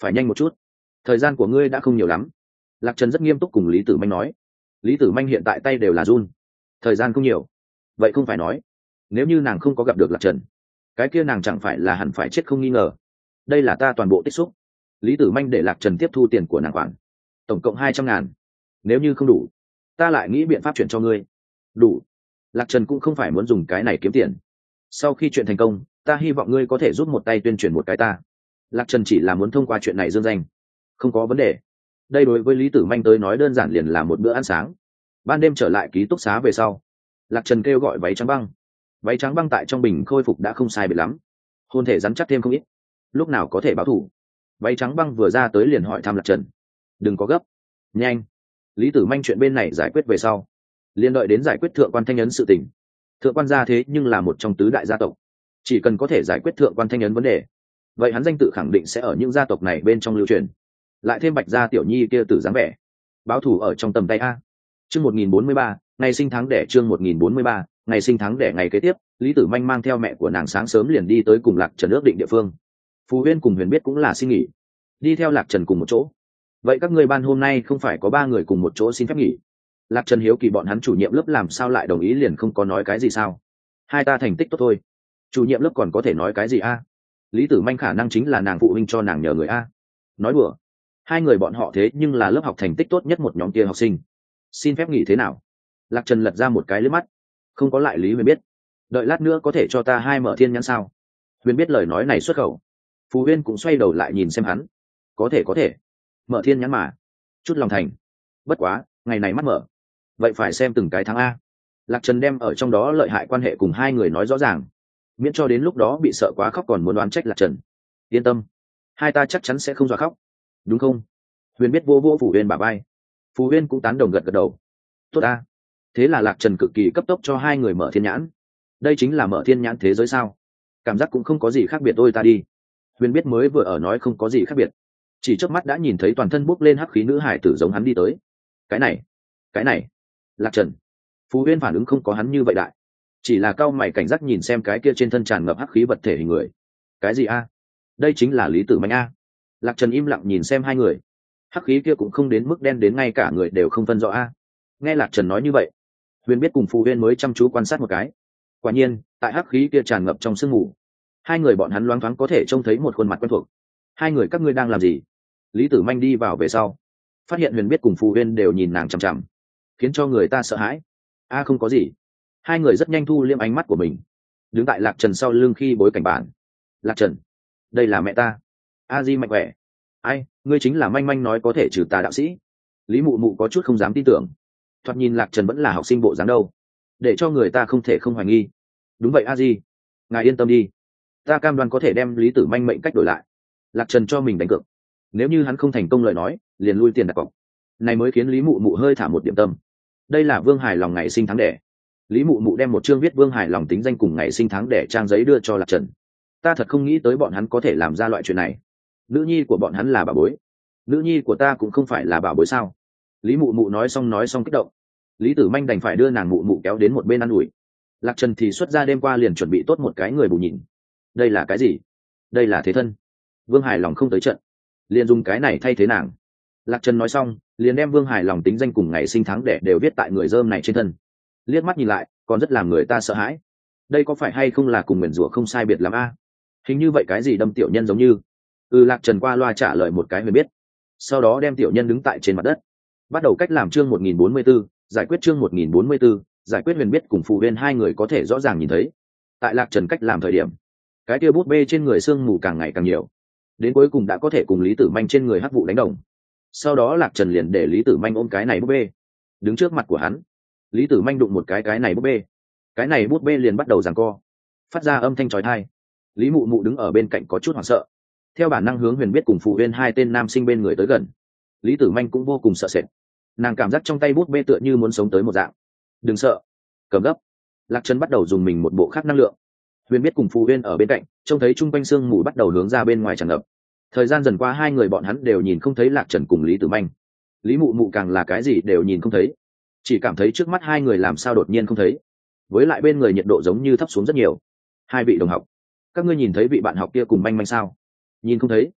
phải nhanh một chút, thời gian của ngươi đã không nhiều lắm. Lạc Trần rất nghiêm túc cùng Lý Tử Manh nói. Lý Tử Manh hiện tại tay đều là run. Thời gian không nhiều. Vậy không phải nói, nếu như nàng không có gặp được Lạc Trần, cái kia nàng chẳng phải là hẳn phải chết không nghi ngờ. Đây là ta toàn bộ tích xúc. Lý Tử Manh để Lạc Trần tiếp thu tiền của nàng khoản, tổng cộng 200.000. Nếu như không đủ, ta lại nghĩ biện pháp chuyển cho ngươi. Đủ. Lạc Trần cũng không phải muốn dùng cái này kiếm tiền. Sau khi chuyện thành công, ta hy vọng ngươi có thể giúp một tay tuyên truyền một cái ta. Lạc Trần chỉ là muốn thông qua chuyện này dương danh. Không có vấn đề. Đây đối với Lý Tử Manh tới nói đơn giản liền là một bữa ăn sáng. Ban đêm trở lại ký túc xá về sau, Lạc Trần kêu gọi váy trắng băng. Váy trắng băng tại trong bình khôi phục đã không sai biệt lắm, hôn thể rắn chắc thêm không ít, lúc nào có thể báo thủ. Váy trắng băng vừa ra tới liền hỏi thăm Lạc Trần. Đừng có gấp, nhanh. Lý Tử Manh chuyện bên này giải quyết về sau, liền đợi đến giải quyết thượng quan thanh ấn sự tình. Thượng quan gia thế nhưng là một trong tứ đại gia tộc, chỉ cần có thể giải quyết thượng quan thanh ấn vấn đề, vậy hắn danh tự khẳng định sẽ ở những gia tộc này bên trong lưu truyền. Lại thêm Bạch gia tiểu nhi kia tử dáng vẻ, báo thủ ở trong tầm tay a. Chương 1043, ngày sinh tháng đẻ. Chương 1043, ngày sinh tháng đẻ. Ngày kế tiếp, Lý Tử Manh mang theo mẹ của nàng sáng sớm liền đi tới cùng Lạc Trần ước định địa phương. Phù Huyên cùng Huyền Biết cũng là xin nghỉ, đi theo Lạc Trần cùng một chỗ. Vậy các ngươi ban hôm nay không phải có 3 người cùng một chỗ xin phép nghỉ? Lạc Trần hiếu kỳ bọn hắn chủ nhiệm lớp làm sao lại đồng ý, liền không có nói cái gì sao? Hai ta thành tích tốt thôi, chủ nhiệm lớp còn có thể nói cái gì a? Lý Tử Manh khả năng chính là nàng phụ huynh cho nàng nhờ người a. Nói đùa, hai người bọn họ thế nhưng là lớp học thành tích tốt nhất một nhóm kia học sinh, xin phép nghỉ thế nào? Lạc Trần lật ra một cái liếc mắt, không có lại Lý Huyền Biết. Đợi lát nữa có thể cho ta 2 mở thiên nhãn sao? Huyền Biết lời nói này xuất khẩu, Phù Huyên cũng xoay đầu lại nhìn xem hắn. Có thể mở thiên nhãn mà, chút lòng thành. Bất quá ngày này mắt mở, vậy phải xem từng cái tháng a. Lạc Trần đem ở trong đó lợi hại quan hệ cùng hai người nói rõ ràng, miễn cho đến lúc đó bị sợ quá khóc còn muốn đoán trách Lạc Trần. Yên tâm, hai ta chắc chắn sẽ không dọa khóc, đúng không? Huyền Biết vô vô Phù Huyên bả vai. Phù Huyên cũng tán đồng gật gật đầu. Tốt a. Thế là Lạc Trần cực kỳ cấp tốc cho hai người mở thiên nhãn. Đây chính là mở thiên nhãn thế giới sao? Cảm giác cũng không có gì khác biệt, tôi ta đi. Huyền Biết mới vừa ở nói không có gì khác biệt, chỉ chớp mắt đã nhìn thấy toàn thân bốc lên hắc khí nữ hải tử giống hắn đi tới. Cái này, Lạc Trần. Phù Huyên phản ứng không có hắn như vậy đại, chỉ là cau mày cảnh giác nhìn xem cái kia trên thân tràn ngập hắc khí vật thể hình người. Cái gì a? Đây chính là Lý Tử Manh a. Lạc Trần im lặng nhìn xem hai người. Hắc khí kia cũng không đến mức đen đến ngay cả người đều không phân rõ a. Nghe Lạc Trần nói như vậy, Huyền Biết cùng Phù Huyên mới chăm chú quan sát một cái. Quả nhiên, tại hắc khí kia tràn ngập trong sương mù, hai người bọn hắn loáng thoáng có thể trông thấy một khuôn mặt quen thuộc. Hai người các ngươi đang làm gì? Lý Tử Manh đi vào về sau, phát hiện Huyền Biết cùng Phù Huyên đều nhìn nàng chằm chằm, khiến cho người ta sợ hãi. A không có gì. Hai người rất nhanh thu liêm ánh mắt của mình, đứng tại Lạc Trần sau lưng khi bối cảnh bản. Lạc Trần, đây là mẹ ta. A Di mạnh khỏe. Ai, ngươi chính là Manh Manh nói có thể trừ tà đạo sĩ? Lý Mụ Mụ có chút không dám tin tưởng. Thoạt nhìn Lạc Trần vẫn là học sinh bộ dáng đâu, để cho người ta không thể không hoài nghi. Đúng vậy A Di, ngài yên tâm đi, ta cam đoan có thể đem Lý Tử Manh mệnh cách đổi lại. Lạc Trần cho mình đánh cược, nếu như hắn không thành công lời nói, liền lui tiền đặt cọc. Này mới khiến Lý Mụ Mụ hơi thả một điểm tâm. Đây là Vương Hải Lòng ngày sinh tháng đẻ. Lý Mụ Mụ đem một chương viết Vương Hải Lòng tính danh cùng ngày sinh tháng đẻ trang giấy đưa cho Lạc Trần. Ta thật không nghĩ tới bọn hắn có thể làm ra loại chuyện này. Nữ nhi của bọn hắn là bảo bối, nữ nhi của ta cũng không phải là bảo bối sao? Lý Mụ Mụ nói xong kích động. Lý Tử Manh đành phải đưa nàng Mụ Mụ kéo đến một bên ăn ủi. Lạc Trần thì xuất ra đêm qua liền chuẩn bị tốt một cái người bù nhìn. Đây là cái gì? Đây là thế thân. Vương Hải Lòng không tới trận, liền dùng cái này thay thế nàng. Lạc Trần nói xong, liền đem Vương Hải Lòng tính danh cùng ngày sinh tháng đẻ đều viết tại người dơm này trên thân. Liếc mắt nhìn lại, còn rất làm người ta sợ hãi. Đây có phải hay không là cùng nguyền rủa không sai biệt lắm a? Hình như vậy cái gì đâm tiểu nhân giống như. Lạc Trần qua loa trả lời một cái Huyền Biết. Sau đó đem tiểu nhân đứng tại trên mặt đất, bắt đầu cách làm chương 1044, giải quyết chương 1044, giải quyết. Huyền Biết cùng Phù Huyên hai người có thể rõ ràng nhìn thấy, tại Lạc Trần cách làm thời điểm, cái kia bút bê trên người sương mù càng ngày càng nhiều, đến cuối cùng đã có thể cùng Lý Tử Manh trên người hắc vụ đánh đồng. Sau đó Lạc Trần liền để Lý Tử Manh ôm cái này bút bê, đứng trước mặt của hắn. Lý Tử Manh đụng một cái này bút bê, cái này bút bê liền bắt đầu giằng co, phát ra âm thanh chói tai. Lý Mụ Mụ đứng ở bên cạnh có chút hoảng sợ, theo bản năng hướng Huyền Biết cùng Phù Huyên hai tên nam sinh bên người tới gần. Lý Tử Manh cũng vô cùng sợ sệt, nàng cảm giác trong tay bút bê tựa như muốn sống tới một dạng. Đừng sợ, cầm gấp. Lạc Trần bắt đầu dùng mình một bộ khác năng lượng. Huyền Biết cùng Phù Huyên ở bên cạnh trông thấy chung quanh sương mù bắt đầu hướng ra bên ngoài tràn ngập. Thời gian dần qua hai người bọn hắn đều nhìn không thấy Lạc Trần cùng Lý Tử Manh. Lý Mụ Mụ càng là cái gì đều nhìn không thấy, chỉ cảm thấy trước mắt hai người làm sao đột nhiên không thấy, với lại bên người nhiệt độ giống như thấp xuống rất nhiều. Hai vị đồng học, các ngươi nhìn thấy vị bạn học kia cùng Manh Manh sao? Nhìn không thấy.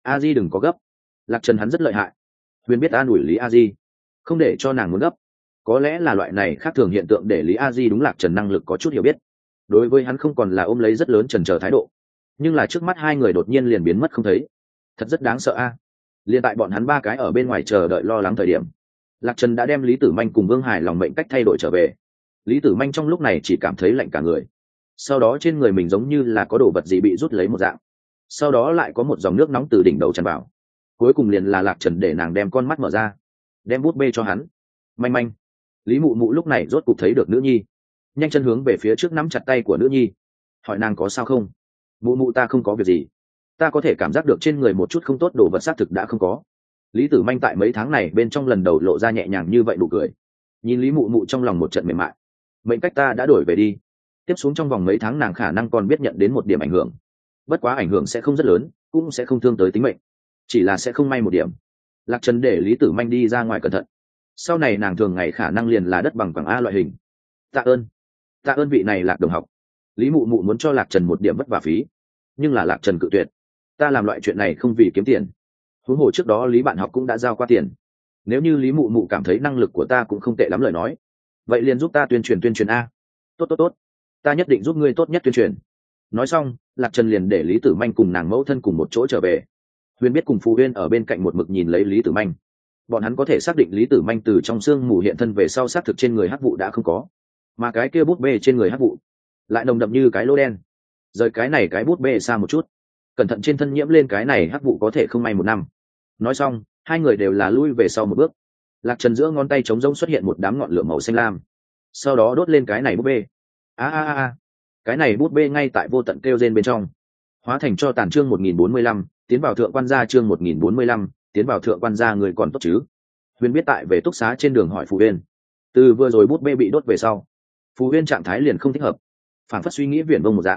a di đừng có gấp. Lạc Trần hắn rất lợi hại. Huyền biết an ủi Lý a di, không để cho nàng muốn gấp. Có lẽ là loại này khác thường hiện tượng để Lý a di đúng Lạc Trần năng lực có chút hiểu biết. Đối với hắn không còn là ôm lấy rất lớn chần chờ thái độ, nhưng là trước mắt hai người đột nhiên liền biến mất không thấy, thật rất đáng sợ a. Liên tại bọn hắn ba cái ở bên ngoài chờ đợi lo lắng thời điểm, Lạc Trần đã đem Lý Tử Manh cùng Vương Hải lòng mệnh cách thay đổi trở về. Lý Tử Manh trong lúc này chỉ cảm thấy lạnh cả người, sau đó trên người mình giống như là có đồ vật gì bị rút lấy một dạng, sau đó lại có một dòng nước nóng từ đỉnh đầu tràn vào. Cuối cùng liền là Lạc Trần để nàng đem con mắt mở ra, đem bút bê cho hắn. Manh manh. Lý Mụ Mụ lúc này rốt cục thấy được nữ nhi, nhanh chân hướng về phía trước nắm chặt tay của nữ nhi, hỏi nàng có sao không. Mụ Mụ ta không có việc gì, ta có thể cảm giác được trên người một chút không tốt đồ vật xác thực đã không có. Lý Tử Manh tại mấy tháng này bên trong lần đầu lộ ra nhẹ nhàng như vậy nụ cười, nhìn Lý Mụ Mụ trong lòng một trận mềm mại. Mệnh cách ta đã đổi về đi, tiếp xuống trong vòng mấy tháng nàng khả năng còn biết nhận đến một điểm ảnh hưởng, bất quá ảnh hưởng sẽ không rất lớn, cũng sẽ không thương tới tính mệnh, chỉ là sẽ không may một điểm. Lạc Trần để Lý Tử Manh đi ra ngoài cẩn thận, sau này nàng thường ngày khả năng liền là đất bằng quảng a loại hình. Tạ ơn vị này Lạc đồng học. Lý Mụ Mụ muốn cho Lạc Trần một điểm vất vả phí, nhưng là Lạc Trần cự tuyệt. Ta làm loại chuyện này không vì kiếm tiền, huống hồ trước đó Lý bạn học cũng đã giao qua tiền, nếu như Lý Mụ Mụ cảm thấy năng lực của ta cũng không tệ lắm lời nói, vậy liền giúp ta tuyên truyền a. Tốt, ta nhất định giúp ngươi tốt nhất tuyên truyền. Nói xong, Lạc Trần liền để Lý Tử Manh cùng nàng mẫu thân cùng một chỗ trở về. Huyền biết cùng Phù Huyên ở bên cạnh một mực nhìn lấy Lý Tử Manh. Bọn hắn có thể xác định Lý Tử Manh từ trong xương mù hiện thân về sau xác thực trên người hắc vụ đã không có, mà cái kia bút bê trên người hắc vụ lại nồng đậm như cái lỗ đen. Rời cái này cái bút bê xa một chút, cẩn thận trên thân nhiễm lên cái này hắc vụ có thể không may một năm. Nói xong, hai người đều là lui về sau một bước. Lạc Trần giữa ngón tay trống rỗng xuất hiện một đám ngọn lửa màu xanh lam, sau đó đốt lên cái này bút bê. Cái này bút bê ngay tại vô tận kêu rên bên trong, hóa thành cho tàn. Chương 1045, tiến vào thượng quan gia. Chương 1045, tiến vào thượng quan gia. Người còn tốt chứ? Huyền biết tại về túc xá trên đường hỏi Phù Huyên. Từ vừa rồi bút bê bị đốt về sau, Phù Huyên trạng thái liền không thích hợp, phản phất suy nghĩ viển vông một dạng.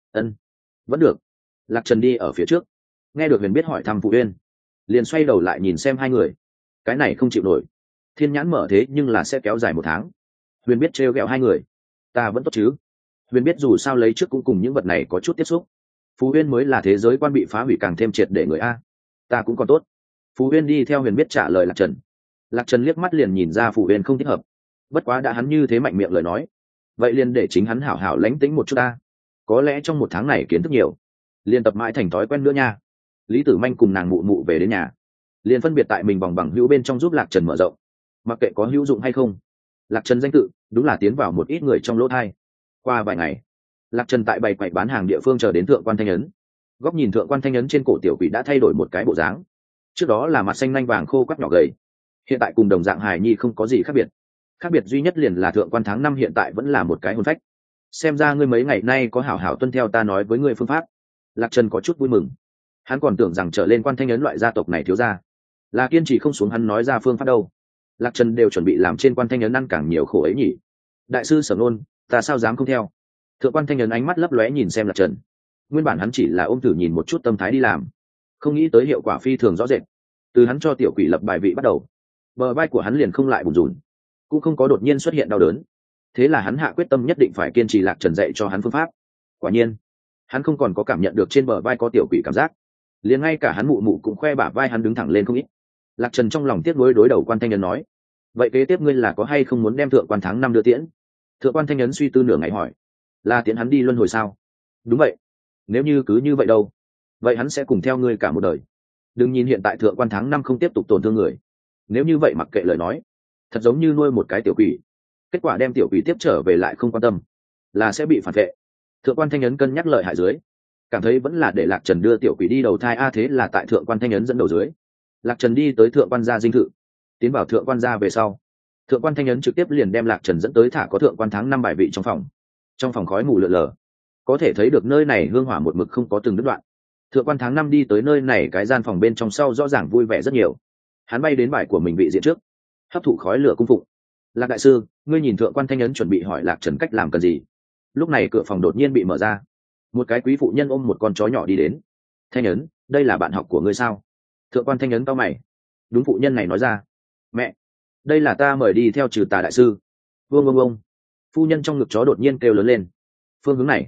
Vẫn được. Lạc Trần đi ở phía trước, nghe được Huyền biết hỏi thăm Phù Huyên, liền xoay đầu lại nhìn xem hai người. Cái này không chịu nổi, thiên nhãn mở thế nhưng là sẽ kéo dài 1 tháng. Huyền biết trêu ghẹo hai người, ta vẫn tốt chứ? Huyền biết dù sao lấy trước cũng cùng những vật này có chút tiếp xúc. Phú Huyên mới là thế giới quan bị phá hủy càng thêm triệt để người a. Ta cũng còn tốt. Phú Huyên đi theo Huyền biết trả lời Lạc Trần. Lạc Trần liếc mắt liền nhìn ra Phú Huyên không thích hợp, bất quá đã hắn như thế mạnh miệng lời nói, vậy liền để chính hắn hảo hảo lánh tính một chút ta. Có lẽ trong 1 tháng này kiến thức nhiều, liền tập mãi thành thói quen nữa nha. Lý Tử Manh cùng nàng Mụ Mụ về đến nhà, liền phân biệt tại mình vòng bằng hữu bên trong giúp Lạc Trần mở rộng, mặc kệ có hữu dụng hay không. Lạc Trần danh tự đúng là tiến vào một ít người trong lỗ thai. Qua vài ngày, Lạc Trần tại bày quầy bán hàng địa phương chờ đến thượng quan Thanh Ấn. Góc nhìn thượng quan Thanh Ấn trên cổ tiểu quỷ đã thay đổi một cái bộ dáng, trước đó là mặt xanh nanh vàng khô quắt nhỏ gầy, hiện tại cùng đồng dạng hài nhi không có gì khác biệt duy nhất liền là thượng quan tháng 5 hiện tại vẫn là một cái hồn phách. Xem ra ngươi mấy ngày nay có hảo hảo tuân theo ta nói với ngươi phương pháp. Lạc Trần có chút vui mừng, hắn còn tưởng rằng trở lên quan Thanh Ấn loại gia tộc này thiếu gia là kiên trì không xuống hắn nói ra phương pháp đâu. Lạc Trần đều chuẩn bị làm trên quan Thanh Ấn ăn càng nhiều khổ ấy nhỉ. Đại sư Sở Nôn, ta sao dám không theo. Thượng quan Thanh Ấn ánh mắt lấp lóe nhìn xem Lạc Trần, nguyên bản hắn chỉ là ôm thử nhìn một chút tâm thái đi làm, không nghĩ tới hiệu quả phi thường rõ rệt. Từ hắn cho tiểu quỷ lập bài vị bắt đầu, bờ vai của hắn liền không lại bùn rùn, cũng không có đột nhiên xuất hiện đau đớn. Thế là hắn hạ quyết tâm nhất định phải kiên trì Lạc Trần dạy cho hắn phương pháp. Quả nhiên, hắn không còn có cảm nhận được trên bờ vai có tiểu quỷ cảm giác, liền ngay cả hắn Mụ Mụ cũng khoe bả vai hắn đứng thẳng lên không ít. Lạc Trần trong lòng tiếc nuối đối đầu quan Thanh Ấn nói, vậy kế tiếp ngươi là có hay không muốn đem thượng quan tháng 5 đưa tiễn? Thượng quan Thanh Ấn suy tư nửa ngày hỏi, là tiễn hắn đi luân hồi sao? Đúng vậy. Nếu như cứ như vậy đâu, vậy hắn sẽ cùng theo ngươi cả một đời. Đừng nhìn hiện tại thượng quan tháng 5 không tiếp tục tổn thương người, nếu như vậy mặc kệ lời nói, thật giống như nuôi một cái tiểu quỷ, kết quả đem tiểu quỷ tiếp trở về lại không quan tâm, là sẽ bị phản vệ. Thượng quan Thanh Ấn cân nhắc lợi hại dưới, cảm thấy vẫn là để Lạc Trần đưa tiểu quỷ đi đầu thai a. Thế là tại thượng quan Thanh Ấn dẫn đầu dưới, Lạc Trần đi tới thượng quan gia dinh thự. Tiến vào thượng quan gia về sau, thượng quan Thanh Ấn trực tiếp liền đem Lạc Trần dẫn tới thả có thượng quan tháng 5 bài vị trong phòng khói mù lượn lờ, có thể thấy được nơi này hương hỏa một mực không có từng đứt đoạn. Thượng quan tháng 5 đi tới nơi này cái gian phòng bên trong sau rõ ràng vui vẻ rất nhiều, hắn bay đến bài của mình vị diện trước, hấp thụ khói lửa cung phụng. Lạc đại sư, ngươi nhìn thượng quan Thanh Ấn chuẩn bị hỏi Lạc Trần cách làm cần gì. Lúc này cửa phòng đột nhiên bị mở ra, một cái quý phụ nhân ôm một con chó nhỏ đi đến. Thanh Ấn, đây là bạn học của ngươi sao? Thượng quan Thanh Ấn cau mày. Đúng, phụ nhân này nói ra. Mẹ, đây là ta mời đi theo trừ tà đại sư. Vương. Phu nhân trong ngực chó đột nhiên kêu lớn lên. Phương hướng này,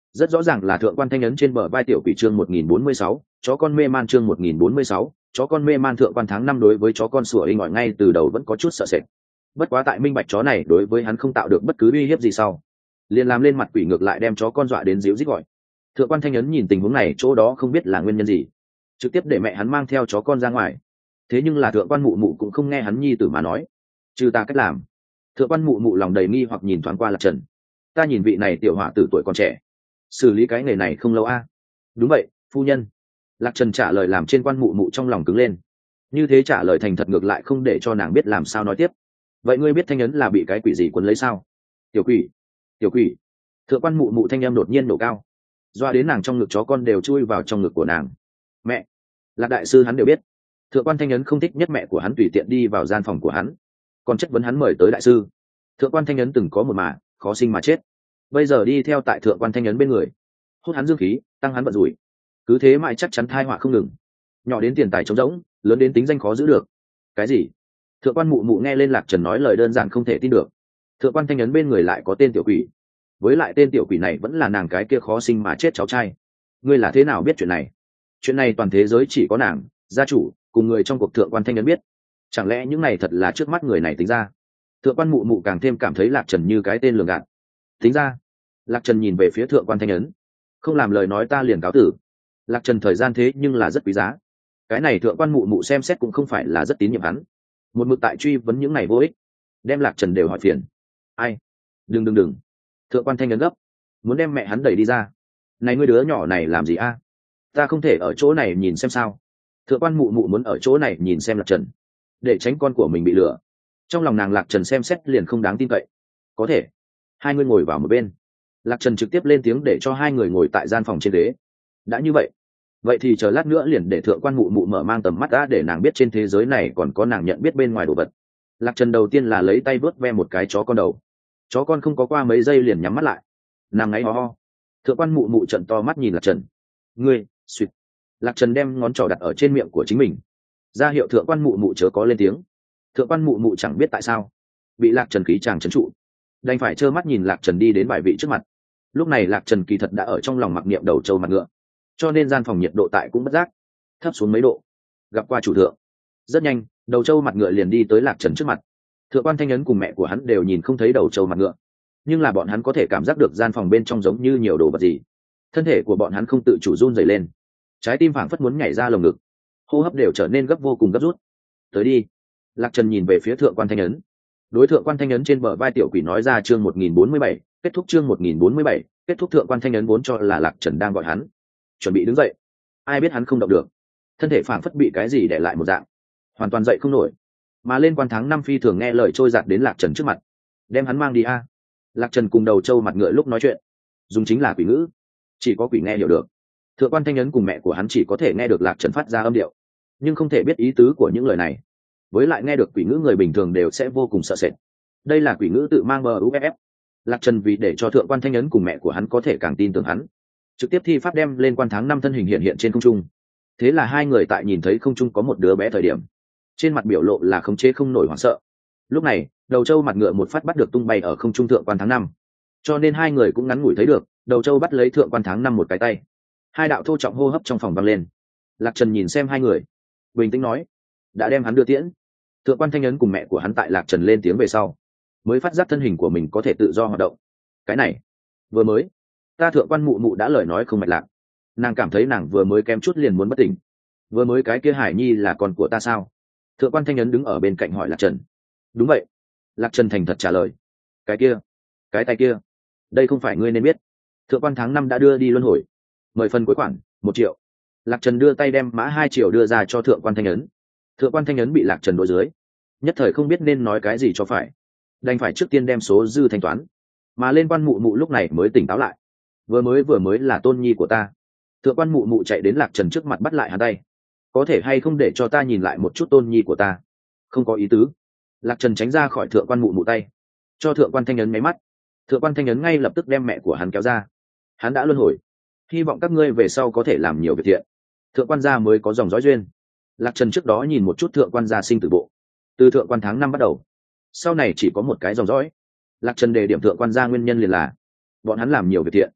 Rất rõ ràng là thượng quan thanh ấn trên bờ vai tiểu quỷ chương 1046, chó con mê man chương 1046, chó con mê man thượng quan tháng 5 đối với chó con sủa inh ỏi ngay từ đầu vẫn có chút sợ sệt. Bất quá tại minh bạch chó này đối với hắn không tạo được bất cứ uy hiếp gì sau, liền làm lên mặt quỷ ngược lại đem chó con dọa đến díu rít gọi. Thượng quan thanh ấn nhìn tình huống này chỗ đó không biết là nguyên nhân gì, trực tiếp để mẹ hắn mang theo chó con ra ngoài. Thế nhưng là thượng quan mụ mụ cũng không nghe hắn nhi tử mà nói, trừ ta cách làm. Thượng quan mụ mụ lòng đầy nghi hoặc nhìn thoáng qua Lạc Trần. Ta nhìn vị này tiểu hỏa tử tuổi còn trẻ, xử lý cái nghề này không lâu a. Đúng vậy phu nhân. Lạc Trần trả lời làm trên quan mụ mụ trong lòng cứng lên. Như thế trả lời thành thật ngược lại không để cho nàng biết làm sao nói tiếp. Vậy ngươi biết thanh ấn là bị cái quỷ gì quấn lấy sao? Tiểu quỷ, tiểu quỷ. Thượng quan mụ mụ thanh em đột nhiên nổ cao, doa đến nàng trong ngực chó con đều chui vào trong ngực của nàng. Mẹ, Lạc đại sư hắn đều biết. Thượng quan thanh ấn không thích nhất mẹ của hắn tùy tiện đi vào gian phòng của hắn, còn chất vấn hắn mời tới đại sư. Thượng quan thanh ấn từng có một mà khó sinh mà chết, bây giờ đi theo tại thượng quan thanh ấn bên người, hút hắn dương khí, tăng hắn vận rủi, cứ thế mãi chắc chắn thai họa không ngừng, nhỏ đến tiền tài trống rỗng, lớn đến tính danh khó giữ được. Cái gì? Thượng quan mụ mụ nghe lên Lạc Trần nói lời đơn giản không thể tin được. Thượng quan thanh ấn bên người lại có tên tiểu quỷ, với lại tên tiểu quỷ này vẫn là nàng cái kia khó sinh mà chết cháu trai. Ngươi là thế nào biết chuyện này? Chuyện này toàn thế giới chỉ có nàng, gia chủ cùng người trong cuộc thượng quan thanh ấn biết. Chẳng lẽ những này thật là trước mắt người này tính ra? Thượng quan mụ mụ càng thêm cảm thấy Lạc Trần như cái tên lường gạt. Tính ra? Lạc Trần nhìn về phía thượng quan thanh ấn, không làm lời nói ta liền cáo tử. Lạc Trần thời gian thế nhưng là rất quý giá, cái này thượng quan mụ mụ xem xét cũng không phải là rất tín nhiệm hắn, một mực tại truy vấn những này vô ích, đem Lạc Trần đều hỏi phiền. Ai? Đừng. Thượng quan thanh ấn gấp, muốn đem mẹ hắn đẩy đi ra. Này ngươi đứa nhỏ này làm gì a? Ta không thể ở chỗ này nhìn xem sao? Thượng quan mụ mụ muốn ở chỗ này nhìn xem Lạc Trần, để tránh con của mình bị lừa. Trong lòng nàng Lạc Trần xem xét liền không đáng tin cậy. Có thể, hai người ngồi vào một bên. Lạc Trần trực tiếp lên tiếng để cho hai người ngồi tại gian phòng trên ghế. Đã như vậy thì chờ lát nữa liền để thượng quan mụ mụ mở mang tầm mắt đã, để nàng biết trên thế giới này còn có nàng nhận biết bên ngoài đồ vật. Lạc Trần đầu tiên là lấy tay vớt ve một cái chó con đầu. Chó con không có qua mấy giây liền nhắm mắt lại, nàng ngáy ho ho. Thượng quan mụ mụ trận to mắt nhìn Lạc Trần. Ngươi suýt. Lạc Trần đem ngón trỏ đặt ở trên miệng của chính mình, ra hiệu thượng quan mụ mụ chớ có lên tiếng. Thượng quan mụ mụ chẳng biết tại sao bị Lạc Trần khí chàng trấn trụ, đành phải trơ mắt nhìn Lạc Trần đi đến bài vị trước mặt. Lúc này Lạc Trần kỳ thật đã ở trong lòng mặc niệm đầu trâu mặt ngựa, cho nên gian phòng nhiệt độ tại cũng bất giác thấp xuống mấy độ. Gặp qua chủ thượng. Rất nhanh đầu trâu mặt ngựa liền đi tới Lạc Trần trước mặt. Thượng quan thanh ấn cùng mẹ của hắn đều nhìn không thấy đầu trâu mặt ngựa, nhưng là bọn hắn có thể cảm giác được gian phòng bên trong giống như nhiều đồ vật gì. Thân thể của bọn hắn không tự chủ run rẩy lên, trái tim phảng phất muốn nhảy ra lồng ngực, hô hấp đều trở nên vô cùng gấp rút. Tới đi. Lạc Trần nhìn về phía thượng quan thanh ấn. Đối thượng quan thanh ấn trên bờ vai tiểu quỷ nói ra chương 1047, kết thúc chương 1047, kết thúc. Thượng quan thanh ấn vốn cho là Lạc Trần đang gọi hắn, chuẩn bị đứng dậy, ai biết hắn không động được, thân thể phảng phất bị cái gì đè lại một dạng, hoàn toàn dậy không nổi. Mà lên quan tháng 5 phi thường nghe lời trôi giạt đến Lạc Trần trước mặt, đem hắn mang đi a. Lạc Trần cùng đầu trâu mặt ngựa lúc nói chuyện dùng chính là quỷ ngữ, chỉ có quỷ nghe hiểu được. Thượng quan thanh ấn cùng mẹ của hắn chỉ có thể nghe được Lạc Trần phát ra âm điệu, nhưng không thể biết ý tứ của những lời này. Với lại nghe được quỷ ngữ người bình thường đều sẽ vô cùng sợ sệt, đây là quỷ ngữ tự mang buff. Lạc Trần vì để cho thượng quan thanh ấn cùng mẹ của hắn có thể càng tin tưởng hắn, trực tiếp thi pháp đem lên quan tháng 5 thân hình hiện trên không trung. Thế là hai người tại nhìn thấy không trung có một đứa bé thời điểm, trên mặt biểu lộ là khống chế không nổi hoảng sợ. Lúc này đầu trâu mặt ngựa một phát bắt được tung bay ở không trung thượng quan tháng 5, cho nên hai người cũng ngắn ngủi thấy được đầu trâu bắt lấy thượng quan tháng 5 một cái tay. Hai đạo thô trọng hô hấp trong phòng vang lên. Lạc Trần nhìn xem hai người, bình tĩnh nói, đã đem hắn đưa tiễn. Thượng quan thanh ấn cùng mẹ của hắn tại Lạc Trần lên tiếng về sau mới phát giác thân hình của mình có thể tự do hoạt động. Cái này vừa mới ta thượng quan mụ mụ đã lời nói không mạch lạc, nàng cảm thấy nàng vừa mới kém chút liền muốn bất tỉnh. Vừa mới cái kia Hải Nhi là con của ta sao? Thượng quan thanh ấn đứng ở bên cạnh hỏi Lạc Trần. Đúng vậy. Lạc Trần thành thật trả lời. Cái kia, cái tay kia, đây không phải ngươi nên biết. Thượng quan tháng 5 đã đưa đi luân hồi, mời phần cuối khoản 1 triệu. Lạc Trần đưa tay đem mã 2 triệu đưa ra cho thượng quan thanh ấn. Thượng quan thanh ấn bị Lạc Trần đối dưới, nhất thời không biết nên nói cái gì cho phải, đành phải trước tiên đem số dư thanh toán. Mà lên quan mụ mụ lúc này mới tỉnh táo lại. Vừa mới là tôn nhi của ta. Thượng quan mụ mụ chạy đến Lạc Trần trước mặt bắt lại hắn tay. Có thể hay không để cho ta nhìn lại một chút tôn nhi của ta? Không có ý tứ. Lạc Trần tránh ra khỏi thượng quan mụ mụ tay, cho thượng quan thanh ấn máy mắt. Thượng quan thanh ấn ngay lập tức đem mẹ của hắn kéo ra. Hắn đã luân hồi, hy vọng các ngươi về sau có thể làm nhiều việc thiện, thượng quan gia mới có dòng dõi duyên. Lạc Trần trước đó nhìn một chút thượng quan gia sinh tử bộ, từ thượng quan tháng 5 bắt đầu, sau này chỉ có một cái dòng dõi. Lạc Trần đề điểm thượng quan gia nguyên nhân liền là bọn hắn làm nhiều việc thiện.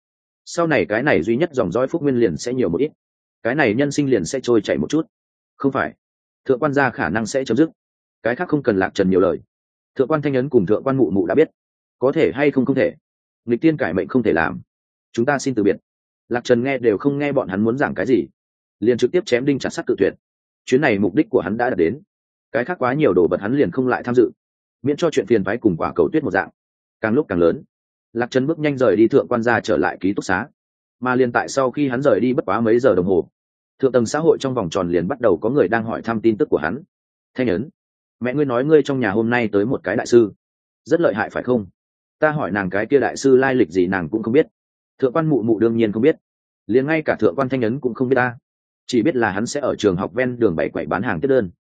sau này cái này duy nhất dòng dõi phúc nguyên liền sẽ nhiều một ít, cái này nhân sinh liền sẽ trôi chảy một chút. Không phải, thượng quan gia khả năng sẽ chấm dứt, cái khác không cần Lạc Trần nhiều lời. Thượng quan Thanh Ấn cùng thượng quan Mụ Mụ đã biết, có thể hay không thể, nghịch tiên cải mệnh không thể làm, chúng ta xin từ biệt. Lạc Trần nghe đều không nghe bọn hắn muốn giảng cái gì, liền trực tiếp chém đinh chặt sắt cự tuyệt. Chuyến này mục đích của hắn đã đạt đến, cái khác quá nhiều đồ vật hắn liền không lại tham dự, miễn cho chuyện phiền phái cùng quả cầu tuyết một dạng càng lúc càng lớn. Lạc Trần bước nhanh rời đi thượng quan gia trở lại ký túc xá, mà liền tại sau khi hắn rời đi bất quá mấy giờ đồng hồ, thượng tầng xã hội trong vòng tròn liền bắt đầu có người đang hỏi thăm tin tức của hắn. Thanh Ấn, mẹ ngươi nói ngươi trong nhà hôm nay tới một cái đại sư, rất lợi hại phải không? Ta hỏi nàng cái kia đại sư lai lịch gì nàng cũng không biết. Thượng quan Mụ Mụ đương nhiên không biết, liền ngay cả thượng quan Thanh Ấn cũng không biết ta, chỉ biết là hắn sẽ ở trường học ven đường bày quậy bán hàng tiếp đơn.